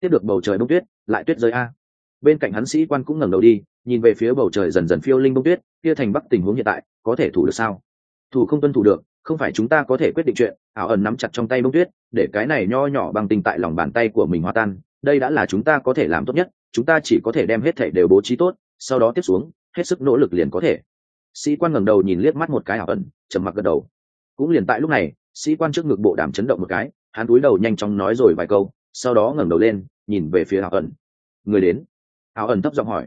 tiếp được bầu trời bông tuyết, lại tuyết rơi a. Bên cạnh hắn sĩ quan cũng ngẩng đầu đi, nhìn về phía bầu trời dần dần phiêu linh bông tuyết, kia thành Bắc tình huống hiện tại, có thể thủ được sao? Thủ không tuân thủ được, không phải chúng ta có thể quyết định chuyện. Ảo ẩn nắm chặt trong tay bông tuyết, để cái này nho nhỏ bằng tinh tại lòng bàn tay của mình hòa tan, đây đã là chúng ta có thể làm tốt nhất, chúng ta chỉ có thể đem hết thảy đều bố trí tốt, sau đó tiếp xuống, hết sức nỗ lực liền có thể. Sĩ quan ngẩng đầu nhìn liếc mắt một cái Ảo ẩn, trầm mặc gật đầu. Cũng liền tại lúc này, sĩ quan trước ngực bộ đàm chấn động một cái, hắn cúi đầu nhanh chóng nói rồi vài câu, sau đó ngẩng đầu lên, nhìn về phía Ảo ẩn. Người đến. Ảo ẩn thấp giọng hỏi.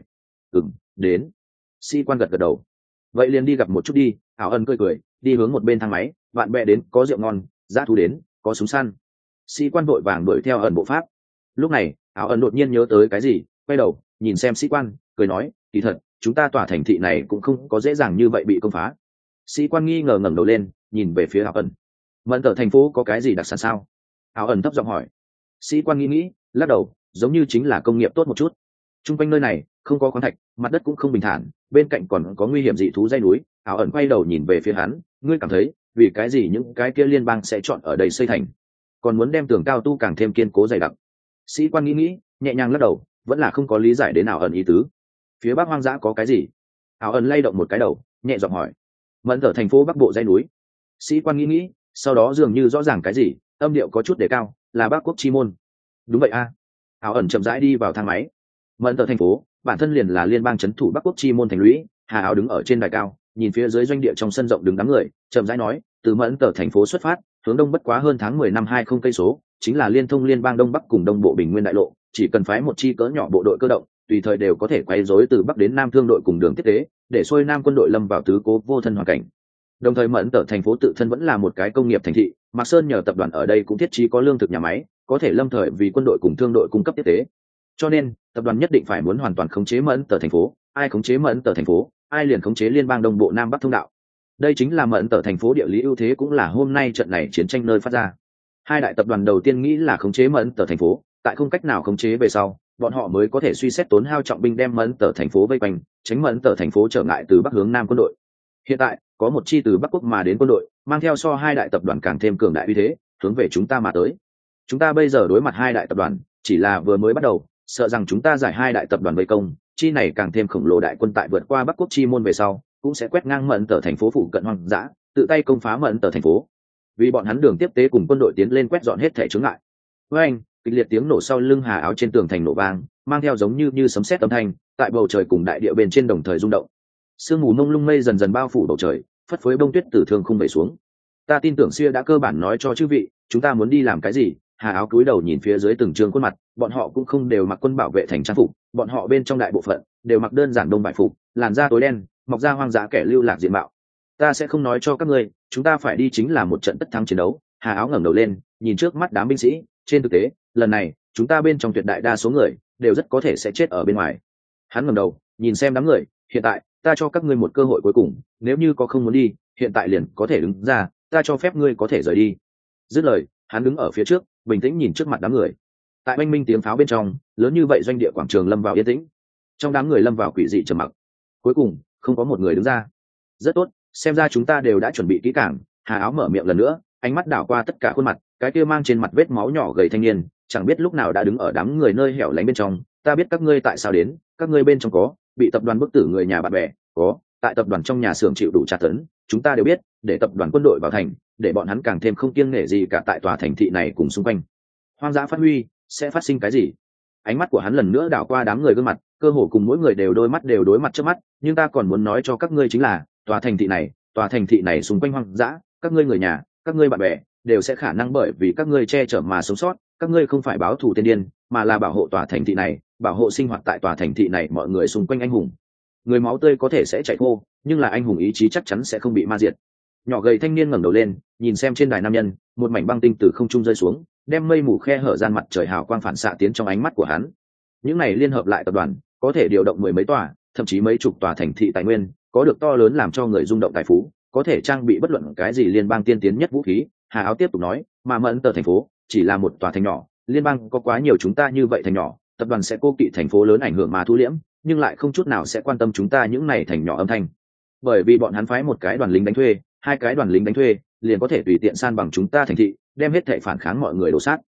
Đến. Sĩ quan gật gật đầu. Vậy liền đi gặp một chút đi. Ảo ẩn cười cười, đi hướng một bên thang máy. Bạn bè đến, có rượu ngon, dã thú đến, có súng săn. Sĩ quan vội vàng đuổi theo ẩn bộ pháp. Lúc này, Ảo ẩn đột nhiên nhớ tới cái gì, quay đầu nhìn xem sĩ quan, cười nói, kỳ thật chúng ta tỏa thành thị này cũng không có dễ dàng như vậy bị công phá. Sĩ quan nghi ngờ ngẩng đầu lên, nhìn về phía Ảo ẩn. Mẫn Tở thành phố có cái gì đặc sản sao? Ảo ẩn thấp giọng hỏi. Sĩ quan nghĩ, lắc đầu, giống như chính là công nghiệp tốt một chút. Trung quanh nơi này không có khoáng thạch, mặt đất cũng không bình thản, bên cạnh còn có nguy hiểm dị thú dãy núi. Ảo ẩn quay đầu nhìn về phía hắn, ngươi cảm thấy vì cái gì những cái kia liên bang sẽ chọn ở đây xây thành, còn muốn đem tường cao tu càng thêm kiên cố dày đặc? Sĩ quan nghĩ, nhẹ nhàng lắc đầu, vẫn là không có lý giải đến Ảo ẩn ý tứ. Phía bắc hoang dã có cái gì? Ảo ẩn lay động một cái đầu, nhẹ giọng hỏi. Mẫn Tở thành phố bắc bộ dãy núi. Sĩ quan nghĩ, sau đó dường như rõ ràng cái gì, âm điệu có chút đề cao, là Bắc Quốc chi môn. Đúng vậy a. Ảo ẩn chậm rãi đi vào thang máy. Mẫn Tở thành phố bản thân liền là liên bang trấn thủ Bắc Quốc chi môn thành lũy. Hà Áo đứng ở trên đài cao, nhìn phía dưới doanh địa trong sân rộng đứng đám người, chậm rãi nói, từ Mẫn Tở thành phố xuất phát, hướng đông bất quá hơn tháng 10 năm 20 cây số, chính là liên thông liên bang đông bắc cùng đông bộ bình nguyên đại lộ, chỉ cần phái một chi cỡ nhỏ bộ đội cơ động, tùy thời đều có thể quay rối từ bắc đến nam thương đội cùng đường tiếp tế, để xuôi nam quân đội lâm vào tứ cố vô thân hoàn cảnh. Đồng thời Mẫn Tở thành phố tự thân vẫn là một cái công nghiệp thành thị, Mạc Sơn nhờ tập đoàn ở đây cũng thiết trí có lương thực nhà máy, có thể lâm thời vì quân đội cùng thương đội cung cấp tiếp tế. Cho nên, tập đoàn nhất định phải muốn hoàn toàn khống chế Mẫn Tở thành phố, ai khống chế Mẫn Tở thành phố, ai liền khống chế liên bang đông bộ nam bắc thông đạo. Đây chính là Mẫn Tở thành phố địa lý ưu thế, cũng là hôm nay trận này chiến tranh nơi phát ra. Hai đại tập đoàn đầu tiên nghĩ là khống chế Mẫn Tở thành phố, tại không cách nào khống chế về sau, bọn họ mới có thể suy xét tốn hao trọng binh đem Mẫn Tở thành phố vây quanh, tránh Mẫn Tở thành phố trở ngại từ bắc hướng nam quân đội. Hiện tại, có một chi từ Bắc Quốc mà đến quân đội, mang theo so hai đại tập đoàn càng thêm cường đại uy thế, hướng về chúng ta mà tới. Chúng ta bây giờ đối mặt hai đại tập đoàn, chỉ là vừa mới bắt đầu, sợ rằng chúng ta giải hai đại tập đoàn vây công, chi này càng thêm khổng lồ đại quân tại vượt qua Bắc Quốc chi môn về sau, cũng sẽ quét ngang Mẫn Tở thành phố phụ cận hoang dã, tự tay công phá Mẫn Tở thành phố. Vì bọn hắn đường tiếp tế cùng quân đội tiến lên quét dọn hết thảy chướng ngại. Với anh, kịch liệt tiếng nổ sau lưng Hà Áo trên tường thành nổ vang, mang theo giống như sấm sét âm thanh, tại bầu trời cùng đại địa bên trên đồng thời rung động. Sương mù mông lung mây dần dần bao phủ bầu trời, phất phới bông tuyết từ thương không về xuống. Ta tin tưởng Xia đã cơ bản nói cho chư vị, chúng ta muốn đi làm cái gì. Hà Áo cúi đầu nhìn phía dưới từng trường khuôn mặt, bọn họ cũng không đều mặc quân bảo vệ thành trang phục, bọn họ bên trong đại bộ phận đều mặc đơn giản đông vải phục, làn da tối đen, mọc ra hoang dã kẻ lưu lạc diện mạo. Ta sẽ không nói cho các ngươi, chúng ta phải đi chính là một trận tất thắng chiến đấu. Hà Áo ngẩng đầu lên, nhìn trước mắt đám binh sĩ, trên thực tế, lần này, chúng ta bên trong tuyệt đại đa số người đều rất có thể sẽ chết ở bên ngoài. Hắn ngẩng đầu, nhìn xem đám người, hiện tại, ta cho các ngươi một cơ hội cuối cùng, nếu như có không muốn đi, hiện tại liền có thể đứng ra, ta cho phép ngươi có thể rời đi. Dứt lời, hắn đứng ở phía trước, bình tĩnh nhìn trước mặt đám người. Tại oanh minh tiếng pháo bên trong, lớn như vậy doanh địa quảng trường lâm vào yên tĩnh. Trong đám người lâm vào quỷ dị trầm mặc. Cuối cùng, không có một người đứng ra. Rất tốt, xem ra chúng ta đều đã chuẩn bị kỹ càng. Hà Áo mở miệng lần nữa, ánh mắt đảo qua tất cả khuôn mặt, cái kia mang trên mặt vết máu nhỏ gầy thanh niên, chẳng biết lúc nào đã đứng ở đám người nơi hẻo lánh bên trong. Ta biết các ngươi tại sao đến, các ngươi bên trong có bị tập đoàn bức tử người nhà bạn bè, có tại tập đoàn trong nhà xưởng chịu đủ tra tấn, chúng ta đều biết, để tập đoàn quân đội vào thành, để bọn hắn càng thêm không kiêng nể gì cả tại tòa thành thị này cùng xung quanh. Hoang dã phát huy sẽ phát sinh cái gì? Ánh mắt của hắn lần nữa đảo qua đám người gương mặt, cơ hồ cùng mỗi người đều đôi mắt trước mắt, nhưng ta còn muốn nói cho các ngươi chính là, tòa thành thị này xung quanh hoang dã, các ngươi người nhà, các ngươi bạn bè đều sẽ khả năng bởi vì các ngươi che chở mà sống sót, các ngươi không phải báo thù tiên điên, mà là bảo hộ tòa thành thị này, bảo hộ sinh hoạt tại tòa thành thị này mọi người xung quanh anh hùng. Người máu tươi có thể sẽ chảy khô, nhưng là anh hùng ý chí chắc chắn sẽ không bị ma diệt. Nhỏ gầy thanh niên ngẩng đầu lên, nhìn xem trên đài nam nhân, một mảnh băng tinh từ không trung rơi xuống, đem mây mù khe hở gian mặt trời hào quang phản xạ tiến trong ánh mắt của hắn. Những này liên hợp lại tập đoàn, có thể điều động mười mấy tòa, thậm chí mấy chục tòa thành thị tài nguyên, có được to lớn làm cho người rung động tài phú, có thể trang bị bất luận cái gì liên bang tiên tiến nhất vũ khí. Hà Áo tiếp tục nói, mà Mẫn Tở thành phố chỉ là một tòa thành nhỏ, liên bang có quá nhiều chúng ta như vậy thành nhỏ, tập đoàn sẽ cố kỵ thành phố lớn ảnh hưởng mà thu liễm, nhưng lại không chút nào sẽ quan tâm chúng ta những này thành nhỏ âm thanh, bởi vì bọn hắn phái một cái đoàn lính đánh thuê, hai cái đoàn lính đánh thuê liền có thể tùy tiện san bằng chúng ta thành thị, đem hết thảy phản kháng mọi người đổ sát.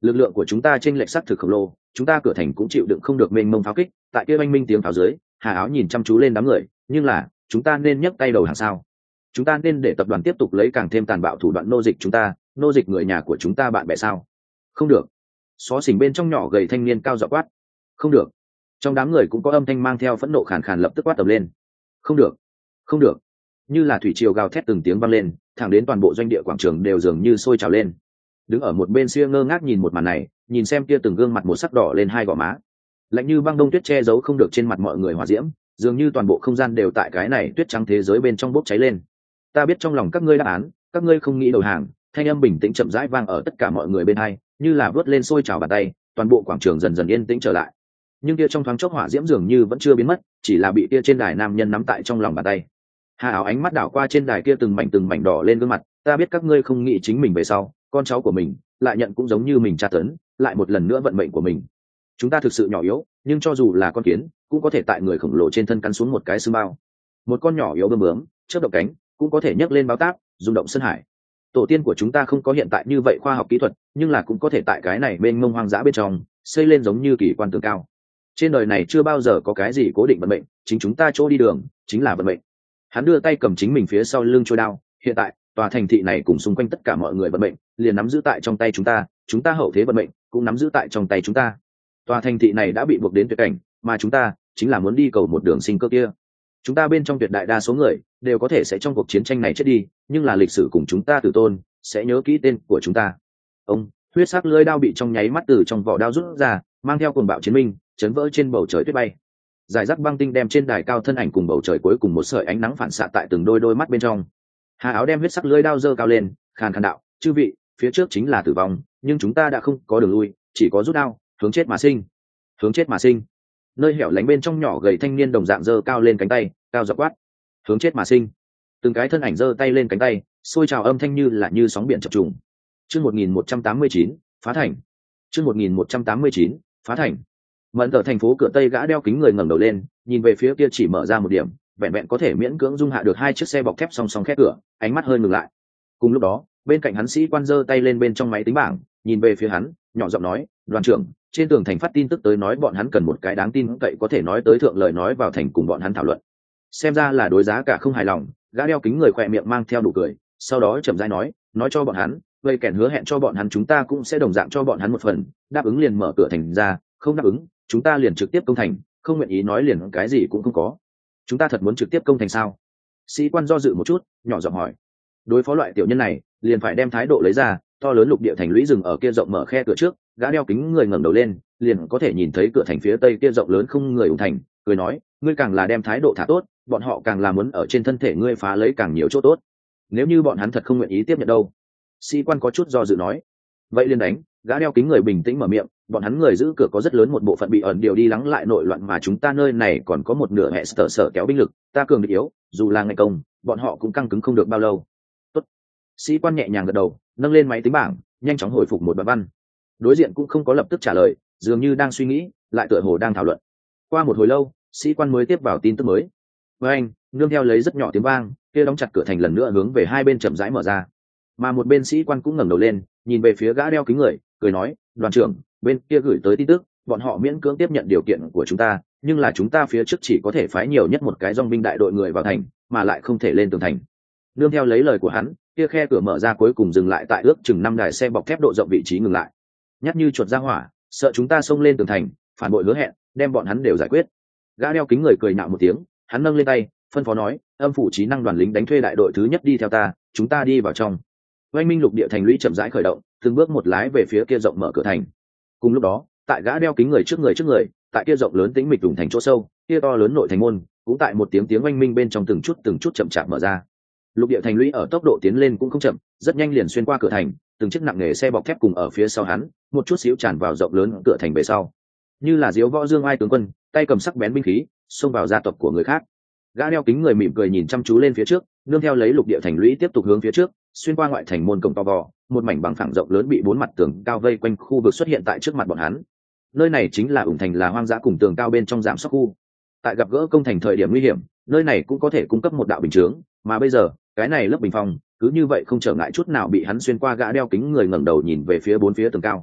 lực lượng của chúng ta trên lệch sắc thực khổng lồ, chúng ta cửa thành cũng chịu đựng không được mênh mông pháo kích. Tại kia oanh minh tiếng pháo dưới, Hà Áo nhìn chăm chú lên đám người, nhưng là chúng ta nên nhấc tay đầu hàng sao? Chúng ta nên để tập đoàn tiếp tục lấy càng thêm tàn bạo thủ đoạn nô dịch chúng ta, nô dịch người nhà của chúng ta bạn bè sao? Không được. Xó xỉnh bên trong nhỏ gầy thanh niên cao giọng quát. Không được. Trong đám người cũng có âm thanh mang theo phẫn nộ khàn khàn lập tức quát tầm lên. Không được, không được. Như là thủy triều gào thét từng tiếng vang lên, thẳng đến toàn bộ doanh địa quảng trường đều dường như sôi trào lên. Đứng ở một bên Sia ngơ ngác nhìn một màn này, nhìn xem kia từng gương mặt một sắc đỏ lên hai gò má, lạnh như băng đông tuyết che giấu không được trên mặt mọi người hỏa diễm, dường như toàn bộ không gian đều tại cái này tuyết trắng thế giới bên trong bốc cháy lên. Ta biết trong lòng các ngươi đáp án, các ngươi không nghĩ đầu hàng. Thanh âm bình tĩnh chậm rãi vang ở tất cả mọi người bên hai, như là vớt lên sôi trào bàn tay, toàn bộ quảng trường dần dần yên tĩnh trở lại. Nhưng kia trong thoáng chốc hỏa diễm dường như vẫn chưa biến mất, chỉ là bị kia trên đài nam nhân nắm tại trong lòng bàn tay. Hà Áo ánh mắt đảo qua trên đài kia từng mảnh đỏ lên gương mặt, ta biết các ngươi không nghĩ chính mình về sau, con cháu của mình lại nhận cũng giống như mình tra tấn, lại một lần nữa vận mệnh của mình. Chúng ta thực sự nhỏ yếu, nhưng cho dù là con kiến, cũng có thể tại người khổng lồ trên thân cắn xuống một cái xương bao. Một con nhỏ yếu bướm bướm, chớp động cánh, cũng có thể nhấc lên báo táp, rung động sơn hải. Tổ tiên của chúng ta không có hiện tại như vậy khoa học kỹ thuật, nhưng là cũng có thể tại cái này bên mông hoang dã bên trong xây lên giống như kỳ quan tường cao. Trên đời này chưa bao giờ có cái gì cố định vận mệnh, chính chúng ta chỗ đi đường chính là vận mệnh. Hắn đưa tay cầm chính mình phía sau lưng trôi đao, hiện tại tòa thành thị này cùng xung quanh tất cả mọi người vận mệnh liền nắm giữ tại trong tay chúng ta hậu thế vận mệnh cũng nắm giữ tại trong tay chúng ta. Tòa thành thị này đã bị buộc đến tuyệt cảnh, mà chúng ta chính là muốn đi cầu một đường sinh cơ kia. Chúng ta bên trong tuyệt đại đa số người đều có thể sẽ trong cuộc chiến tranh này chết đi, nhưng là lịch sử cùng chúng ta tử tôn sẽ nhớ kỹ tên của chúng ta. Ông huyết sắc lưỡi đao bị trong nháy mắt từ trong vỏ đao rút ra, mang theo cuồng bạo chiến minh chấn vỡ trên bầu trời tuyết bay. Giải rác băng tinh đem trên đài cao thân ảnh cùng bầu trời cuối cùng một sợi ánh nắng phản xạ tại từng đôi mắt bên trong. Hà Áo đem huyết sắc lưỡi đao giơ cao lên, khàn khàn đạo, chư vị, phía trước chính là tử vong, nhưng chúng ta đã không có đường lui, chỉ có rút đao, hướng chết mà sinh. Hướng chết mà sinh. Nơi hẻo lánh bên trong nhỏ gầy thanh niên đồng dạng giơ cao lên cánh tay, cao giọng quát, hướng chết mà sinh. Từng cái thân ảnh giơ tay lên cánh tay, xôi trào âm thanh như sóng biển chập trùng. Chương 1189, phá thành. Chương 1189, phá thành. Mẫn ở thành phố cửa Tây gã đeo kính người ngẩng đầu lên, nhìn về phía kia chỉ mở ra một điểm, vẹn vẹn có thể miễn cưỡng dung hạ được hai chiếc xe bọc thép song song khép cửa, ánh mắt hơi ngừng lại. Cùng lúc đó, bên cạnh hắn sĩ quan giơ tay lên bên trong máy tính bảng, nhìn về phía hắn, nhỏ giọng nói, đoàn trưởng, trên tường thành phát tin tức tới nói bọn hắn cần một cái đáng tin cậy có thể nói tới thượng lời nói vào thành cùng bọn hắn thảo luận. Xem ra là đối giá cả không hài lòng, gã đeo kính người khỏe miệng mang theo nụ cười, sau đó chậm rãi nói cho bọn hắn, vậy kèn hứa hẹn cho bọn hắn chúng ta cũng sẽ đồng dạng cho bọn hắn một phần, đáp ứng liền mở cửa thành ra, không đáp ứng, chúng ta liền trực tiếp công thành, không nguyện ý nói liền cái gì cũng không có. Chúng ta thật muốn trực tiếp công thành sao? Sĩ quan do dự một chút, nhỏ giọng hỏi. Đối phó loại tiểu nhân này, liền phải đem thái độ lấy ra, to lớn lục địa thành lũy rừng ở kia rộng mở khe cửa trước, gã đeo kính người ngẩng đầu lên, liền có thể nhìn thấy cửa thành phía tây kia rộng lớn không người ủng thành, cười nói, ngươi càng là đem thái độ thả tốt, bọn họ càng là muốn ở trên thân thể ngươi phá lấy càng nhiều chỗ tốt. Nếu như bọn hắn thật không nguyện ý tiếp nhận đâu? Sĩ quan có chút do dự nói. Vậy liền đánh. Gã đeo kính người bình tĩnh mở miệng, bọn hắn người giữ cửa có rất lớn một bộ phận bị ẩn điều đi lắng lại nội loạn, mà chúng ta nơi này còn có một nửa hệ sở kéo binh lực, ta cường địch yếu, dù là ngày công, bọn họ cũng căng cứng không được bao lâu. Tốt. Sĩ quan nhẹ nhàng gật đầu, nâng lên máy tính bảng, nhanh chóng hồi phục một đoạn văn. Đối diện cũng không có lập tức trả lời, dường như đang suy nghĩ, lại tựa hồ đang thảo luận. Qua một hồi lâu, sĩ quan mới tiếp vào tin tức mới. Với anh, nương theo lấy rất nhỏ tiếng vang, kia đóng chặt cửa thành lần nữa hướng về hai bên chậm rãi mở ra. Mà một bên sĩ quan cũng ngẩng đầu lên, nhìn về phía gã đeo kính người, cười nói, đoàn trưởng, bên kia gửi tới tin tức, bọn họ miễn cưỡng tiếp nhận điều kiện của chúng ta, nhưng là chúng ta phía trước chỉ có thể phái nhiều nhất một cái dòng binh đại đội người vào thành, mà lại không thể lên tường thành. Nương theo lấy lời của hắn, kia khe cửa mở ra cuối cùng dừng lại tại ước chừng 5 đài xe bọc thép độ rộng vị trí ngừng lại. Nhát như chuột ra hỏa, sợ chúng ta xông lên tường thành, phản bội hứa hẹn, đem bọn hắn đều giải quyết. Gã đeo kính người cười nhạo một tiếng, hắn nâng lên tay, phân phó nói, âm phủ trí năng đoàn lính đánh thuê đại đội thứ nhất đi theo ta, chúng ta đi vào trong. Oanh minh lục địa thành lũy chậm rãi khởi động, từng bước một lái về phía kia rộng mở cửa thành. Cùng lúc đó, tại gã đeo kính người trước người, tại kia rộng lớn tĩnh mịch đùng thành chỗ sâu, kia to lớn nội thành môn, cũng tại một tiếng oanh minh bên trong từng chút chậm chạp mở ra. Lục địa thành lũy ở tốc độ tiến lên cũng không chậm, rất nhanh liền xuyên qua cửa thành, từng chiếc nặng nghề xe bọc thép cùng ở phía sau hắn, một chút xíu tràn vào rộng lớn cửa thành về sau. Như là diếu võ dương ai tướng quân, tay cầm sắc bén binh khí, xông vào gia tộc của người khác. Gã đeo kính người mỉm cười nhìn chăm chú lên phía trước, nương theo lấy lục địa thành lũy tiếp tục hướng phía trước, xuyên qua ngoại thành môn cổng to vò, một mảnh bằng phẳng rộng lớn bị 4 mặt tường cao vây quanh khu vực xuất hiện tại trước mặt bọn hắn. Nơi này chính là ủng thành là hoang dã cùng tường cao bên trong giảm sóc khu. Tại gặp gỡ công thành thời điểm nguy hiểm, nơi này cũng có thể cung cấp một đạo bình chướng, mà bây giờ, cái này lớp bình phong, cứ như vậy không trở ngại chút nào bị hắn xuyên qua. Gã đeo kính người ngẩng đầu nhìn về phía 4 phía tường cao.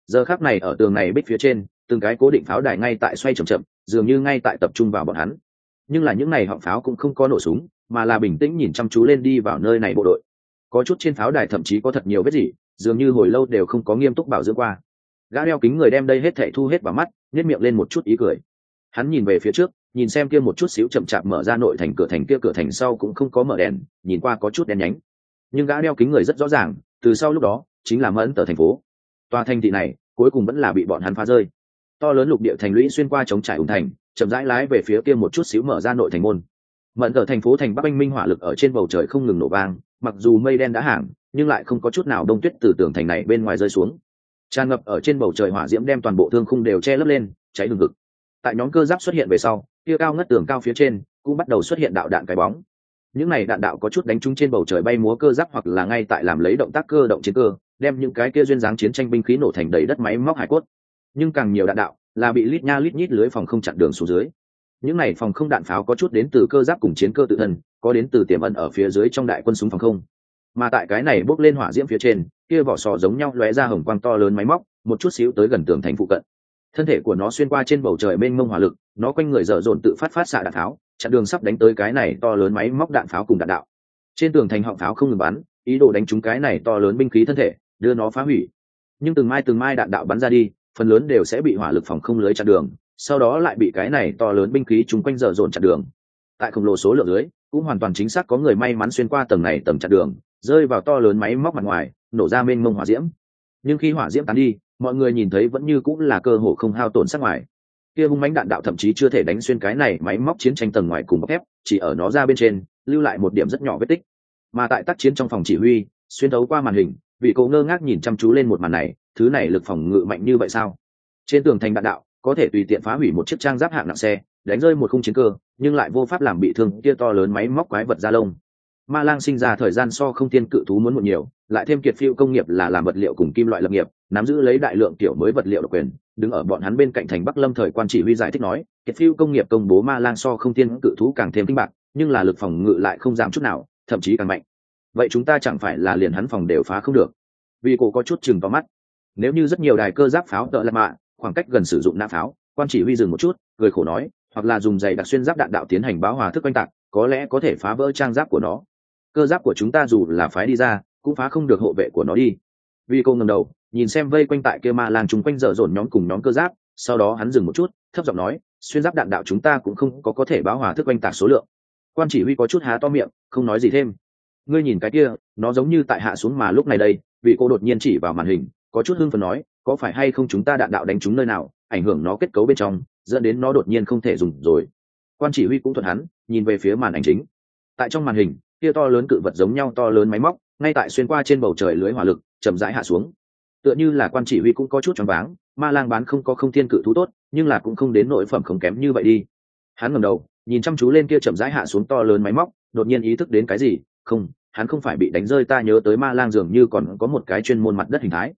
Giờ khắc này ở tường này bích phía trên, từng cái cố định pháo đài ngay tại xoay chậm chậm, dường như ngay tại tập trung vào bọn hắn. Nhưng là những này họng pháo cũng không có nổ súng, mà là bình tĩnh nhìn chăm chú lên đi vào nơi này bộ đội. Có chút trên pháo đài thậm chí có thật nhiều vết rỉ, dường như hồi lâu đều không có nghiêm túc bảo dưỡng qua. Gã đeo kính người đem đây hết thảy thu hết vào mắt, nhếch miệng lên một chút ý cười. Hắn nhìn về phía trước, nhìn xem kia một chút xíu chậm chạp mở ra nội thành cửa thành sau cũng không có mở đèn, nhìn qua có chút đen nhánh. Nhưng gã đeo kính người rất rõ ràng, từ sau lúc đó chính là Mẫn Tở thành phố. Tòa thành thị này cuối cùng vẫn là bị bọn hắn phá rơi. To lớn lục địa thành lũy xuyên qua chống trải ủng thành, chậm rãi lái về phía kia một chút xíu mở ra nội thành môn. Mẫn Tở thành phố thành Bắc Anh minh hỏa lực ở trên bầu trời không ngừng nổ vang, mặc dù mây đen đã hàng, nhưng lại không có chút nào đông tuyết từ tường thành này bên ngoài rơi xuống. Tràn ngập ở trên bầu trời hỏa diễm đem toàn bộ thương khung đều che lấp lên, cháy hừng hực. Tại nhóm cơ giáp xuất hiện về sau, kia cao ngất tường cao phía trên cũng bắt đầu xuất hiện đạo đạn cái bóng. Những này đạn đạo có chút đánh trúng trên bầu trời bay múa cơ giáp hoặc là ngay tại làm lấy động tác cơ động chiến cơ, đem những cái kia duyên dáng chiến tranh binh khí nổ thành đầy đất máy móc hải cốt. Nhưng càng nhiều đạn đạo là bị lít nha lít nhít lưới phòng không chặn đường xuống dưới. Những này phòng không đạn pháo có chút đến từ cơ giáp cùng chiến cơ tự thân, có đến từ tiềm ẩn ở phía dưới trong đại quân súng phòng không. Mà tại cái này bốc lên hỏa diễm phía trên, kia vỏ sò giống nhau lóe ra hồng quang to lớn máy móc, một chút xíu tới gần tường thành phụ cận. Thân thể của nó xuyên qua trên bầu trời mênh mông hỏa lực, nó quanh người dở dồn tự phát xạ đạn pháo, chặn đường sắp đánh tới cái này to lớn máy móc đạn pháo cùng đạn đạo. Trên tường thành họng pháo không ngừng bắn, ý đồ đánh trúng cái này to lớn binh khí thân thể, đưa nó phá hủy. Nhưng từng mai đạn đạo bắn ra đi, phần lớn đều sẽ bị hỏa lực phòng không lưới chặn đường, sau đó lại bị cái này to lớn binh khí chúng quanh dở dồn chặn đường. Tại khổng lồ số lượng lưới, cũng hoàn toàn chính xác có người may mắn xuyên qua tầng này tầng chặn đường, rơi vào to lớn máy móc mặt ngoài, nổ ra mênh mông hỏa diễm. Nhưng khi hỏa diễm tán đi, mọi người nhìn thấy vẫn như cũng là cơ hồ không hao tổn sắc ngoài. Kia hung mãnh đạn đạo thậm chí chưa thể đánh xuyên cái này máy móc chiến tranh tầng ngoài cùng bọc thép, chỉ ở nó ra bên trên lưu lại một điểm rất nhỏ vết tích. Mà tại tác chiến trong phòng chỉ huy, xuyên thấu qua màn hình, vị cậu ngơ ngác nhìn chăm chú lên một màn này, thứ này lực phòng ngự mạnh như vậy sao? Trên tường thành đạn đạo có thể tùy tiện phá hủy một chiếc trang giáp hạng nặng xe, đánh rơi một khung chiến cơ, nhưng lại vô pháp làm bị thương kia to lớn máy móc quái vật da lông. Ma Lang sinh ra thời gian so không tiên cự thú muốn một nhiều, lại thêm kiệt phiêu công nghiệp là làm vật liệu cùng kim loại lập nghiệp, nắm giữ lấy đại lượng tiểu mới vật liệu độc quyền. Đứng ở bọn hắn bên cạnh thành Bắc Lâm thời quan chỉ huy giải thích nói, kiệt phiêu công nghiệp công bố Ma Lang so không tiên cự thú càng thêm kinh bạc, nhưng là lực phòng ngự lại không giảm chút nào, thậm chí càng mạnh. Vậy chúng ta chẳng phải là liền hắn phòng đều phá không được? Vì cổ có chút chừng vào mắt. Nếu như rất nhiều đài cơ giáp pháo tợ lạt mạ, khoảng cách gần sử dụng nã pháo, quan chỉ huy dừng một chút, cười khổ nói, hoặc là dùng giày đặc xuyên giáp đạn đạo tiến hành báo hòa thức oanh tạc, có lẽ có thể phá vỡ trang giáp của nó. Cơ giáp của chúng ta dù là phái đi ra, cũng phá không được hộ vệ của nó đi. Vì cô ngẩng đầu nhìn xem vây quanh tại kia Ma Lang chúng quanh dở dồn nhóm cùng nhóm cơ giáp, sau đó hắn dừng một chút, thấp giọng nói, xuyên giáp đạn đạo chúng ta cũng không có thể báo hòa thức oanh tạc số lượng. Quan chỉ huy có chút há to miệng, không nói gì thêm. Ngươi nhìn cái kia, nó giống như tại hạ xuống mà lúc này đây, vì cô đột nhiên chỉ vào màn hình, có chút hưng phấn nói, có phải hay không chúng ta đạn đạo đánh trúng nơi nào, ảnh hưởng nó kết cấu bên trong, dẫn đến nó đột nhiên không thể dùng rồi. Quan chỉ huy cũng thuận hắn, nhìn về phía màn ảnh chính. Tại trong màn hình, kia to lớn cự vật giống nhau to lớn máy móc, ngay tại xuyên qua trên bầu trời lưới hỏa lực, chậm rãi hạ xuống. Tựa như là quan chỉ huy cũng có chút choáng váng, Ma Lang bán không có không thiên cự thú tốt, nhưng là cũng không đến nỗi phẩm không kém như vậy đi. Hắn ngẩng đầu, nhìn chăm chú lên kia chậm rãi hạ xuống to lớn máy móc, đột nhiên ý thức đến cái gì, không, hắn không phải bị đánh rơi, ta nhớ tới Ma Lang dường như còn có một cái chuyên môn mặt đất hình thái.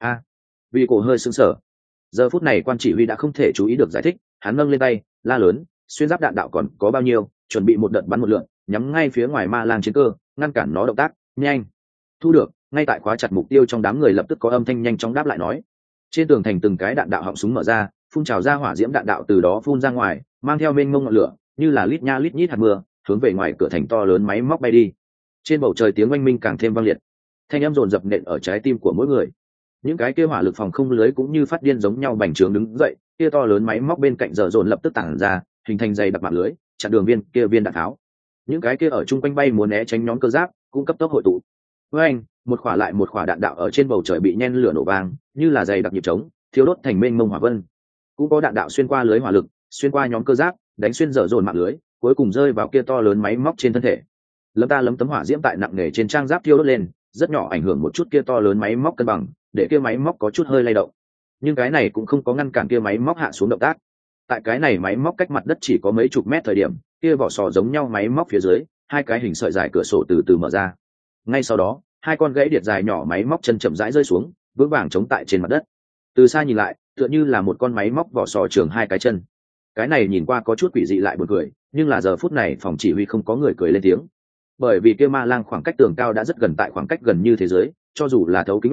Vì cổ hơi sững sờ. Giờ phút này quan chỉ huy đã không thể chú ý được giải thích, hắn nâng lên tay, la lớn, xuyên giáp đạn đạo còn có bao nhiêu, chuẩn bị một đợt bắn một lượn, nhắm ngay phía ngoài Ma Lang chiến cơ, ngăn cản nó động tác, nhanh. Thu được, ngay tại khóa chặt mục tiêu trong đám người lập tức có âm thanh nhanh chóng đáp lại nói. Trên tường thành từng cái đạn đạo họng súng mở ra, phun trào ra hỏa diễm đạn đạo từ đó phun ra ngoài, mang theo mênh mông ngọn lửa, như là lít nha lít nhít hạt mưa, hướng về ngoài cửa thành to lớn máy móc bay đi. Trên bầu trời tiếng oanh minh càng thêm vang liệt, thanh âm dồn dập nện ở trái tim của mỗi người. Những cái kia hỏa lực phòng không lưới cũng như phát điên giống nhau bành trướng đứng dậy, kia to lớn máy móc bên cạnh dở dồn lập tức tản ra, hình thành dày đặc mạng lưới, chặn đường viên đạn tháo. Những cái kia ở chung quanh bay muốn né tránh nhóm cơ giáp cũng cấp tốc hội tụ. Với anh, một quả lại một quả đạn đạo ở trên bầu trời bị nhen lửa nổ vang, như là dày đặc nhịp trống, thiêu đốt thành mênh mông hỏa vân. Cũng có đạn đạo xuyên qua lưới hỏa lực, xuyên qua nhóm cơ giáp, đánh xuyên dở dồn mạng lưới, cuối cùng rơi vào kia to lớn máy móc trên thân thể. Lấm tấm hỏa diễm tại nặng nề trên trang giáp thiêu đốt lên, rất nhỏ ảnh hưởng một chút kia to lớn máy móc cân bằng, để kia máy móc có chút hơi lay động. Nhưng cái này cũng không có ngăn cản kia máy móc hạ xuống động tác. Tại cái này máy móc cách mặt đất chỉ có mấy chục mét thời điểm, kia vỏ sò giống nhau máy móc phía dưới, hai cái hình sợi dài cửa sổ từ từ mở ra. Ngay sau đó, hai con gãy điện dài nhỏ máy móc chân chậm rãi rơi xuống, vững vàng chống tại trên mặt đất. Từ xa nhìn lại, tựa như là một con máy móc vỏ sò trường hai cái chân. Cái này nhìn qua có chút quỷ dị lại buồn cười, nhưng là giờ phút này phòng chỉ huy không có người cười lên tiếng. Bởi vì kia Ma Lang khoảng cách tường cao đã rất gần, tại khoảng cách gần như thế giới, cho dù là thấu kính ngoài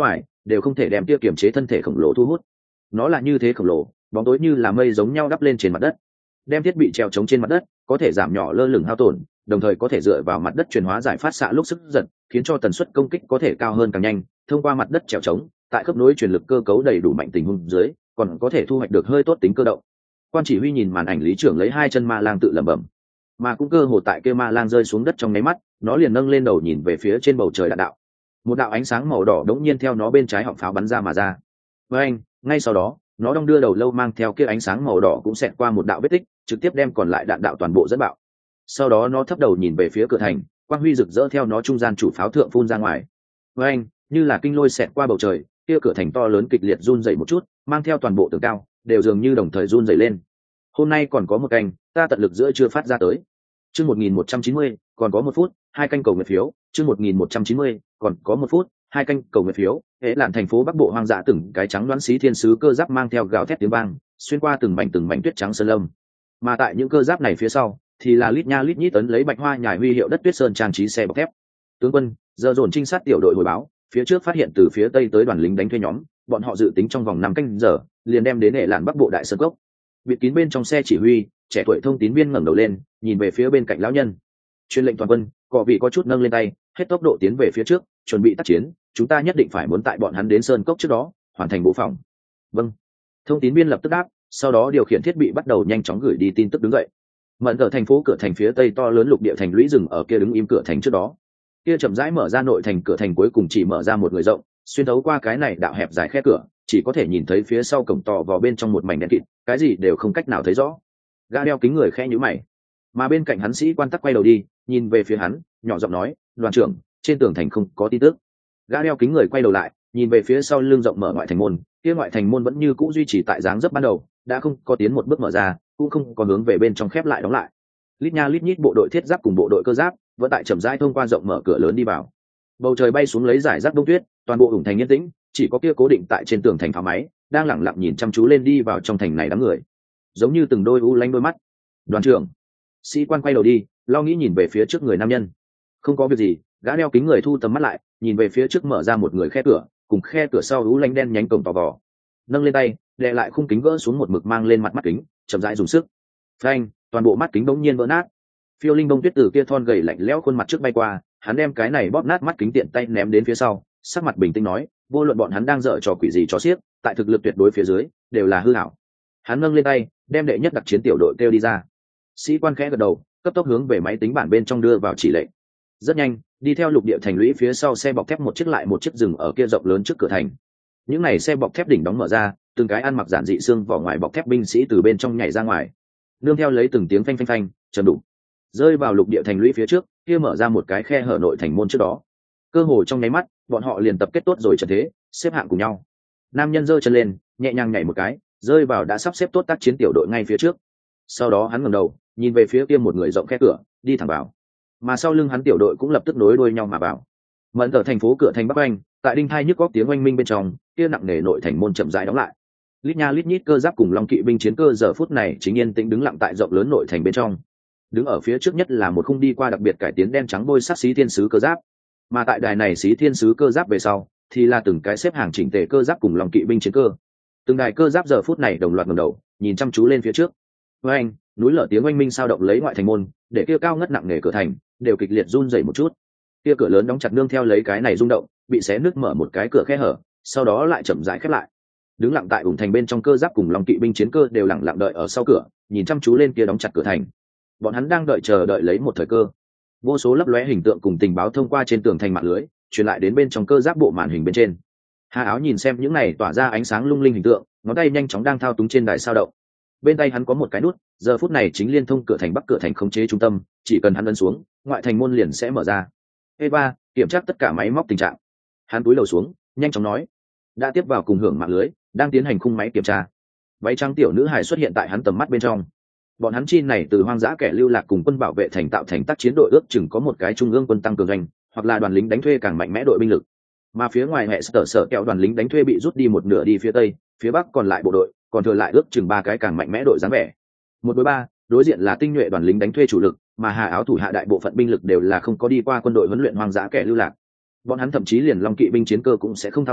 đều không thể đem tia kiểm chế thân thể khổng lồ thu hút. Nó là như thế khổng lồ, bóng tối như là mây giống nhau đắp lên trên mặt đất, đem thiết bị treo chống trên mặt đất có thể giảm nhỏ lơ lửng hao tổn, đồng thời có thể dựa vào mặt đất chuyển hóa giải phát xạ lúc sức giật, khiến cho tần suất công kích có thể cao hơn càng nhanh. Thông qua mặt đất treo chống, tại khớp nối truyền lực cơ cấu đầy đủ mạnh tình huống dưới, còn có thể thu hoạch được hơi tốt tính cơ động. Quan chỉ huy nhìn màn ảnh lý trưởng lấy hai chân ma lang tự lẩm bẩm, mà cũng cơ hồ tại kia ma lang rơi xuống đất trong nháy mắt, nó liền nâng lên đầu nhìn về phía trên bầu trời đạn đạo. Một đạo ánh sáng màu đỏ đống nhiên theo nó bên trái họng pháo bắn ra mà ra. Với anh, ngay sau đó, nó đong đưa đầu lâu mang theo kia ánh sáng màu đỏ cũng xẹt qua một đạo vết tích, trực tiếp đem còn lại đạn đạo toàn bộ dẫn bạo. Sau đó nó thấp đầu nhìn về phía cửa thành, quang huy rực rỡ theo nó trung gian chủ pháo thượng phun ra ngoài. Với anh, như là kinh lôi xẹt qua bầu trời, kia cửa thành to lớn kịch liệt run rẩy một chút, mang theo toàn bộ tường cao, đều dường như đồng thời run rẩy lên. Hôm nay còn có một canh, ta tận lực giữa chưa phát ra tới. Chương 1190, còn có 1 phút, 2 canh cầu nguyện phiếu. Chương 1190, còn có 1 phút, 2 canh cầu nguyện phiếu. Hễ Lạn thành phố Bắc Bộ hoang dã từng cái trắng đoán xí thiên sứ cơ giáp mang theo gào thét tiếng vang, xuyên qua từng mảnh tuyết trắng sơn lâm. Mà tại những cơ giáp này phía sau, thì là lít nha lít nhít tấn lấy bạch hoa nhài huy hiệu đất tuyết sơn trang trí xe bọc thép. Tướng quân, giờ dồn trinh sát tiểu đội hồi báo, phía trước phát hiện từ phía tây tới đoàn lính đánh thuê nhóm, bọn họ dự tính trong vòng 5 canh giờ, liền đem đến Hễ Lạn Bắc Bộ đại sơn cốc. Bịt kín bên trong xe chỉ huy, trẻ tuổi thông tín viên ngẩng đầu lên, nhìn về phía bên cạnh lão nhân. Truyền lệnh toàn quân, cọ vị có chút nâng lên tay, hết tốc độ tiến về phía trước, chuẩn bị tác chiến, chúng ta nhất định phải muốn tại bọn hắn đến sơn cốc trước đó hoàn thành bộ phòng. Vâng. Thông tín viên lập tức đáp, sau đó điều khiển thiết bị bắt đầu nhanh chóng gửi đi tin tức đứng dậy. Mận ở thành phố cửa thành phía tây to lớn lục địa thành lũy rừng ở kia đứng im cửa thành trước đó. Kia chậm rãi mở ra nội thành cửa thành cuối cùng chỉ mở ra một người rộng, xuyên thấu qua cái này đạo hẹp dài khe cửa, chỉ có thể nhìn thấy phía sau cổng to vào bên trong một mảnh đen kịt, cái gì đều không cách nào thấy rõ. Gã đeo kính người khẽ nhíu mày, mà bên cạnh hắn sĩ quan tắc quay đầu đi, nhìn về phía hắn, nhỏ giọng nói, đoàn trưởng, trên tường thành không có tin tức. Gã đeo kính người quay đầu lại, nhìn về phía sau lưng rộng mở ngoại thành môn, kia ngoại thành môn vẫn như cũ duy trì tại dáng dấp ban đầu, đã không có tiến một bước mở ra, cũng không có hướng về bên trong khép lại đóng lại. Lít nha lít nhít bộ đội thiết giáp cùng bộ đội cơ giáp vẫn tại chậm rãi thông qua rộng mở cửa lớn đi vào. Bầu trời bay xuống lấy giải rác đông tuyết, toàn bộ ủng thành yên tĩnh, chỉ có kia cố định tại trên tường thành pháo máy đang lẳng lặng nhìn chăm chú lên đi vào trong thành này đám người, giống như từng đôi u lanh đôi mắt. Đoàn trưởng, sĩ quan quay đầu đi, lo nghĩ nhìn về phía trước người nam nhân. Không có việc gì. Gã đeo kính người thu tầm mắt lại, nhìn về phía trước mở ra một người khe cửa, cùng khe cửa sau u lanh đen nhánh cổng tò vò, nâng lên tay đè lại khung kính gỡ xuống một mực mang lên mặt mắt kính, chậm rãi dùng sức phanh, toàn bộ mắt kính đống nhiên vỡ nát. Phiêu linh bông tuyết từ kia thon gầy lạnh lẽo khuôn mặt trước bay qua, hắn đem cái này bóp nát mắt kính tiện tay ném đến phía sau, sắc mặt bình tĩnh nói, vô luận bọn hắn đang dở trò quỷ gì trò xiếc, tại thực lực tuyệt đối phía dưới đều là hư ảo. Hắn nâng lên tay, đem đệ nhất đặc chiến tiểu đội kêu đi ra. Sĩ quan khẽ gật đầu, cấp tốc hướng về máy tính bảng bên trong đưa vào chỉ lệnh. Rất nhanh, đi theo lục địa thành lũy phía sau xe bọc thép một chiếc lại một chiếc dừng ở kia rộng lớn trước cửa thành. Những này xe bọc thép đỉnh đóng mở ra, từng cái ăn mặc giản dị xương vỏ ngoài bọc thép binh sĩ từ bên trong nhảy ra ngoài, nương theo lấy từng tiếng phanh phanh phanh trầm đục, rơi vào lục địa thành lũy phía trước, kia mở ra một cái khe hở nội thành môn trước đó. Cơ hồ trong nháy mắt, bọn họ liền tập kết tốt rồi trận thế, xếp hạng cùng nhau. Nam nhân giơ chân lên, nhẹ nhàng nhảy một cái, rơi vào đã sắp xếp tốt tác chiến tiểu đội ngay phía trước. Sau đó hắn ngẩng đầu, nhìn về phía kia một người rộng khe cửa, đi thẳng vào. Mà sau lưng hắn tiểu đội cũng lập tức nối đuôi nhau mà vào. Mẫn ở thành phố cửa thành Bắc Anh, tại đinh thai nhức góc tiếng oanh minh bên trong, kia nặng nề nội thành môn chậm rãi đóng lại. Lít nha lít nhít cơ giáp cùng long kỵ binh chiến cơ giờ phút này chính yên tĩnh đứng lặng tại rộng lớn nội thành bên trong. Đứng ở phía trước nhất là một khung đi qua đặc biệt cải tiến đen trắng bôi sắc xí thiên sứ cơ giáp, mà tại đài này xí thiên sứ cơ giáp về sau thì là từng cái xếp hàng chỉnh tề cơ giáp cùng long kỵ binh chiến cơ. Từng đài cơ giáp giờ phút này đồng loạt ngẩng đầu, nhìn chăm chú lên phía trước. Với anh, núi lở tiếng oanh minh sao động lấy ngoại thành môn, để kia cao ngất nặng nề cửa thành đều kịch liệt run rẩy một chút. Kia cửa lớn đóng chặt nương theo lấy cái này rung động, bị xé nứt mở một cái cửa khe hở, sau đó lại chậm rãi khép lại. Đứng lặng tại ủng thành bên trong cơ giáp cùng long kỵ binh chiến cơ đều lặng lặng đợi ở sau cửa, nhìn chăm chú lên kia đóng chặt cửa thành. Bọn hắn đang chờ đợi lấy một thời cơ. Vô số lấp lóe hình tượng cùng tình báo thông qua trên tường thành mạng lưới truyền lại đến bên trong cơ giáp bộ màn hình bên trên. Hà Áo nhìn xem những này tỏa ra ánh sáng lung linh hình tượng, ngón tay nhanh chóng đang thao túng trên đài sao động. Bên tay hắn có một cái nút, giờ phút này chính liên thông cửa thành bắc cửa thành khống chế trung tâm, chỉ cần hắn ấn xuống, ngoại thành môn liền sẽ mở ra. Eva kiểm tra tất cả máy móc tình trạng. Hắn cúi đầu xuống, nhanh chóng nói, đã tiếp vào cùng hưởng mạng lưới, đang tiến hành khung máy kiểm tra. Váy trắng tiểu nữ hài xuất hiện tại hắn tầm mắt bên trong. Bọn hắn chi này từ hoang dã kẻ lưu lạc cùng quân bảo vệ thành tạo thành tác chiến đội ước chừng có một cái trung ương quân tăng cường doanh, hoặc là đoàn lính đánh thuê càng mạnh mẽ đội binh lực. Mà phía ngoài hệ sở kẹo đoàn lính đánh thuê bị rút đi một nửa đi phía tây, phía bắc còn lại bộ đội, còn thừa lại ước chừng 3 cái càng mạnh mẽ đội dáng vẻ. 1 đối 3, đối diện là tinh nhuệ đoàn lính đánh thuê chủ lực, mà Hà Áo thủ hạ đại bộ phận binh lực đều là không có đi qua quân đội huấn luyện hoang dã kẻ lưu lạc. Bọn hắn thậm chí liền long kỵ binh chiến cơ cũng sẽ không thao tác,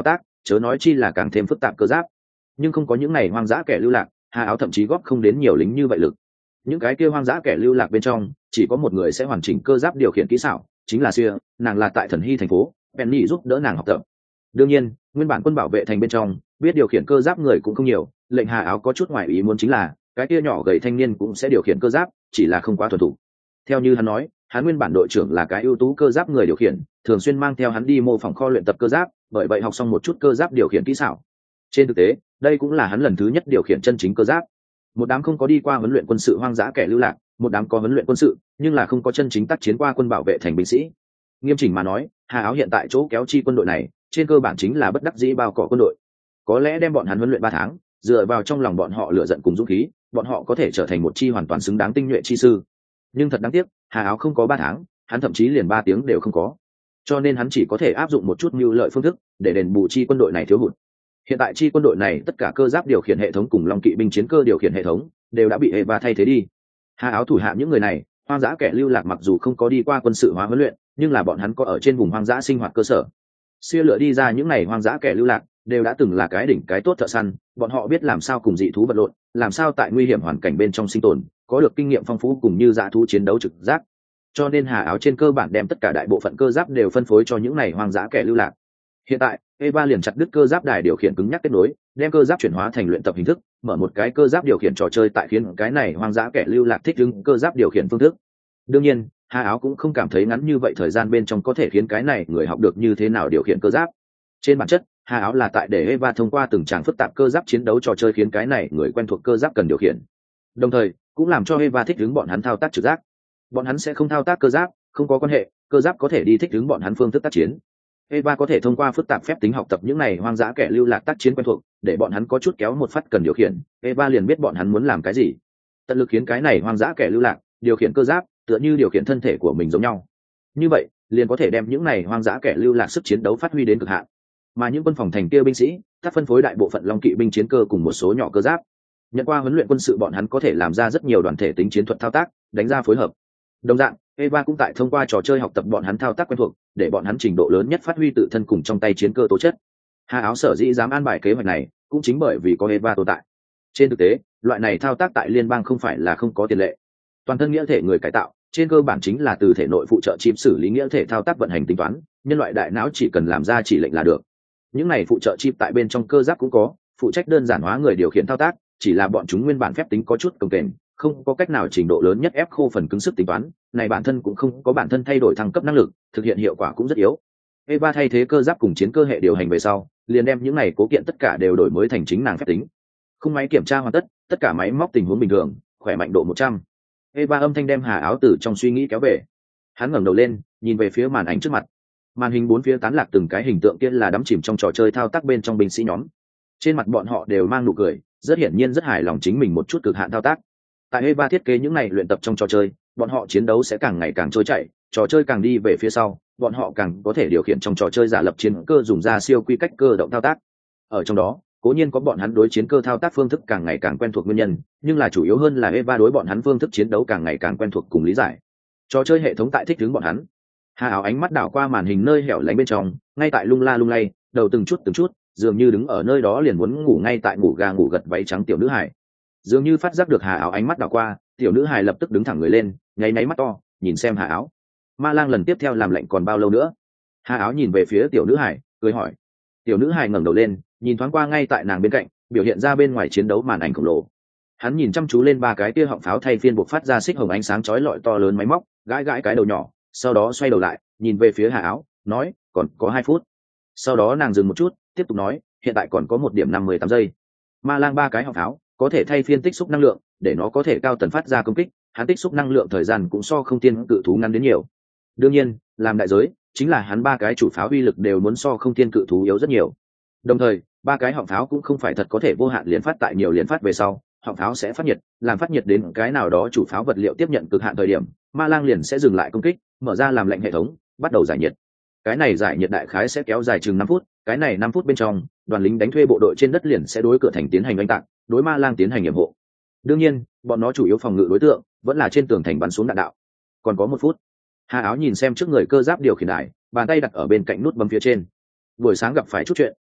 chớ nói chi là càng thêm phức tạp cơ giáp. Nhưng không có những này hoang dã kẻ lưu lạc, Hà Áo thậm chí góp không đến nhiều lính như vậy lực. Những cái kia hoang dã kẻ lưu lạc bên trong chỉ có một người sẽ hoàn chỉnh cơ giáp điều khiển kỹ xảo, chính là Sia, nàng là tại Thần Hy thành phố, Penny giúp đỡ nàng học tập. Đương nhiên, nguyên bản quân bảo vệ thành bên trong biết điều khiển cơ giáp người cũng không nhiều, lệnh Hà Áo có chút ngoài ý muốn chính là cái kia nhỏ gầy thanh niên cũng sẽ điều khiển cơ giáp, chỉ là không quá thuần thục. Theo như hắn nói, hắn nguyên bản đội trưởng là cái ưu tú cơ giáp người điều khiển, thường xuyên mang theo hắn đi mô phỏng kho luyện tập cơ giáp, bởi vậy học xong một chút cơ giáp điều khiển kỹ xảo. Trên thực tế, đây cũng là hắn lần thứ nhất điều khiển chân chính cơ giáp. Một đám không có đi qua huấn luyện quân sự hoang dã kẻ lưu lạc, một đám có huấn luyện quân sự nhưng là không có chân chính tác chiến qua quân bảo vệ thành binh sĩ. Nghiêm chỉnh mà nói, Hà Áo hiện tại chỗ kéo chi quân đội này trên cơ bản chính là bất đắc dĩ bao cỏ quân đội. Có lẽ đem bọn hắn huấn luyện 3 tháng, dựa vào trong lòng bọn họ lửa giận cùng dũng khí, bọn họ có thể trở thành một chi hoàn toàn xứng đáng tinh nhuệ chi sư. Nhưng thật đáng tiếc, Hà Áo không có 3 tháng, hắn thậm chí liền 3 tiếng đều không có. Cho nên hắn chỉ có thể áp dụng một chút mưu lợi phương thức để đền bù chi quân đội này thiếu hụt. Hiện tại chi quân đội này tất cả cơ giáp điều khiển hệ thống cùng long kỵ binh chiến cơ điều khiển hệ thống đều đã bị Eva thay thế đi. Hà Áo thủ hạ những người này, hoang dã kẻ lưu lạc mặc dù không có đi qua quân sự hóa huấn luyện, nhưng là bọn hắn có ở trên vùng hoang dã sinh hoạt cơ sở. Xưa lựa đi ra những này hoang dã kẻ lưu lạc đều đã từng là cái đỉnh cái tốt thợ săn, bọn họ biết làm sao cùng dị thú vật lộn, làm sao tại nguy hiểm hoàn cảnh bên trong sinh tồn, có được kinh nghiệm phong phú cùng như dã thú chiến đấu trực giác. Cho nên Hà Áo trên cơ bản đem tất cả đại bộ phận cơ giáp đều phân phối cho những này hoang dã kẻ lưu lạc. Hiện tại, Eva liền chặt đứt cơ giáp đài điều khiển cứng nhắc kết nối, đem cơ giáp chuyển hóa thành luyện tập hình thức, mở một cái cơ giáp điều khiển trò chơi tại khiến cái này hoang dã kẻ lưu lạc thích ứng cơ giáp điều khiển phương thức. Đương nhiên, Hà Áo cũng không cảm thấy ngắn như vậy thời gian bên trong có thể khiến cái này người học được như thế nào điều khiển cơ giáp. Trên bản chất, Hà Áo là tại để Eva thông qua từng tràng phức tạp cơ giáp chiến đấu trò chơi khiến cái này người quen thuộc cơ giáp cần điều khiển. Đồng thời, cũng làm cho Eva thích ứng bọn hắn thao tác trực giác. Bọn hắn sẽ không thao tác cơ giáp, không có quan hệ, cơ giáp có thể đi thích ứng bọn hắn phương thức tác chiến. Eva có thể thông qua phức tạp phép tính học tập những này hoang dã kẻ lưu lạc tác chiến quen thuộc, để bọn hắn có chút kéo một phát cần điều khiển, Eva liền biết bọn hắn muốn làm cái gì. Tận lực khiến cái này hoang dã kẻ lưu lạc điều khiển cơ giáp, tựa như điều khiển thân thể của mình giống nhau. Như vậy, liền có thể đem những này hoang dã kẻ lưu lạc sức chiến đấu phát huy đến cực hạn. Mà những quân phòng thành kia binh sĩ, tác phân phối đại bộ phận long kỵ binh chiến cơ cùng một số nhỏ cơ giáp. Nhận qua huấn luyện quân sự bọn hắn có thể làm ra rất nhiều đoàn thể tính chiến thuật thao tác, đánh ra phối hợp. Đồng dạng, Eva cũng tại thông qua trò chơi học tập bọn hắn thao tác quen thuộc, để bọn hắn trình độ lớn nhất phát huy tự thân cùng trong tay chiến cơ tố chất. Hà Áo sở dĩ dám an bài kế hoạch này, cũng chính bởi vì có Eva tồn tại. Trên thực tế, loại này thao tác tại liên bang không phải là không có tiền lệ. Toàn thân nghĩa thể người cải tạo, trên cơ bản chính là từ thể nội phụ trợ chip xử lý nghĩa thể thao tác vận hành tính toán, nhân loại đại não chỉ cần làm ra chỉ lệnh là được. Những này phụ trợ chip tại bên trong cơ giáp cũng có, phụ trách đơn giản hóa người điều khiển thao tác, chỉ là bọn chúng nguyên bản phép tính có chút cồng kềnh, không có cách nào trình độ lớn nhất ép khô phần cứng sức tính toán, này bản thân cũng không có bản thân thay đổi thăng cấp năng lực, thực hiện hiệu quả cũng rất yếu. Eva thay thế cơ giáp cùng chiến cơ hệ điều hành về sau, liền đem những này cố kiện tất cả đều đổi mới thành chính nàng phép tính. Khung máy kiểm tra hoàn tất, tất cả máy móc tình huống bình thường, khỏe mạnh độ 100. Eva âm thanh đem Hà Áo từ trong suy nghĩ kéo về. Hắn ngẩng đầu lên, nhìn về phía màn ảnh trước mặt. Màn hình bốn phía tán lạc từng cái hình tượng kia là đắm chìm trong trò chơi thao tác bên trong binh sĩ nhóm. Trên mặt bọn họ đều mang nụ cười, rất hiển nhiên rất hài lòng chính mình một chút cực hạn thao tác. Tại Eva thiết kế những này luyện tập trong trò chơi, bọn họ chiến đấu sẽ càng ngày càng trôi chảy, trò chơi càng đi về phía sau, bọn họ càng có thể điều khiển trong trò chơi giả lập chiến cơ dùng ra siêu quy cách cơ động thao tác. Ở trong đó, cố nhiên có bọn hắn đối chiến cơ thao tác phương thức càng ngày càng quen thuộc nguyên nhân, nhưng là chủ yếu hơn là Eva đối bọn hắn phương thức chiến đấu càng ngày càng quen thuộc cùng lý giải. Trò chơi hệ thống tại thích ứng bọn hắn. Hà Áo ánh mắt đảo qua màn hình nơi hẻo lánh bên trong, ngay tại lung la lung lay, đầu từng chút, dường như đứng ở nơi đó liền muốn ngủ ngay tại ngủ gà ngủ gật váy trắng tiểu nữ hài. Dường như phát giác được Hà Áo ánh mắt đảo qua, tiểu nữ hài lập tức đứng thẳng người lên, nháy nháy mắt to, nhìn xem Hà Áo. Ma Lang lần tiếp theo làm lệnh còn bao lâu nữa? Hà Áo nhìn về phía tiểu nữ hài, cười hỏi. Tiểu nữ hài ngẩng đầu lên, nhìn thoáng qua ngay tại nàng bên cạnh, biểu hiện ra bên ngoài chiến đấu màn ảnh khổng lồ. Hắn nhìn chăm chú lên ba cái tia họng pháo thay phiên buộc phát ra xích hồng ánh sáng chói lọi to lớn máy móc, gãi gãi cái đầu nhỏ, sau đó xoay đầu lại, nhìn về phía Hà Áo, nói, còn có 2 phút. Sau đó nàng dừng một chút, tiếp tục nói, hiện tại còn có 1:58 giây. Ma Lang ba cái họng pháo có thể thay phiên tích xúc năng lượng, để nó có thể cao tần phát ra công kích, hắn tích xúc năng lượng thời gian cũng so không tiên cự thú ngắn đến nhiều. Đương nhiên, làm đại giới, chính là hắn ba cái chủ pháo uy lực đều muốn so không tiên cự thú yếu rất nhiều. Đồng thời, ba cái họng pháo cũng không phải thật có thể vô hạn liên phát tại nhiều liên phát về sau, họng pháo sẽ phát nhiệt, làm phát nhiệt đến cái nào đó chủ pháo vật liệu tiếp nhận cực hạn thời điểm, Ma Lang liền sẽ dừng lại công kích, mở ra làm lệnh hệ thống, bắt đầu giải nhiệt. Cái này giải nhiệt đại khái sẽ kéo dài chừng 5 phút, cái này 5 phút bên trong, đoàn lính đánh thuê bộ đội trên đất liền sẽ đối cửa thành tiến hành oanh tạc, đối Ma Lang tiến hành nhiệm hộ. Đương nhiên, bọn nó chủ yếu phòng ngự đối tượng vẫn là trên tường thành bắn xuống đạn đạo. Còn có 1 phút. Hà Áo nhìn xem trước người cơ giáp điều khiển đài, bàn tay đặt ở bên cạnh nút bấm phía trên. Buổi sáng gặp phải chút chuyện,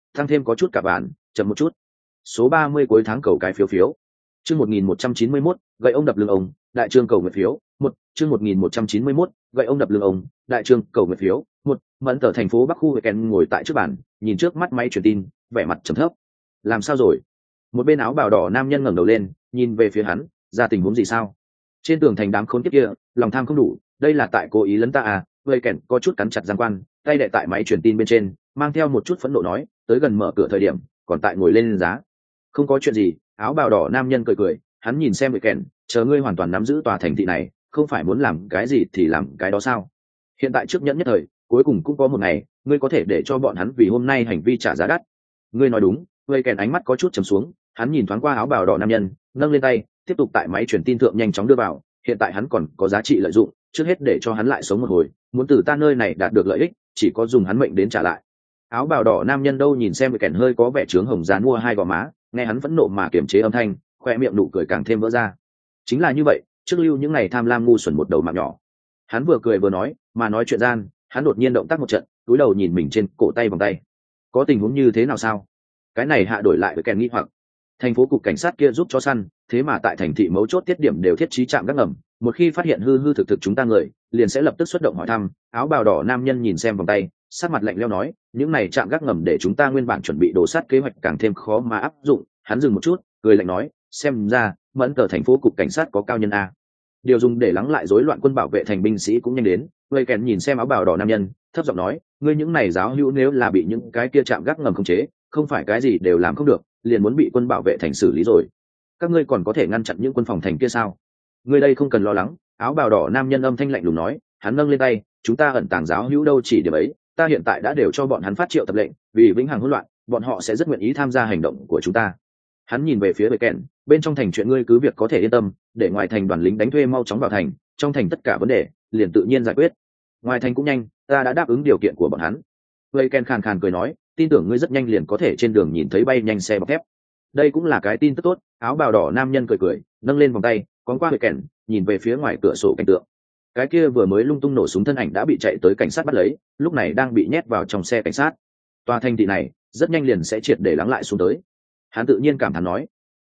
tăng thêm có chút cả bản, chậm một chút. Số 30 cuối tháng cầu cái phiếu phiếu. Chương 1191, gậy ông đập lưng ông, đại trương cầu nguyện phiếu. Chương 1191, gậy ông đập lưng ông, đại trương cầu nguyện phiếu. Mẫn Tở thành phố Bắc khu Weekend ngồi tại trước bàn, nhìn trước mắt máy truyền tin, vẻ mặt trầm thấp. Làm sao rồi? Một bên áo bào đỏ nam nhân ngẩng đầu lên, nhìn về phía hắn, ra tình huống gì sao? Trên tường thành đám khốn kiếp kia, lòng tham không đủ, đây là tại cố ý lấn ta à? Weekend có chút cắn chặt giang quan, tay đè tại máy truyền tin bên trên, mang theo một chút phẫn nộ nói, tới gần mở cửa thời điểm, còn tại ngồi lên giá. Không có chuyện gì, áo bào đỏ nam nhân cười cười, hắn nhìn xem Weekend, chờ ngươi hoàn toàn nắm giữ tòa thành thị này, không phải muốn làm cái gì thì làm cái đó sao? Hiện tại trước nhẫn nhất thời, cuối cùng cũng có một ngày, ngươi có thể để cho bọn hắn vì hôm nay hành vi trả giá đắt. Ngươi nói đúng. Weekend ánh mắt có chút trầm xuống, hắn nhìn thoáng qua áo bào đỏ nam nhân, nâng lên tay, tiếp tục tại máy truyền tin thượng nhanh chóng đưa vào. Hiện tại hắn còn có giá trị lợi dụng, trước hết để cho hắn lại sống một hồi, muốn từ ta nơi này đạt được lợi ích, chỉ có dùng hắn mệnh đến trả lại. Áo bào đỏ nam nhân đâu nhìn xem Weekend hơi có vẻ trướng hồng dán mua hai gò má, nghe hắn phẫn nộ mà kiềm chế âm thanh, khoe miệng nụ cười càng thêm vỡ ra. Chính là như vậy, trước lưu những ngày tham lam ngu xuẩn một đầu mạng nhỏ. Hắn vừa cười vừa nói, mà nói chuyện gian, hắn đột nhiên động tác một trận, cúi đầu nhìn mình trên cổ tay vòng tay. Có tình huống như thế nào sao? Cái này hạ đổi lại với kèn nghi hoặc. Thành phố cục cảnh sát kia giúp cho săn, thế mà tại thành thị mấu chốt tiết điểm đều thiết trí trạm gác ngầm, một khi phát hiện hư thực chúng ta người, liền sẽ lập tức xuất động hỏi thăm. Áo bào đỏ nam nhân nhìn xem vòng tay, sắc mặt lạnh lẽo nói, những này trạm gác ngầm để chúng ta nguyên bản chuẩn bị đồ sát kế hoạch càng thêm khó mà áp dụng. Hắn dừng một chút, cười lạnh nói, xem ra Mẫn Tở thành phố cục cảnh sát có cao nhân a. Điều dùng để lắng lại rối loạn quân bảo vệ thành binh sĩ cũng nhanh đến. Người kèn nhìn xem áo bào đỏ nam nhân, thấp giọng nói, ngươi những này giáo hữu nếu là bị những cái kia chạm gác ngầm khống chế, không phải cái gì đều làm không được, liền muốn bị quân bảo vệ thành xử lý rồi. Các ngươi còn có thể ngăn chặn những quân phòng thành kia sao? Ngươi đây không cần lo lắng. Áo bào đỏ nam nhân âm thanh lạnh lùng nói, hắn nâng lên tay, chúng ta ẩn tàng giáo hữu đâu chỉ điểm ấy, ta hiện tại đã đều cho bọn hắn phát triệu tập lệnh, vì vĩnh hằng hỗn loạn, bọn họ sẽ rất nguyện ý tham gia hành động của chúng ta. Hắn nhìn về phía bệ kèn, bên trong thành chuyện ngươi cứ việc có thể yên tâm, để ngoài thành đoàn lính đánh thuê mau chóng vào thành, trong thành tất cả vấn đề liền tự nhiên giải quyết. Ngoài thành cũng nhanh, ta đã đáp ứng điều kiện của bọn hắn. Bệ kèn khàn khàn cười nói, tin tưởng ngươi rất nhanh liền có thể trên đường nhìn thấy bay nhanh xe bọc thép. Đây cũng là cái tin tức tốt. Áo bào đỏ nam nhân cười cười, nâng lên vòng tay, quăng qua bệ kèn, nhìn về phía ngoài cửa sổ cảnh tượng. Cái kia vừa mới lung tung nổ súng thân ảnh đã bị chạy tới cảnh sát bắt lấy, lúc này đang bị nhét vào trong xe cảnh sát. Tòa thành thị này rất nhanh liền sẽ triệt để lắng lại xuống tới. Hắn tự nhiên cảm thán nói,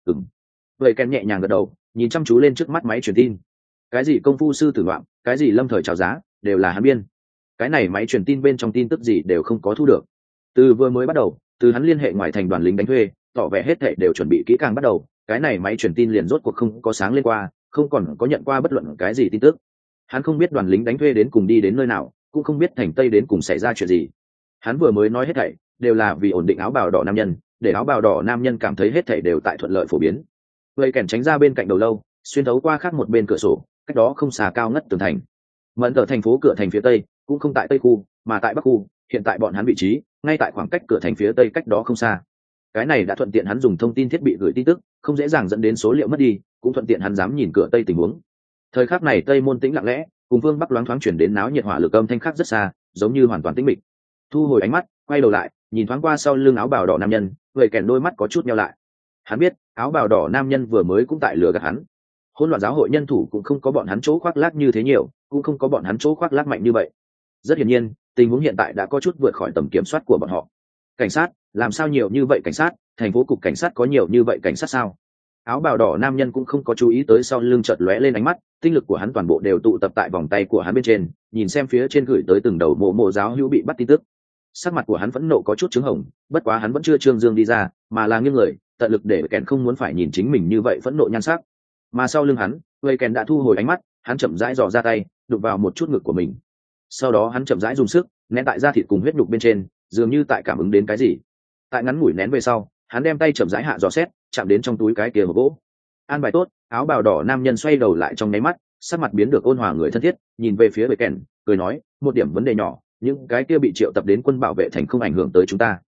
vậy kèn nhẹ nhàng gật đầu, nhìn chăm chú lên trước mắt máy truyền tin. Cái gì công phu sư tử loạn, cái gì lâm thời chào giá, đều là hắn biên. Cái này máy truyền tin bên trong tin tức gì đều không có thu được. Từ vừa mới bắt đầu, từ hắn liên hệ ngoài thành đoàn lính đánh thuê, tỏ vẻ hết thảy đều chuẩn bị kỹ càng bắt đầu, cái này máy truyền tin liền rốt cuộc không có sáng lên qua, không còn có nhận qua bất luận cái gì tin tức. Hắn không biết đoàn lính đánh thuê đến cùng đi đến nơi nào, cũng không biết thành Tây đến cùng xảy ra chuyện gì. Hắn vừa mới nói hết thảy đều là vì ổn định áo bào đỏ nam nhân, để áo bào đỏ nam nhân cảm thấy hết thảy đều tại thuận lợi phổ biến. Vậy kèn tránh ra bên cạnh đầu lâu, xuyên thấu qua khác một bên cửa sổ, cách đó không xa cao ngất tường thành. Mẫn Tở thành phố cửa thành phía tây, cũng không tại tây khu, mà tại bắc khu, hiện tại bọn hắn vị trí ngay tại khoảng cách cửa thành phía tây cách đó không xa. Cái này đã thuận tiện hắn dùng thông tin thiết bị gửi tin tức, không dễ dàng dẫn đến số liệu mất đi, cũng thuận tiện hắn dám nhìn cửa tây tình huống. Thời khắc này tây môn tĩnh lặng lẽ, cùng phương bắc loáng thoáng chuyển đến náo nhiệt hỏa lực âm thanh khác rất xa, giống như hoàn toàn tĩnh mịch. Thu hồi ánh mắt, quay đầu lại, nhìn thoáng qua sau lưng áo bào đỏ nam nhân, người kèn đôi mắt có chút nheo lại. Hắn biết áo bào đỏ nam nhân vừa mới cũng tại lừa gạt hắn. Hỗn loạn giáo hội nhân thủ cũng không có bọn hắn chỗ khoác lác như thế nhiều, cũng không có bọn hắn chỗ khoác lác mạnh như vậy. Rất hiển nhiên, tình huống hiện tại đã có chút vượt khỏi tầm kiểm soát của bọn họ. Cảnh sát, làm sao nhiều như vậy cảnh sát? Thành phố cục cảnh sát có nhiều như vậy cảnh sát sao? Áo bào đỏ nam nhân cũng không có chú ý tới sau lưng chợt lóe lên ánh mắt, tinh lực của hắn toàn bộ đều tụ tập tại vòng tay của hắn bên trên, nhìn xem phía trên gửi tới từng đầu mộ giáo hữu bị bắt tin tức. Sắc mặt của hắn vẫn nộ có chút trướng hồng, bất quá hắn vẫn chưa trương dương đi ra, mà là nghiêng người, tận lực để kèn không muốn phải nhìn chính mình như vậy phẫn nộ nhan sắc. Mà sau lưng hắn, người kèn đã thu hồi ánh mắt, hắn chậm rãi dò ra tay, đụng vào một chút ngực của mình. Sau đó hắn chậm rãi dùng sức nén tại da thịt cùng huyết nhục bên trên, dường như tại cảm ứng đến cái gì. Tại ngắn ngủi nén về sau, hắn đem tay chậm rãi hạ dò xét, chạm đến trong túi cái kia hộp gỗ. An bài tốt, áo bào đỏ nam nhân xoay đầu lại trong nháy mắt, sắc mặt biến được ôn hòa người thân thiết, nhìn về phía bệ kèn, cười nói, một điểm vấn đề nhỏ, những cái kia bị triệu tập đến quân bảo vệ thành không ảnh hưởng tới chúng ta.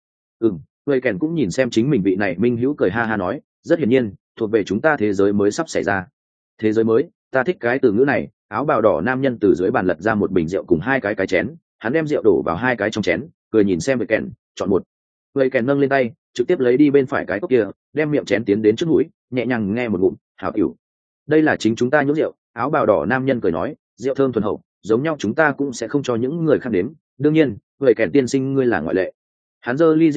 Bệ kèn cũng nhìn xem chính mình vị này minh hữu cười ha ha nói, rất hiển nhiên, thuộc về chúng ta thế giới mới sắp xảy ra. Thế giới mới, ta thích cái từ ngữ này. Áo bào đỏ nam nhân từ dưới bàn lật ra một bình rượu cùng hai cái chén, hắn đem rượu đổ vào hai cái trong chén, cười nhìn xem bệ kèn, chọn một. Bệ kèn nâng lên tay, trực tiếp lấy đi bên phải cái cốc kia, đem miệng chén tiến đến trước mũi, nhẹ nhàng nghe một ngụm, hảo ỉu. Đây là chính chúng ta nhúng rượu. Áo bào đỏ nam nhân cười nói, rượu thơm thuần hậu, giống nhau chúng ta cũng sẽ không cho những người khác đến. Đương nhiên, bệ kèn tiên sinh ngươi là ngoại lệ. Hắn giơ ly rượu lên,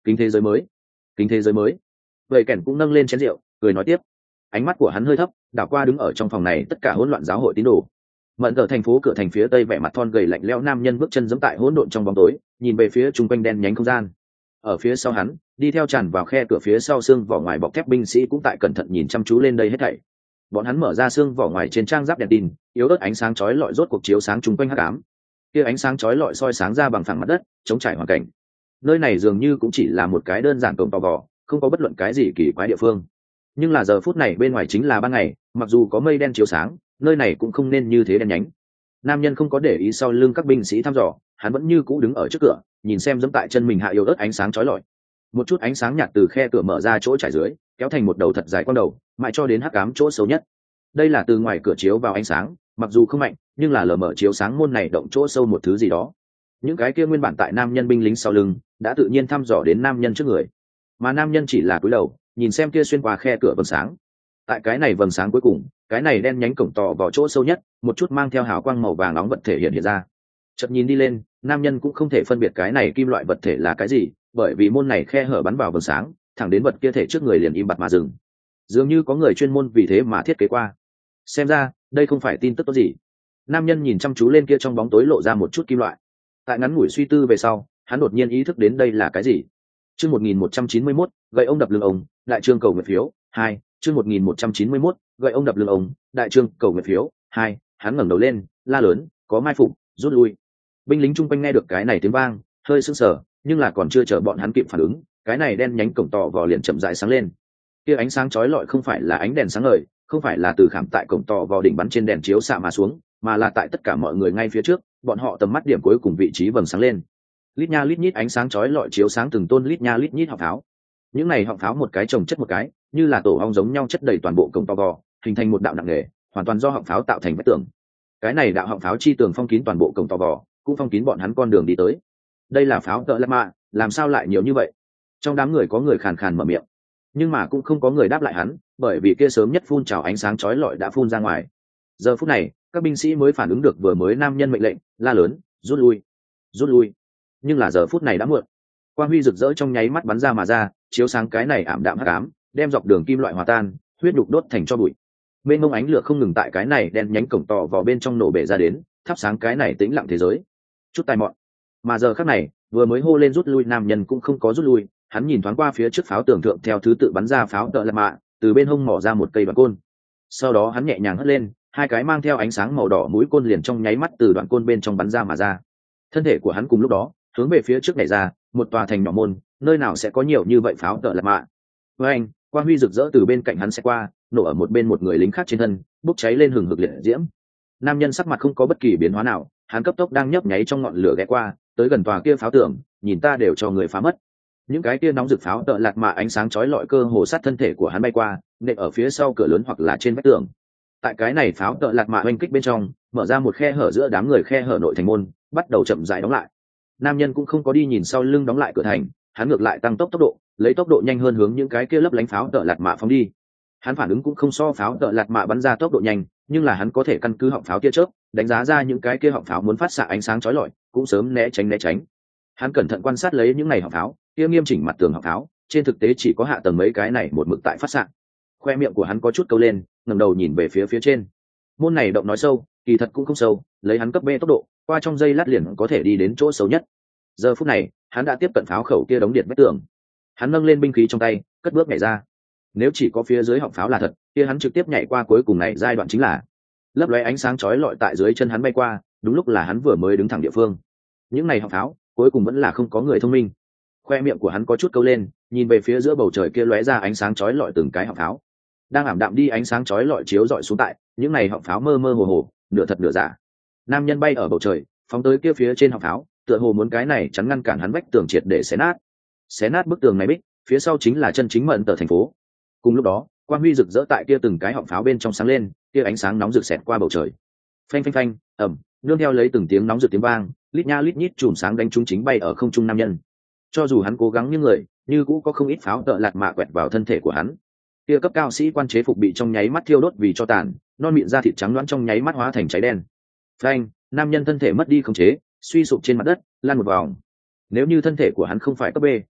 kính thế giới mới, kính thế giới mới. Vậy kèn cũng nâng lên chén rượu cười nói tiếp. Ánh mắt của hắn hơi thấp, đảo qua đứng ở trong phòng này tất cả hỗn loạn giáo hội tín đồ. Mận ở thành phố cửa thành phía tây, vẻ mặt thon gầy lạnh lẽo nam nhân bước chân giẫm tại hỗn độn trong bóng tối, nhìn về phía chung quanh đen nhánh không gian. Ở phía sau hắn, đi theo tràn vào khe cửa phía sau xương vỏ ngoài bọc thép binh sĩ cũng tại cẩn thận nhìn chăm chú lên đây hết thảy. Bọn hắn mở ra xương vỏ ngoài trên trang giáp đèn tin, yếu ớt ánh sáng chói lọi rốt cuộc chiếu sáng chung quanh hắc ám. Kia ánh sáng chói lọi soi sáng ra bằng phẳng mặt đất, chống trải hoàn cảnh. Nơi này dường như cũng chỉ là một cái đơn giản cổng tò vò, không có bất luận cái gì kỳ quái địa phương. Nhưng là giờ phút này bên ngoài chính là ban ngày, mặc dù có mây đen chiếu sáng, nơi này cũng không nên như thế đen nhánh. Nam nhân không có để ý sau lưng các binh sĩ thăm dò, hắn vẫn như cũ đứng ở trước cửa, nhìn xem dẫm tại chân mình hạ yếu ớt ánh sáng chói lọi. Một chút ánh sáng nhạt từ khe cửa mở ra chỗ trải dưới, kéo thành một đầu thật dài con đầu, mãi cho đến hắc ám chỗ sâu nhất. Đây là từ ngoài cửa chiếu vào ánh sáng, mặc dù không mạnh, nhưng là lờ mờ chiếu sáng môn này động chỗ sâu một thứ gì đó. Những cái kia nguyên bản tại nam nhân binh lính sau lưng, đã tự nhiên thăm dò đến nam nhân trước người. Mà nam nhân chỉ là cúi đầu, nhìn xem kia xuyên qua khe cửa vầng sáng. Tại cái này vầng sáng cuối cùng, cái này đen nhánh cổng tò vào chỗ sâu nhất, một chút mang theo hào quang màu vàng nóng vật thể hiện ra. Chợt nhìn đi lên, nam nhân cũng không thể phân biệt cái này kim loại vật thể là cái gì, bởi vì môn này khe hở bắn vào vầng sáng, thẳng đến vật kia thể trước người liền im bặt mà dừng. Dường như có người chuyên môn vì thế mà thiết kế qua. Xem ra, đây không phải tin tức tốt gì. Nam nhân nhìn chăm chú lên kia trong bóng tối lộ ra một chút kim loại. Tại ngắn ngủi suy tư về sau, hắn đột nhiên ý thức đến đây là cái gì. Chương 1191, gậy ông đập lưng ông, đại trương cầu nguyện phiếu 2. Chương 1191, gậy ông đập lưng ông, đại trương cầu nguyện phiếu 2. Hắn ngẩng đầu lên, la lớn, có mai phục, rút lui. Binh lính chung quanh nghe được cái này tiếng vang, hơi sững sờ, nhưng là còn chưa chờ bọn hắn kịp phản ứng, cái này đen nhánh cổng tò vò liền chậm rãi sáng lên. Kia ánh sáng chói lọi không phải là ánh đèn sáng ngời, không phải là từ khảm tại cổng tò vò đỉnh bắn trên đèn chiếu xạ mà xuống, mà là tại tất cả mọi người ngay phía trước, bọn họ tầm mắt điểm cuối cùng vị trí vầng sáng lên. Lít nha lít nhít ánh sáng chói lọi chiếu sáng từng tôn lít nha lít nhít họng pháo. Những này họng pháo một cái chồng chất một cái, như là tổ ong giống nhau chất đầy toàn bộ cổng tò vò, hình thành một đạo nặng nề, hoàn toàn do họng pháo tạo thành vách tường. Cái này đạo họng pháo chi tường phong kín toàn bộ cổng tò vò, cũng phong kín bọn hắn con đường đi tới. Đây là pháo tợ lạt mạ, làm sao lại nhiều như vậy? Trong đám người có người khàn khàn mở miệng, nhưng mà cũng không có người đáp lại hắn, bởi vì kia sớm nhất phun trào ánh sáng chói lọi đã phun ra ngoài. Giờ phút này, các binh sĩ mới phản ứng được vừa mới nam nhân mệnh lệnh, la lớn, rút lui, rút lui. Nhưng là giờ phút này đã muộn. Quang huy rực rỡ trong nháy mắt bắn ra mà ra, chiếu sáng cái này ảm đạm hắc ám, đem dọc đường kim loại hòa tan, huyết nhục đốt thành tro bụi. Mênh mông ánh lửa không ngừng tại cái này đen nhánh cổng tò vào bên trong nổ bể ra đến, thắp sáng cái này tĩnh lặng thế giới. Chút tài mọn. Mà giờ khắc này, vừa mới hô lên rút lui nam nhân cũng không có rút lui, hắn nhìn thoáng qua phía trước pháo tường thượng theo thứ tự bắn ra pháo tợ lạt mạ, từ bên hông mỏ ra một cây đoạn côn. Sau đó hắn nhẹ nhàng hất lên, hai cái mang theo ánh sáng màu đỏ mũi côn liền trong nháy mắt từ đoạn côn bên trong bắn ra mà ra. Thân thể của hắn cùng lúc đó hướng về phía trước nhảy ra, một tòa thành nhỏ môn, nơi nào sẽ có nhiều như vậy pháo tợ lạt mạ. Với anh, quang huy rực rỡ từ bên cạnh hắn sẽ qua, nổ ở một bên một người lính khác trên thân, bốc cháy lên hừng hực liệt diễm. Nam nhân sắc mặt không có bất kỳ biến hóa nào, hắn cấp tốc đang nhấp nháy trong ngọn lửa ghé qua, tới gần tòa kia pháo tường, nhìn ta đều cho người phá mất. Những cái kia nóng rực pháo tợ lạt mạ ánh sáng chói lọi cơ hồ sát thân thể của hắn bay qua, nện ở phía sau cửa lớn hoặc là trên vách tường. Tại cái này pháo tợ lạt mạ oanh kích bên trong, mở ra một khe hở giữa đám người, khe hở nội thành môn bắt đầu chậm rãi đóng lại. Nam nhân cũng không có đi nhìn sau lưng đóng lại cửa thành, hắn ngược lại tăng tốc độ, lấy tốc độ nhanh hơn hướng những cái kia lấp lánh pháo tợ lạt mạ phóng đi. Hắn phản ứng cũng không so pháo tợ lạt mạ bắn ra tốc độ nhanh, nhưng là hắn có thể căn cứ họng pháo tia chớp đánh giá ra những cái kia họng pháo muốn phát xạ ánh sáng chói lọi, cũng sớm né tránh. Hắn cẩn thận quan sát lấy những này họng pháo, kia nghiêm chỉnh mặt tường họng pháo, trên thực tế chỉ có hạ tầng mấy cái này một mực tại phát xạ. Khoe miệng của hắn có chút câu lên, ngẩng đầu nhìn về phía trên. Môn này động nói sâu, kỳ thật cũng không sâu, lấy hắn cấp B tốc độ, qua trong giây lát liền có thể đi đến chỗ sâu nhất. Giờ phút này, hắn đã tiếp cận pháo khẩu kia đống điện vách tường. Hắn nâng lên binh khí trong tay, cất bước nhảy ra. Nếu chỉ có phía dưới họng pháo là thật, kia hắn trực tiếp nhảy qua cuối cùng này giai đoạn chính là lấp lóe ánh sáng chói lọi tại dưới chân hắn bay qua, đúng lúc là hắn vừa mới đứng thẳng địa phương. Những này họng pháo, cuối cùng vẫn là không có người thông minh. Khoe miệng của hắn có chút câu lên, nhìn về phía giữa bầu trời kia lóe ra ánh sáng chói lọi từng cái họng pháo. Đang ảm đạm đi ánh sáng chói lọi chiếu rọi xuống tại, những này họng pháo mơ mơ hồ hồ, nửa thật nửa giả. Nam nhân bay ở bầu trời, phóng tới kia phía trên họng pháo, tựa hồ muốn cái này chắn ngăn cản hắn vách tường triệt để xé nát bức tường này bích, phía sau chính là chân chính Mận Tở thành phố. Cùng lúc đó, quang huy rực rỡ tại kia từng cái họng pháo bên trong sáng lên, kia ánh sáng nóng rực xẹt qua bầu trời. Phanh phanh phanh, ầm, nương theo lấy từng tiếng nóng rực tiếng vang, lít nha lít nhít chùm sáng đánh trúng chính bay ở không trung nam nhân. Cho dù hắn cố gắng như người, như cũ có không ít pháo tợ lạt mạ quẹt vào thân thể của hắn. Kia cấp cao sĩ quan chế phục bị trong nháy mắt thiêu đốt vì cho tàn, non miệng da thịt trắng loãng trong nháy mắt hóa thành cháy đen. Phanh, nam nhân thân thể mất đi khống chế, suy sụp trên mặt đất, lăn một vòng. Nếu như thân thể của hắn không phải cấp B,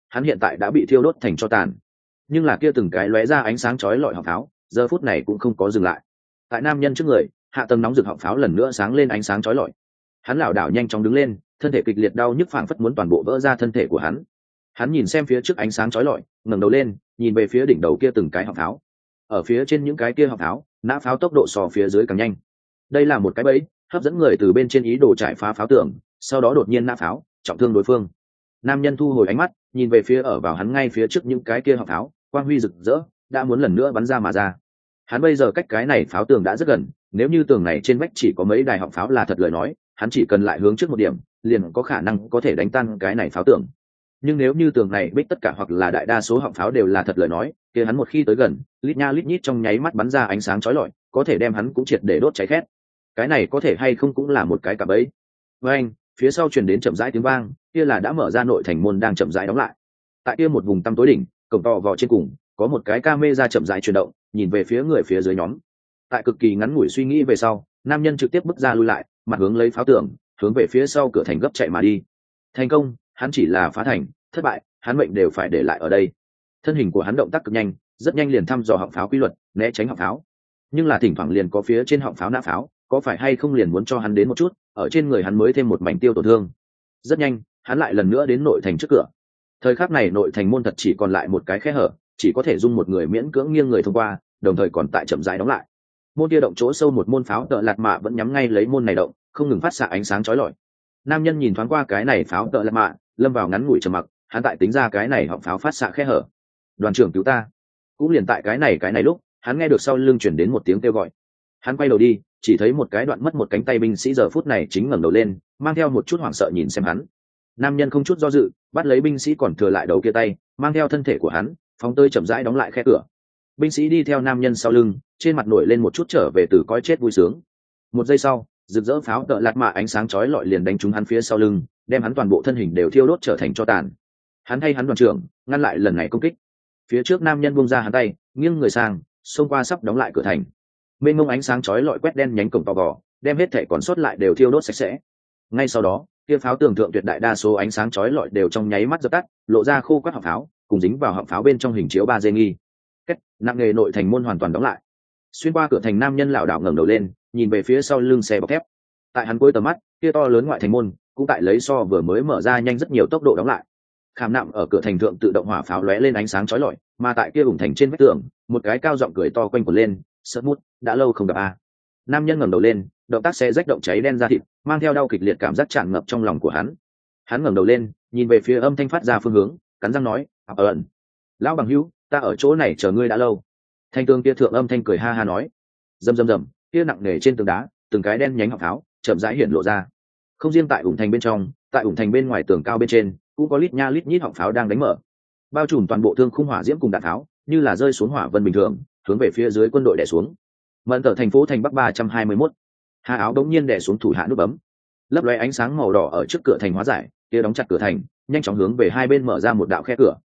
hắn hiện tại đã bị thiêu đốt thành tro tàn. Nhưng là kia từng cái lóe ra ánh sáng chói lọi họng pháo giờ phút này cũng không có dừng lại. Tại nam nhân trước người, hạ tầng nóng rực họng pháo lần nữa sáng lên ánh sáng chói lọi. Hắn lảo đảo nhanh chóng đứng lên, thân thể kịch liệt đau nhức phảng phất muốn toàn bộ vỡ ra thân thể của hắn. Hắn nhìn xem phía trước ánh sáng chói lọi, ngẩng đầu lên, nhìn về phía đỉnh đầu kia từng cái họng pháo. Ở phía trên những cái kia họng pháo, nã pháo tốc độ so phía dưới càng nhanh. Đây là một cái bẫy, hấp dẫn người từ bên trên ý đồ trải phá pháo tường, sau đó đột nhiên nã pháo, trọng thương đối phương. Nam nhân thu hồi ánh mắt, nhìn về phía ở vào hắn ngay phía trước những cái kia họng pháo, quang huy rực rỡ, đã muốn lần nữa bắn ra mà ra. Hắn bây giờ cách cái này pháo tường đã rất gần, nếu như tường này trên vách chỉ có mấy đài họng pháo là thật lời nói, hắn chỉ cần lại hướng trước một điểm, liền có khả năng có thể đánh tan cái này pháo tường. Nhưng nếu như tường này bích tất cả hoặc là đại đa số họng pháo đều là thật lời nói, kia hắn một khi tới gần, lít nha lít nhít trong nháy mắt bắn ra ánh sáng chói lọi, có thể đem hắn cũng triệt để đốt cháy khét. Cái này có thể hay không cũng là một cái cạm bẫy. Với anh, phía sau truyền đến chậm rãi tiếng vang, kia là đã mở ra nội thành môn đang chậm rãi đóng lại. Tại kia một vùng tăm tối đỉnh, cổng to vò trên cùng, có một cái camera chậm rãi chuyển động, nhìn về phía người phía dưới nhóm. Tại cực kỳ ngắn ngủi suy nghĩ về sau, nam nhân trực tiếp bước ra lui lại, mặt hướng lấy pháo tường, hướng về phía sau cửa thành gấp chạy mà đi. Thành công, hắn chỉ là phá thành, thất bại, hắn mệnh đều phải để lại ở đây. Thân hình của hắn động tác cực nhanh, rất nhanh liền thăm dò họng pháo quy luật, né tránh họng pháo. Nhưng là thỉnh thoảng liền có phía trên họng pháo nã pháo, có phải hay không liền muốn cho hắn đến một chút, ở trên người hắn mới thêm một mảnh tiêu tổn thương. Rất nhanh, hắn lại lần nữa đến nội thành trước cửa. Thời khắc này nội thành môn thật chỉ còn lại một cái khe hở, chỉ có thể dung một người miễn cưỡng nghiêng người thông qua, đồng thời còn tại chậm rãi đóng lại. Môn kia động chỗ sâu một môn pháo tợ lạt mạ vẫn nhắm ngay lấy môn này động, không ngừng phát xạ ánh sáng chói lọi. Nam nhân nhìn thoáng qua cái này pháo tợ lạt mạ, lâm vào ngắn ngủi trầm mặc, hắn tại tính ra cái này họng pháo phát xạ khe hở. Đoàn trưởng cứu ta! Cũng liền tại cái này lúc, hắn nghe được sau lưng chuyển đến một tiếng kêu gọi. Hắn quay đầu đi, chỉ thấy một cái đoạn mất một cánh tay binh sĩ giờ phút này chính ngẩng đầu lên, mang theo một chút hoảng sợ nhìn xem hắn. Nam nhân không chút do dự, bắt lấy binh sĩ còn thừa lại đầu kia tay, mang theo thân thể của hắn, phóng tới chậm rãi đóng lại khe cửa. Binh sĩ đi theo nam nhân sau lưng, trên mặt nổi lên một chút trở về từ cõi chết vui sướng. Một giây sau, rực rỡ pháo tợ lạt mạ ánh sáng chói lọi liền đánh trúng hắn phía sau lưng, đem hắn toàn bộ thân hình đều thiêu đốt trở thành tro tàn. Hắn thay hắn đoàn trưởng ngăn lại lần này công kích. Phía trước nam nhân buông ra hắn tay, nghiêng người sang, xông qua sắp đóng lại cửa thành. Mênh mông ánh sáng chói lọi quét đen nhánh cổng to gò, đem hết thể còn sót lại đều thiêu đốt sạch sẽ. Ngay sau đó, kia pháo tường thượng tuyệt đại đa số ánh sáng chói lọi đều trong nháy mắt dập tắt, lộ ra khô quắt họng pháo, cùng dính vào họng pháo bên trong hình chiếu 3D nghi. Kết, nặng nghề nội thành môn hoàn toàn đóng lại. Xuyên qua cửa thành nam nhân lảo đảo ngẩng đầu lên, nhìn về phía sau lưng xe bọc thép. Tại hắn cuối tầm mắt, kia to lớn ngoại thành môn cũng tại lấy so vừa mới mở ra nhanh rất nhiều tốc độ đóng lại. Khảm nạm ở cửa thành thượng tự động hỏa pháo lóe lên ánh sáng chói lọi, mà tại kia ủng thành trên vách tường, một cái cao giọng cười to quanh quẩn lên, "Sớt mút, đã lâu không gặp a." Nam nhân ngẩng đầu lên, động tác xe rách động cháy đen ra thịt, mang theo đau kịch liệt cảm giác tràn ngập trong lòng của hắn. Hắn ngẩng đầu lên, nhìn về phía âm thanh phát ra phương hướng, cắn răng nói, ẩn lão bằng hữu, ta ở chỗ này chờ ngươi đã lâu." Thanh tường kia thượng âm thanh cười ha ha nói. Rầm rầm rầm, kia nặng nề trên tường đá, từng cái đen nhánh họng pháo chậm rãi hiện lộ ra. Không riêng tại ủng thành bên trong, tại ủng thành bên ngoài tường cao bên trên cũng có lít nha lít nhít họng pháo đang đánh mở, bao trùm toàn bộ thương khung hỏa diễm cùng đạn pháo, như là rơi xuống hỏa vân bình thường, hướng về phía dưới quân đội đè xuống. Mận tờ thành phố thành Bắc 321. Hà áo đống nhiên đè xuống thủ hạ nút bấm. Lấp lóe ánh sáng màu đỏ ở trước cửa thành hóa giải, kia đóng chặt cửa thành, nhanh chóng hướng về hai bên mở ra một đạo khe cửa.